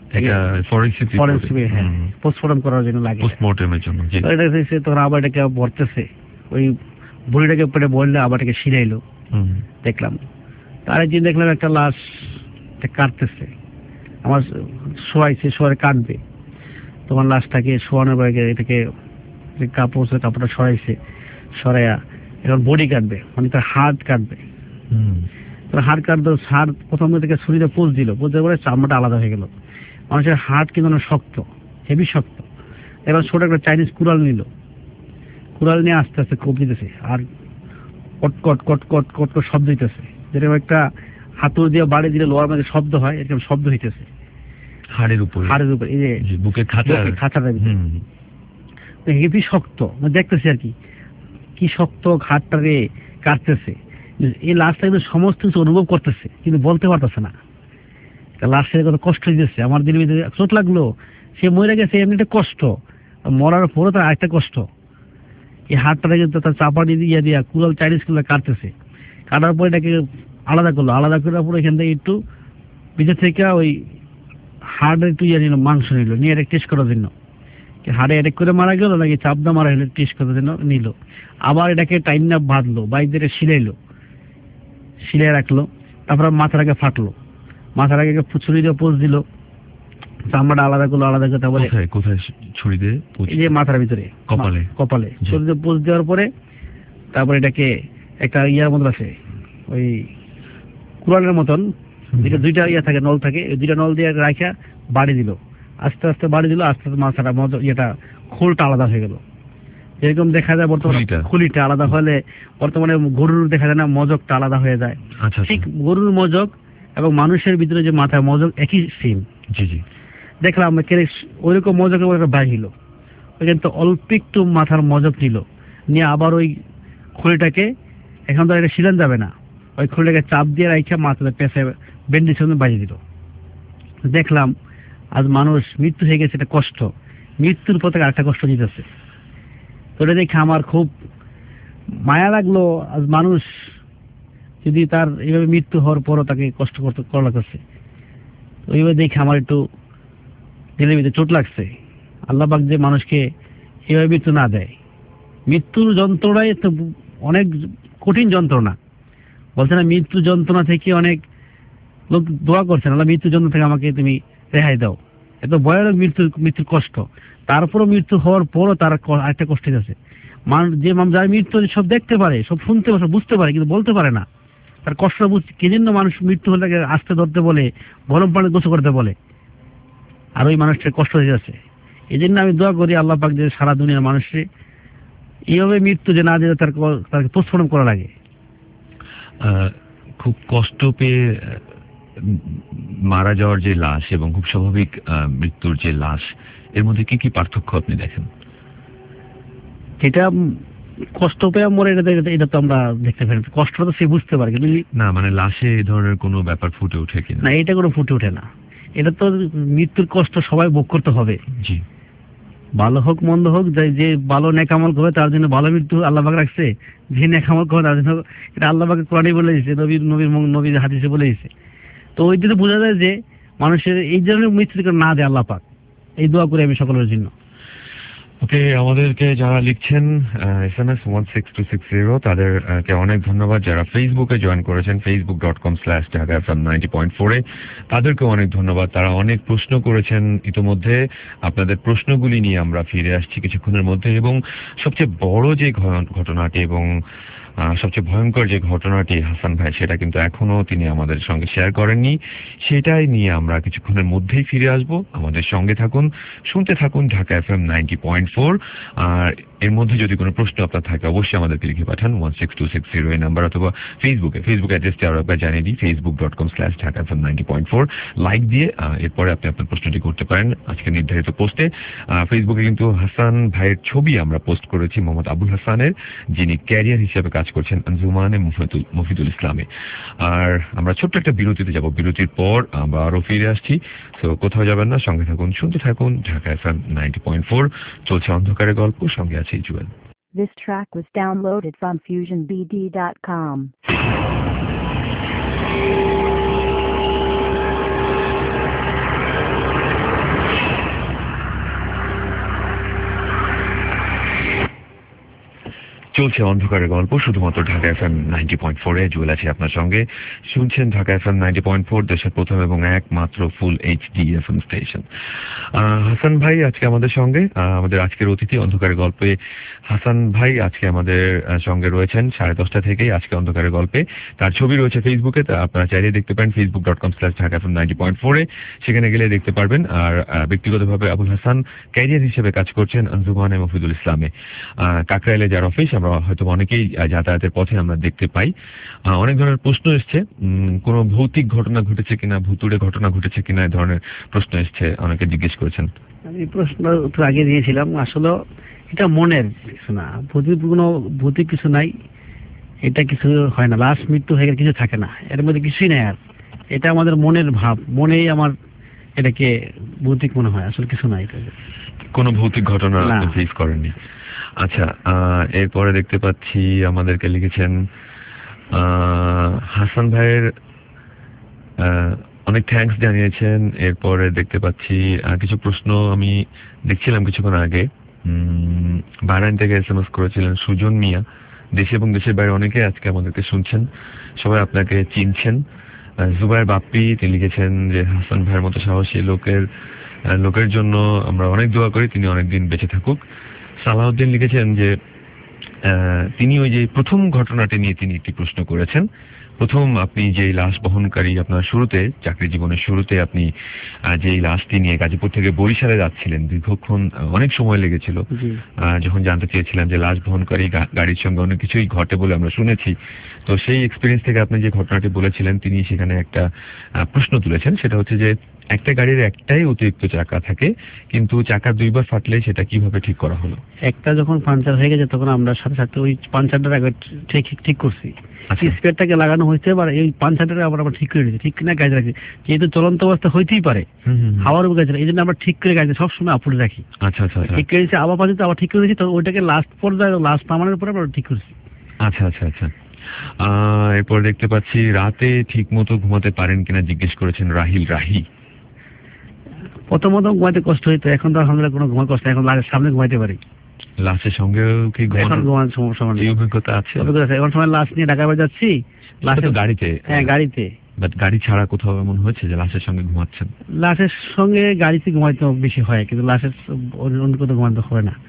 পোস্টমর্টম করার জন্য লাগে, পোস্টমর্টমের জন্য। এটা দেখছে তখন আবার এটাকে ভরতেছে, ওই বুড়িটাকে পেটে বললে আবার এটাকে শিরাইলো, দেখলাম। আরেকদিন দেখলাম একটা লাশ কাটতেছে, আমার শোয়াইছে, শোয়ারে কাটবে, তোমার লাশটাকে শোয়ানোর পরে এটাকে কাপড়টা সরাইছে, সরাইয়া এখন বডি কাটবে, মানে তার হাড় কাটবে। হাড় কাটবে, হাড় প্রথম থেকে ছুরিতে পোজ দিল, পোজ দেওয়ার পরে চামড়াটা আলাদা হয়ে গেল। মানুষের হাড় কিন্তু অনেক শক্ত, হেভি শক্ত। এবার ছোট একটা চাইনিজ কুড়াল নিল, কুড়াল নিয়ে আস্তে আস্তে কোপ দিতেছে, আর কটকট কটকট কটকট শব্দ হইতেছে, যেরকম একটা হাতুড় দিয়ে বাড়ি দিলে লোহার মধ্যে শব্দ হয়, এরকম শব্দ হইতেছে হাড়ের উপর, এই যে বুকের খাঁচাটা হেভি শক্ত। দেখতেছি আর কি শক্ত হাড়টারে কাটতেছে। এই লাশটা কিন্তু সমস্ত কিছু অনুভব করতেছে, কিন্তু বলতে পারতেছে না। লাশের কত কষ্ট দিতেছে, আমার দিনের ভিতরে চোট লাগলো, সে মরে গেছে এমনি একটা কষ্ট, মরার পরে তার আরেকটা কষ্ট। এই হাড়টাকে কিন্তু তার চাপা দিয়ে দিয়া কুড়াল চাইনিজ কুড়াল কাটতেছে, কাটার পরে এটাকে আলাদা করলো, আলাদা করার পরে এখান থেকে একটু ভিতর থেকে ওই হাড়ের একটু নিল, মাংস নিল, নিয়ে এটা টেস্ট করার জন্য। হাড়ে অ্যাটাক করে মারা গেল নাকি চাপদা মারা হলো টেস্ট করার জন্য নিল। আবার এটাকে টাইনা বাঁধলো, বাইরে শিলাইলো, শিলাই রাখলো, তারপরে মাথাটাকে ফাটলো, মাথাটাকে ছুরি দিয়ে পোজ দিল, চামড়াটা আলাদা করলো, আলাদা করে তারপরে কোথায় ছুরি দিয়ে? এই যে মাথার ভিতরে কপালে ছুরি দিয়ে পোজ দেওয়ার পরে তারপরে এটাকে একটা ইয়ার মতন আছে, ওই কুড়ালের মতন, যেটা দুইটা ইয়া থাকে, নল থাকে, ওই দুইটা নল দিয়ে রাখা বাড়ি দিল, আস্তে আস্তে বাড়ি দিল, আস্তে আস্তে মাথাটা ইয়েটা খোলটা আলাদা হয়ে গেল। যেরকম দেখা যায় বর্তমানে খুলিটা আলাদা হলে বর্তমানে গরুর দেখা যায় না, মজকটা আলাদা হয়ে যায়, ঠিক গরুর মজক এবং মানুষের ভিতরে যে মাথায় মজক একই সেম। দেখলাম ওইরকম মজক বাহিল, ওইখানে তো অল্প একটু মাথার মজক নিল, নিয়ে আবার ওই খুলিটাকে, এখন তো এটা শিলান যাবে না, ওই খুলিটাকে চাপ দিয়ে রাখা মাথাতে পেঁচে ব্যান্ডেজ বাজিয়ে দিল। দেখলাম আজ মানুষ মৃত্যু হয়ে গেছে, এটা কষ্ট, মৃত্যুর পথে আরেকটা কষ্ট দিতেছে। তো এটা দেখে আমার খুব মায়া লাগলো, আজ মানুষ যদি তার এইভাবে মৃত্যু হওয়ার পরও তাকে কষ্ট করা লাগছে, ওইভাবে দেখে আমার একটু দিলের ভিতরে চোট লাগছে। আল্লাহ পাক যে মানুষকে এইভাবে মৃত্যু না দেয়, মৃত্যুর যন্ত্রণাই তো অনেক কঠিন যন্ত্রণা, বলছে না মৃত্যু যন্ত্রণা থেকে অনেক লোক দোয়া করছেন, আল্লাহ মৃত্যু যন্ত্রণা থেকে আমাকে তুমি রেহাই দাও, এত ভয়ানক মৃত্যুর কষ্ট। তারপরও মৃত্যু হওয়ার পরও তার একটা কষ্ট আছে। যে যার মৃত্যু সব দেখতে পারে, সব শুনতে পারে, সব বুঝতে পারে, কিন্তু বলতে পারে না, তার কষ্ট বুঝতে কি জন্য মানুষ মৃত্যু হলে আস্তে ধরতে বলে, গরম পানি গোসল করতে বলে, আর ওই মানুষটার কষ্ট হয়ে যাচ্ছে। এই জন্য আমি দোয়া করি আল্লাহ পাক যে সারা দুনিয়ার মানুষকে এইভাবে মৃত্যু যে না দিয়ে তাকে পোস্টমর্টম করা লাগে। খুব কষ্ট পেয়ে মারা যাওয়ার যে লাশ এবং খুব স্বাভাবিক মৃত্যুর যে লাশ, এর মধ্যে কি কি পার্থক্য আপনি দেখেন? এটা কষ্ট পেয়ে মরে, এটা তো আমরা দেখতে পারি, কষ্টটা তো সে বুঝতে পারে না, মানে লাশে এই ধরনের কোনো ব্যাপার ফুটে ওঠে কিনা? না, এটা কোনো ফুটে ওঠে না, এটা তো মৃত্যুর কষ্ট সবাই ভোগ করতে হবে। জি, ভালো হোক মন্দ হোক, যে ভালো নেকামল করবে তার জন্য ভালো মৃত্যু আল্লাহ পাক রাখছে, যে নেকামল করবে তার জন্য, এটা আল্লাহ পাক কোরআনে বলে দিয়েছে, নবীর হাদিসে বলে দিয়েছে। তো ওই দিকে বোঝা যায় যে মানুষের এই ধরনের মৃত্যু না দেয় আল্লাহ পাক, এই দোয়া করে আমি সকলের জন্য। ওকে, আমাদেরকে যারা লিখছেন SMS 16260 তাদেরকে অনেক ধন্যবাদ। যারা ফেসবুকে জয়েন করেছেন facebook.com/dhaka-fm90.4 তাদেরকে অনেক ধন্যবাদ। তারা অনেক প্রশ্ন করেছেন ইতিমধ্যে, আপনাদের প্রশ্নগুলি নিয়ে আমরা ফিরে আসছি কিছুক্ষণের মধ্যে। এবং সবচেয়ে বড় যে ঘটনাটি এবং সবচেয়ে ভয়ঙ্কর যে ঘটনাটি হাসান ভাই, সেটা কিন্তু এখনো তিনি আমাদের সঙ্গে শেয়ার করেননি, সেটাই নিয়ে আমরা কিছুক্ষণের মধ্যেই ফিরে আসব। আমাদের সঙ্গে থাকুন, শুনতে থাকুন ঢাকা FM 90.4। আর এর মধ্যে যদি কোনো প্রশ্ন আপনার থাকে অবশ্যই আমাদেরকে লিখে পাঠান 16260 এই নাম্বার, অথবা ফেসবুক অ্যাড্রেসটি আরো একবার জানিয়ে দিই, facebook.com/dhaka-fm90.4 লাইক দিয়ে এরপরে আপনি আপনার প্রশ্নটি করতে পারেন আজকে নির্ধারিত পোস্টে। ফেসবুকে কিন্তু হাসান ভাইয়ের ছবি আমরা পোস্ট করেছি, মোহাম্মদ আবুল হাসানের, যিনি ক্যারিয়ার হিসেবে কাজ করছেন আঞ্জুমানে মফিদুল ইসলামে। আর আমরা ছোট্ট একটা বিরতিতে যাব, বিরতির পর আমরা আরো ফিরে আসছি। তো কোথাও যাবেন না, সঙ্গে থাকুন, শুনতে থাকুন ঢাকা FM 90.4। চলছে অন্ধকারের গল্প, সঙ্গে আছে Jewel. This track was downloaded from FusionBD.com. চলছে অন্ধকারের গল্প শুধুমাত্র ঢাকা FM 90.4-এ। জুয়েল আছে আপনার সঙ্গে, শুনছেন ঢাকা FM 90.4, দেশের প্রথম এবং একমাত্র full HD FM station. Hasan ভাই আজকে আমাদের সঙ্গে, আমাদের আজকের অতিথি অন্ধকারের গল্পে হাসান ভাই আজকে আমাদের সঙ্গে রয়েছেন 10:30 থেকেই আজকে অন্ধকারের গল্পে। তার ছবি রয়েছে ফেসবুকে, তা আপনারা চাইলে দেখতে পারেন facebook.com/ঢাকাfm90.4-এ, সেখানে গেলে দেখতে পারবেন। আর ব্যক্তিগতভাবে আবুল হাসান ক্যারিয়ার হিসেবে কাজ করছেন আঞ্জুমান এবং মফিদুল ইসলামে। কাকরাইলে যার অফিস, আমরা হয়তো অনেকেই যাতায়াতের পথে আমরা দেখতে পাই। অনেক ধরনের প্রশ্ন এসছে, কোনো ভৌতিক ঘটনা ঘটেছে কিনা, ভুতুড়ে ঘটনা ঘটেছে কিনা, এই ধরনের প্রশ্ন এসছে, অনেকে জিজ্ঞেস করেছেন। আমি প্রশ্ন একটু আগে দিয়েছিলাম, আসলে এটা মনের কিছু না, ভৌতিক কিছু নাই, এটা কিছু হয় না, লাশ মৃত্যু হয়ে গেলে কিছু থাকে না, এর মধ্যে কিছুই নাই। আর এটা আমাদের মনের ভাব, মনেই আমার এটাকে ভৌতিক মনে হয়, আসলে কিছু নাই, কোনো ভৌতিক ঘটনা ফেস করেননি। আচ্ছা, এরপরে দেখতে পাচ্ছি আমাদেরকে লিখেছেন হাসান ভাইয়ের অনেক থ্যাঙ্কস জানিয়েছেন। এরপরে দেখতে পাচ্ছি কিছু প্রশ্ন আমি দেখছিলাম কিছুক্ষণ আগে। বাহরাইন থেকে SMS করেছিলেন সুজন মিয়া। দেশে এবং দেশের বাইরে অনেকে আজকে আমাদেরকে শুনছেন, সবাই আপনাকে চিনছেন। জুবাইর বাপ্পি তিনি লিখেছেন যে হাসান ভাইয়ের মতো সাহসী লোকের জন্য আমরা অনেক দোয়া করি, তিনি অনেকদিন বেঁচে থাকুক। সালাউদ্দিন লিখেছেন যে তিনি ওই যে প্রথম ঘটনাটি নিয়ে তিনি একটি প্রশ্ন করেছেন। প্রথম আপনি যে লাশ বহনকারী, আপনার শুরুতে চাকরি জীবনের শুরুতে আপনি যে লাশটি নিয়ে গাজীপুর থেকে বরিশালে যাচ্ছিলেন, দীর্ঘক্ষণ অনেক সময় লেগেছিল। যখন জানতে চেয়েছিলাম যে লাশ বহনকারী গাড়ির সঙ্গে অনেক কিছুই ঘটে বলে আমরা শুনেছি, তো সেই এক্সপিরিয়েন্স থেকে আপনি যে ঘটনাটি বলেছিলেন, তিনি সেখানে একটা প্রশ্ন তুলেছেন। সেটা হচ্ছে যে একটা গাড়ির একটাই অতিরিক্ত চাকা থাকে, কিন্তু চাকা দুইবার ফাটলে সেটা কিভাবে ঠিক করা হলো? একটা যখন পাঞ্চার হয়ে গেছে তখন আমরা সাথে সাথে ওই পাঞ্চারটার আগে ঠিক করছি, স্পেয়ারটাকে লাগানো হয়েছে, আবার এই পাঞ্চারটা আবার আমরা ঠিক করে দিয়েছি, ঠিক কিনা গাড়ি রাখছি, যেহেতু চলন্ত অবস্থা হইতেই পারে, হাওয়ার উপর গাড়ি, এই জন্য আমরা ঠিক করে গাড়ি সবসময় আপড়ে রাখি। আচ্ছা আচ্ছা, ঠিক করে দিয়েছি, আবার পাচ্ছি আবার ঠিক করে দিয়েছি, তো ওইটাকে লাস্ট পর্যায়ে লাস্ট নামানোর পরে আমরা ঠিক করছি। আচ্ছা আচ্ছা আচ্ছা। এরপর দেখতে পাচ্ছি রাতে ঠিক মতো ঘুমাতে পারেন কিনা জিজ্ঞেস করেছেন রাহি। প্রথম ঘুমাইতে কষ্ট হইতো, এখন তো আলহামদুলিল্লাহ কোনো ঘুমার কষ্ট, এখন লাশের সামনে ঘুমাইতে পারি। লাশের সঙ্গে কি ঘুমানোর সমস্যা নেই, অভিজ্ঞতা আছে? এখন সময় লাশ নিয়ে ঢাকা বাড়ি যাচ্ছি, লাশের গাড়িতে। হ্যাঁ গাড়িতে। গাড়ি ছাড়া কোথাও এমন হয়েছে যে লাশের সঙ্গে ঘুমাচ্ছেন? লাশের সঙ্গে গাড়িতে ঘুমাইতে বেশি হয়, কিন্তু লাশের অন্য কোথাও ঘুমাতে হয় না।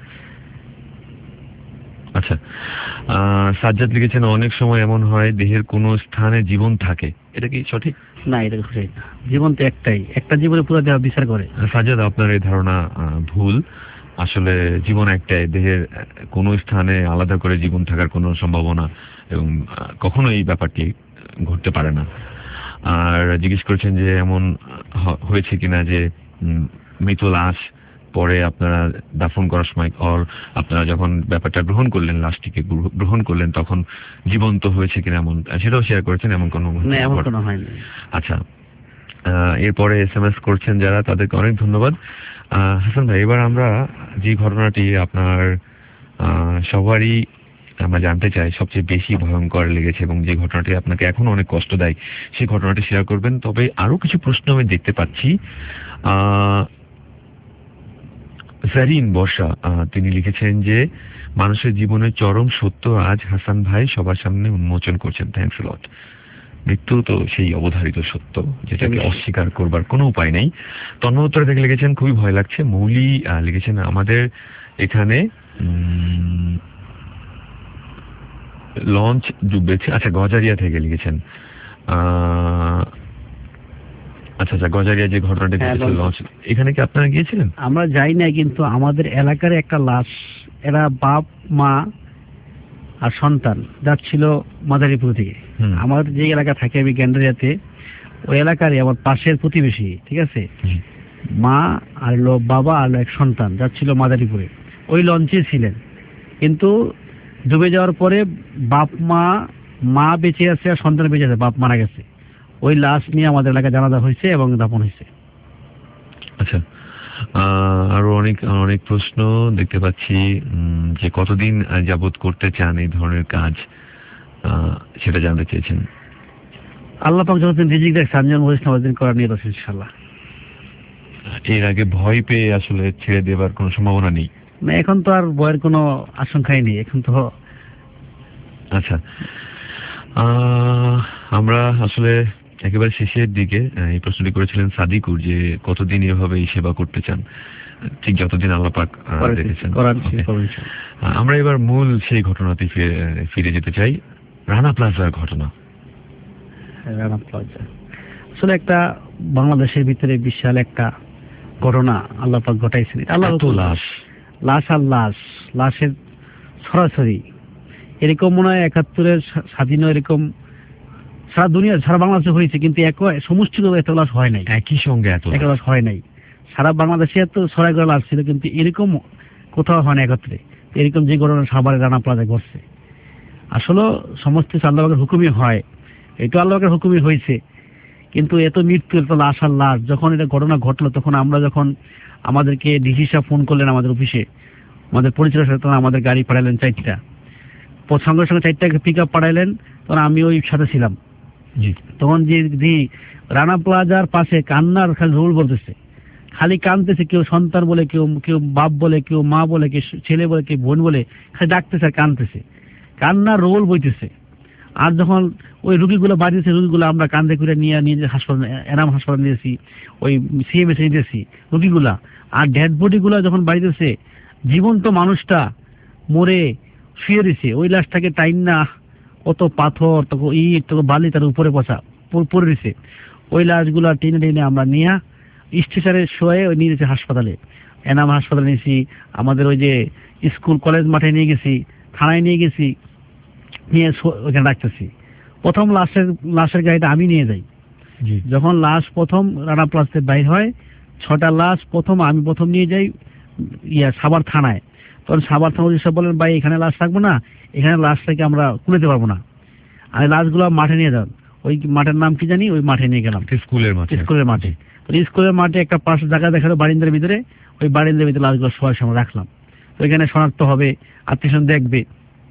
আচ্ছা, সাজ্জাদ লিখেছেন অনেক সময় এমন হয় দেহের কোনো স্থানে জীবন থাকে, এটা কি সঠিক? না, এটা সঠিক না, জীবন তো একটাই, একটা জীবনে পুরো দেহ বিচার করে। সাজ্জাদ, আপনার এই ধারণা ভুল। আসলে জীবন একটাই, দেহের কোনো স্থানে আলাদা করে জীবন থাকার কোনো সম্ভাবনা এবং কখনো এই ব্যাপারটি ঘটতে পারে না। আর জিজ্ঞেস করছেন যে এমন হয়েছে কিনা যে মৃত লাশ পরে আপনারা দাফন করার সময় আপনারা যখন ব্যাপারটা গ্রহণ করলেন, লাশটিকে গ্রহণ করলেন, তখন জীবন্ত হয়েছে কিনা, এমন সেটাও শেয়ার করেছেন? এমন কোনো হয়নি। আচ্ছা, এরপরে SMS করছেন যারা, তাদেরকে অনেক ধন্যবাদ। হাসান ভাই, এবার আমরা যে ঘটনাটি আপনার সবারই আমরা জানতে চাই সবচেয়ে বেশি ভয়ঙ্কর লেগেছে এবং যে ঘটনাটি আপনাকে এখন অনেক কষ্ট দেয়, সেই ঘটনাটি শেয়ার করবেন। তবে আরো কিছু প্রশ্ন আমি দেখতে পাচ্ছি। জারিন বর্ষা তিনি লিখেছেন যে মানুষের জীবনের চরম সত্য আজ হাসান ভাই সবার সামনে উন্মোচন করছেন। Thanks a lot. মৃত্যু তো সেই অবধারিত সত্য, যেটাকে অস্বীকার করবার কোনো উপায় নেই। তন্মধ্যে থেকে লিখেছেন খুবই ভয় লাগছে। মৌলি লিখেছেন আমাদের এখানে লঞ্চ ডুবেছে। আচ্ছা, গজারিয়া থেকে লিখেছেন। আচ্ছা আচ্ছা, গজারিয়া যে ঘটনাটা ঘটেছে লঞ্চ, এখানে কি আপনারা গিয়েছিলেন? আমরা যাই না, কিন্তু আমাদের এলাকার একটা লাশ, এরা বাপ মা আর সন্তান যাচ্ছিল মাদারীপুর থেকে। আমার যে এলাকা থাকে আমি গ্যান্ডারিয়াতে, ওই এলাকারই আমার পাশের প্রতিবেশী, ঠিক আছে, মা আর বাবা আর এক সন্তান যাচ্ছিল মাদারীপুরে, ওই লঞ্চে ছিলেন। কিন্তু ডুবে যাওয়ার পরে বাপ মা বেঁচে আছে আর সন্তান বেঁচে আছে, বাপ মারা গেছে। ওই লাশ নিয়ে আমাদের এলাকায় জানাজা হয়েছে এবং দাফন হয়েছে। আচ্ছা, আরো অনেক প্রশ্ন দেখতে পাচ্ছি যে কতদিন যাবত করতে চান এই ধরনের কাজ, সেটা জানতে চেয়েছেন। আল্লাহ পাক যতদিন রিজিক দেয় সানজন ওদিন করার নিয়ে আছে ইনশাআল্লাহ। এর আগে ভয় পেয়ে আসলে ছেড়ে দেবার কোনো সম্ভাবনা নেই? না, এখন তো আর ভয়ের কোনো আশঙ্কাই নেই। এখন তো আচ্ছা, আমরা আসলে একেবারে শেষের দিকে এই প্রশ্নটি করেছিলেন সাদিকুর যে কতদিন এভাবে এই সেবা করতে চান, ঠিক যতদিন আল্লাহ পাক রেখেছেন। আমরা এবার মূল সেই ঘটনাতে ফিরে যেতে চাই, রানা প্লাজার ঘটনা। রানা প্লাজা আসলে একটা বাংলাদেশের ভিতরে বিশাল একটা ঘটনা আল্লাহ পাক ঘটাইছেন। আল্লাহ লাশ লাশ আর লাশের সরাসরি এরকম মনে হয় 71-এর স্বাধীন এরকম সারা দুনিয়া সারা বাংলাদেশে হয়েছে, কিন্তু সমষ্টিগত এত লাশ হয় নাই, একই সঙ্গে এত লাশ হয় নাই। সারা বাংলাদেশে এত ছড়াই করে লাশ ছিল, কিন্তু এরকম কোথাও হয় না একত্রে। এরকম যে ঘটনা সাভারে রানা প্লাজা ঘটছে, আসলে সমস্ত আল্লাহ পাকের হুকুমই হয়, এটা আল্লাহ পাকের হুকুমই হয়েছে। কিন্তু এত মৃত্যু, এত লাশ আর লাশ, যখন এটা ঘটনা ঘটলো তখন আমরা যখন আমাদেরকে ডিসি সাহেব ফোন করলেন আমাদের অফিসে, আমাদের পরিচালক সাহেব তখন আমাদের গাড়ি পাঠালেন 4টা, সঙ্গে সঙ্গে 4টাকে পিক আপ পাঠাইলেন, তখন আমি ওই সাথে ছিলাম। তখন যে রানা প্লাজার পাশে কান্নার খালি রোল বলতেছে, খালি কাঁদতেছে, কেউ সন্তান বলে, কেউ বাপ বলে, কেউ মা বলে, কেউ ছেলে বলে, কেউ বোন বলে, খালি ডাকতেছে আর কাঁদতেছে, কান্নার রোল বইতেছে। আর যখন ওই রুগীগুলো বাড়িতেছে, রুগীগুলো আমরা কান্দে করে নিয়ে হাসপাতাল, এনাম হাসপাতাল নিয়েছি, ওই সিএমএস নিয়েছি রুগীগুলা। আর ডেড বডিগুলো যখন বাড়িতেছে, জীবন্ত মানুষটা মরে শুয়ে রয়েছে, ওই লাশটাকে টাইম না কত পাথর, তখন ইট, তখন বালি তার উপরে পড়ে রয়েছে, ওই লাশগুলা টেনে টেনে আমরা নিয়ে স্টেশনে শোয়ে নিয়ে গেছি হাসপাতালে, এনাম হাসপাতালে নিয়েছি, আমাদের ওই যে স্কুল কলেজ মাঠে নিয়ে গেছি, থানায় নিয়ে গেছি, নিয়ে ওখানে রাখতেছি। প্রথম লাশের গাড়িটা আমি নিয়ে যাই। যখন লাশ প্রথম রানা প্লাজতে বাইর হয়, 6টা লাশ আমি প্রথম নিয়ে যাই সাভার থানায়। তখন সাভার থানা সব বলেন, ভাই এখানে লাশ থাকবো না, এখানে লাশ থেকে আমরা কুলেতে পারবো না, আর লাশগুলো মাঠে নিয়ে যান। ওই মাঠের নাম কি জানি, ওই মাঠে নিয়ে গেলাম, স্কুলের মাঠে। স্কুলের মাঠে একটা পাশে জায়গা দেখালো বারিন্দার ভিতরে, ওই বারিন্দার ভিতরে লাশগুলো শোয়ার সময় রাখলাম। তো এখানে শনাক্ত হবে, আত্মীয়স্বজন দেখবে।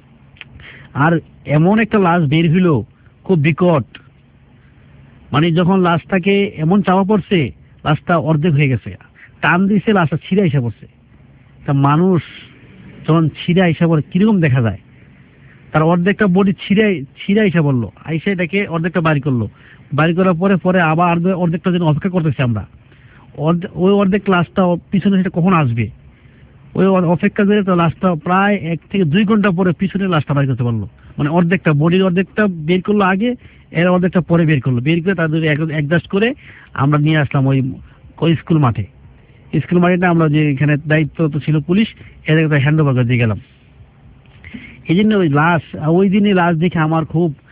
আর এমন একটা লাশ বের হইল খুব বিকট, মানে যখন লাশটাকে এমন চাপা পড়ছে, লাশটা অর্ধেক হয়ে গেছে, টান দিয়েছে, লাশটা ছিঁড়ে এসে পড়ছে। তা মানুষ যখন ছিঁড়ে এসে পড়ে কিরকম দেখা যায়, তার অর্ধেকটা বডি ছিঁড়ে এসে পড়লো, আইসা এটাকে অর্ধেকটা বাড়ি করলো, বাড়ি করার পরে আবার অর্ধেকটা যেন অপেক্ষা করতেছি আমরা, ওই অর্ধেক লাশটা পিছনে সেটা কখন আসবে, ওই অপেক্ষা করে তো লাশটা প্রায় 1 থেকে 2 ঘন্টা পরে পিছনে লাশটা বাড়ি করতে পারলো। মানে অর্ধেকটা বডির অর্ধেকটা বের করলো আগে, এর অর্ধেকটা পরে বের করলো, বের করে তাদের অ্যাডজাস্ট করে আমরা নিয়ে আসলাম ওই স্কুল মাঠে। আমরা যে এখানে দায়িত্ব তো ছিল পুলিশ, এদেরকে হ্যান্ড ওভার করে দিয়ে গেলাম। এই জন্য ওই দিনে লাশ দেখে আমার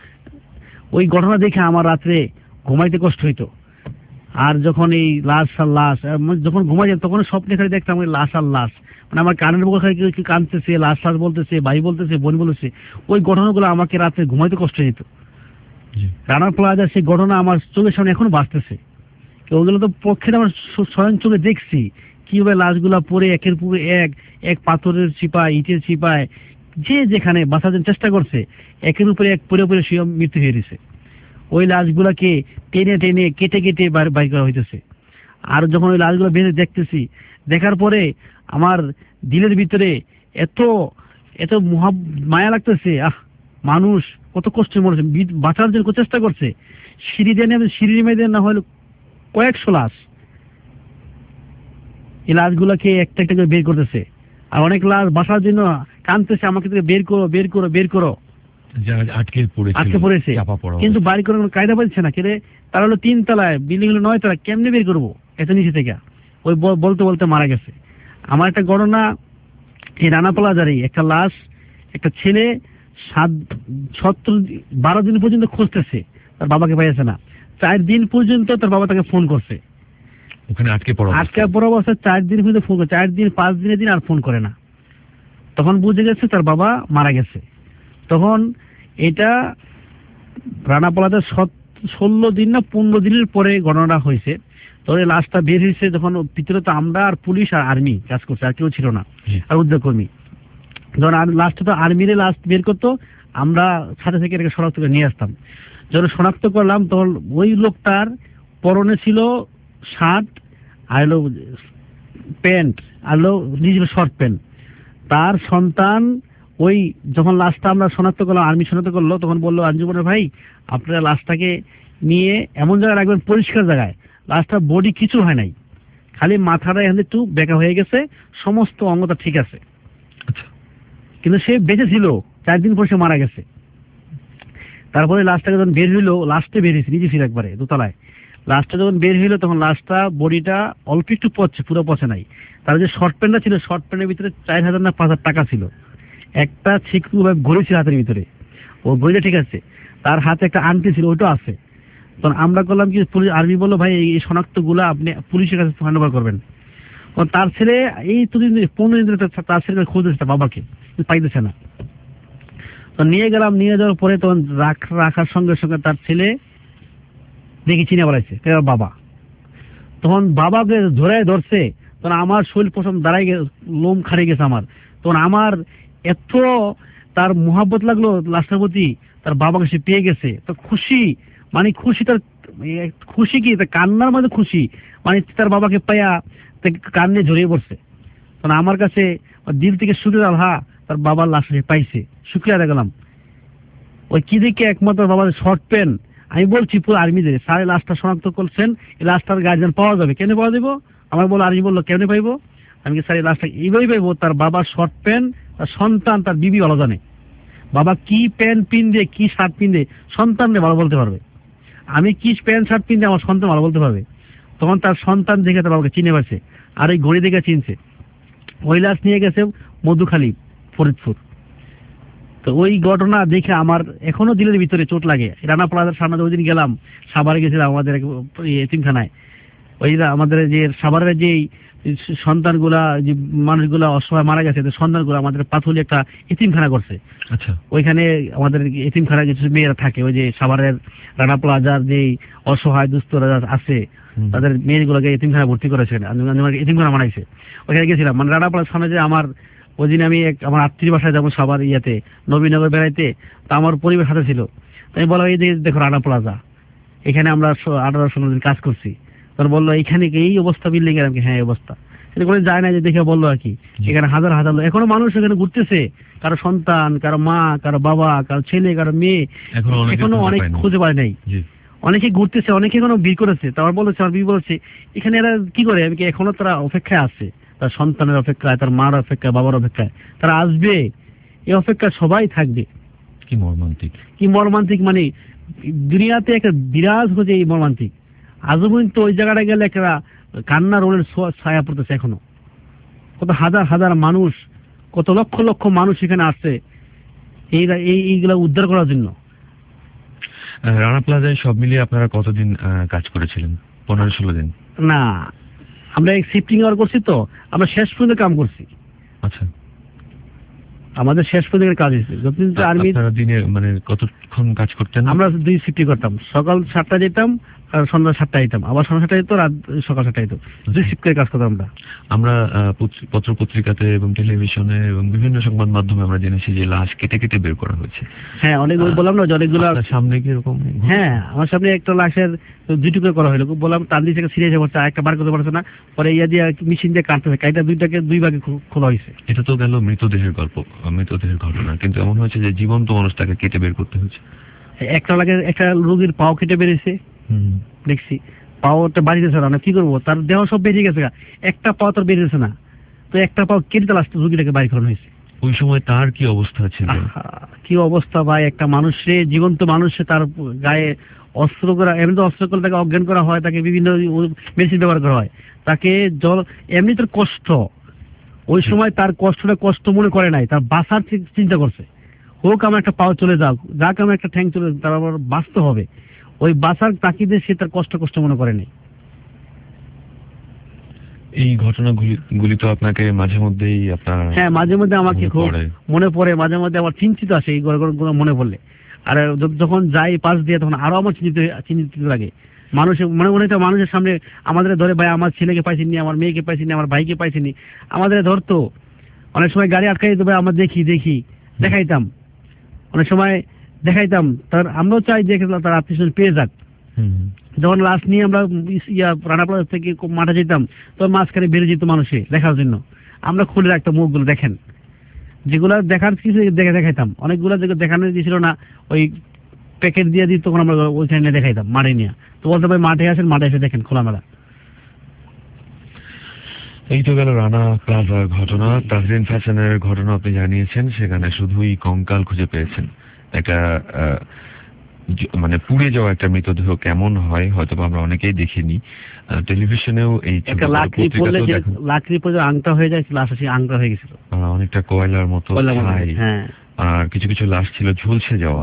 ওই ঘটনা দেখে আমার রাত্রে ঘুমাইতে কষ্ট হইতো। আর যখন এই লাশ যখন ঘুমাই যায় তখন স্বপ্নে খালি দেখতাম ওই লাশ আর লাশ, মানে আমার কানের বুকে খালি কি কাঁদতেছে, লাশ বলতেছে, ভাই বলতেছে, বোন বলতেছে, ওই ঘটনাগুলো আমাকে রাত্রে ঘুমাইতে কষ্ট হইতো। রানা প্লাজা সেই ঘটনা আমার চোখের সামনে এখনো বাঁচতেছে। ওগুলো তো পক্ষে আমার স্বয়ং চোখে দেখছি কিভাবে লাশগুলা পরে একের পর এক পাথরের চিপায়, ইটের চিপায়, যে যেখানে বাঁচার জন্য চেষ্টা করছে, একের উপরে এক পরে শুয়ে মৃত্যু হয়ে গেছে। ওই লাশগুলাকে টেনে টেনে কেটে কেটে বাইর করা হইতেছে। আর যখন ওই লাশগুলো বেঁধে দেখতেছি, দেখার পরে আমার দিলের ভিতরে এত এত মায়া লাগতেছে। মানুষ কত কষ্টে মরেছে, বাঁচার জন্য চেষ্টা করছে, সিঁড়ি নেমে না হলে কয়েকশো লাশ, এই লাশগুলাকে একটা একটা করে বের করতেছে। আর অনেক লাশ বাঁচার জন্য কাঁদতেছে, আমাকে বের করো, আটকে পড়েছে, কিন্তু বাড়ি করার কোনো কায়দা পাচ্ছে না। কেরে তারা হলো 3 তলায়, বিল্ডিং হলো 9 তলায়, কেমনে বের করবো এত নিচে থেকে? ওই বলতে বলতে মারা গেছে। আমার একটা ঘটনা, এই রানা প্লাজারই একটা লাশ, একটা ছেলে 12 দিন পর্যন্ত খুঁজতেছে, তার বাবাকে পাইছে না। 4 দিন পর্যন্ত তার বাবা তাকে ফোন করছে, ওখানে আটকে পড়া অবস্থায় 4 দিন পর্যন্ত ফোন করে, 4 দিন 5 দিনের দিন আর ফোন করে না। তখন বুঝে গেছে তার বাবা মারা গেছে। তখন এটা রানা প্লাজার 16 দিন না 15 দিনের পরে ঘটনাটা হয়েছে। তো এই লাশটা বের হয়েছে যখন, ভিতরে তো আমরা আর পুলিশ আর আর্মি কাজ করছে, আর কেউ ছিল না, আর উদ্যোগকর্মী। যখন লাস্টে তো আর্মিরে লাশ বের করতো, আমরা সাথে থেকে এটাকে শনাক্ত করে নিয়ে আসতাম। যখন শনাক্ত করলাম তখন ওই লোকটার পরনে ছিল শার্ট আর প্যান্ট, আর নিজের শর্ট প্যান্ট। তার সন্তান ওই যখন লাশটা আমরা শনাক্ত করলাম, আর্মি শনাক্ত করলো, তখন বললো আঞ্জুমানের ভাই আপনারা লাশটাকে নিয়ে এমন জায়গায় রাখবেন পরিষ্কার জায়গায়, লাশটা বডি কিছু হয় নাই, খালি মাথাটা এখানে একটু বেঁকা হয়ে গেছে, সমস্ত অঙ্গটা ঠিক আছে। কিন্তু সে বেঁচে ছিল, 4 দিন পর সে মারা গেছে। তারপরে লাশটাকে যখন বের হইলো, লাশটা বের হয়েছে নিজে ছিল একবারে দোতলায়, লাশটা যখন বের হইলো তখন লাশটা বডিটা অল্প একটু পচছে, পুরো পচে নাই। তার যে শর্ট প্যান্টটা ছিল, শর্ট প্যান্টের ভিতরে 4000 না 5000 টাকা ছিল, একটা ছিকু ঘড়ি ছিল হাতের ভিতরে, ও ঘড়িটা ঠিক আছে, তার হাতে একটা আংটি ছিল, ওইটাও আছে। তখন আমরা করলাম কি, পুলিশ আর্মি বললো ভাই এই শনাক্ত গুলা আপনি পুলিশের কাছে হ্যান্ড ওভার করবেন। তার ছেলে এই তো 15 দিন ধরে তার ছেলে খুঁজেছে বাবাকে, পাইতেছে না। তো নিয়ে গেলাম, নিয়ে যাওয়ার পরে তখন রাখার সঙ্গে সঙ্গে তার ছেলে দেখি চিনে বলাইছে বাবা। তখন বাবাকে ধরছে, তখন আমার শরীর প্রথম দাঁড়াই লোম খাড়ে গেছে আমার। তখন আমার এত তার মোহাব্বত লাগলো লাশটার প্রতি, তার বাবাকে সে পেয়ে গেছে, তো খুশি, মানে খুশি, তার খুশি কি তার কান্নার মধ্যে খুশি, মানে তার বাবাকে পাইয়া কান্নে জড়িয়ে পড়ছে। তখন আমার কাছে দিল থেকে শুক্রিয়া, আল্লাহ তার বাবার লাশ পাইছে, শুক্রিয়া দেখলাম। ওই কি দেখে একমাত্র বাবার শর্ট প্যান্ট, আমি বলছি পুরো আর্মিদের সারে লাশটা শনাক্ত করছেন, এই লাশটার গার্জিয়ান পাওয়া যাবে, কেন পাওয়া যাবো? আমার বলো, আর্মি বললো কেন পাইবো? আমি কি স্যার এই লাশটা এইভাবেই পাইবো, তার বাবার শর্ট প্যান্ট, তার সন্তান, তার বিবি ভালো জানে বাবা কি প্যান্ট পিনবে, কি শার্ট পিনবে, সন্তানরে ভালো বলতে পারবে। আমি কি প্যান্ট শার্ট পিনলে আমার সন্তান ভালো বলতে পারবে। তখন তার সন্তান দেখে তার বাবাকে চিনে পারছে, আর এই ঘড়ি দেখে চিনছে। ওই লাশ নিয়ে গেছে মধুখালী, ফরিদপুর। তো ওই ঘটনা দেখে আমার এখনো দিলের ভিতরে চোট লাগে। রানা প্লাজার সামনে ওই দিন গেলাম, সাভারে গেছিলাম আমাদের এতিমখানায়, ওই আমাদের যে সাভারের যে সন্তানগুলা, যে মানুষগুলা অসহায় মারা গেছে, সন্তানগুলো আমাদের পাথুলি একটা এতিমখানা করছে। আচ্ছা, ওইখানে আমাদের এতিমখানা কিছু মেয়েরা থাকে, ওই যে সাভারের রানা প্লাজার যে অসহায় দুস্থরা আছে, তাদের মেয়েগুলোকে এতিমখানা ভর্তি করেছে, এতিমখানা বানাইছে। ওইখানে গেছিলাম, মানে রানা প্লাজার সামনে যে আমার ওই দিন আমি আমার আত্মীয় বাসায় যাবো সাভার ইয়াতে নবীনগর বেড়াইতে, তা আমার পরিবার সাথে ছিল। আমি বললাম এই দেখো রানা প্লাজা, এখানে আমরা 18-19 দিন কাজ করছি। তখন বললো এইখানে এই অবস্থা, বিল্ডিং এর? হ্যাঁ এই অবস্থা। সেটা করে যায় না, যে দেখে বললো আর কি, এখানে হাজার হাজার লোক এখনো মানুষ এখানে ঘুরতেছে, কারো সন্তান, কারো মা, কারো বাবা, কারো ছেলে, কারো মেয়ে, এখনো অনেক খুঁজে পায় নাই। অনেকে ঘুরতেছে, অনেকে এখনো ভিড় করেছে। তারপর বলেছে, আমার বিবি বলছে এখানে এরা কি করে, আমি কি এখনো তারা অপেক্ষায় আছে, তার সন্তানের অপেক্ষায়, তার মার অপেক্ষায়, বাবার অপেক্ষায়, তারা আসবে, এই অপেক্ষা সবাই থাকবে। কি মর্মান্তিক, কি মর্মান্তিক, মানে দুনিয়াতে একটা বিরাজ হচ্ছে এই মর্মান্তিক। আজও পর্যন্ত ওই জায়গাটা গেলে একটা কান্না রোলের ছায়া পড়তেছে এখনো। কত হাজার হাজার মানুষ, কত লক্ষ লক্ষ মানুষ এখানে আসছে এইগুলা উদ্ধার করার জন্য। রানা প্লাজায় সব মিলিয়ে আপনারা কতদিন কাজ করেছিলেন? 15-16 দিন? না, আমরা শিফটিং আওয়ার করছি, তো আমরা শেষ পর্যন্ত কাম করছি। আচ্ছা, আমাদের শেষ পর্যন্ত কাজ হয়েছে। যতদিন আর্মি দিনে মানে কতক্ষণ কাজ করতেন? আমরা 2 শিফটই করতাম, সকাল 7টায় যেতাম আর সন্ধ্যা 7টায় যেতাম, আবার সন্ধ্যা 7টায় যেত, রাত সকাল 7টায় যেত। 2 শিফট করে কাজ করতাম আমরা। পত্র পত্রিকাতে এবং টেলিভিশনে এবং বিভিন্ন সংবাদ মাধ্যমে আমরা জেনেছি যে লাশ কেটে কেটে বের করা হয়েছে। হ্যাঁ, অনেকগুলো বললাম না, অনেকগুলো সামনে কি এরকম? হ্যাঁ, আমার সামনে একটা লাশের 2 টুকরো করা হলো, বললাম তার দিকে সিরিয়াস হয়ে পড়ছে, একটা বার করতে পারছে না, পরে ইয়া দিয়ে মেশিন দিয়ে কাটতে হয়, কাইটা 2টাকে 2 ভাগে খোলা হয়েছে। এটা তো গেল মৃতদেহের গল্প, মৃতদেহের ঘটনা, কিন্তু এমন হয়েছে যে জীবন্ত মানুষটাকে কেটে বের করতে হয়েছে। একটা রোগীর পাও কেটে বেরিয়েছে, দেখছি পাওটা বাড়িতেছে না, কি করবো, তার দেহ সব বেরিয়ে গেছে, একটা পাও তার বেরিয়েছে না, তো একটা পাও কেটে লাস্ট রোগীটাকে বাড়ি করানো হয়েছে। ওই সময় তার কি অবস্থা ছিল? কি অবস্থা ভাই, একটা মানুষে, জীবন্ত মানুষে তার গায়ে অস্ত্র করা, এমনি তো অস্ত্র করে তাকে অজ্ঞান করা হয়, তাকে বিভিন্ন মেডিসিন ব্যবহার করা হয়, তাকে জল, এমনি তার কষ্ট, ওই সময় তার কষ্টটা কষ্ট মনে করে নাই, তার বাঁচার চিন্তা করছে, হোক আমার একটা পাও চলে যাক, যাক আমার একটা ঠ্যাং চলে, তার আবার বাঁচতে হবে, ওই বাঁচার তাকিদে সে তার কষ্ট মনে করেনি। এই ঘটনাগুলি তো আপনাকে মাঝে মধ্যেই আপনার? হ্যাঁ, মাঝে মধ্যে আমাকে খুব মনে পড়ে, মাঝে মধ্যে আমার চিন্তিত আসে এই ঘটনাগুলো মনে পড়লে। আর যখন যাই পাশ দিয়ে তখন আরো আমার চিন্তিত লাগে। মানুষের মনে মনে তো মানুষের সামনে আমাদের ধরে, ভাই আমার ছেলেকে পাইছিনি, আমার মেয়েকে পাইছিনি, আমার ভাইকে পাইছিনি, আমাদের ধরতো। অনেক সময় গাড়ি আটকাই দিতে, ভাই আমরা দেখি দেখাইতাম, অনেক সময় দেখাইতাম, তার আমরাও চাই যে তার আত্মীয় পেয়ে যাক। যখন লাশ নিয়ে আমরা রানা প্লাজা থেকে মাঠে যেতাম, তখন মাঝখানে বেরিয়ে যেত মানুষে দেখার জন্য, আমরা খুলে রাখতাম মুখগুলো, দেখেন যেগুলা দেখার কিছু দেখাইতাম, অনেকগুলো দেখানো দিয়েছিল না, ওই প্যাকেট দিয়ে দিই, তখন আমরা ওইখানে দেখাইতাম মাঠে নিয়ে। তো বলতে ভাই মাঠে আসেন, মাঠে এসে দেখেন খোলামেলা। এই তো গেল রানা প্লাজার ঘটনা। তাজরিন ফ্যাশনের ঘটনা আপনি জানিয়েছেন, সেখানে শুধুই কঙ্কাল খুঁজে পেয়েছেন। একটা মানে পুড়ে যাওয়া একটা মৃতদেহ কেমন হয় হয়তো আমরা অনেকেই দেখিনি, টেলিভিশনেও এই লাকড়ি পড়ে আংটা হয়ে যায়, লাশ আসি আংটা হয়ে গেছিল, অনেকটা কয়লার মতো ছাই। হ্যাঁ, আর কিছু কিছু লাশ ছিল ঝুলছে যাওয়া।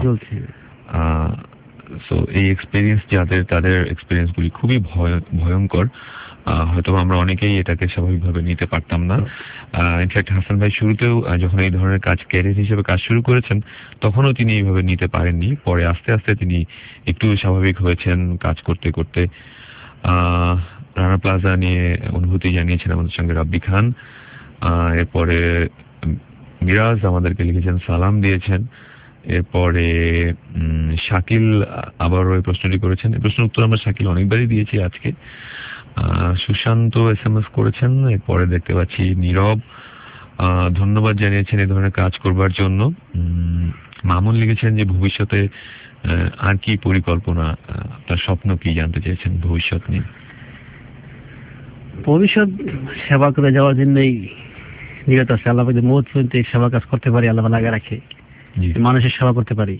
সো এই এক্সপেরিয়েন্স যাদের, তাদের এক্সপেরিয়েন্স গুলি খুবই ভয়ঙ্কর। হয়তো আমরা অনেকেই এটাকে স্বাভাবিকভাবে নিতে পারতাম না। ইনফ্যাক্ট হাসান ভাই শুরুতেও যখন এই ধরনের কাজ ক্যারিয়ার হিসেবে কাজ শুরু করেছেন, তখনও তিনি এইভাবে নিতে পারেননি। পরে আস্তে আস্তে তিনি একটু স্বাভাবিক হয়েছেন কাজ করতে করতে। রানা প্লাজা নিয়ে অনুভূতি জানিয়েছেন আমাদের সঙ্গে রাব্বি খান। এরপরে মিরাজ আমাদেরকে লিখেছেন, সালাম দিয়েছেন। এরপরে শাকিল আবারও এই প্রশ্নটি করেছেন। এই প্রশ্নের উত্তর আমরা শাকিল অনেকবারই দিয়েছি আজকে। সুশান্ত SMS করেছেন। এরপরে দেখতে পাচ্ছি নীরব ধন্যবাদ জানিয়েছেন এই ধরনের কাজ করবার জন্য। মামুন লিখেছেন যে ভবিষ্যতে আর কি পরিকল্পনা, আপনার স্বপ্ন কি জানতে চেয়েছেন ভবিষ্যৎ নিয়ে। ভবিষ্যৎ সেবা করে যাওয়ার জন্যই নিয়ত আছে। আল্লাহ যদি মৌত পর্যন্ত সেবা কাজ করতে পারি, আল্লাহ লাগা রাখে, মানুষের সেবা করতে পারি,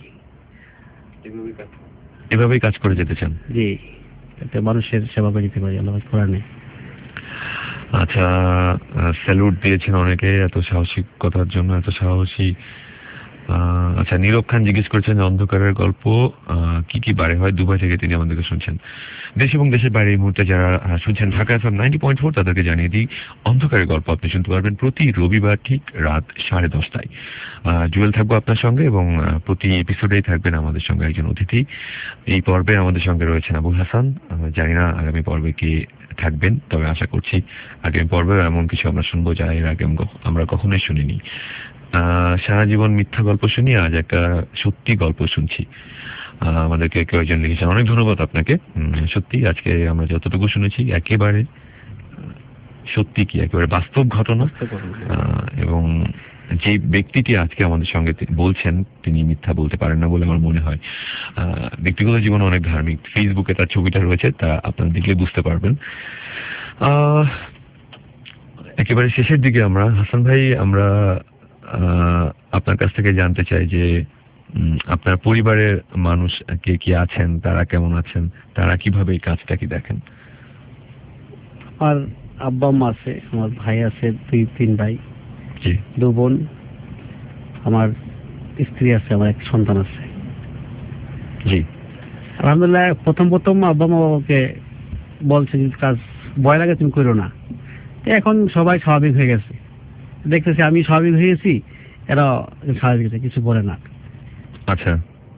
এভাবেই কাজ করে যেতে চান? জি, মানুষের সেবা করে যেতে পারি আল্লাহ কোরআনে। আচ্ছা, স্যালুট দিয়েছেন অনেকে এত সাহসিকতার জন্য, এত সাহসী। আচ্ছা, নীরব খান জিজ্ঞেস করেছেন অন্ধকারের গল্প কি কি বারে হয়। দুবাই থেকে তিনি আমাদেরকে শুনছেন। দেশ এবং দেশের বাইরে এই মুহূর্তে যারা শুনছেন ঢাকা FM 90.4, তাদেরকে জানিয়ে দিই অন্ধকারের গল্প আপনি শুনতে পারবেন প্রতি রবিবার ঠিক রাত 10:30টায়। জুয়েল থাকবো আপনার সঙ্গে এবং প্রতি এপিসোডেই থাকবেন আমাদের সঙ্গে একজন অতিথি। এই পর্বে আমাদের সঙ্গে রয়েছেন আবুল হাসান। জানি না আগামী পর্বে কে থাকবেন, তবে আশা করছি আগামী পর্বে এমন কিছু আমরা শুনবো যা এর আগে আমরা কখনোই শুনিনি। সারা জীবন মিথ্যা গল্প শুনি, আজ একটা সত্যি গল্প শুনছি। আমাদেরকে কেউ একজন লিখেছেন, অনেক ধন্যবাদ আপনাকে। সত্যি আজকে আমরা যতটুকু শুনেছি একেবারে সত্যি, কি একেবারে বাস্তব ঘটনা। এবং যে ব্যক্তিটি আজকে আমাদের সঙ্গে বলছেন তিনি মিথ্যা বলতে পারেন না বলে আমার মনে হয়। ব্যক্তিগত জীবনে অনেক ধার্মিক, ফেসবুকে তার ছবিটা রয়েছে, তা আপনারা দেখলে বুঝতে পারবেন। একেবারে শেষের দিকে আমরা হাসান ভাই, আমরা আপনার কাছ থেকে জানতে চাই যে আপনার পরিবারের মানুষ কে কি আছেন, তারা কেমন আছেন, তারা কিভাবে এই কাজটা কি দেখেন? আমার আব্বা আম্মা আছে, আমার ভাই আছে, 2-3 ভাই, 2 বোন, আমার স্ত্রী আছে, আমার এক সন্তান আছে। জি, আলহামদুলিল্লাহ। প্রথম আব্বা মা বাবাকে বলছে যে কাজ ভয় লাগে, তুমি করো না। এখন সবাই স্বাভাবিক হয়ে গেছে, দেখতেছি আমি স্বাভাবিক হয়ে গেছি, এরা স্বাভাবিক হয়েছে, কিছু বলে না। আচ্ছা,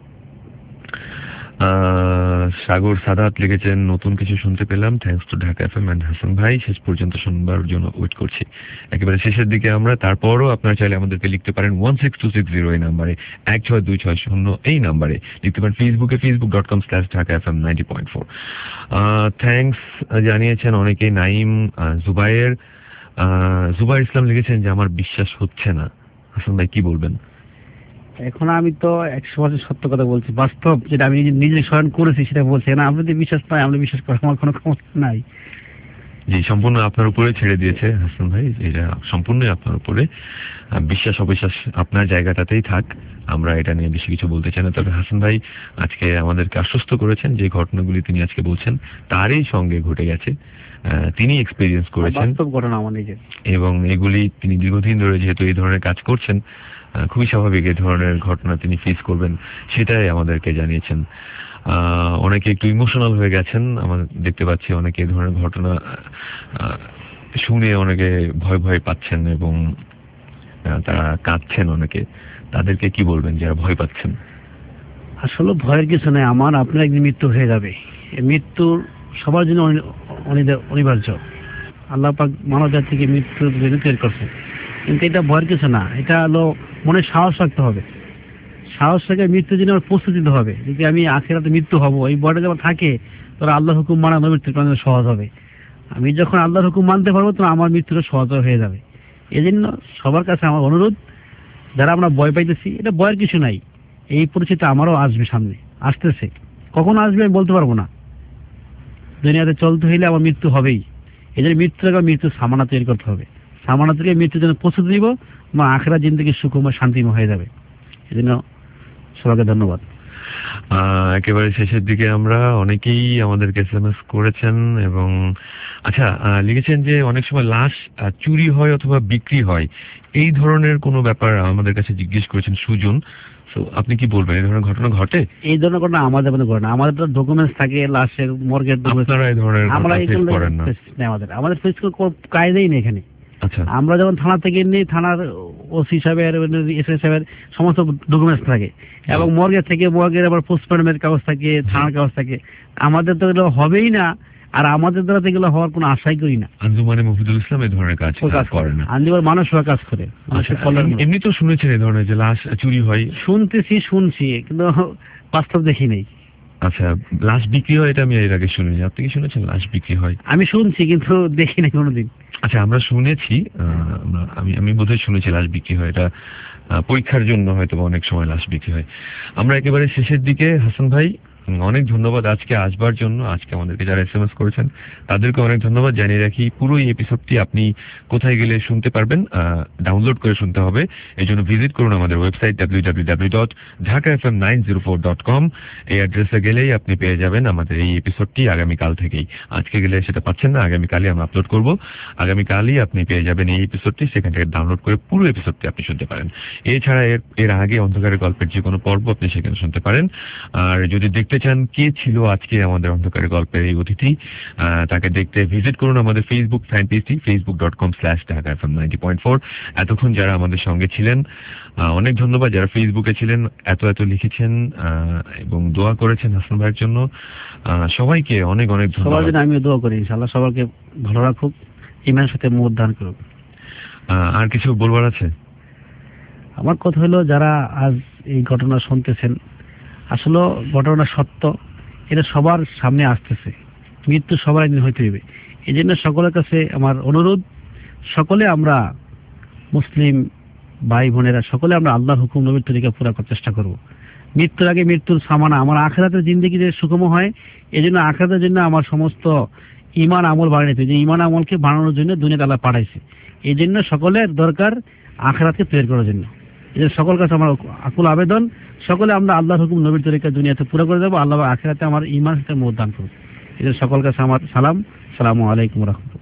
সাগর সাদাত লিখেছেন নতুন কিছু শুনতে পেলাম, thanks to Dhaka FM and Hasan ভাই, শেষ পর্যন্ত শুনবার জন্য ওয়েট করছি। একেবারে শেষের দিকে আমরা। তারপরও আপনারা চাইলে আমাদেরকে লিখতে পারেন 16260 এই নাম্বারে, 16260 এই নাম্বারে লিখতে পারেন। ফেসবুকে facebook.com/ঢাকাfm90.4। থ্যাঙ্কস জানিয়েছেন অনেকে। নাইম, জুবাইর ইসলাম লিখেছেন যে আমার বিশ্বাস হচ্ছে না। হাসান ভাই কি বলবেন? এখন আমি তো 100% সত্য কথা বলছি, বাস্তব যেটা আমি নিজে স্মরণ করেছি সেটা বলছি না। আপনাদের বিশ্বাস পাই, আমরা বিশ্বাস করার আমার কোনো ক্ষমতা নাই। জি, সম্পূর্ণ আপনার উপরে ছেড়ে দিয়েছে হাসান ভাই, এটা সম্পূর্ণই আপনার উপরে। বিশ্বাস অবিশ্বাস আপনার জায়গাটাতেই থাক, আমরা এটা নিয়ে বেশি কিছু বলতে চাই না। তবে হাসান ভাই আজকে আমাদেরকে আশ্বস্ত করেছেন যে ঘটনাগুলি তিনি আজকে বলছেন তারই সঙ্গে ঘটে গেছে, তিনি এক্সপেরিয়েন্স করেছেন, বাস্তব ঘটনা আমার নিজের, এবং এগুলি তিনি দীর্ঘদিন ধরে যেহেতু এই ধরনের কাজ করছেন, খুবই স্বাভাবিক এই ধরনের ঘটনা তিনি ফেস করবেন, সেটাই আমাদেরকে জানিয়েছেন। অনেকে একটু ইমোশনাল হয়ে গেছেন, আমরা দেখতে পাচ্ছি অনেকে এই ধরনের ঘটনা শুনে অনেকে ভয় পাচ্ছেন এবং তারা কাঁদছেন অনেকে। তাদেরকে কি বলবেন যারা ভয় পাচ্ছেন? আসলে ভয়ের কিছু নেই, আমার আপনার একদিন মৃত্যু হয়ে যাবে। এই মৃত্যুর সবার জন্য অনিবার্য। আল্লাহ পাক মানব জাতিকে মৃত্যুর জন্য তৈরি করছে, কিন্তু এটা ভয়ের কিছু না। এটা হলো মনে সাহস রাখতে হবে, সাহস রেখে মৃত্যুর জন্য আমার প্রস্তুতি নিতে হবে। যদি আমি আখিরাতে মৃত্যু হব, এই ভয়টা যখন থাকে তোরা আল্লাহর হুকুম মানা মৃত্যুর কারণে সহজ হবে। আমি যখন আল্লাহর হুকুম মানতে পারবো তখন আমার মৃত্যুটা সহজ হয়ে যাবে। এই জন্য সবার কাছে আমার অনুরোধ যারা আমরা ভয় পাইতেছি, এটা ভয়ের কিছু নাই। এই পরিস্থিতি আমারও আসবে, সামনে আসতেছে, কখন আসবে আমি বলতে পারবো না। দুনিয়াতে চলতে হইলে আমার মৃত্যু হবেই। এই জন্য মৃত্যুর আগে মৃত্যুর সামানা তৈরি করতে হবে। সামানা থেকে মৃত্যুর জন্য প্রস্তুতি নিব, আমার আখেরা জিন্দগি সুখময় শান্তিময় হয়ে যাবে। এই জন্য সবাইকে ধন্যবাদ। একেবারে শেষের দিকে আমরা অনেকেই আমাদেরকে SMS করেছেন এবং আচ্ছা লিখেছেন যে অনেক সময় লাশ চুরি হয় অথবা বিক্রি হয়, এই ধরনের কোনো ব্যাপার আমাদের কাছে জিজ্ঞেস করেছেন সুজন। তো আপনি কি বলবেন, এই ধরনের ঘটনা ঘটে? এই ধরনের ঘটনা আমাদের মধ্যে ঘটে না। আমাদের তো ডকুমেন্টস থাকে, লাশের মর্গের আপনারা এই ধরনের আমরা ফেস করেন না? আমাদের ফেস কায়দাই নেই এখানে। আচ্ছা, আমরা যখন থানা থেকে নিই, থানার ওসি সাহেবের, এসআই সাহেবের সমস্ত ডকুমেন্টস থাকে এবং মর্গের থেকে মর্গের আবার পোস্টমর্টমের কাগজ থাকে, থানার কাগজ থাকে। আমাদের তো এগুলো হবেই না, আর আমাদের দ্বারা তো এগুলো হওয়ার কোনো আশাই করি না। আঞ্জুমানে মফিদুল ইসলাম এই ধরনের কাজ করে না। আঞ্জুমান মানুষ কাজ করে। এমনি তো শুনেছেন এই ধরনের যে লাশ চুরি হয়? শুনছি কিন্তু বাস্তব দেখি নেই। আচ্ছা, লাশ বিক্রি হয় এটা আমি এর আগে শুনিনি, আপনি কি শুনেছেন লাশ বিক্রি হয়? আমি শুনছি কিন্তু দেখি নাই কোনোদিন। আচ্ছা, আমরা শুনেছি, আমি বোধহয় শুনেছি লাশ বিক্রি হয়, এটা পরীক্ষার জন্য হয়তো অনেক সময় লাশ বিক্রি হয়। আমরা একেবারে শেষের দিকে, হাসান ভাই অনেক ধন্যবাদ আজকে আসবার জন্য। আজকে আমাদেরকে যারা SMS করেছেন তাদেরকে অনেক ধন্যবাদ জানিয়ে রাখি। পুরো এই এপিসোডটি আপনি কোথায় গেলে শুনতে পারবেন, ডাউনলোড করে শুনতে হবে। এই জন্য ভিজিট করুন আমাদের ওয়েবসাইট www.dhakafm904.com। এই অ্যাড্রেসে গেলেই আপনি পেয়ে যাবেন আমাদের এই এপিসোডটি আগামীকাল থেকেই। আজকে গেলে সেটা পাচ্ছেন না, আগামীকালই আমরা আপলোড করব। আগামীকালই আপনি পেয়ে যাবেন এই এপিসোডটি, সেখান থেকে ডাউনলোড করে পুরো এপিসোডটি আপনি শুনতে পারেন। এছাড়া এর আগে অন্ধকারের গল্পের যে কোনো পর্ব আপনি সেখানে শুনতে পারেন। আর যদি দেখতে চান কে ছিল আজকে আমাদের অন্ধকারের গল্পের এই অতিথি, তাকে দেখতে ভিজিট করুন আমাদের ফেসবুক ফ্যান পেজটি facebook.com/dhaka-fm90.4। এতক্ষণ যারা আমাদের সঙ্গে ছিলেন অনেক ধন্যবাদ। যারা ফেসবুকে ছিলেন এত লিখেছেন এবং দোয়া করেছেন হাসান ভাইয়ের জন্য, সবাইকে অনেক ধন্যবাদ। আমিও দোয়া করি ইনশাআল্লাহ সবাইকে ভালো রাখুক, ঈমানের সাথে মত দান করুক। আর কিছু বলবার আছে? আমার কথা হলো, যারা আজ এই ঘটনা শুনতেছেন, আসলে ঘটনা সত্য, এটা সবার সামনে আসতেছে, মৃত্যু সবার একদিন হইতে হবে। এই জন্য সকলের কাছে আমার অনুরোধ, সকলে আমরা মুসলিম ভাই বোনেরা সকলে আমরা আল্লাহর হুকুম নবীর তরিকা পুরা করার চেষ্টা করব। মৃত্যুর আগে মৃত্যুর সামানা, আমার আখিরাতের জিন্দেগি যে সুগম হয়, এই জন্য আখিরাতের জন্য আমার সমস্ত ঈমান আমল বাড়াইতে, যে ঈমান আমলকে বাড়ানোর জন্য দুনিয়াতে আল্লাহ পাঠাইছে। এই জন্য সকলের দরকার আখিরাতকে তৈরি করার জন্য। এই জন্য সকল কাছে আমার আকুল আবেদন, সকলে আমরা আল্লাহর হুকুম নবীর তরিকা দুনিয়াতে পুরো করে দেবো। আল্লাহ আখিরাতে আমার ঈমান সাথে মত দান করুন। এই জন্য সকল কাছে আমার সালাম, আসসালামু আলাইকুম ওয়া রাহমাতুল্লাহ।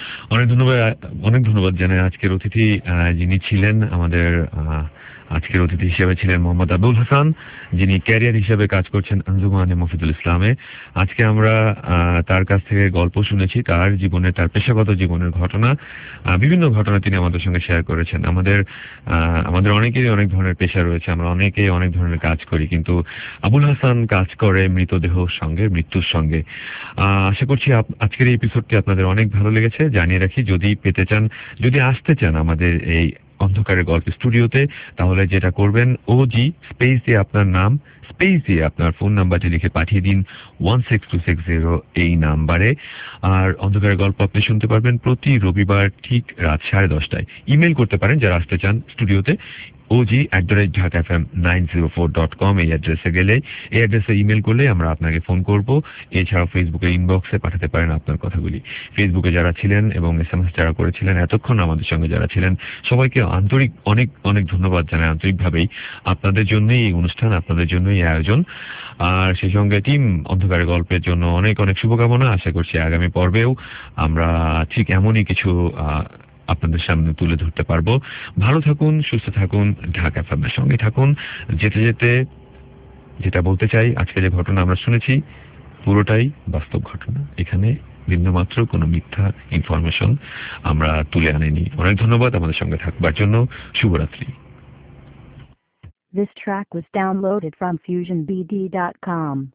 অনেক ধন্যবাদ জানাই আজকের অতিথি যিনি ছিলেন আমাদের আজকের অতিথি হিসেবে ছিলেন মোহাম্মদ আবুল হাসান, যিনি ক্যারিয়ার হিসেবে কাজ করছেন আঞ্জুমানে মফিদুল ইসলামে। আজকে আমরা তার কাছ থেকে গল্প শুনেছি, তার জীবনে, তার পেশাগত জীবনের ঘটনা, বিভিন্ন ঘটনা তিনি আমাদের সঙ্গে শেয়ার করেছেন। আমাদের অনেকেরই অনেক ধরনের পেশা রয়েছে, আমরা অনেকেই অনেক ধরনের কাজ করি, কিন্তু আবুল হাসান কাজ করে মৃতদেহর সঙ্গে, মৃত্যুর সঙ্গে। আশা করছি আজকের এই এপিসোডটি আপনাদের অনেক ভালো লেগেছে। জানিয়ে রাখি, যদি পেতে চান, যদি আসতে চান আমাদের এই অন্ধকারের গল্প স্টুডিওতে, তাহলে যেটা করবেন, OG স্পেস দিয়ে আপনার নাম, স্পেস দিয়ে আপনার ফোন নাম্বারটি লিখে পাঠিয়ে দিন 16260 এই নাম্বারে। আর অন্ধকারের গল্প আপনি শুনতে পারবেন প্রতি রবিবার ঠিক রাত 10:30টায়। ইমেল করতে পারেন যারা আসতে চান স্টুডিওতে, OG@dhakafm904.com এই অ্যাড্রেসে গেলে, এই অ্যাড্রেসে ইমেল করলে আমরা আপনাকে ফোন করব। এছাড়াও ফেসবুকে ইনবক্সে পাঠাতে পারেন আপনার কথাগুলি। ফেসবুকে যারা ছিলেন এবং SMS যারা করেছিলেন, এতক্ষণ আমাদের সঙ্গে যারা ছিলেন, সবাইকে আন্তরিক অনেক ধন্যবাদ জানাই আন্তরিকভাবেই। আপনাদের জন্যই এই অনুষ্ঠান, আপনাদের জন্যই এই আয়োজন। আর সেই সঙ্গে টিম অন্ধকারের গল্পের জন্য অনেক শুভকামনা। আশা করছি আগামী পর্বেও আমরা ঠিক এমনই কিছু আপনাদের সামনে তুলে ধরতে পারবো। ভালো থাকুন, সুস্থ থাকুন, ঢাকা এফএমের সঙ্গে থাকুন। যেতে যেটা বলতে চাই, আজকে যে ঘটনা আমরা শুনেছি পুরোটাই বাস্তব ঘটনা, এখানে বিন্দুমাত্র কোনো মিথ্যা ইনফরমেশন আমরা তুলে আনিনি। অনেক ধন্যবাদ আমাদের সঙ্গে থাকবার জন্য। শুভরাত্রি। This track was downloaded from FusionBD.com.